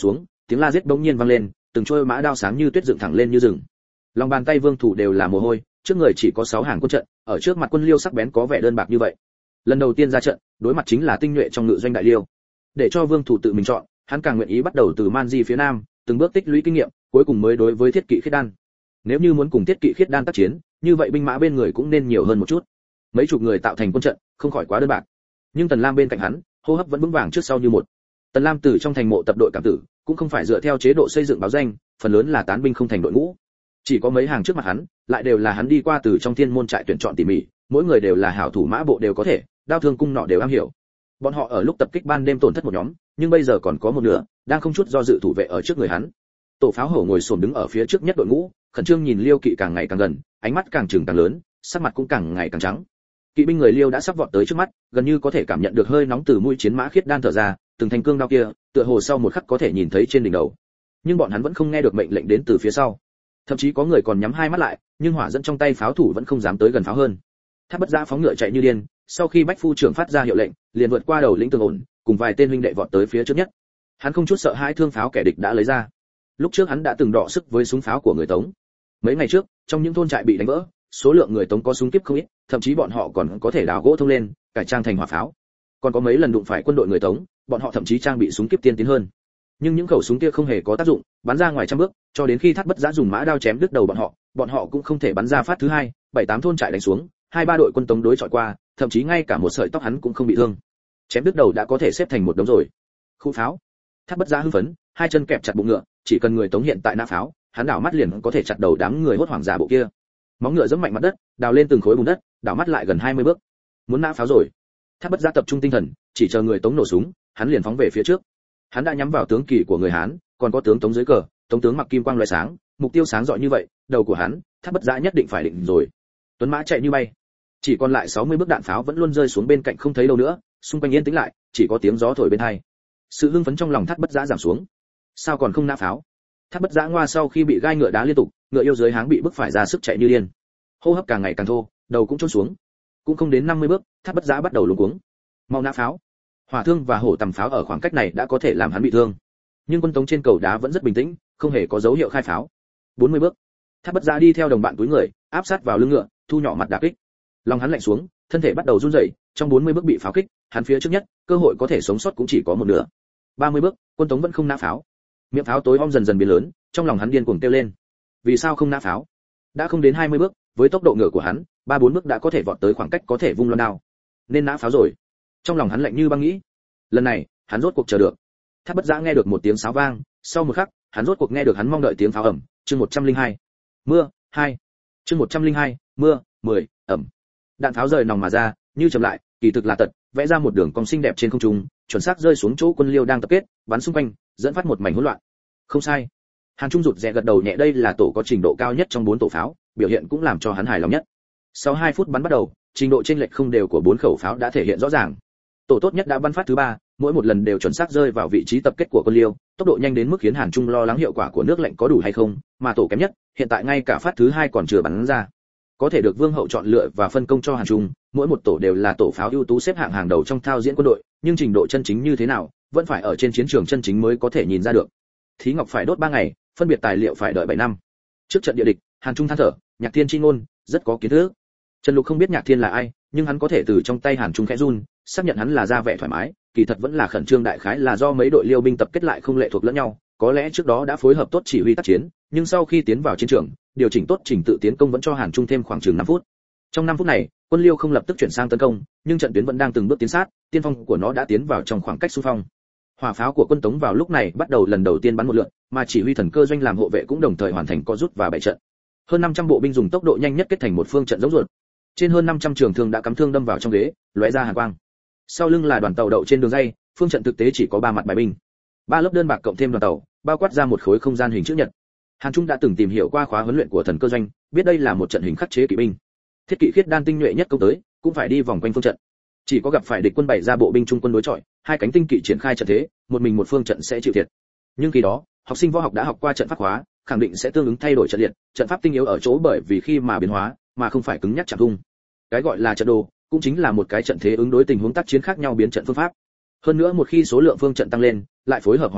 tiếng la giết bỗng nhiên vang lên, từng trôi mã đao sáng như tuyết dựng thẳng lên như rừng. Lòng bàn tay Vương Thủ đều là mồ hôi, trước người chỉ có sáu hàng quân trận, ở trước mặt quân Liêu sắc bén có vẻ đơn bạc như vậy. Lần đầu tiên ra trận, đối mặt chính là tinh nhuệ trong ngự doanh đại Liêu. Để cho Vương Thủ tự mình chọn, hắn càng nguyện ý bắt đầu từ Man Di phía nam, từng bước tích lũy kinh nghiệm, cuối cùng mới đối với Thiết Kỵ Khiết Đan. Nếu như muốn cùng Thiết Kỵ Khiết Đan tác chiến, như vậy binh mã bên người cũng nên nhiều hơn một chút. Mấy chục người tạo thành quân trận, không khỏi quá đơn bạc. Nhưng Tần Lam bên cạnh hắn, hô hấp vẫn vững vàng trước sau như một. Tần Lam từ trong thành mộ tập đội cảm tử, cũng không phải dựa theo chế độ xây dựng báo danh, phần lớn là tán binh không thành đội ngũ. Chỉ có mấy hàng trước mặt hắn, lại đều là hắn đi qua từ trong thiên môn trại tuyển chọn tỉ mỉ, mỗi người đều là hảo thủ mã bộ đều có thể, đao thương cung nọ đều am hiểu. Bọn họ ở lúc tập kích ban đêm tổn thất một nhóm, nhưng bây giờ còn có một nửa, đang không chút do dự thủ vệ ở trước người hắn. Tổ pháo hổ ngồi xổm đứng ở phía trước nhất đội ngũ, khẩn trương nhìn Liêu Kỵ càng ngày càng gần, ánh mắt càng trừng càng lớn, sắc mặt cũng càng ngày càng trắng. Kỵ binh người Liêu đã sắp vọt tới trước mắt, gần như có thể cảm nhận được hơi nóng từ mũi chiến mã Khiết Đan thở ra, từng thanh cương đao kia, tựa hồ sau một khắc có thể nhìn thấy trên đỉnh đầu. Nhưng bọn hắn vẫn không nghe được mệnh lệnh đến từ phía sau. Thậm chí có người còn nhắm hai mắt lại, nhưng hỏa dẫn trong tay pháo thủ vẫn không dám tới gần pháo hơn. Tháp Bất Giã phóng ngựa chạy như điên, sau khi Bách phu trưởng phát ra hiệu lệnh, liền vượt qua đầu lĩnh tường ổn, cùng vài tên huynh đệ vọt tới phía trước nhất. Hắn không chút sợ hãi thương pháo kẻ địch đã lấy ra. Lúc trước hắn đã từng đọ sức với súng pháo của người Tống. Mấy ngày trước, trong những thôn trại bị đánh vỡ, số lượng người Tống có súng kiếp không ít, thậm chí bọn họ còn có thể đào gỗ thông lên, cải trang thành hỏa pháo. Còn có mấy lần đụng phải quân đội người Tống, bọn họ thậm chí trang bị súng kiếp tiên tiến hơn. Nhưng những khẩu súng kia không hề có tác dụng, bắn ra ngoài trăm bước, cho đến khi Thác Bất Giã dùng mã đao chém đứt đầu bọn họ, bọn họ cũng không thể bắn ra phát thứ hai, bảy tám thôn trại đánh xuống, hai ba đội quân Tống đối chọi qua, thậm chí ngay cả một sợi tóc hắn cũng không bị thương. Chém đứt đầu đã có thể xếp thành một đống rồi. Khu pháo. Thác Bất Giã hưng phấn, hai chân kẹp chặt bụng ngựa, chỉ cần người Tống hiện tại nã pháo, hắn đảo mắt liền có thể chặt đầu đám người hốt hoảng giả bộ kia. Móng ngựa giẫm mạnh mặt đất, đào lên từng khối bùn đất, đảo mắt lại gần hai mươi bước. Muốn nã pháo rồi. Thác Bất Giã tập trung tinh thần, chỉ chờ người Tống nổ súng, hắn liền phóng về phía trước. Hắn đã nhắm vào tướng kỳ của người Hán, còn có tướng Tống dưới cờ, Tống tướng mặc kim quang lóe sáng, mục tiêu sáng rọi như vậy, đầu của hắn, Thác Bất Giã nhất định phải định rồi. Tuấn mã chạy như bay. Chỉ còn lại sáu mươi bước đạn pháo vẫn luôn rơi xuống bên cạnh không thấy đâu nữa, xung quanh yên tĩnh lại, chỉ có tiếng gió thổi bên tai. Sự hưng phấn trong lòng Thác Bất Giã giảm xuống. Sao còn không nã pháo? Thác Bất Giã ngoa sau khi bị gai ngựa đá liên tục, ngựa yêu dưới háng bị bức phải ra sức chạy như điên. Hô hấp càng ngày càng thô, đầu cũng chôn xuống. Cũng không đến năm mươi bước, Thác Bất Giã bắt đầu luống cuống. Mau nã pháo. Hỏa thương và hổ tầm pháo ở khoảng cách này đã có thể làm hắn bị thương. Nhưng quân Tống trên cầu đá vẫn rất bình tĩnh, không hề có dấu hiệu khai pháo. bốn mươi bước. Thác Bất Giã đi theo đồng bạn túi người, áp sát vào lưng ngựa, thu nhỏ mặt đả kích. Lòng hắn lạnh xuống, thân thể bắt đầu run rẩy, trong bốn mươi bước bị pháo kích, hắn phía trước nhất, cơ hội có thể sống sót cũng chỉ có một nửa. ba mươi bước, quân Tống vẫn không nã pháo. Miệng pháo tối om dần dần biến lớn, trong lòng hắn điên cuồng kêu lên. Vì sao không nã pháo? Đã không đến hai mươi bước, với tốc độ ngựa của hắn, ba bốn bước đã có thể vọt tới khoảng cách có thể vung loan đao. Nên nã pháo rồi. Trong lòng hắn lạnh như băng nghĩ. Lần này, hắn rốt cuộc chờ được. Thác Bất Giã nghe được một tiếng sáo vang, sau một khắc, hắn rốt cuộc nghe được hắn mong đợi tiếng pháo ầm, chương một trăm lẻ hai. Mưa, hai. Chương một trăm lẻ hai, mưa, mười, ầm. Đạn pháo rời nòng mà ra, như chậm lại, kỳ thực là tật, vẽ ra một đường cong xinh đẹp trên không trung, chuẩn xác rơi xuống chỗ quân Liêu đang tập kết, bắn xung quanh, dẫn phát một mảnh hỗn loạn. Không sai. Hàn Trung rụt rè gật đầu nhẹ, đây là tổ có trình độ cao nhất trong bốn tổ pháo, biểu hiện cũng làm cho hắn hài lòng nhất. Sau hai phút bắn bắt đầu, trình độ chênh lệch không đều của bốn khẩu pháo đã thể hiện rõ ràng. Tổ tốt nhất đã bắn phát thứ ba, mỗi một lần đều chuẩn xác rơi vào vị trí tập kết của quân Liêu, tốc độ nhanh đến mức khiến Hàn Trung lo lắng hiệu quả của nước lạnh có đủ hay không, mà tổ kém nhất, hiện tại ngay cả phát thứ hai còn chưa bắn ra. Có thể được Vương hậu chọn lựa và phân công cho Hàn Trung, mỗi một tổ đều là tổ pháo ưu tú xếp hạng hàng đầu trong thao diễn quân đội, nhưng trình độ chân chính như thế nào, vẫn phải ở trên chiến trường chân chính mới có thể nhìn ra được. Thí ngọc phải đốt ba ngày, phân biệt tài liệu phải đợi bảy năm. Trước trận địa địch, Hàn Trung than thở, Nhạc Thiên chi ngôn, rất có kiến thức. Trần Lục không biết Nhạc Thiên là ai, nhưng hắn có thể từ trong tay Hàn Trung khẽ run, xác nhận hắn là ra vẻ thoải mái, kỳ thật vẫn là khẩn trương, đại khái là do mấy đội Liêu binh tập kết lại không lệ thuộc lẫn nhau, có lẽ trước đó đã phối hợp tốt chỉ huy tác chiến, nhưng sau khi tiến vào chiến trường, điều chỉnh tốt trình tự tiến công vẫn cho Hàn Trung thêm khoảng chừng năm phút. Trong năm phút này, quân Liêu không lập tức chuyển sang tấn công, nhưng trận tuyến vẫn đang từng bước tiến sát, tiên phong của nó đã tiến vào trong khoảng cách xung phong. Hỏa pháo của quân Tống vào lúc này bắt đầu lần đầu tiên bắn một lượt, mà chỉ huy thần cơ doanh làm hộ vệ cũng đồng thời hoàn thành co rút và bảy trận. Hơn năm trăm bộ binh dùng tốc độ nhanh nhất kết thành một phương trận giống ruột. Trên hơn năm trăm trường thương đã cắm thương đâm vào trong ghế, lóe ra hàn quang. Sau lưng là đoàn tàu đậu trên đường dây, phương trận thực tế chỉ có ba mặt bài binh. Ba lớp đơn bạc cộng thêm đoàn tàu, bao quát ra một khối không gian hình chữ nhật. Hàn Trung đã từng tìm hiểu qua khóa huấn luyện của thần cơ doanh, biết đây là một trận hình khắc chế kỵ binh. Thiết kỵ Khiết Đan tinh nhuệ nhất công tới, cũng phải đi vòng quanh phương trận. Chỉ có gặp phải địch quân bày ra bộ binh trung quân đối chọi, hai cánh tinh kỵ triển khai trận thế, một mình một phương trận sẽ chịu thiệt. Nhưng khi đó, học sinh võ học đã học qua trận pháp hóa, khẳng định sẽ tương ứng thay đổi trận liệt, trận pháp tinh yếu ở chỗ bởi vì khi mà biến hóa, mà không phải cứng nhắc chạm thung. Cái gọi là trận đồ, cũng chính là một cái trận thế ứng đối tình huống tác chiến khác nhau biến trận phương pháp. Hơn nữa một khi số lượng phương trận tăng lên, lại phối hợp hỏa pháo,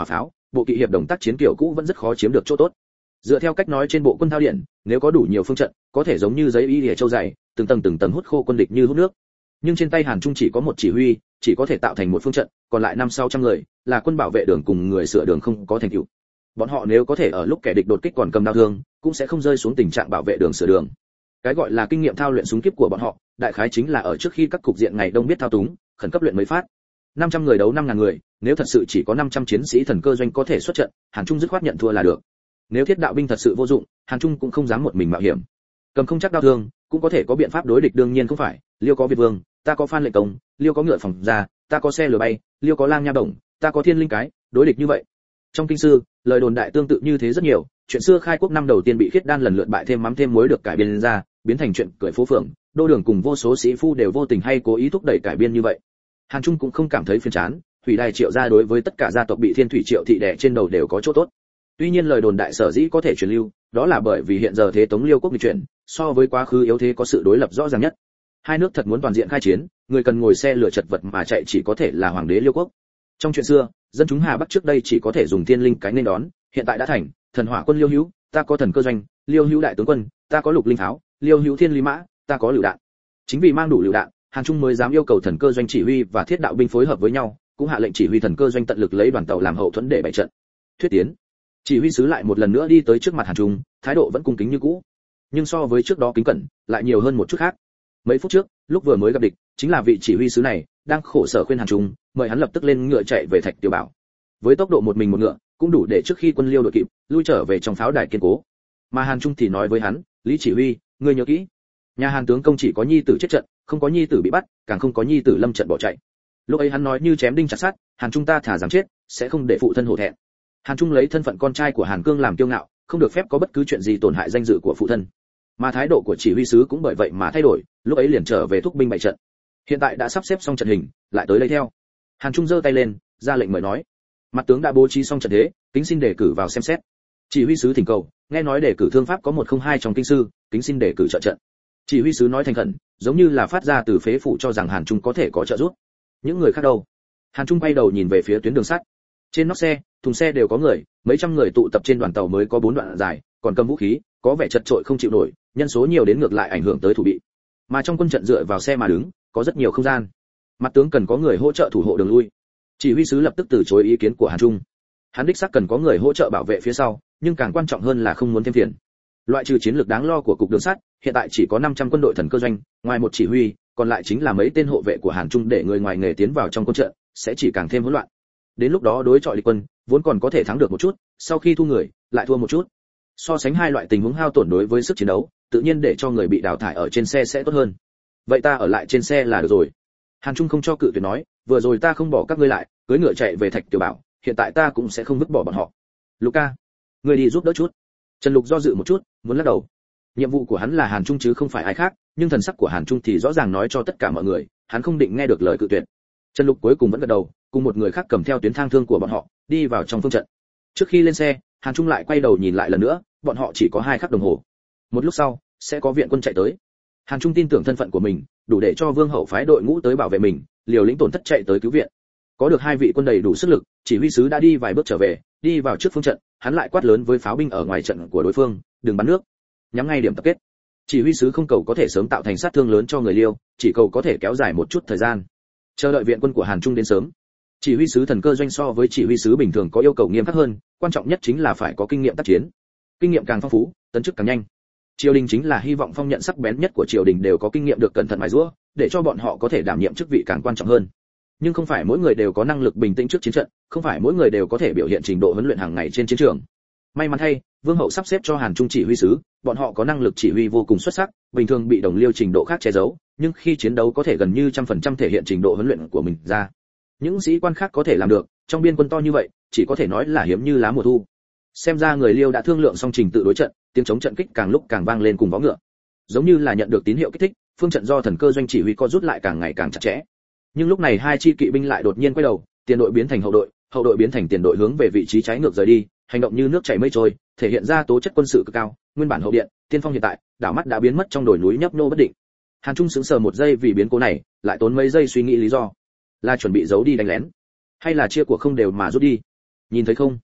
bộ kỵ hiệp đồng tác chiến kiểu cũ vẫn rất khó chiếm được chỗ tốt. Dựa theo cách nói trên bộ quân thao điện, nếu có đủ nhiều phương trận, có thể giống như giấy y lìa châu dày, từng tầng từng tầng hút khô quân địch như hút nước. Nhưng trên tay Hàn Trung chỉ có một chỉ huy, chỉ có thể tạo thành một phương trận, còn lại năm sáu trăm người, là quân bảo vệ đường cùng người sửa đường không có thành tựu. Bọn họ nếu có thể ở lúc kẻ địch đột kích còn cầm đao thương, cũng sẽ không rơi xuống tình trạng bảo vệ đường sửa đường. Cái gọi là kinh nghiệm thao luyện súng kíp của bọn họ, đại khái chính là ở trước khi các cục diện ngày đông biết thao túng, khẩn cấp luyện mấy phát. năm trăm người đấu năm ngàn người, nếu thật sự chỉ có năm trăm chiến sĩ thần cơ doanh có thể xuất trận, Hàn Trung dứt khoát nhận thua là được. Nếu thiết đạo binh thật sự vô dụng, Hàn Trung cũng không dám một mình mạo hiểm. Cầm không chắc đao thương, cũng có thể có biện pháp đối địch, đương nhiên không phải, Liêu có Việt Vương, ta có Phan Lệnh Công, Liêu có ngựa phòng ra, ta có xe lửa bay, Liêu có lang nha đồng, ta có thiên linh cái, đối địch như vậy. Trong kinh sư, lời đồn đại tương tự như thế rất nhiều, chuyện xưa khai quốc năm đầu tiên bị khiết đan lần lượt bại thêm mắm thêm muối được cải biên ra, biến thành chuyện cười phố phường, đô đường cùng vô số sĩ phu đều vô tình hay cố ý thúc đẩy cải biên như vậy. Hàn Trung cũng không cảm thấy phiền chán, Thủy Đài Triệu gia đối với tất cả gia tộc bị Thiên Thủy Triệu thị đè trên đầu đều có chỗ tốt. Tuy nhiên lời đồn đại sở dĩ có thể truyền lưu, đó là bởi vì hiện giờ thế Tống Liêu quốc bị chuyển, so với quá khứ yếu thế có sự đối lập rõ ràng nhất. Hai nước thật muốn toàn diện khai chiến, người cần ngồi xe lửa chật vật mà chạy chỉ có thể là hoàng đế Liêu quốc. Trong chuyện xưa, dân chúng Hà Bắc trước đây chỉ có thể dùng thiên linh cái nên đón, hiện tại đã thành, thần hỏa quân Liêu Hữu, ta có thần cơ doanh, Liêu Hữu đại tướng quân, ta có lục linh tháo, Liêu Hữu thiên lý mã, ta có lựu đạn. Chính vì mang đủ lựu đạn, Hàn Trung mới dám yêu cầu thần cơ doanh chỉ huy và thiết đạo binh phối hợp với nhau, cũng hạ lệnh chỉ huy thần cơ doanh tận lực lấy đoàn tàu làm hậu thuẫn để bày trận. Thuyết tiến, chỉ huy sứ lại một lần nữa đi tới trước mặt Hàn Trung, thái độ vẫn cung kính như cũ, nhưng so với trước đó kính cẩn, lại nhiều hơn một chút khác. Mấy phút trước, lúc vừa mới gặp địch, chính là vị chỉ huy sứ này đang khổ sở khuyên Hàn Trung, mời hắn lập tức lên ngựa chạy về Thạch Tiểu Bảo. Với tốc độ một mình một ngựa, cũng đủ để trước khi quân Liêu đội kịp, lui trở về trong pháo đài kiên cố. Mà Hàn Trung thì nói với hắn, Lý chỉ huy, ngươi nhớ kỹ, nhà Hàn tướng công chỉ có nhi tử chết trận, không có nhi tử bị bắt, càng không có nhi tử lâm trận bỏ chạy. Lúc ấy hắn nói như chém đinh chặt sắt, Hàn Trung ta thả rằng chết, sẽ không để phụ thân hổ thẹn. Hàn Trung lấy thân phận con trai của Hàn Cương làm kiêu ngạo, không được phép có bất cứ chuyện gì tổn hại danh dự của phụ thân. Mà thái độ của chỉ huy sứ cũng bởi vậy mà thay đổi, lúc ấy liền trở về thúc binh bày trận. Hiện tại đã sắp xếp xong trận hình, lại tới lấy theo. Hàn Trung giơ tay lên, ra lệnh mời nói. Mặt tướng đã bố trí xong trận thế, kính xin đề cử vào xem xét. Chỉ huy sứ thỉnh cầu, nghe nói đề cử thương pháp có một không hai trong kinh sư, kính xin đề cử trợ trận. Chỉ huy sứ nói thành khẩn, giống như là phát ra từ phế phụ cho rằng Hàn Trung có thể có trợ giúp. Những người khác đâu? Hàn Trung quay đầu nhìn về phía tuyến đường sắt. Trên nóc xe, thùng xe đều có người, mấy trăm người tụ tập trên đoàn tàu mới có bốn đoạn dài, còn cầm vũ khí, có vẻ chật chội không chịu nổi, nhân số nhiều đến ngược lại ảnh hưởng tới thủ bị. Mà trong quân trận dựa vào xe mà đứng, có rất nhiều không gian. Mặt tướng cần có người hỗ trợ thủ hộ đường lui. Chỉ huy sứ lập tức từ chối ý kiến của Hàn Trung. Hắn đích xác cần có người hỗ trợ bảo vệ phía sau, nhưng càng quan trọng hơn là không muốn thêm phiền. Loại trừ chiến lược đáng lo của cục đường sắt, hiện tại chỉ có năm trăm quân đội thần cơ doanh, ngoài một chỉ huy, còn lại chính là mấy tên hộ vệ của Hàn Trung, để người ngoài nghề tiến vào trong quân trận, sẽ chỉ càng thêm hỗn loạn. Đến lúc đó đối chọi địch quân, vốn còn có thể thắng được một chút, sau khi thu người, lại thua một chút. So sánh hai loại tình huống hao tổn đối với sức chiến đấu, tự nhiên để cho người bị đào thải ở trên xe sẽ tốt hơn. Vậy ta ở lại trên xe là được rồi. Hàn Trung không cho cự tuyệt nói, vừa rồi ta không bỏ các ngươi lại, cưỡi ngựa chạy về Thạch Tiểu Bảo, hiện tại ta cũng sẽ không vứt bỏ bọn họ. Luca, ngươi đi giúp đỡ chút. Trần Lục do dự một chút, muốn lắc đầu. Nhiệm vụ của hắn là Hàn Trung chứ không phải ai khác, nhưng thần sắc của Hàn Trung thì rõ ràng nói cho tất cả mọi người, hắn không định nghe được lời cự tuyệt. Trần Lục cuối cùng vẫn gật đầu, cùng một người khác cầm theo tuyến thang thương của bọn họ, đi vào trong phương trận. Trước khi lên xe, Hàn Trung lại quay đầu nhìn lại lần nữa, bọn họ chỉ có hai khắc đồng hồ. Một lúc sau, sẽ có viện quân chạy tới. Hàn Trung tin tưởng thân phận của mình, đủ để cho Vương Hậu phái đội ngũ tới bảo vệ mình, liều lĩnh tổn thất chạy tới cứu viện. Có được hai vị quân đầy đủ sức lực, chỉ huy sứ đã đi vài bước trở về, đi vào trước phương trận, hắn lại quát lớn với pháo binh ở ngoài trận của đối phương, đừng bắn nước, nhắm ngay điểm tập kết. Chỉ huy sứ không cầu có thể sớm tạo thành sát thương lớn cho người Liêu, chỉ cầu có thể kéo dài một chút thời gian, chờ đợi viện quân của Hàn Trung đến sớm. Chỉ huy sứ thần cơ doanh so với chỉ huy sứ bình thường có yêu cầu nghiêm khắc hơn, quan trọng nhất chính là phải có kinh nghiệm tác chiến. Kinh nghiệm càng phong phú, tấn chức càng nhanh. Triều đình chính là hy vọng phong nhận sắc bén nhất của triều đình đều có kinh nghiệm được cẩn thận mài giũa, để cho bọn họ có thể đảm nhiệm chức vị càng quan trọng hơn. Nhưng không phải mỗi người đều có năng lực bình tĩnh trước chiến trận, không phải mỗi người đều có thể biểu hiện trình độ huấn luyện hàng ngày trên chiến trường. May mắn thay, Vương Hậu sắp xếp cho Hàn Trung chỉ huy sứ, bọn họ có năng lực chỉ huy vô cùng xuất sắc, bình thường bị đồng liêu trình độ khác che giấu, nhưng khi chiến đấu có thể gần như trăm phần trăm thể hiện trình độ huấn luyện của mình ra. Những sĩ quan khác có thể làm được, trong biên quân to như vậy, chỉ có thể nói là hiếm như lá mùa thu. Xem ra người Liêu đã thương lượng xong trình tự đối trận, tiếng chống trận kích càng lúc càng vang lên cùng vó ngựa. Giống như là nhận được tín hiệu kích thích, phương trận do thần cơ doanh chỉ huy co rút lại càng ngày càng chặt chẽ. Nhưng lúc này hai chi kỵ binh lại đột nhiên quay đầu, tiền đội biến thành hậu đội, hậu đội biến thành tiền đội hướng về vị trí trái ngược rời đi, hành động như nước chảy mây trôi, thể hiện ra tố chất quân sự cực cao. Nguyên bản hậu điện, tiên phong hiện tại, đảo mắt đã biến mất trong đồi núi nhấp nhô bất định. Hàn Trung sững sờ một giây vì biến cố này, lại tốn mấy giây suy nghĩ lý do. Là chuẩn bị giấu đi đánh lén, hay là chia của không đều mà rút đi? Nhìn thấy không?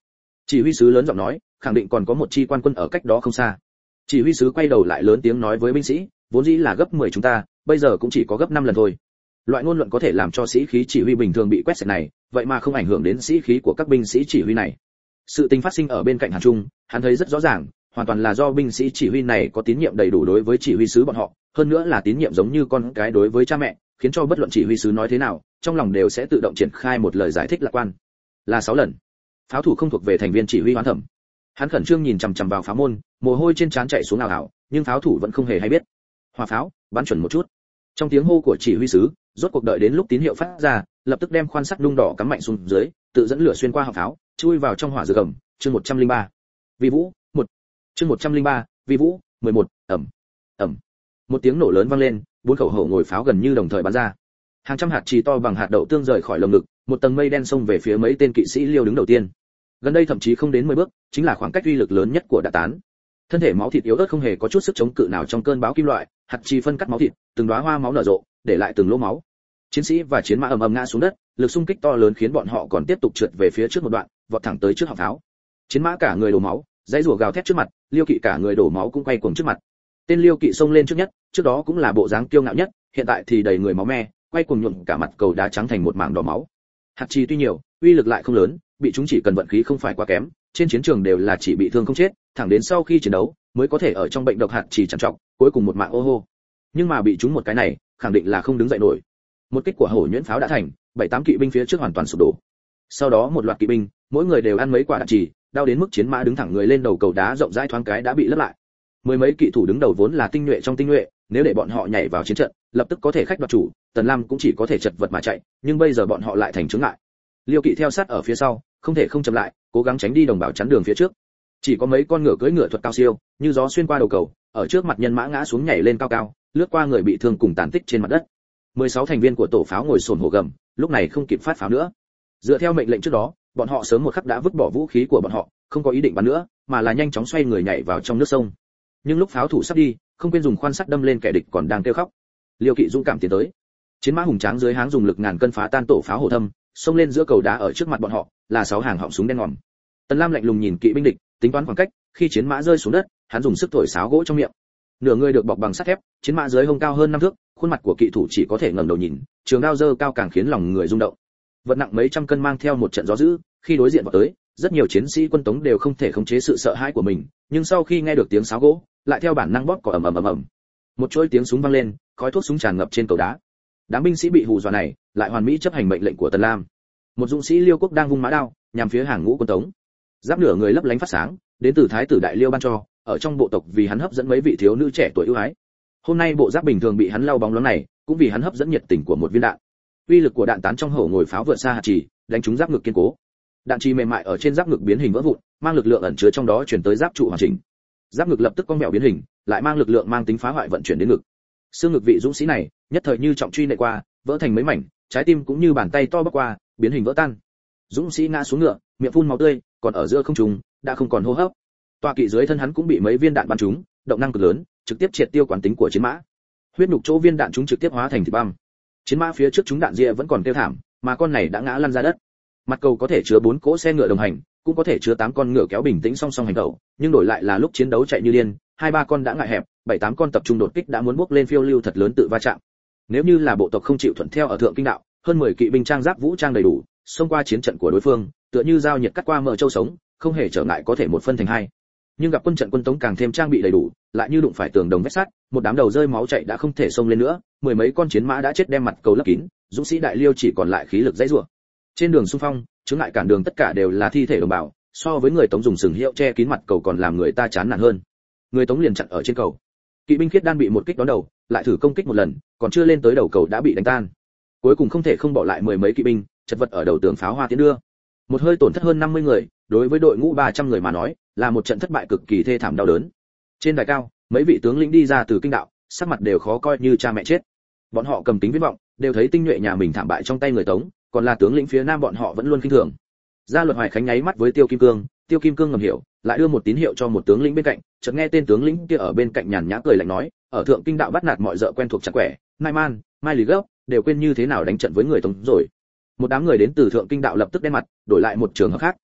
Chỉ huy sứ lớn giọng nói, khẳng định còn có một chi quan quân ở cách đó không xa. Chỉ huy sứ quay đầu lại lớn tiếng nói với binh sĩ, vốn dĩ là gấp mười chúng ta, bây giờ cũng chỉ có gấp năm lần thôi. Loại ngôn luận có thể làm cho sĩ khí chỉ huy bình thường bị quét sạch này, vậy mà không ảnh hưởng đến sĩ khí của các binh sĩ chỉ huy này. Sự tình phát sinh ở bên cạnh Hàn Trung, hắn thấy rất rõ ràng, hoàn toàn là do binh sĩ chỉ huy này có tín nhiệm đầy đủ đối với chỉ huy sứ bọn họ, hơn nữa là tín nhiệm giống như con cái đối với cha mẹ, khiến cho bất luận chỉ huy sứ nói thế nào, trong lòng đều sẽ tự động triển khai một lời giải thích lạc quan. Là sáu lần. Pháo thủ không thuộc về thành viên chỉ huy Hoán Thẩm. Hắn khẩn trương nhìn chằm chằm vào pháo môn, mồ hôi trên trán chảy xuống ào ào, nhưng pháo thủ vẫn không hề hay biết. Hỏa pháo, bắn chuẩn một chút. Trong tiếng hô của chỉ huy sứ, rốt cuộc đợi đến lúc tín hiệu phát ra, lập tức đem khoan sắt nung đỏ cắm mạnh xuống dưới, tự dẫn lửa xuyên qua họng pháo, chui vào trong hỏa dược gầm. Chương một trăm lẻ ba. Vi Vũ, một. Chương một trăm lẻ ba, Vi Vũ, mười một, ầm. Ầm. Một tiếng nổ lớn vang lên, bốn khẩu hổ ngồi pháo gần như đồng thời bắn ra. Hàng trăm hạt chì to bằng hạt đậu tương rời khỏi lồng ngực, một tầng mây đen xông về phía mấy tên kỵ sĩ Liêu đứng đầu tiên. Gần đây thậm chí không đến mười bước, chính là khoảng cách uy lực lớn nhất của đạn tán. Thân thể máu thịt yếu ớt không hề có chút sức chống cự nào trong cơn bão kim loại, hạt chì phân cắt máu thịt, từng đóa hoa máu nở rộ, để lại từng lỗ máu. Chiến sĩ và chiến mã ầm ầm ngã xuống đất, lực xung kích to lớn khiến bọn họ còn tiếp tục trượt về phía trước một đoạn, vọt thẳng tới trước họng pháo. Chiến mã cả người đổ máu, dãy rủa gào thét trước mặt, Liêu kỵ cả người đổ máu cũng quay cuồng trước mặt. Tên Liêu kỵ xông lên trước nhất, trước đó cũng là bộ dáng kiêu ngạo nhất, hiện tại thì đầy người máu me, quay cuồng nhuộm cả mặt cầu đá trắng thành một mảng đỏ máu. Hạt chì tuy nhiều, uy lực lại không lớn, bị chúng chỉ cần vận khí không phải quá kém, trên chiến trường đều là chỉ bị thương không chết, thẳng đến sau khi chiến đấu mới có thể ở trong bệnh độc hạt chì trằn trọc, cuối cùng một mạng ô hô. Nhưng mà bị chúng một cái này, khẳng định là không đứng dậy nổi. Một kích của hổ nhuyễn pháo đã thành, bảy tám kỵ binh phía trước hoàn toàn sụp đổ. Sau đó một loạt kỵ binh, mỗi người đều ăn mấy quả đạn chì, đau đến mức chiến mã đứng thẳng người lên đầu cầu đá rộng rãi thoáng cái đã bị lấp lại. Mười mấy kỵ thủ đứng đầu vốn là tinh nhuệ trong tinh nhuệ, nếu để bọn họ nhảy vào chiến trận, lập tức có thể khách đoạt chủ, Tần Lam cũng chỉ có thể chật vật mà chạy, nhưng bây giờ bọn họ lại thành chướng ngại. Liêu kỵ theo sát ở phía sau, không thể không chậm lại, cố gắng tránh đi đồng bào chắn đường phía trước. Chỉ có mấy con ngựa cưỡi ngựa thuật cao siêu, như gió xuyên qua đầu cầu, ở trước mặt nhân mã ngã xuống nhảy lên cao cao, lướt qua người bị thương cùng tàn tích trên mặt đất. mười sáu thành viên của tổ pháo ngồi xổm hổ gầm, lúc này không kịp phát pháo nữa. Dựa theo mệnh lệnh trước đó, bọn họ sớm một khắc đã vứt bỏ vũ khí của bọn họ, không có ý định bắn nữa, mà là nhanh chóng xoay người nhảy vào trong nước sông. Nhưng lúc pháo thủ sắp đi, không quên dùng khoan sắt đâm lên kẻ địch còn đang kêu khóc. Liêu kỵ dũng cảm tiến tới. Chiến mã hùng tráng dưới háng dùng lực ngàn cân phá tan tổ pháo hổ thâm, xông lên giữa cầu đá ở trước mặt bọn họ, là sáu hàng họng súng đen ngòm. Tần Lam lạnh lùng nhìn kỵ binh địch, tính toán khoảng cách, khi chiến mã rơi xuống đất, hắn dùng sức thổi sáo gỗ trong miệng. Nửa người được bọc bằng sắt thép, chiến mã dưới hông cao hơn năm thước, khuôn mặt của kỵ thủ chỉ có thể ngẩng đầu nhìn, trường đao giơ cao càng khiến lòng người rung động. Vật nặng mấy trăm cân mang theo một trận gió dữ, khi đối diện vào tới, rất nhiều chiến sĩ quân tống đều không thể khống chế sự sợ hãi của mình, nhưng sau khi nghe được tiếng sáo gỗ, lại theo bản năng bóp cò ầm ầm ầm ầm. Một chuỗi tiếng súng vang lên, khói thuốc súng tràn ngập trên cầu đá. Đám binh sĩ bị hù dọa này, lại hoàn mỹ chấp hành mệnh lệnh của Tần Lam. Một dũng sĩ Liêu quốc đang vung mã đao, nhằm phía hàng ngũ quân tống. Giáp nửa người lấp lánh phát sáng, đến từ thái tử đại Liêu ban cho, ở trong bộ tộc vì hắn hấp dẫn mấy vị thiếu nữ trẻ tuổi ưu ái. Hôm nay bộ giáp bình thường bị hắn lau bóng loáng này, cũng vì hắn hấp dẫn nhiệt tình của một viên đạn. Uy lực của đạn tán trong hổ ngồi pháo vượt xa hạt chì, đánh trúng giáp ngực kiên cố. Đạn chì mềm mại ở trên giáp ngực biến hình vỡ vụn, mang lực lượng ẩn chứa trong đó truyền tới giáp trụ hoàn chỉnh. Giáp ngực lập tức cong mẹo biến hình, lại mang lực lượng mang tính phá hoại vận chuyển đến ngực. Xương ngực vị dũng sĩ này, nhất thời như trọng truy nệ qua, vỡ thành mấy mảnh, trái tim cũng như bàn tay to bóc qua, biến hình vỡ tan. Dũng sĩ ngã xuống ngựa, miệng phun máu tươi, còn ở giữa không trung, đã không còn hô hấp. Tọa kỵ dưới thân hắn cũng bị mấy viên đạn bắn trúng, động năng cực lớn, trực tiếp triệt tiêu quán tính của chiến mã. Huyết nhục chỗ viên đạn chúng trực tiếp hóa thành thịt băm. Chiến mã phía trước chúng đạn ria vẫn còn kêu thảm, mà con này đã ngã lăn ra đất. Mặt cầu có thể chứa bốn cỗ xe ngựa đồng hành, cũng có thể chứa tám con ngựa kéo bình tĩnh song song hành động, nhưng đổi lại là lúc chiến đấu chạy như điên, hai ba con đã ngại hẹp, bảy tám con tập trung đột kích đã muốn bước lên phiêu lưu thật lớn tự va chạm. Nếu như là bộ tộc không chịu thuận theo ở thượng kinh đạo, hơn mười kỵ binh trang giáp vũ trang đầy đủ, xông qua chiến trận của đối phương, tựa như dao nhiệt cắt qua mở châu sống, không hề trở ngại có thể một phân thành hai. Nhưng gặp quân trận quân tống càng thêm trang bị đầy đủ, lại như đụng phải tường đồng vách sắt, một đám đầu rơi máu chảy đã không thể xông lên nữa, mười mấy con chiến mã đã chết đem mặt cầu lấp kín, dũng sĩ đại Liêu chỉ còn lại khí lực dãy rủa. Trên đường xung phong, chướng ngại cản đường tất cả đều là thi thể đồng bào, so với người tống dùng sừng hiệu che kín mặt cầu còn làm người ta chán nản hơn. Người tống liền chặn ở trên cầu. Kỵ binh khiết đan bị một kích đón đầu, lại thử công kích một lần, còn chưa lên tới đầu cầu đã bị đánh tan. Cuối cùng không thể không bỏ lại mười mấy kỵ binh, chật vật ở đầu tường pháo hoa tiến đưa. Một hơi tổn thất hơn năm mươi người, đối với đội ngũ ba trăm người mà nói, là một trận thất bại cực kỳ thê thảm đau đớn. Trên đài cao, mấy vị tướng lĩnh đi ra từ kinh đạo, sắc mặt đều khó coi như cha mẹ chết. Bọn họ cầm tính viễn vọng, đều thấy tinh nhuệ nhà mình thảm bại trong tay người Tống, còn là tướng lĩnh phía Nam bọn họ vẫn luôn khinh thường. Gia Luật Hoài Khánh nháy mắt với Tiêu Kim Cương, Tiêu Kim Cương ngầm hiểu, lại đưa một tín hiệu cho một tướng lĩnh bên cạnh, chợt nghe tên tướng lĩnh kia ở bên cạnh nhàn nhã cười lạnh nói, ở thượng kinh đạo bắt nạt mọi dợ quen thuộc chặt quẻ, Mai Man, Mai Lì Gốc, đều quên như thế nào đánh trận với người Tống rồi. Một đám người đến từ thượng kinh đạo lập tức đen mặt, đổi lại một trường hợp khác,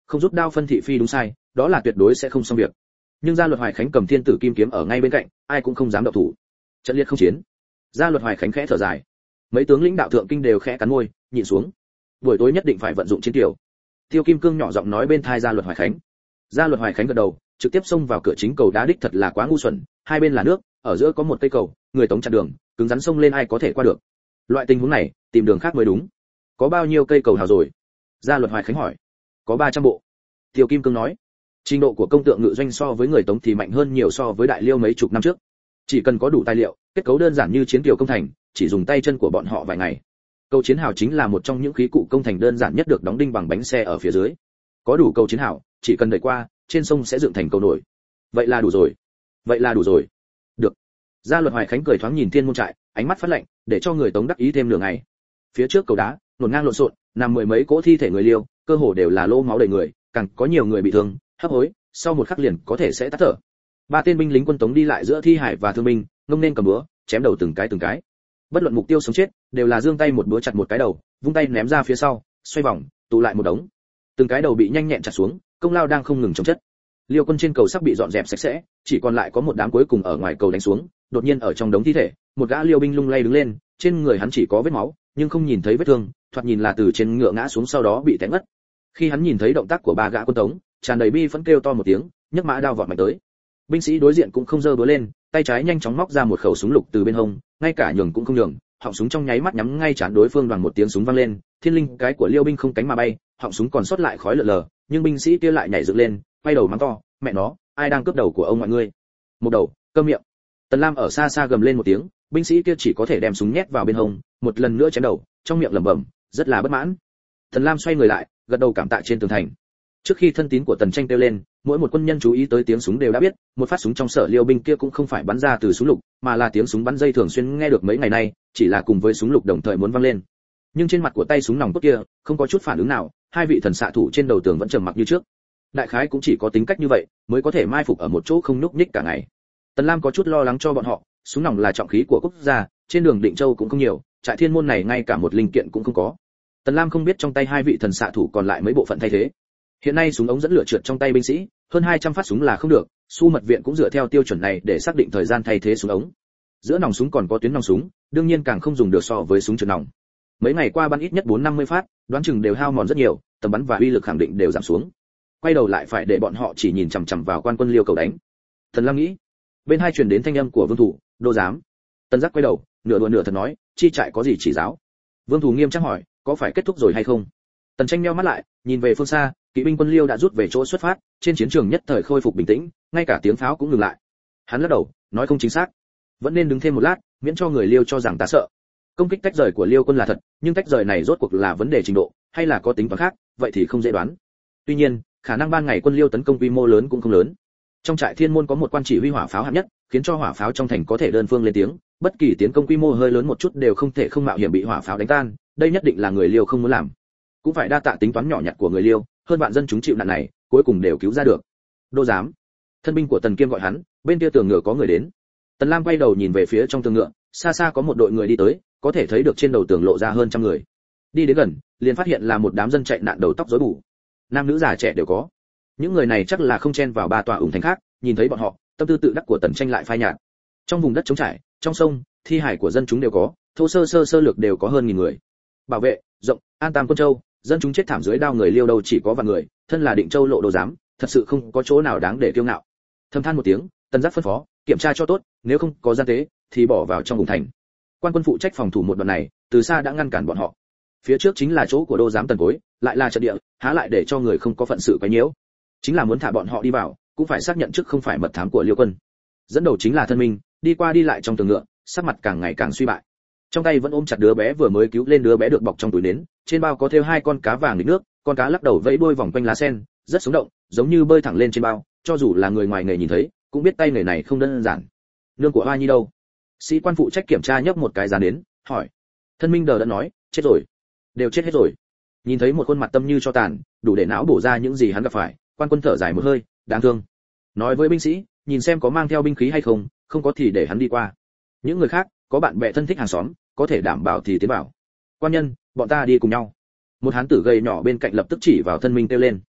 không rút đao phân thị phi đúng sai, đó là tuyệt đối sẽ không xong việc. Nhưng Gia Luật Hoài Khánh cầm thiên tử kim kiếm ở ngay bên cạnh, ai cũng không dám động thủ. Trận liệt không chiến. Gia Luật Hoài Khánh khẽ thở dài. Mấy tướng lĩnh đạo thượng kinh đều khẽ cắn môi, nhịn xuống. Buổi tối nhất định phải vận dụng chiến tiểu. Tiêu Kim Cương nhỏ giọng nói bên tai Gia Luật Hoài Khánh. Gia Luật Hoài Khánh gật đầu, trực tiếp xông vào cửa chính cầu đá đích thật là quá ngu xuẩn, hai bên là nước, ở giữa có một cây cầu, người tống chặn đường, cứng rắn xông lên ai có thể qua được. Loại tình huống này, tìm đường khác mới đúng. Có bao nhiêu cây cầu hào rồi? Gia Luật Hoài Khánh hỏi. Có ba trăm bộ. Tiêu Kim Cương nói. Trình độ của công tượng ngự doanh so với người tống thì mạnh hơn nhiều so với đại liêu mấy chục năm trước. Chỉ cần có đủ tài liệu, kết cấu đơn giản như chiến kiều công thành, chỉ dùng tay chân của bọn họ vài ngày. Cầu chiến hào chính là một trong những khí cụ công thành đơn giản nhất được đóng đinh bằng bánh xe ở phía dưới. Có đủ cầu chiến hào, chỉ cần đẩy qua, trên sông sẽ dựng thành cầu nổi. Vậy là đủ rồi. Vậy là đủ rồi. Được. Gia Luật Hoài Khánh cười thoáng nhìn Thiên Môn trại, ánh mắt phát lạnh, để cho người tống đắc ý thêm nửa ngày. Phía trước cầu đá, nổn ngang lộn xộn, nằm mười mấy cỗ thi thể người liêu, cơ hồ đều là lỗ máu đầy người, càng có nhiều người bị thương, hấp hối, sau một khắc liền có thể sẽ tắt thở. Ba tên binh lính quân tống đi lại giữa thi hải và thương binh, ngông nên cầm búa, chém đầu từng cái từng cái. Bất luận mục tiêu sống chết, đều là giương tay một búa chặt một cái đầu, vung tay ném ra phía sau, xoay vòng, tụ lại một đống. Từng cái đầu bị nhanh nhẹn chặt xuống, công lao đang không ngừng chống chất. Liêu quân trên cầu sắp bị dọn dẹp sạch sẽ, chỉ còn lại có một đám cuối cùng ở ngoài cầu đánh xuống, đột nhiên ở trong đống thi thể, một gã liêu binh lung lay đứng lên, trên người hắn chỉ có vết máu, nhưng không nhìn thấy vết thương, thoạt nhìn là từ trên ngựa ngã xuống sau đó bị té ngất. Khi hắn nhìn thấy động tác của ba gã quân tống, tràn đầy bi phẫn kêu to một tiếng, nhấc mã đao vọt mạnh tới. Binh sĩ đối diện cũng không giơ búa lên, tay trái nhanh chóng móc ra một khẩu súng lục từ bên hông, ngay cả nhường cũng không nhường, họng súng trong nháy mắt nhắm ngay trán đối phương, đoàn một tiếng súng vang lên, thiên linh cái của liêu binh không cánh mà bay, họng súng còn sót lại khói lờ lờ, nhưng binh sĩ kia lại nhảy dựng lên, quay đầu mắng to, mẹ nó, ai đang cướp đầu của ông mọi ngươi? Một đầu, câm miệng. Tần Lam ở xa xa gầm lên một tiếng, binh sĩ kia chỉ có thể đem súng nhét vào bên hông, một lần nữa chém đầu, trong miệng lẩm bẩm, rất là bất mãn. Tần Lam xoay người lại, gật đầu cảm tạ trên tường thành. Trước khi thân tín của Tần Tranh kêu lên, mỗi một quân nhân chú ý tới tiếng súng đều đã biết, một phát súng trong sở liêu binh kia cũng không phải bắn ra từ súng lục, mà là tiếng súng bắn dây thường xuyên nghe được mấy ngày nay, chỉ là cùng với súng lục đồng thời muốn vang lên. Nhưng trên mặt của tay súng nòng cốt kia, không có chút phản ứng nào, hai vị thần xạ thủ trên đầu tường vẫn trầm mặc như trước. Đại khái cũng chỉ có tính cách như vậy, mới có thể mai phục ở một chỗ không nhúc nhích cả ngày. Tần Lam có chút lo lắng cho bọn họ, súng nòng là trọng khí của quốc gia, trên đường Định Châu cũng không nhiều, trại Thiên Môn này ngay cả một linh kiện cũng không có. Tần Lam không biết trong tay hai vị thần xạ thủ còn lại mấy bộ phận thay thế. Hiện nay súng ống dẫn lửa trượt trong tay binh sĩ, hơn hai trăm phát súng là không được, Su Mật viện cũng dựa theo tiêu chuẩn này để xác định thời gian thay thế súng ống. Giữa nòng súng còn có tuyến nòng súng, đương nhiên càng không dùng được so với súng trượt nòng. Mấy ngày qua bắn ít nhất bốn năm mươi phát, đoán chừng đều hao mòn rất nhiều, tầm bắn và uy lực khẳng định đều giảm xuống. Quay đầu lại phải để bọn họ chỉ nhìn chằm chằm vào quan quân liêu cầu đánh. Thần Lam nghĩ. Bên hai truyền đến thanh âm của Vương Thủ, "Đô giám." Tần Giác quay đầu, nửa đùa nửa thật nói, "Chi trại có gì chỉ giáo?" Vương Thủ nghiêm trang hỏi, "Có phải kết thúc rồi hay không?" Tần Tranh nheo mắt lại, nhìn về phương xa, kỵ binh quân liêu đã rút về chỗ xuất phát, trên chiến trường nhất thời khôi phục bình tĩnh, ngay cả tiếng pháo cũng ngừng lại. Hắn lắc đầu, nói không chính xác, vẫn nên đứng thêm một lát, miễn cho người liêu cho rằng ta sợ. Công kích tách rời của liêu quân là thật, nhưng tách rời này rốt cuộc là vấn đề trình độ, hay là có tính toán khác, vậy thì không dễ đoán. Tuy nhiên, khả năng ban ngày quân liêu tấn công quy mô lớn cũng không lớn. Trong trại Thiên Môn có một quan chỉ huy hỏa pháo hạng nhất, khiến cho hỏa pháo trong thành có thể đơn phương lên tiếng, bất kỳ tiến công quy mô hơi lớn một chút đều không thể không mạo hiểm bị hỏa pháo đánh tan, đây nhất định là người liêu không muốn làm. Cũng phải đa tạ tính toán nhỏ nhặt của người liêu, hơn vạn dân chúng chịu nạn này, cuối cùng đều cứu ra được. Đô giám. Thân binh của Tần Kiêm gọi hắn, bên kia tường ngựa có người đến. Tần Lam quay đầu nhìn về phía trong tường ngựa, xa xa có một đội người đi tới, có thể thấy được trên đầu tường lộ ra hơn trăm người. Đi đến gần, liền phát hiện là một đám dân chạy nạn đầu tóc rối bù, nam nữ già trẻ đều có. Những người này chắc là không chen vào ba tòa ủng thành khác, nhìn thấy bọn họ, tâm tư tự đắc của Tần Tranh lại phai nhạt. Trong vùng đất trống trải, trong sông, thi hải của dân chúng đều có, thô sơ sơ sơ lược đều có hơn nghìn người. Bảo vệ, rộng, an tam quân châu, dân chúng chết thảm dưới đao người liêu đâu chỉ có vài người, thân là Định Châu lộ đồ giám, thật sự không có chỗ nào đáng để kiêu ngạo. Thầm than một tiếng, Tần Giác phân phó, kiểm tra cho tốt, nếu không có gian tế, thì bỏ vào trong vùng thành. Quan quân phụ trách phòng thủ một đoạn này, từ xa đã ngăn cản bọn họ. Phía trước chính là chỗ của đô giám Tần Cối, lại là trận địa, há lại để cho người không có phận sự quấy nhiễu. Chính là muốn thả bọn họ đi vào, cũng phải xác nhận trước không phải mật thám của Liêu quân. Dẫn đầu chính là thân minh, đi qua đi lại trong tường ngựa, sắc mặt càng ngày càng suy bại. Trong tay vẫn ôm chặt đứa bé vừa mới cứu lên, đứa bé được bọc trong túi nến, trên bao có thêu hai con cá vàng nghịch nước, con cá lắc đầu vẫy đuôi vòng quanh lá sen, rất sống động, giống như bơi thẳng lên trên bao, cho dù là người ngoài nghề nhìn thấy, cũng biết tay người này không đơn giản. Nương của Hoa Nhi đâu? Sĩ quan phụ trách kiểm tra nhấc một cái giá nến, hỏi. Thân minh đờ đẫn nói, chết rồi, đều chết hết rồi. Nhìn thấy một khuôn mặt tâm như cho tàn, đủ để não bổ ra những gì hắn gặp phải, quan quân thở dài một hơi, đáng thương. Nói với binh sĩ, nhìn xem có mang theo binh khí hay không, không có thì để hắn đi qua. Những người khác, có bạn bè thân thích hàng xóm, có thể đảm bảo thì tiến bảo. Quan nhân, bọn ta đi cùng nhau. Một hán tử gầy nhỏ bên cạnh lập tức chỉ vào thân minh kêu lên.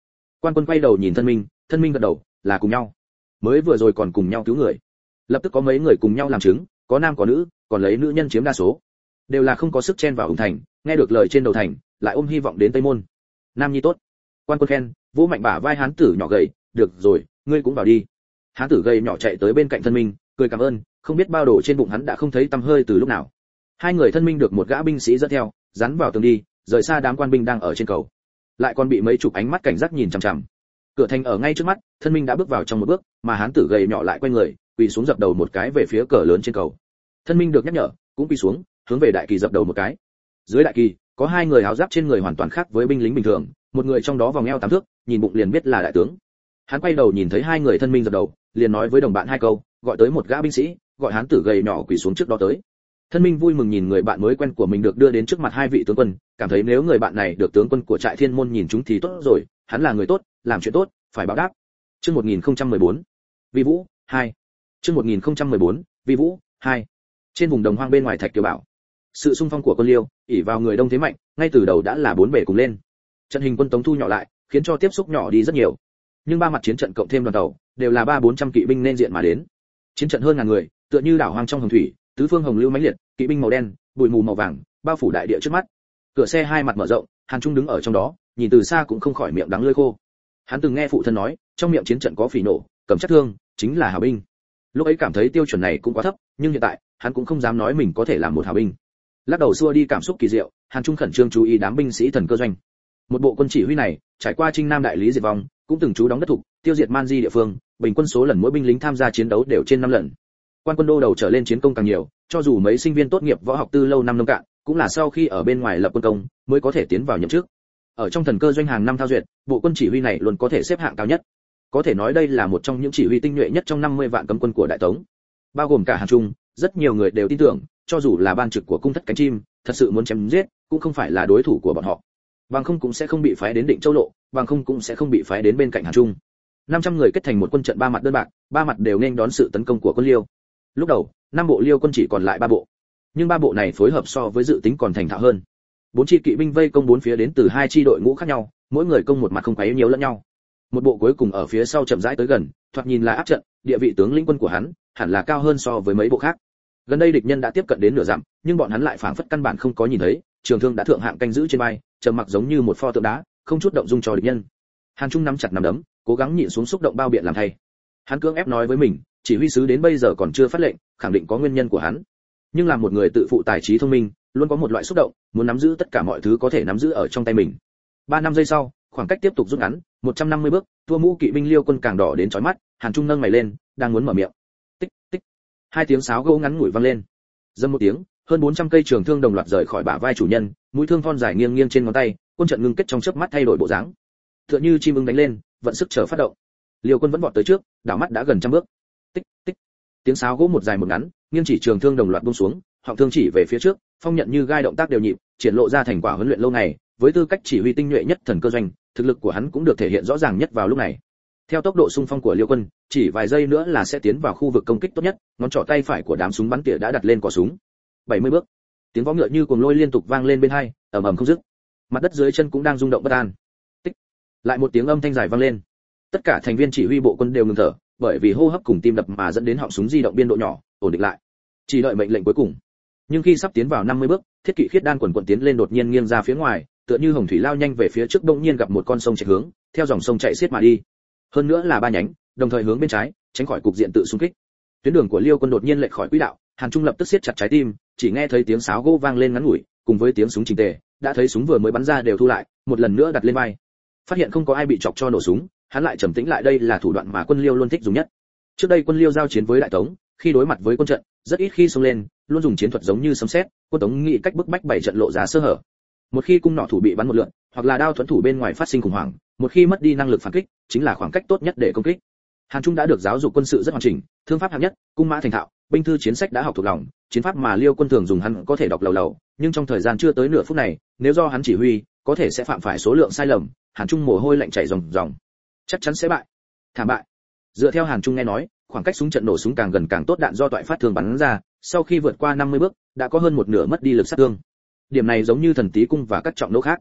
Quan Quân quay đầu nhìn Thân Minh, Thân Minh gật đầu, là cùng nhau. Mới vừa rồi còn cùng nhau cứu người. Lập tức có mấy người cùng nhau làm chứng, có nam có nữ, còn lấy nữ nhân chiếm đa số. Đều là không có sức chen vào ủng thành, nghe được lời trên đầu thành, lại ôm hy vọng đến Tây Môn. Nam nhi tốt. Quan Quân khen, vỗ mạnh bả vai hán tử nhỏ gầy, được rồi, ngươi cũng vào đi. Hán tử gầy nhỏ chạy tới bên cạnh Thân Minh, cười cảm ơn, không biết bao đồ trên bụng hắn đã không thấy tăm hơi từ lúc nào. Hai người Thân Minh được một gã binh sĩ dẫn theo, dán vào tường đi, rời xa đám quan binh đang ở trên cầu. Lại còn bị mấy chục ánh mắt cảnh giác nhìn chằm chằm. Cửa thành ở ngay trước mắt, Thân Minh đã bước vào trong một bước, mà hán tử gầy nhỏ lại quay người, quỳ xuống dập đầu một cái về phía cờ lớn trên cầu. Thân Minh được nhắc nhở, cũng quỳ xuống, hướng về đại kỳ dập đầu một cái. Dưới đại kỳ, có hai người áo giáp trên người hoàn toàn khác với binh lính bình thường, một người trong đó vòng eo tám thước, nhìn bụng liền biết là đại tướng. Hắn quay đầu nhìn thấy hai người Thân Minh dập đầu, liền nói với đồng bạn hai câu, gọi tới một gã binh sĩ, gọi hán tử gầy nhỏ quỳ xuống trước đó tới. Thân Minh vui mừng nhìn người bạn mới quen của mình được đưa đến trước mặt hai vị tướng quân, cảm thấy nếu người bạn này được tướng quân của trại Thiên Môn nhìn chúng thì tốt rồi, hắn là người tốt, làm chuyện tốt, phải báo đáp. Chương một nghìn không trăm mười bốn, Vi Vũ hai. Chương một nghìn không trăm mười bốn, Vi Vũ hai. Trên vùng đồng hoang bên ngoài Thạch Kiều Bảo, sự xung phong của quân Liêu, ỷ vào người đông thế mạnh, ngay từ đầu đã là bốn bề cùng lên. Trận hình quân Tống thu nhỏ lại, khiến cho tiếp xúc nhỏ đi rất nhiều. Nhưng ba mặt chiến trận cộng thêm đoàn tàu, đều là ba bốn trăm kỵ binh nên diện mà đến. Chiến trận hơn ngàn người, tựa như đảo hoang trong hồng thủy, tứ phương hồng lưu mãnh liệt, kỵ binh màu đen, bụi mù màu vàng, bao phủ đại địa trước mắt. Cửa xe hai mặt mở rộng, Hàn Trung đứng ở trong đó, nhìn từ xa cũng không khỏi miệng đắng lưỡi khô. Hắn từng nghe phụ thân nói, trong miệng chiến trận có phỉ nổ, cầm chắc thương, chính là hào binh. Lúc ấy cảm thấy tiêu chuẩn này cũng quá thấp, nhưng hiện tại, hắn cũng không dám nói mình có thể làm một hào binh. Lắc đầu xua đi cảm xúc kỳ diệu, Hàn Trung khẩn trương chú ý đám binh sĩ thần cơ doanh. Một bộ quân chỉ huy này, trải qua Trinh Nam đại lý diệt vong, cũng từng trú đóng đất thủ, tiêu diệt man di địa phương, bình quân số lần mỗi binh lính tham gia chiến đấu đều trên năm lần. Quan quân đô đầu trở lên chiến công càng nhiều, cho dù mấy sinh viên tốt nghiệp võ học tư lâu năm nông cạn, cũng là sau khi ở bên ngoài lập quân công, mới có thể tiến vào nhậm chức. Ở trong thần cơ doanh hàng năm thao duyệt, bộ quân chỉ huy này luôn có thể xếp hạng cao nhất. Có thể nói đây là một trong những chỉ huy tinh nhuệ nhất trong năm mươi vạn cấm quân của Đại Tống. Bao gồm cả Hàn Trung, rất nhiều người đều tin tưởng, cho dù là ban trực của cung thất cánh chim, thật sự muốn chém giết, cũng không phải là đối thủ của bọn họ. Bằng không cũng sẽ không bị phái đến Định Châu Lộ, bằng không cũng sẽ không bị phái đến bên cạnh Hàn Trung. năm trăm người kết thành một quân trận ba mặt đơn bạc, ba mặt đều nên đón sự tấn công của quân Liêu. Lúc đầu, năm bộ Liêu quân chỉ còn lại ba bộ. Nhưng ba bộ này phối hợp so với dự tính còn thành thạo hơn. Bốn chi kỵ binh vây công bốn phía đến từ hai chi đội ngũ khác nhau, mỗi người công một mặt không quấy nhiều lẫn nhau. Một bộ cuối cùng ở phía sau chậm rãi tới gần, thoạt nhìn là áp trận, địa vị tướng lĩnh quân của hắn hẳn là cao hơn so với mấy bộ khác. Gần đây địch nhân đã tiếp cận đến nửa dặm, nhưng bọn hắn lại phảng phất căn bản không có nhìn thấy, trường thương đã thượng hạng canh giữ trên vai, trầm mặc giống như một pho tượng đá, không chút động dung cho địch nhân. Hàn Trung nắm chặt nắm đấm, cố gắng nhịn xuống xúc động bao biện làm thay. Hắn cưỡng ép nói với mình, chỉ huy sứ đến bây giờ còn chưa phát lệnh, khẳng định có nguyên nhân của hắn. Nhưng làm một người tự phụ tài trí thông minh, luôn có một loại xúc động, muốn nắm giữ tất cả mọi thứ có thể nắm giữ ở trong tay mình. Ba năm giây sau, khoảng cách tiếp tục rút ngắn, một trăm năm mươi bước, thua mũ kỵ binh Liêu quân càng đỏ đến chói mắt, Hàn Trung nâng mày lên, đang muốn mở miệng. Tích, tích. Hai tiếng sáo gỗ ngắn ngủi vang lên. Dầm một tiếng, hơn bốn trăm cây trường thương đồng loạt rời khỏi bả vai chủ nhân, mũi thương thon dài nghiêng nghiêng trên ngón tay, quân trận ngưng kết trong chớp mắt thay đổi bộ dáng. Tựa như chim ưng đánh lên, vận sức chờ phát động. Liêu quân vẫn vọt tới trước, đảo mắt đã gần trăm bước. Tích, tích. Tiếng sáo gỗ một dài một ngắn, nghiêng chỉ trường thương đồng loạt buông xuống, họng thương chỉ về phía trước, phong nhận như gai động tác đều nhịp, triển lộ ra thành quả huấn luyện lâu ngày, với tư cách chỉ huy tinh nhuệ nhất thần cơ doanh, thực lực của hắn cũng được thể hiện rõ ràng nhất vào lúc này. Theo tốc độ xung phong của Liêu quân, chỉ vài giây nữa là sẽ tiến vào khu vực công kích tốt nhất, ngón trỏ tay phải của đám súng bắn tỉa đã đặt lên cò súng. bảy mươi bước. Tiếng vó ngựa như cuồng lôi liên tục vang lên bên hai, ầm ầm không dứt. Mặt đất dưới chân cũng đang rung động bất an. Tích. Lại một tiếng âm thanh dài vang lên. Tất cả thành viên chỉ huy bộ quân đều ngừng thở, bởi vì hô hấp cùng tim đập mà dẫn đến họng súng di động biên độ nhỏ, ổn định lại. Chỉ đợi mệnh lệnh cuối cùng. Nhưng khi sắp tiến vào năm mươi bước, thiết kỵ khiết đan quần quần tiến lên đột nhiên nghiêng ra phía ngoài, tựa như hồng thủy lao nhanh về phía trước, bỗng nhiên gặp một con sông chạy hướng, theo dòng sông chạy xiết mà đi. Hơn nữa là ba nhánh, đồng thời hướng bên trái, tránh khỏi cục diện tự xung kích. Tuyến đường của Liêu quân đột nhiên lệch khỏi quỹ đạo, Hàn Trung lập tức siết chặt trái tim, chỉ nghe thấy tiếng sáo gỗ vang lên ngắn ngủi, cùng với tiếng súng chỉnh tề, đã thấy súng vừa mới bắn ra đều thu lại, một lần nữa đặt lên vai. Phát hiện không có ai bị chọc cho nổ súng, hắn lại trầm tĩnh lại, đây là thủ đoạn mà quân Liêu luôn thích dùng nhất. Trước đây quân Liêu giao chiến với Đại Tống, khi đối mặt với quân trận, rất ít khi xông lên, luôn dùng chiến thuật giống như sấm sét, quân Tống nghĩ cách bức bách bảy trận lộ ra sơ hở. Một khi cung nỏ thủ bị bắn một lượt, hoặc là đao thuẫn thủ bên ngoài phát sinh khủng hoảng, một khi mất đi năng lực phản kích, chính là khoảng cách tốt nhất để công kích. Hàn Trung đã được giáo dục quân sự rất hoàn chỉnh, thương pháp hạng nhất, cung mã thành thạo, binh thư chiến sách đã học thuộc lòng, chiến pháp mà Liêu quân thường dùng hắn có thể đọc lầu lầu, nhưng trong thời gian chưa tới nửa phút này, nếu do hắn chỉ huy, có thể sẽ phạm phải số lượng sai lầm. Hàn Trung mồ hôi lạnh chảy ròng ròng, chắc chắn sẽ bại, thảm bại. Dựa theo Hàn Trung nghe nói, khoảng cách súng trận nổ súng càng gần càng tốt, đạn do toại phát thường bắn ra, sau khi vượt qua năm mươi bước, đã có hơn một nửa mất đi lực sát thương. Điểm này giống như thần tí cung và các trọng nỗ khác.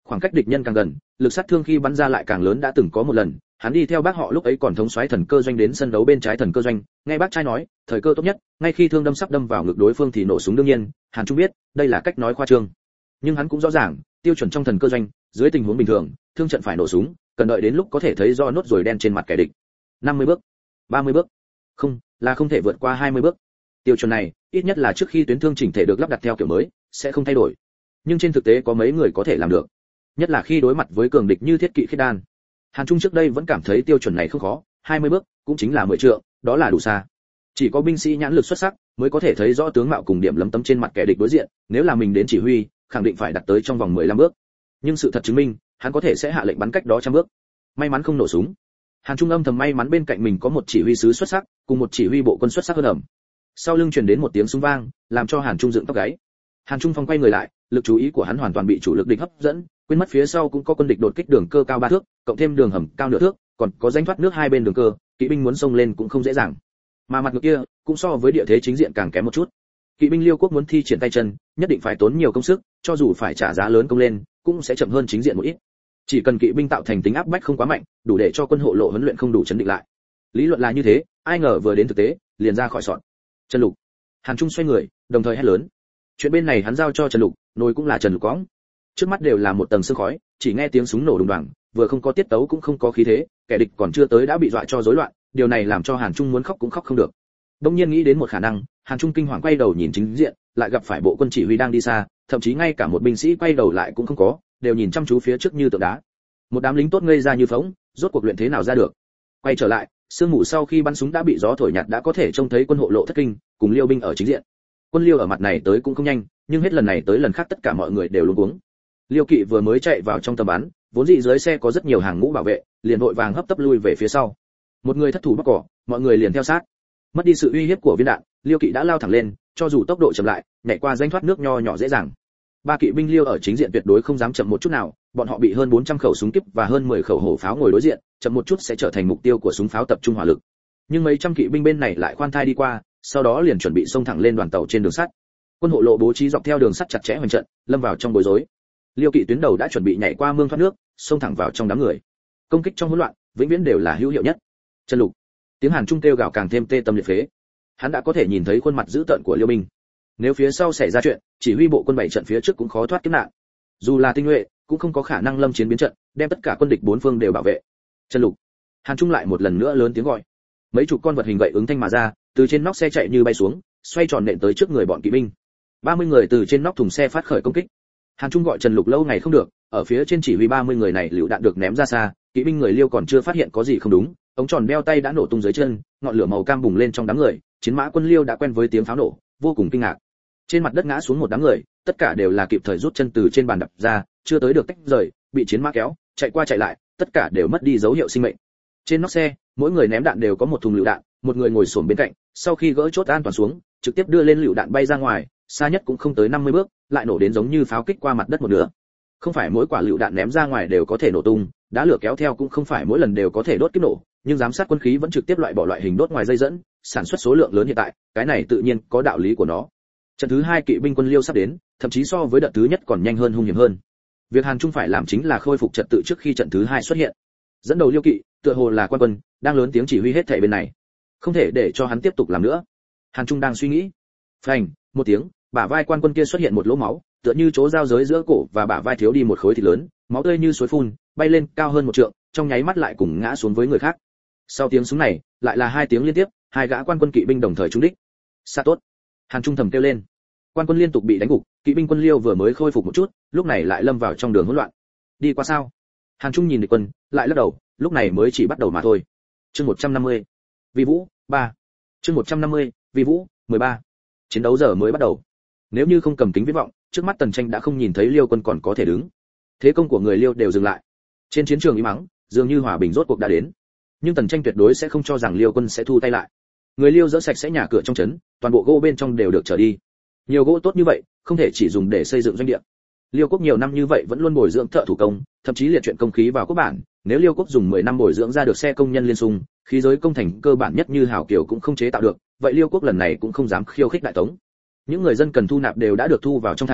Khoảng cách địch nhân càng gần, lực sát thương khi bắn ra lại càng lớn. Đã từng có một lần, hắn đi theo bác họ lúc ấy còn thống soái thần cơ doanh đến sân đấu bên trái thần cơ doanh, nghe bác trai nói, thời cơ tốt nhất, ngay khi thương đâm sắp đâm vào ngực đối phương thì nổ súng. Đương nhiên, Hàn Trung biết, đây là cách nói khoa trương. Nhưng hắn cũng rõ ràng, tiêu chuẩn trong thần cơ doanh, dưới tình huống bình thường, thương trận phải nổ súng, cần đợi đến lúc có thể thấy rõ nốt ruồi đen trên mặt kẻ địch. năm mươi bước, ba mươi bước, không, là không thể vượt qua hai mươi bước. Tiêu chuẩn này, ít nhất là trước khi tuyến thương chỉnh thể được lắp đặt theo kiểu mới, sẽ không thay đổi. Nhưng trên thực tế có mấy người có thể làm được, nhất là khi đối mặt với cường địch như Thiết Kỵ Khiết Đan. Hàn Trung trước đây vẫn cảm thấy tiêu chuẩn này không khó, hai mươi bước, cũng chính là mười trượng, đó là đủ xa. Chỉ có binh sĩ nhãn lực xuất sắc mới có thể thấy rõ tướng mạo cùng điểm lấm tấm trên mặt kẻ địch đối diện, nếu là mình đến chỉ huy, khẳng định phải đặt tới trong vòng mười lăm bước. Nhưng sự thật chứng minh, hắn có thể sẽ hạ lệnh bắn cách đó trăm bước. May mắn không nổ súng. Hàn Trung âm thầm may mắn bên cạnh mình có một chỉ huy sứ xuất sắc, cùng một chỉ huy bộ quân xuất sắc hơn ẩm. Sau lưng truyền đến một tiếng súng vang, làm cho Hàn Trung dựng tóc gáy. Hàn Trung phong quay người lại, lực chú ý của hắn hoàn toàn bị chủ lực địch hấp dẫn, quên mất phía sau cũng có quân địch đột kích đường cơ cao ba thước, cộng thêm đường hầm cao nửa thước, còn có rãnh thoát nước hai bên đường cơ, kỵ binh muốn xông lên cũng không dễ dàng. Mà mặt ngược kia, cũng so với địa thế chính diện càng kém một chút. Kỵ binh Liêu quốc muốn thi triển tay chân, nhất định phải tốn nhiều công sức, cho dù phải trả giá lớn công lên, cũng sẽ chậm hơn chính diện một ít. Chỉ cần kỵ binh tạo thành tính áp bách không quá mạnh, đủ để cho quân hộ lộ huấn luyện không đủ chấn định lại. Lý luận là như thế, ai ngờ vừa đến thực tế, liền ra khỏi sọn. Trần Lục. Hàn Trung xoay người, đồng thời hét lớn. Chuyện bên này hắn giao cho Trần Lục, nồi cũng là Trần Lục cõng. Trước mắt đều là một tầng sương khói, chỉ nghe tiếng súng nổ đùng đoàng, vừa không có tiết tấu cũng không có khí thế, kẻ địch còn chưa tới đã bị dọa cho rối loạn, điều này làm cho Hàn Trung muốn khóc cũng khóc không được. Đông nhiên nghĩ đến một khả năng, Hàn Trung kinh hoàng quay đầu nhìn chính diện, lại gặp phải bộ quân chỉ huy đang đi xa, thậm chí ngay cả một binh sĩ quay đầu lại cũng không có, đều nhìn chăm chú phía trước như tượng đá. Một đám lính tốt ngây ra như phỗng, rốt cuộc luyện thế nào ra được? Quay trở lại, sương mù sau khi bắn súng đã bị gió thổi nhạt, đã có thể trông thấy quân hộ lộ thất kinh, cùng Liêu binh ở chính diện. Quân Liêu ở mặt này tới cũng không nhanh, nhưng hết lần này tới lần khác tất cả mọi người đều luống cuống. Liêu kỵ vừa mới chạy vào trong tầm bắn, vốn dĩ dưới xe có rất nhiều hàng ngũ bảo vệ, liền vội vàng hấp tấp lui về phía sau. Một người thất thủ bắc cỏ, mọi người liền theo sát. Mất đi sự uy hiếp của viên đạn, Liêu kỵ đã lao thẳng lên, cho dù tốc độ chậm lại, nhảy qua rãnh thoát nước nho nhỏ dễ dàng. Ba kỵ binh Liêu ở chính diện tuyệt đối không dám chậm một chút nào, bọn họ bị hơn bốn trăm khẩu súng kíp và hơn mười khẩu hổ pháo ngồi đối diện, chậm một chút sẽ trở thành mục tiêu của súng pháo tập trung hỏa lực. Nhưng mấy trăm kỵ binh bên này lại khoan thai đi qua, sau đó liền chuẩn bị xông thẳng lên đoàn tàu trên đường sắt. Quân hộ lộ bố trí dọc theo đường sắt chặt chẽ hoành trận, lâm vào trong bối rối. Liêu kỵ tuyến đầu đã chuẩn bị nhảy qua mương thoát nước, xông thẳng vào trong đám người. Công kích trong hỗn loạn, vĩnh viễn đều là hữu hiệu nhất. Trần Lục. Tiếng Hàn Trung kêu gào càng thêm tê tâm liệt phế. Hắn đã có thể nhìn thấy khuôn mặt dữ tợn của Liêu binh. Nếu phía sau xảy ra chuyện, chỉ huy bộ quân bảy trận phía trước cũng khó thoát kiếp nạn. Dù là tinh nhuệ, cũng không có khả năng lâm chiến biến trận, đem tất cả quân địch bốn phương đều bảo vệ. Trần Lục. Hàn Trung lại một lần nữa lớn tiếng gọi. Mấy chục con vật hình gậy ứng thanh mà ra, từ trên nóc xe chạy như bay xuống, xoay tròn nện tới trước người bọn kỵ binh. ba mươi người từ trên nóc thùng xe phát khởi công kích. Hàn Trung gọi Trần Lục lâu ngày không được, ở phía trên chỉ huy ba mươi người này lựu đạn được ném ra xa, kỵ binh người Liêu còn chưa phát hiện có gì không đúng, ống tròn đeo tay đã nổ tung dưới chân, ngọn lửa màu cam bùng lên trong đám người, chiến mã quân Liêu đã quen với tiếng pháo nổ, vô cùng kinh ngạc. Trên mặt đất ngã xuống một đám người, tất cả đều là kịp thời rút chân từ trên bàn đập ra, chưa tới được tách rời, bị chiến mã kéo, chạy qua chạy lại, tất cả đều mất đi dấu hiệu sinh mệnh. Trên nóc xe, mỗi người ném đạn đều có một thùng lựu đạn, một người ngồi xổm bên cạnh, sau khi gỡ chốt an toàn xuống, trực tiếp đưa lên lựu đạn bay ra ngoài, xa nhất cũng không tới năm mươi bước, lại nổ đến giống như pháo kích qua mặt đất một nửa. Không phải mỗi quả lựu đạn ném ra ngoài đều có thể nổ tung, đá lửa kéo theo cũng không phải mỗi lần đều có thể đốt kiếp nổ, nhưng giám sát quân khí vẫn trực tiếp loại bỏ loại hình đốt ngoài dây dẫn, sản xuất số lượng lớn hiện tại, cái này tự nhiên có đạo lý của nó. Trận thứ hai kỵ binh quân Liêu sắp đến, thậm chí so với đợt thứ nhất còn nhanh hơn hung hiểm hơn. Việc Hàn Trung phải làm chính là khôi phục trật tự trước khi trận thứ hai xuất hiện. Dẫn đầu Liêu kỵ, tựa hồ là quan quân, đang lớn tiếng chỉ huy hết thảy bên này. Không thể để cho hắn tiếp tục làm nữa. Hàn Trung đang suy nghĩ. Phanh, một tiếng, bả vai quan quân kia xuất hiện một lỗ máu, tựa như chỗ giao giới giữa cổ và bả vai thiếu đi một khối thịt lớn, máu tươi như suối phun, bay lên cao hơn một trượng, trong nháy mắt lại cùng ngã xuống với người khác. Sau tiếng súng này, lại là hai tiếng liên tiếp, hai gã quan quân kỵ binh đồng thời trúng đích. Xa tốt. Hàn Trung thầm kêu lên. Quan quân liên tục bị đánh gục, kỵ binh quân Liêu vừa mới khôi phục một chút, lúc này lại lâm vào trong đường hỗn loạn. Đi qua sao? Hàn Trung nhìn địch quân, lại lắc đầu, lúc này mới chỉ bắt đầu mà thôi. Chương một trăm năm mươi. Vi Vũ, ba. Chương một trăm năm mươi, Vi Vũ, mười ba. Chiến đấu giờ mới bắt đầu. Nếu như không cầm kính viễn vọng, trước mắt Tần Tranh đã không nhìn thấy Liêu quân còn có thể đứng. Thế công của người Liêu đều dừng lại. Trên chiến trường im mắng, dường như hòa bình rốt cuộc đã đến. Nhưng Tần Tranh tuyệt đối sẽ không cho rằng Liêu quân sẽ thu tay lại. Người Liêu dỡ sạch sẽ nhà cửa trong trấn, toàn bộ gỗ bên trong đều được trở đi. Nhiều gỗ tốt như vậy, không thể chỉ dùng để xây dựng doanh địa. Liêu quốc nhiều năm như vậy vẫn luôn bồi dưỡng thợ thủ công, thậm chí liệt chuyện công khí vào quốc bản, nếu Liêu quốc dùng mười năm bồi dưỡng ra được xe công nhân liên xung, khí giới công thành cơ bản nhất như hào kiều cũng không chế tạo được, vậy Liêu quốc lần này cũng không dám khiêu khích đại tống. Những người dân cần thu nạp đều đã được thu vào trong thành,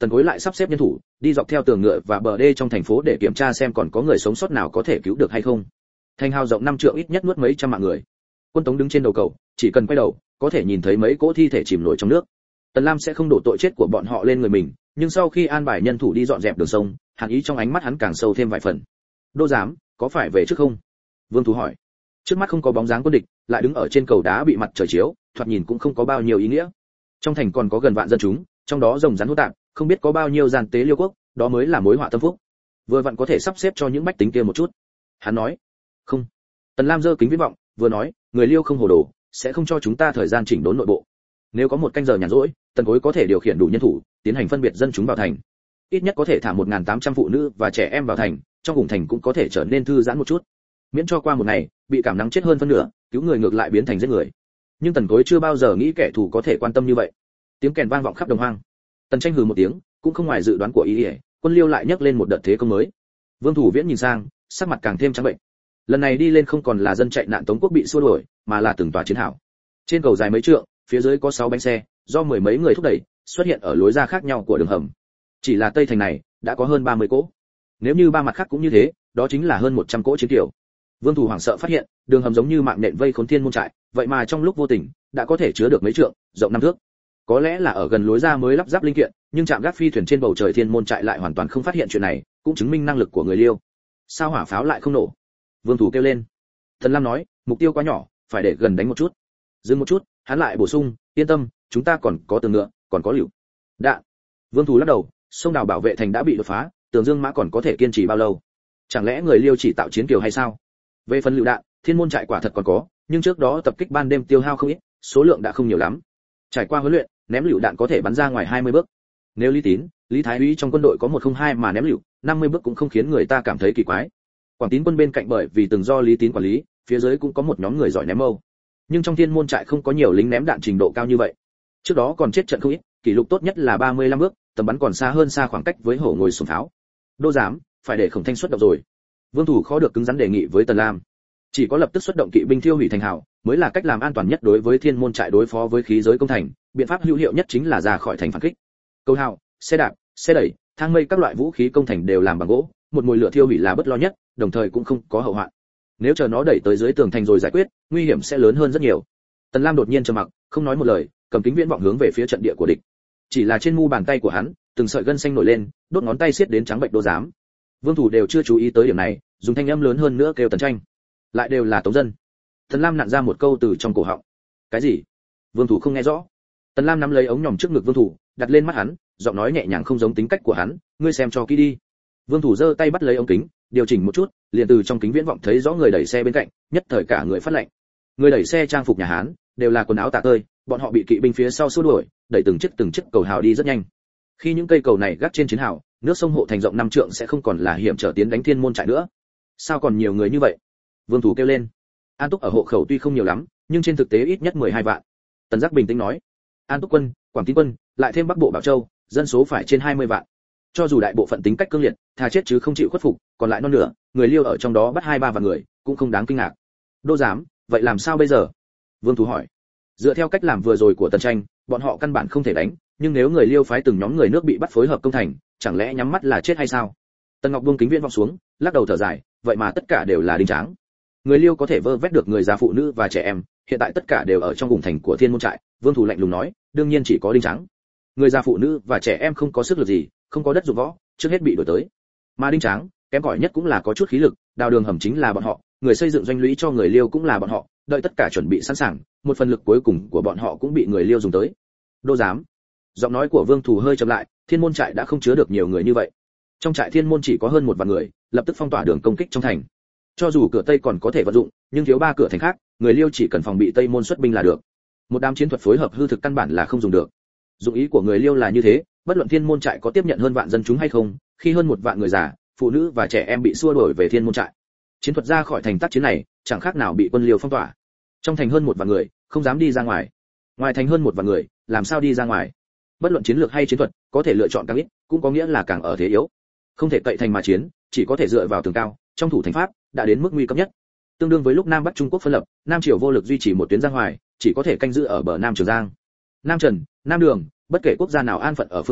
Tần Cối lại sắp xếp nhân thủ đi dọc theo tường ngựa và bờ đê trong thành phố để kiểm tra xem còn có người sống sót nào có thể cứu được hay không. Thành hào rộng năm trượng ít nhất nuốt mấy trăm mạng người. Quân Tống đứng trên đầu cầu, chỉ cần quay đầu có thể nhìn thấy mấy cỗ thi thể chìm nổi trong nước. Tần Lam sẽ không đổ tội chết của bọn họ lên người mình, nhưng sau khi an bài nhân thủ đi dọn dẹp đường sông, hàn ý trong ánh mắt hắn càng sâu thêm vài phần. Đô giám, có phải về trước không? Vương Tú hỏi. Trước mắt không có bóng dáng quân địch, lại đứng ở trên cầu đá bị mặt trời chiếu, thoạt nhìn cũng không có bao nhiêu ý nghĩa. Trong thành còn có gần vạn dân chúng, trong đó rồng rắn hỗn tạp, không biết có bao nhiêu gian tế liêu quốc, đó mới là mối họa tâm phúc. Vừa vặn có thể sắp xếp cho những bách tính kia một chút. Hắn nói. Không. Tần Lam giơ kính viễn vọng, vừa nói, người Liêu không hồ đồ, sẽ không cho chúng ta thời gian chỉnh đốn nội bộ. Nếu có một canh giờ nhàn rỗi, Tần Cối có thể điều khiển đủ nhân thủ, tiến hành phân biệt dân chúng vào thành. Ít nhất có thể thả một nghìn tám trăm phụ nữ và trẻ em vào thành, trong vùng thành cũng có thể trở nên thư giãn một chút. Miễn cho qua một ngày, bị cảm nắng chết hơn phân nửa, cứu người ngược lại biến thành giết người. Nhưng Tần Cối chưa bao giờ nghĩ kẻ thù có thể quan tâm như vậy. Tiếng kèn vang vọng khắp đồng hoang. Tần Tranh hừ một tiếng, cũng không ngoài dự đoán của ý, ý quân Liêu lại nhấc lên một đợt thế công mới. Vương Thủ Viễn nhìn sang, sắc mặt càng thêm trắng bệnh. Lần này đi lên không còn là dân chạy nạn Tống quốc bị xua đuổi, mà là từng tòa chiến hào. Trên cầu dài mấy trượng, phía dưới có sáu bánh xe, do mười mấy người thúc đẩy, xuất hiện ở lối ra khác nhau của đường hầm. Chỉ là Tây thành này đã có hơn ba mươi cỗ. Nếu như ba mặt khác cũng như thế, đó chính là hơn một trăm cỗ chiến tiểu. Vương Thủ hoảng sợ phát hiện, đường hầm giống như mạng nện vây khốn thiên môn trại, vậy mà trong lúc vô tình đã có thể chứa được mấy trượng, rộng năm thước. Có lẽ là ở gần lối ra mới lắp ráp linh kiện, nhưng trạm gác phi thuyền trên bầu trời thiên môn trại lại hoàn toàn không phát hiện chuyện này, cũng chứng minh năng lực của người Liêu. Sao hỏa pháo lại không nổ? Vương Thủ kêu lên. Thần Lam nói, mục tiêu quá nhỏ, phải để gần đánh một chút. Dừng một chút, hắn lại bổ sung, yên tâm, chúng ta còn có tường ngựa, còn có lựu đạn. Vương Thủ lắc đầu, sông đào bảo vệ thành đã bị đột phá, tường dương mã còn có thể kiên trì bao lâu? Chẳng lẽ người Liêu chỉ tạo chiến kiều hay sao? Về phần lựu đạn, thiên môn trại quả thật còn có, nhưng trước đó tập kích ban đêm tiêu hao không ít, số lượng đã không nhiều lắm. Trải qua huấn luyện, ném lựu đạn có thể bắn ra ngoài hai mươi bước. Nếu Lý Tín, Lý Thái Úy trong quân đội có một không hai mà ném lựu, năm mươi bước cũng không khiến người ta cảm thấy kỳ quái. Quảng Tín quân bên cạnh bởi vì từng do Lý Tín quản lý, phía dưới cũng có một nhóm người giỏi ném mâu. Nhưng trong thiên môn trại không có nhiều lính ném đạn trình độ cao như vậy. Trước đó còn chết trận không ít, kỷ lục tốt nhất là ba mươi lăm bước, tầm bắn còn xa hơn xa khoảng cách với hổ ngồi súng pháo. Đô giám, phải để Khổng Thanh xuất động rồi. Vương Thủ khó được cứng rắn đề nghị với Tần Lam. Chỉ có lập tức xuất động kỵ binh thiêu hủy thành hào, mới là cách làm an toàn nhất đối với thiên môn trại đối phó với khí giới công thành, biện pháp hữu hiệu nhất chính là ra khỏi thành phản kích. Cầu hào, xe đạp, xe đẩy, thang mây các loại vũ khí công thành đều làm bằng gỗ, một mùi lửa thiêu hủy là bất lo nhất, đồng thời cũng không có hậu hoạn. Nếu chờ nó đẩy tới dưới tường thành rồi giải quyết, nguy hiểm sẽ lớn hơn rất nhiều. Tần Lam đột nhiên trầm mặc, không nói một lời, cầm kính viễn vọng hướng về phía trận địa của địch. Chỉ là trên mu bàn tay của hắn, từng sợi gân xanh nổi lên, đốt ngón tay siết đến trắng bệch. Đô giám. Vương Thủ đều chưa chú ý tới điểm này, dùng thanh âm lớn hơn nữa kêu Tần Tranh. Lại đều là tống dân. Tần Lam nặn ra một câu từ trong cổ họng. Cái gì? Vương Thủ không nghe rõ. Tần Lam nắm lấy ống nhòm trước ngực Vương Thủ, đặt lên mắt hắn, giọng nói nhẹ nhàng không giống tính cách của hắn, ngươi xem cho kỹ đi. Vương Thủ giơ tay bắt lấy ống kính, điều chỉnh một chút, liền từ trong kính viễn vọng thấy rõ người đẩy xe bên cạnh, nhất thời cả người phát lạnh. Người đẩy xe trang phục nhà Hán, đều là quần áo tả tơi, bọn họ bị kỵ binh phía sau xua đuổi, đẩy từng chiếc từng chiếc cầu hào đi rất nhanh. Khi những cây cầu này gác trên chiến hào, nước sông hộ thành rộng năm trượng sẽ không còn là hiểm trở tiến đánh thiên môn trại nữa. Sao còn nhiều người như vậy? Vương Thủ kêu lên. An Túc ở hộ khẩu tuy không nhiều lắm, nhưng trên thực tế ít nhất mười hai vạn. Tần Giác bình tĩnh nói. An Túc quân, Quảng Tín quân, lại thêm Bắc Bộ Bảo Châu, dân số phải trên hai mươi vạn. Cho dù đại bộ phận tính cách cương liệt, thà chết chứ không chịu khuất phục, còn lại non nửa, người Liêu ở trong đó bắt hai ba vạn người, cũng không đáng kinh ngạc. Đô giám, vậy làm sao bây giờ? Vương Thủ hỏi. Dựa theo cách làm vừa rồi của Tần Tranh, bọn họ căn bản không thể đánh, nhưng nếu người Liêu phái từng nhóm người nước bị bắt phối hợp công thành, chẳng lẽ nhắm mắt là chết hay sao? Tần Ngọc buông kính viễn vọng xuống, lắc đầu thở dài, vậy mà tất cả đều là đinh tráng. Người Liêu có thể vơ vét được người già phụ nữ và trẻ em, hiện tại tất cả đều ở trong vùng thành của thiên môn trại. Vương Thủ lạnh lùng nói, đương nhiên chỉ có đinh tráng. Người già phụ nữ và trẻ em không có sức lực gì, không có đất dụng võ, trước hết bị đuổi tới. Mà đinh tráng, kém cỏi nhất cũng là có chút khí lực, đào đường hầm chính là bọn họ, người xây dựng doanh lũy cho người Liêu cũng là bọn họ, đợi tất cả chuẩn bị sẵn sàng, một phần lực cuối cùng của bọn họ cũng bị người Liêu dùng tới. Đô giám. Giọng nói của Vương Thủ hơi chậm lại, thiên môn trại đã không chứa được nhiều người như vậy. Trong trại thiên môn chỉ có hơn một vạn người, lập tức phong tỏa đường công kích trong thành. Cho dù cửa tây còn có thể vận dụng, nhưng thiếu ba cửa thành khác, người Liêu chỉ cần phòng bị tây môn xuất binh là được. Một đám chiến thuật phối hợp hư thực căn bản là không dùng được. Dụng ý của người Liêu là như thế, bất luận thiên môn trại có tiếp nhận hơn vạn dân chúng hay không, khi hơn một vạn người già, phụ nữ và trẻ em bị xua đuổi về thiên môn trại, chiến thuật ra khỏi thành tác chiến này, chẳng khác nào bị quân Liêu phong tỏa. Trong thành hơn một vạn người, không dám đi ra ngoài. Ngoài thành hơn một vạn người, làm sao đi ra ngoài? Bất luận chiến lược hay chiến thuật, có thể lựa chọn càng ít, cũng có nghĩa là càng ở thế yếu. Không thể cậy thành mà chiến, chỉ có thể dựa vào tường cao, trong thủ thành pháp đã đến mức nguy cấp nhất. Tương đương với lúc Nam Bắc Trung Quốc phân lập, Nam Triều vô lực duy trì một tuyến giang hoài, chỉ có thể canh giữ ở bờ Nam Trường Giang. Nam Trần, Nam Đường, bất kể quốc gia nào an phận ở phương Nam,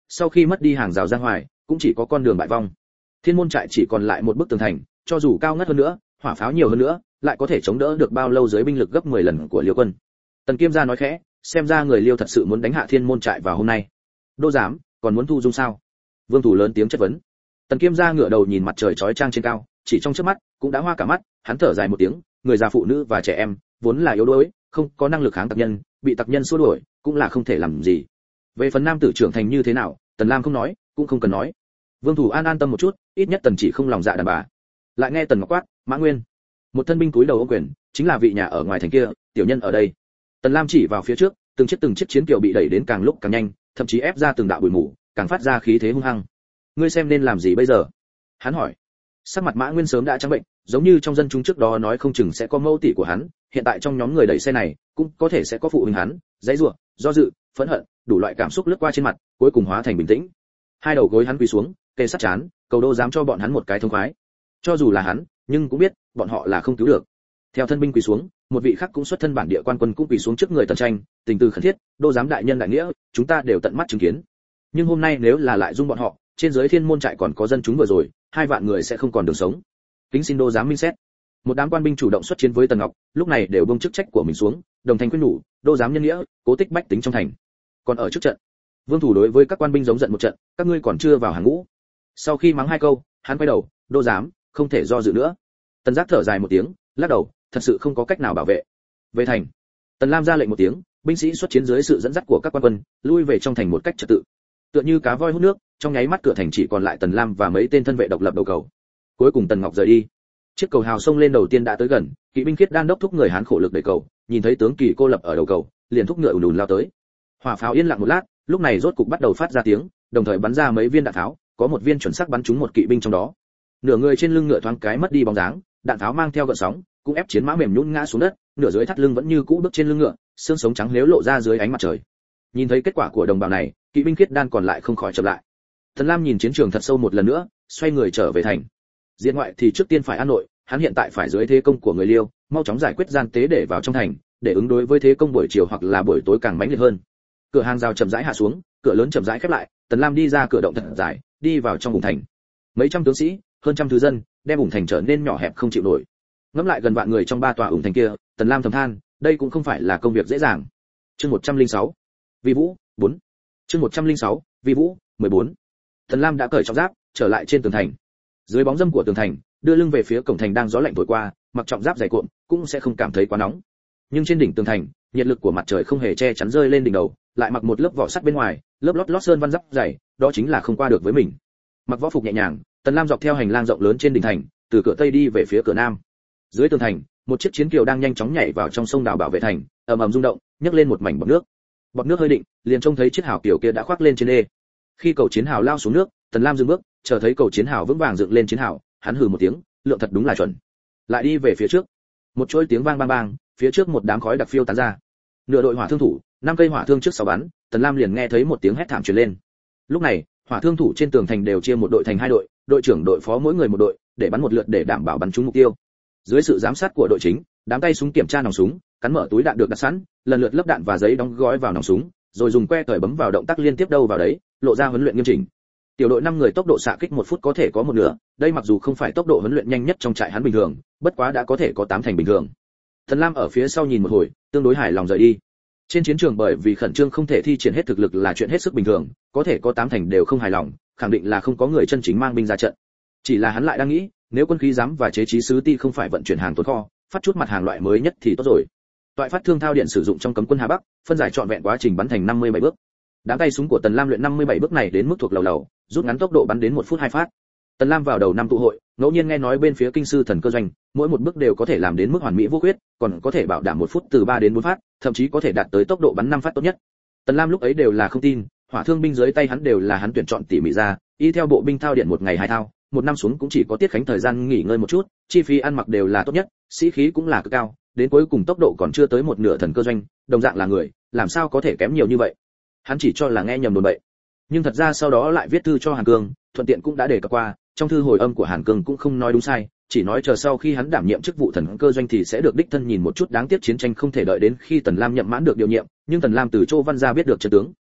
sau khi mất đi hàng rào giang hoài, cũng chỉ có con đường bại vong. Thiên môn trại chỉ còn lại một bức tường thành, cho dù cao ngất hơn nữa, hỏa pháo nhiều hơn nữa, lại có thể chống đỡ được bao lâu dưới binh lực gấp mười lần của Liêu quân. Tần Kiêm gia nói khẽ, xem ra người Liêu thật sự muốn đánh hạ Thiên môn trại vào hôm nay. Đô giám, còn muốn thu dung sao? Vương Thủ lớn tiếng chất vấn. Tần Kiêm gia ngửa đầu nhìn mặt trời chói chang trên cao, chỉ trong chớp mắt cũng đã hoa cả mắt, hắn thở dài một tiếng, người già phụ nữ và trẻ em vốn là yếu đuối, không có năng lực kháng tặc nhân, bị tặc nhân xua đuổi, cũng là không thể làm gì. Về phần nam tử trưởng thành như thế nào, Tần Lam không nói, cũng không cần nói. Vương Thủ an an tâm một chút, ít nhất Tần chỉ không lòng dạ đàn bà. Lại nghe Tần Ngọc quát, Mã Nguyên. Một thân binh cúi đầu ôm quyền, chính là vị nhà ở ngoài thành kia, tiểu nhân ở đây. Tần Lam chỉ vào phía trước, từng chiếc từng chiếc chiến kiều bị đẩy đến càng lúc càng nhanh, thậm chí ép ra từng đạo bụi mù, càng phát ra khí thế hung hăng. Ngươi xem nên làm gì bây giờ? Hắn hỏi. Sắc mặt Mã Nguyên sớm đã trắng bệnh, giống như trong dân chúng trước đó nói không chừng sẽ có mâu tỷ của hắn, hiện tại trong nhóm người đẩy xe này, cũng có thể sẽ có phụ huynh hắn, dãy rủa, do dự, phẫn hận, đủ loại cảm xúc lướt qua trên mặt, cuối cùng hóa thành bình tĩnh. Hai đầu gối hắn quỳ xuống, kề sát chán, cầu đô dám cho bọn hắn một cái thông khoái. Cho dù là hắn, nhưng cũng biết, bọn họ là không cứu được. Theo thân binh quỳ xuống, một vị khác cũng xuất thân bản địa quan quân cũng quỳ xuống trước người Tần Tranh, tình từ khẩn thiết, đô giám đại nhân đại nghĩa, chúng ta đều tận mắt chứng kiến. Nhưng hôm nay nếu là lại dung bọn họ, trên dưới Thiên môn trại còn có dân chúng vừa rồi, hai vạn người sẽ không còn đường sống. Kính xin đô giám minh xét. Một đám quan binh chủ động xuất chiến với Tần Ngọc, lúc này đều buông chức trách của mình xuống, đồng thanh khuyên nhủ, đô giám nhân nghĩa, cố tích bách tính trong thành. Còn ở trước trận, Vương Thủ đối với các quan binh giống giận một trận, các ngươi còn chưa vào hàng ngũ. Sau khi mắng hai câu, hắn quay đầu, đô giám, không thể do dự nữa. Tần Giác thở dài một tiếng, lắc đầu, thật sự không có cách nào bảo vệ. Về thành, Tần Lam ra lệnh một tiếng, binh sĩ xuất chiến dưới sự dẫn dắt của các quan quân, lui về trong thành một cách trật tự. Tựa như cá voi hút nước, trong nháy mắt cửa thành chỉ còn lại Tần Lam và mấy tên thân vệ độc lập đầu cầu. Cuối cùng Tần Ngọc rời đi. Chiếc cầu hào sông lên đầu tiên đã tới gần, kỵ binh Khiết Đan đốc thúc người Hán khổ lực đẩy cầu, nhìn thấy tướng Kỳ cô lập ở đầu cầu, liền thúc ngựa ùn ùn lao tới. Hỏa pháo yên lặng một lát, lúc này rốt cục bắt đầu phát ra tiếng, đồng thời bắn ra mấy viên đạn pháo, có một viên chuẩn xác bắn trúng một kỵ binh trong đó. Nửa người trên lưng ngựa thoáng cái mất đi bóng dáng, đạn pháo mang theo gợn sóng, cũng ép chiến mã mềm nhũn ngã xuống đất, nửa dưới thắt lưng vẫn như cũ bước trên lưng ngựa, xương sống trắng nếu lộ ra dưới ánh mặt trời. Nhìn thấy kết quả của đồng bào này, kỵ binh Khiết Đan còn lại không khỏi chậm lại. Thần Lam nhìn chiến trường thật sâu một lần nữa, xoay người trở về thành. Diện ngoại thì trước tiên phải an nội, hắn hiện tại phải dưới thế công của người Liêu, mau chóng giải quyết gian tế để vào trong thành, để ứng đối với thế công buổi chiều hoặc là buổi tối càng mãnh liệt hơn. Cửa hàng rào chậm rãi hạ xuống, cửa lớn chậm rãi khép lại, Tần Lam đi ra cửa động thật dài, đi vào trong vùng thành. Mấy trăm tướng sĩ, hơn trăm thứ dân, đem vùng thành trở nên nhỏ hẹp không chịu nổi. Ngẫm lại gần vạn người trong ba tòa ủng thành kia, Tần Lam thầm than, đây cũng không phải là công việc dễ dàng. Chương một trăm lẻ sáu, Vi Vũ, bốn. Chương một trăm lẻ sáu, Vi Vũ, mười bốn. Tần Lam đã cởi trọng giáp, trở lại trên tường thành. Dưới bóng râm của tường thành, đưa lưng về phía cổng thành đang gió lạnh thổi qua, mặc trọng giáp dày cuộn, cũng sẽ không cảm thấy quá nóng. Nhưng trên đỉnh tường thành, nhiệt lực của mặt trời không hề che chắn rơi lên đỉnh đầu, lại mặc một lớp vỏ sắt bên ngoài, lớp lót lót sơn văn giáp dày, đó chính là không qua được với mình. Mặc võ phục nhẹ nhàng, Tần Lam dọc theo hành lang rộng lớn trên đỉnh thành, từ cửa tây đi về phía cửa nam. Dưới tường thành, một chiếc chiến kiều đang nhanh chóng nhảy vào trong sông đào bảo vệ thành, ầm ầm rung động, nhấc lên một mảnh bọt nước. Bọt nước hơi định, liền trông thấy chiếc hào kiều kia đã khoác lên trên đê. Khi cầu chiến hào lao xuống nước, Tần Lam dừng bước, chờ thấy cầu chiến hào vững vàng dựng lên chiến hào, hắn hừ một tiếng, lượng thật đúng là chuẩn. Lại đi về phía trước. Một chuỗi tiếng vang bang bang, phía trước một đám khói đặc phiêu tán ra. Nửa đội hỏa thương thủ, năm cây hỏa thương trước sau bắn, Tần Lam liền nghe thấy một tiếng hét thảm truyền lên. Lúc này, hỏa thương thủ trên tường thành đều chia một đội thành hai đội, đội trưởng đội phó mỗi người một đội, để bắn một lượt để đảm bảo bắn trúng mục tiêu. Dưới sự giám sát của đội chính, đám tay súng kiểm tra nòng súng, cắn mở túi đạn được đặt sẵn, lần lượt lấp đạn và giấy đóng gói vào nòng súng, rồi dùng que cởi bấm vào động tác liên tiếp đâu vào đấy, lộ ra huấn luyện nghiêm chỉnh. Tiểu đội năm người tốc độ xạ kích một phút có thể có một nửa, đây mặc dù không phải tốc độ huấn luyện nhanh nhất trong trại hắn bình thường, bất quá đã có thể có tám thành bình thường. Thần Lam ở phía sau nhìn một hồi, tương đối hài lòng rời đi. Trên chiến trường bởi vì khẩn trương không thể thi triển hết thực lực là chuyện hết sức bình thường, có thể có tám thành đều không hài lòng, khẳng định là không có người chân chính mang binh ra trận. Chỉ là hắn lại đang nghĩ, nếu quân khí giám và chế trí sứ ti không phải vận chuyển hàng tồn kho, phát chút mặt hàng loại mới nhất thì tốt rồi. Toại phát thương thao điện sử dụng trong cấm quân Hà Bắc, phân giải trọn vẹn quá trình bắn thành năm mươi bảy bước. Đám tay súng của Tần Lam luyện năm mươi bảy bước này đến mức thuộc lầu lầu, rút ngắn tốc độ bắn đến một phút hai phát. Tần Lam vào đầu năm tụ hội, ngẫu nhiên nghe nói bên phía kinh sư thần cơ doanh, mỗi một bước đều có thể làm đến mức hoàn mỹ vô khuyết, còn có thể bảo đảm một phút từ ba đến bốn phát, thậm chí có thể đạt tới tốc độ bắn năm phát tốt nhất. Tần Lam lúc ấy đều là không tin, hỏa thương binh dưới tay hắn đều là hắn tuyển chọn tỉ mỉ ra, y theo bộ binh thao điện một ngày hai thao, một năm xuống cũng chỉ có tiết khánh thời gian nghỉ ngơi một chút, chi phí ăn mặc đều là tốt nhất, sĩ khí cũng là cực cao, đến cuối cùng tốc độ còn chưa tới một nửa thần cơ doanh, đồng dạng là người, làm sao có thể kém nhiều như vậy? Hắn chỉ cho là nghe nhầm đồn bậy. Nhưng thật ra sau đó lại viết thư cho Hàn Cương, thuận tiện cũng đã đề cập qua, trong thư hồi âm của Hàn Cương cũng không nói đúng sai, chỉ nói chờ sau khi hắn đảm nhiệm chức vụ thần cơ doanh thì sẽ được đích thân nhìn một chút, đáng tiếc chiến tranh không thể đợi đến khi Tần Lam nhậm mãn được điều nhiệm, nhưng Tần Lam từ Châu Văn gia biết được trận tướng.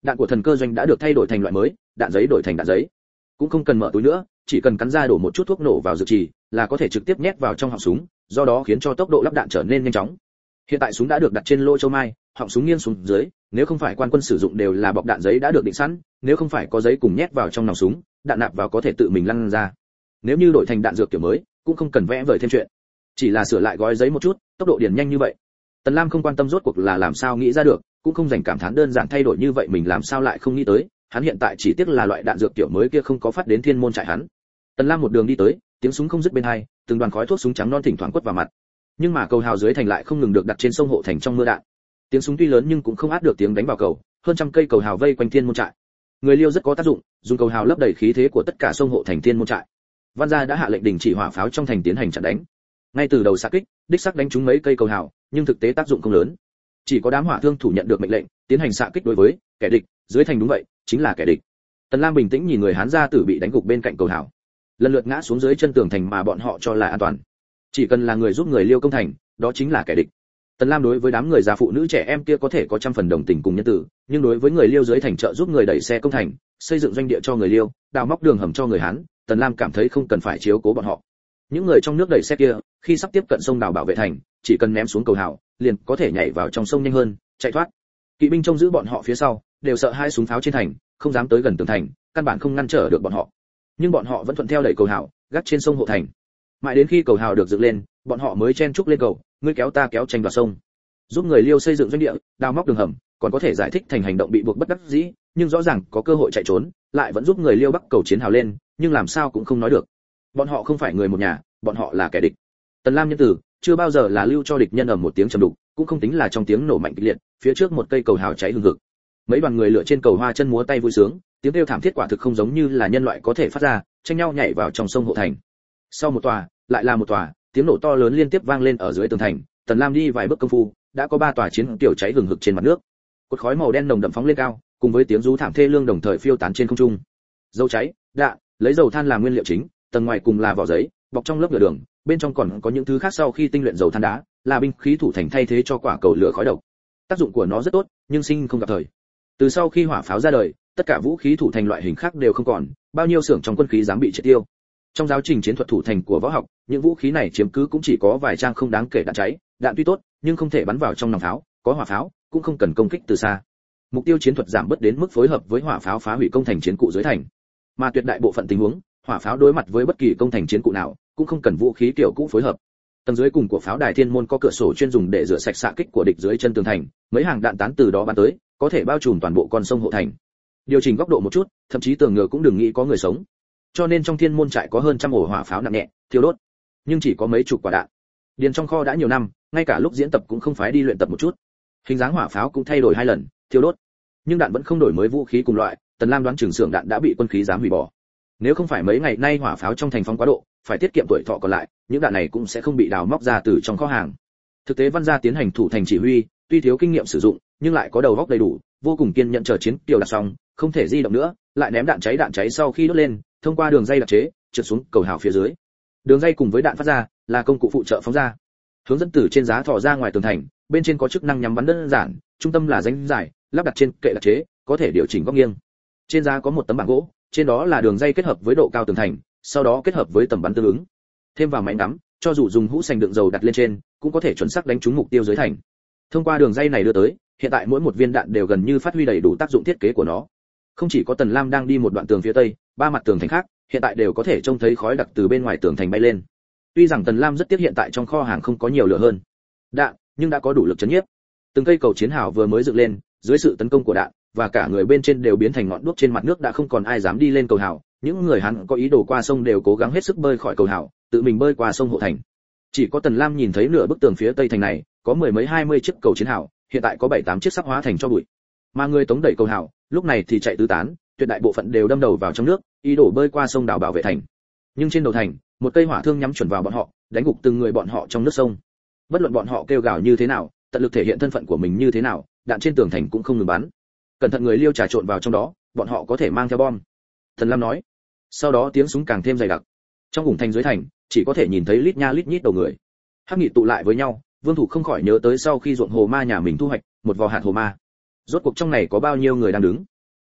Đạn của thần cơ doanh đã được thay đổi thành loại mới, đạn giấy đổi thành đạn giấy, cũng không cần mở túi nữa, chỉ cần cắn ra đổ một chút thuốc nổ vào dược trì là có thể trực tiếp nhét vào trong họng súng, do đó khiến cho tốc độ lắp đạn trở nên nhanh chóng. Hiện tại súng đã được đặt trên lỗ châu mai, họng súng nghiêng xuống dưới, nếu không phải quan quân sử dụng đều là bọc đạn giấy đã được định sẵn, nếu không phải có giấy cùng nhét vào trong nòng súng, đạn nạp vào có thể tự mình lăn ra. Nếu như đổi thành đạn dược kiểu mới, cũng không cần vẽ vời thêm chuyện, chỉ là sửa lại gói giấy một chút, tốc độ điền nhanh như vậy. Tần Lam không quan tâm rốt cuộc là làm sao nghĩ ra được, cũng không dành cảm thán đơn giản thay đổi như vậy mình làm sao lại không nghĩ tới, hắn hiện tại chỉ tiếc là loại đạn dược kiểu mới kia không có phát đến thiên môn trại hắn. Tần Lam một đường đi tới, tiếng súng không dứt bên hai, từng đoàn khói thuốc súng trắng non thỉnh thoảng quất vào mặt. Nhưng mà cầu hào dưới thành lại không ngừng được đặt trên sông hộ thành trong mưa đạn. Tiếng súng tuy lớn nhưng cũng không át được tiếng đánh vào cầu, hơn trăm cây cầu hào vây quanh thiên môn trại. Người Liêu rất có tác dụng, dùng cầu hào lấp đầy khí thế của tất cả sông hộ thành thiên môn trại. Văn gia đã hạ lệnh đình chỉ hỏa pháo trong thành tiến hành chặn đánh. Ngay từ đầu xạ kích, đích xác đánh trúng mấy cây cầu hào, nhưng thực tế tác dụng không lớn. Chỉ có đám hỏa thương thủ nhận được mệnh lệnh, tiến hành xạ kích đối với kẻ địch, dưới thành đúng vậy, chính là kẻ địch. Tần Lam bình tĩnh nhìn người Hán gia tử bị đánh gục bên cạnh cầu hào, lần lượt ngã xuống dưới chân tường thành mà bọn họ cho là an toàn. Chỉ cần là người giúp người Liêu công thành, đó chính là kẻ địch. Tần Lam đối với đám người già phụ nữ trẻ em kia có thể có trăm phần đồng tình cùng nhân tử, nhưng đối với người Liêu dưới thành trợ giúp người đẩy xe công thành, xây dựng doanh địa cho người Liêu, đào móc đường hầm cho người Hán, Tần Lam cảm thấy không cần phải chiếu cố bọn họ. Những người trong nước đẩy xe kia, khi sắp tiếp cận sông đào bảo vệ thành, chỉ cần ném xuống cầu hào, liền có thể nhảy vào trong sông nhanh hơn, chạy thoát. Kỵ binh trông giữ bọn họ phía sau, đều sợ hai súng pháo trên thành, không dám tới gần tường thành, căn bản không ngăn trở được bọn họ. Nhưng bọn họ vẫn thuận theo đẩy cầu hào, gác trên sông hộ thành. Mãi đến khi cầu hào được dựng lên, bọn họ mới chen chúc lên cầu, ngươi kéo ta kéo tranh đoạt sông. Giúp người Liêu xây dựng doanh địa, đào móc đường hầm, còn có thể giải thích thành hành động bị buộc bất đắc dĩ, nhưng rõ ràng có cơ hội chạy trốn, lại vẫn giúp người Liêu bắc cầu chiến hào lên, nhưng làm sao cũng không nói được. Bọn họ không phải người một nhà, bọn họ là kẻ địch. Tần Lam nhân tử, chưa bao giờ là lưu cho địch nhân ầm một tiếng trầm đục, cũng không tính là trong tiếng nổ mạnh kịch liệt, phía trước một cây cầu hào cháy hừng hực. Mấy đoàn người lựa trên cầu hoa chân múa tay vui sướng, tiếng kêu thảm thiết quả thực không giống như là nhân loại có thể phát ra, tranh nhau nhảy vào trong sông hộ thành. Sau một tòa, lại là một tòa, tiếng nổ to lớn liên tiếp vang lên ở dưới tường thành. Tần Lam đi vài bước công phu, đã có ba tòa chiến tiểu cháy hừng hực trên mặt nước. Cột khói màu đen nồng đậm phóng lên cao, cùng với tiếng rú thảm thê lương đồng thời phiêu tán trên không trung. Dầu cháy, đạn, lấy dầu than làm nguyên liệu chính, tầng ngoài cùng là vỏ giấy, bọc trong lớp nhựa đường, bên trong còn có những thứ khác sau khi tinh luyện dầu than đá, là binh khí thủ thành thay thế cho quả cầu lửa khói độc. Tác dụng của nó rất tốt, nhưng sinh không gặp thời. Từ sau khi hỏa pháo ra đời, tất cả vũ khí thủ thành loại hình khác đều không còn, bao nhiêu xưởng trong quân khí dám bị triệt tiêu. Trong giáo trình chiến thuật thủ thành của võ học, những vũ khí này chiếm cứ cũng chỉ có vài trang không đáng kể đạn cháy, đạn tuy tốt, nhưng không thể bắn vào trong nòng pháo, có hỏa pháo, cũng không cần công kích từ xa. Mục tiêu chiến thuật giảm bớt đến mức phối hợp với hỏa pháo phá hủy công thành chiến cụ dưới thành. Mà tuyệt đại bộ phận tình huống, hỏa pháo đối mặt với bất kỳ công thành chiến cụ nào, cũng không cần vũ khí kiểu cũ phối hợp. Tầng dưới cùng của pháo đài thiên môn có cửa sổ chuyên dùng để rửa sạch xạ kích của địch dưới chân tường thành, mấy hàng đạn tán từ đó bắn tới, có thể bao trùm toàn bộ con sông hộ thành. Điều chỉnh góc độ một chút, thậm chí tường ngừa cũng đừng nghĩ có người sống. Cho nên trong thiên môn trại có hơn trăm ổ hỏa pháo nặng nhẹ, thiêu đốt, nhưng chỉ có mấy chục quả đạn. Điền trong kho đã nhiều năm, ngay cả lúc diễn tập cũng không phải đi luyện tập một chút. Hình dáng hỏa pháo cũng thay đổi hai lần, thiêu đốt, nhưng đạn vẫn không đổi mới vũ khí cùng loại. Tần Lam đoán trường xưởng đạn đã bị quân khí dám hủy bỏ. Nếu không phải mấy ngày nay hỏa pháo trong thành phóng quá độ, phải tiết kiệm tuổi thọ còn lại, những đạn này cũng sẽ không bị đào móc ra từ trong kho hàng. Thực tế Văn gia tiến hành thủ thành chỉ huy, tuy thiếu kinh nghiệm sử dụng, nhưng lại có đầu óc đầy đủ, vô cùng kiên nhẫn chờ chiến tiểu đặt xong, không thể di động nữa, lại ném đạn cháy đạn cháy sau khi đốt lên, thông qua đường dây đặc chế, trượt xuống cầu hào phía dưới. Đường dây cùng với đạn phát ra, là công cụ phụ trợ phóng ra. Hướng dẫn từ trên giá thò ra ngoài tường thành, bên trên có chức năng nhắm bắn đơn giản, trung tâm là danh giải, lắp đặt trên kệ đặc chế, có thể điều chỉnh góc nghiêng. Trên giá có một tấm bảng gỗ, trên đó là đường dây kết hợp với độ cao tường thành, sau đó kết hợp với tầm bắn tương ứng. Thêm vào máy ngắm, cho dù dùng hũ sành đựng dầu đặt lên trên, cũng có thể chuẩn xác đánh trúng mục tiêu dưới thành. Thông qua đường dây này đưa tới, hiện tại mỗi một viên đạn đều gần như phát huy đầy đủ tác dụng thiết kế của nó. Không chỉ có Tần Lam đang đi một đoạn tường phía tây, ba mặt tường thành khác, hiện tại đều có thể trông thấy khói đặc từ bên ngoài tường thành bay lên. Tuy rằng Tần Lam rất tiếc hiện tại trong kho hàng không có nhiều lửa hơn đạn, nhưng đã có đủ lực chấn nhiếp. Từng cây cầu chiến hào vừa mới dựng lên, dưới sự tấn công của đạn, và cả người bên trên đều biến thành ngọn đuốc trên mặt nước, đã không còn ai dám đi lên cầu hào. Những người Hán có ý đồ qua sông đều cố gắng hết sức bơi khỏi cầu hào, tự mình bơi qua sông hộ thành. Chỉ có Tần Lam nhìn thấy nửa bức tường phía tây thành này, có mười mấy hai mươi chiếc cầu chiến hào, hiện tại có bảy tám chiếc sắp hóa thành cho bụi. Mà người tống đẩy cầu hào, lúc này thì chạy tứ tán, tuyệt đại bộ phận đều đâm đầu vào trong nước, ý đồ bơi qua sông đào bảo vệ thành. Nhưng trên đầu thành, một cây hỏa thương nhắm chuẩn vào bọn họ, đánh gục từng người bọn họ trong nước sông. Bất luận bọn họ kêu gào như thế nào, tận lực thể hiện thân phận của mình như thế nào, đạn trên tường thành cũng không ngừng bắn. Cẩn thận người Liêu trà trộn vào trong đó, bọn họ có thể mang theo bom. Thần Lam nói. Sau đó tiếng súng càng thêm dày đặc. Trong vùng thành dưới thành, chỉ có thể nhìn thấy lít nha lít nhít đầu người. Hắc nghị tụ lại với nhau, Vương Thủ không khỏi nhớ tới sau khi ruộng hồ ma nhà mình thu hoạch, một vò hạt hồ ma. Rốt cuộc trong này có bao nhiêu người đang đứng?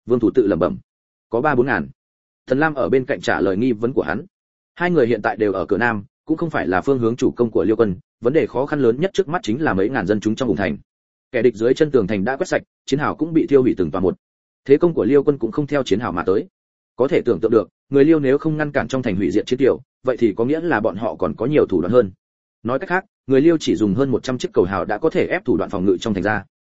Vương Thủ tự lẩm bẩm. Có ba bốn ngàn. Thần Lam ở bên cạnh trả lời nghi vấn của hắn. Hai người hiện tại đều ở cửa nam, cũng không phải là phương hướng chủ công của Liêu quân, vấn đề khó khăn lớn nhất trước mắt chính là mấy ngàn dân chúng trong vùng thành. Kẻ địch dưới chân tường thành đã quét sạch, chiến hào cũng bị thiêu hủy từng tòa một. Thế công của Liêu quân cũng không theo chiến hào mà tới. Có thể tưởng tượng được, người Liêu nếu không ngăn cản trong thành hủy diệt chiến tiểu, vậy thì có nghĩa là bọn họ còn có nhiều thủ đoạn hơn. Nói cách khác, người Liêu chỉ dùng hơn một trăm chiếc cầu hào đã có thể ép thủ đoạn phòng ngự trong thành ra.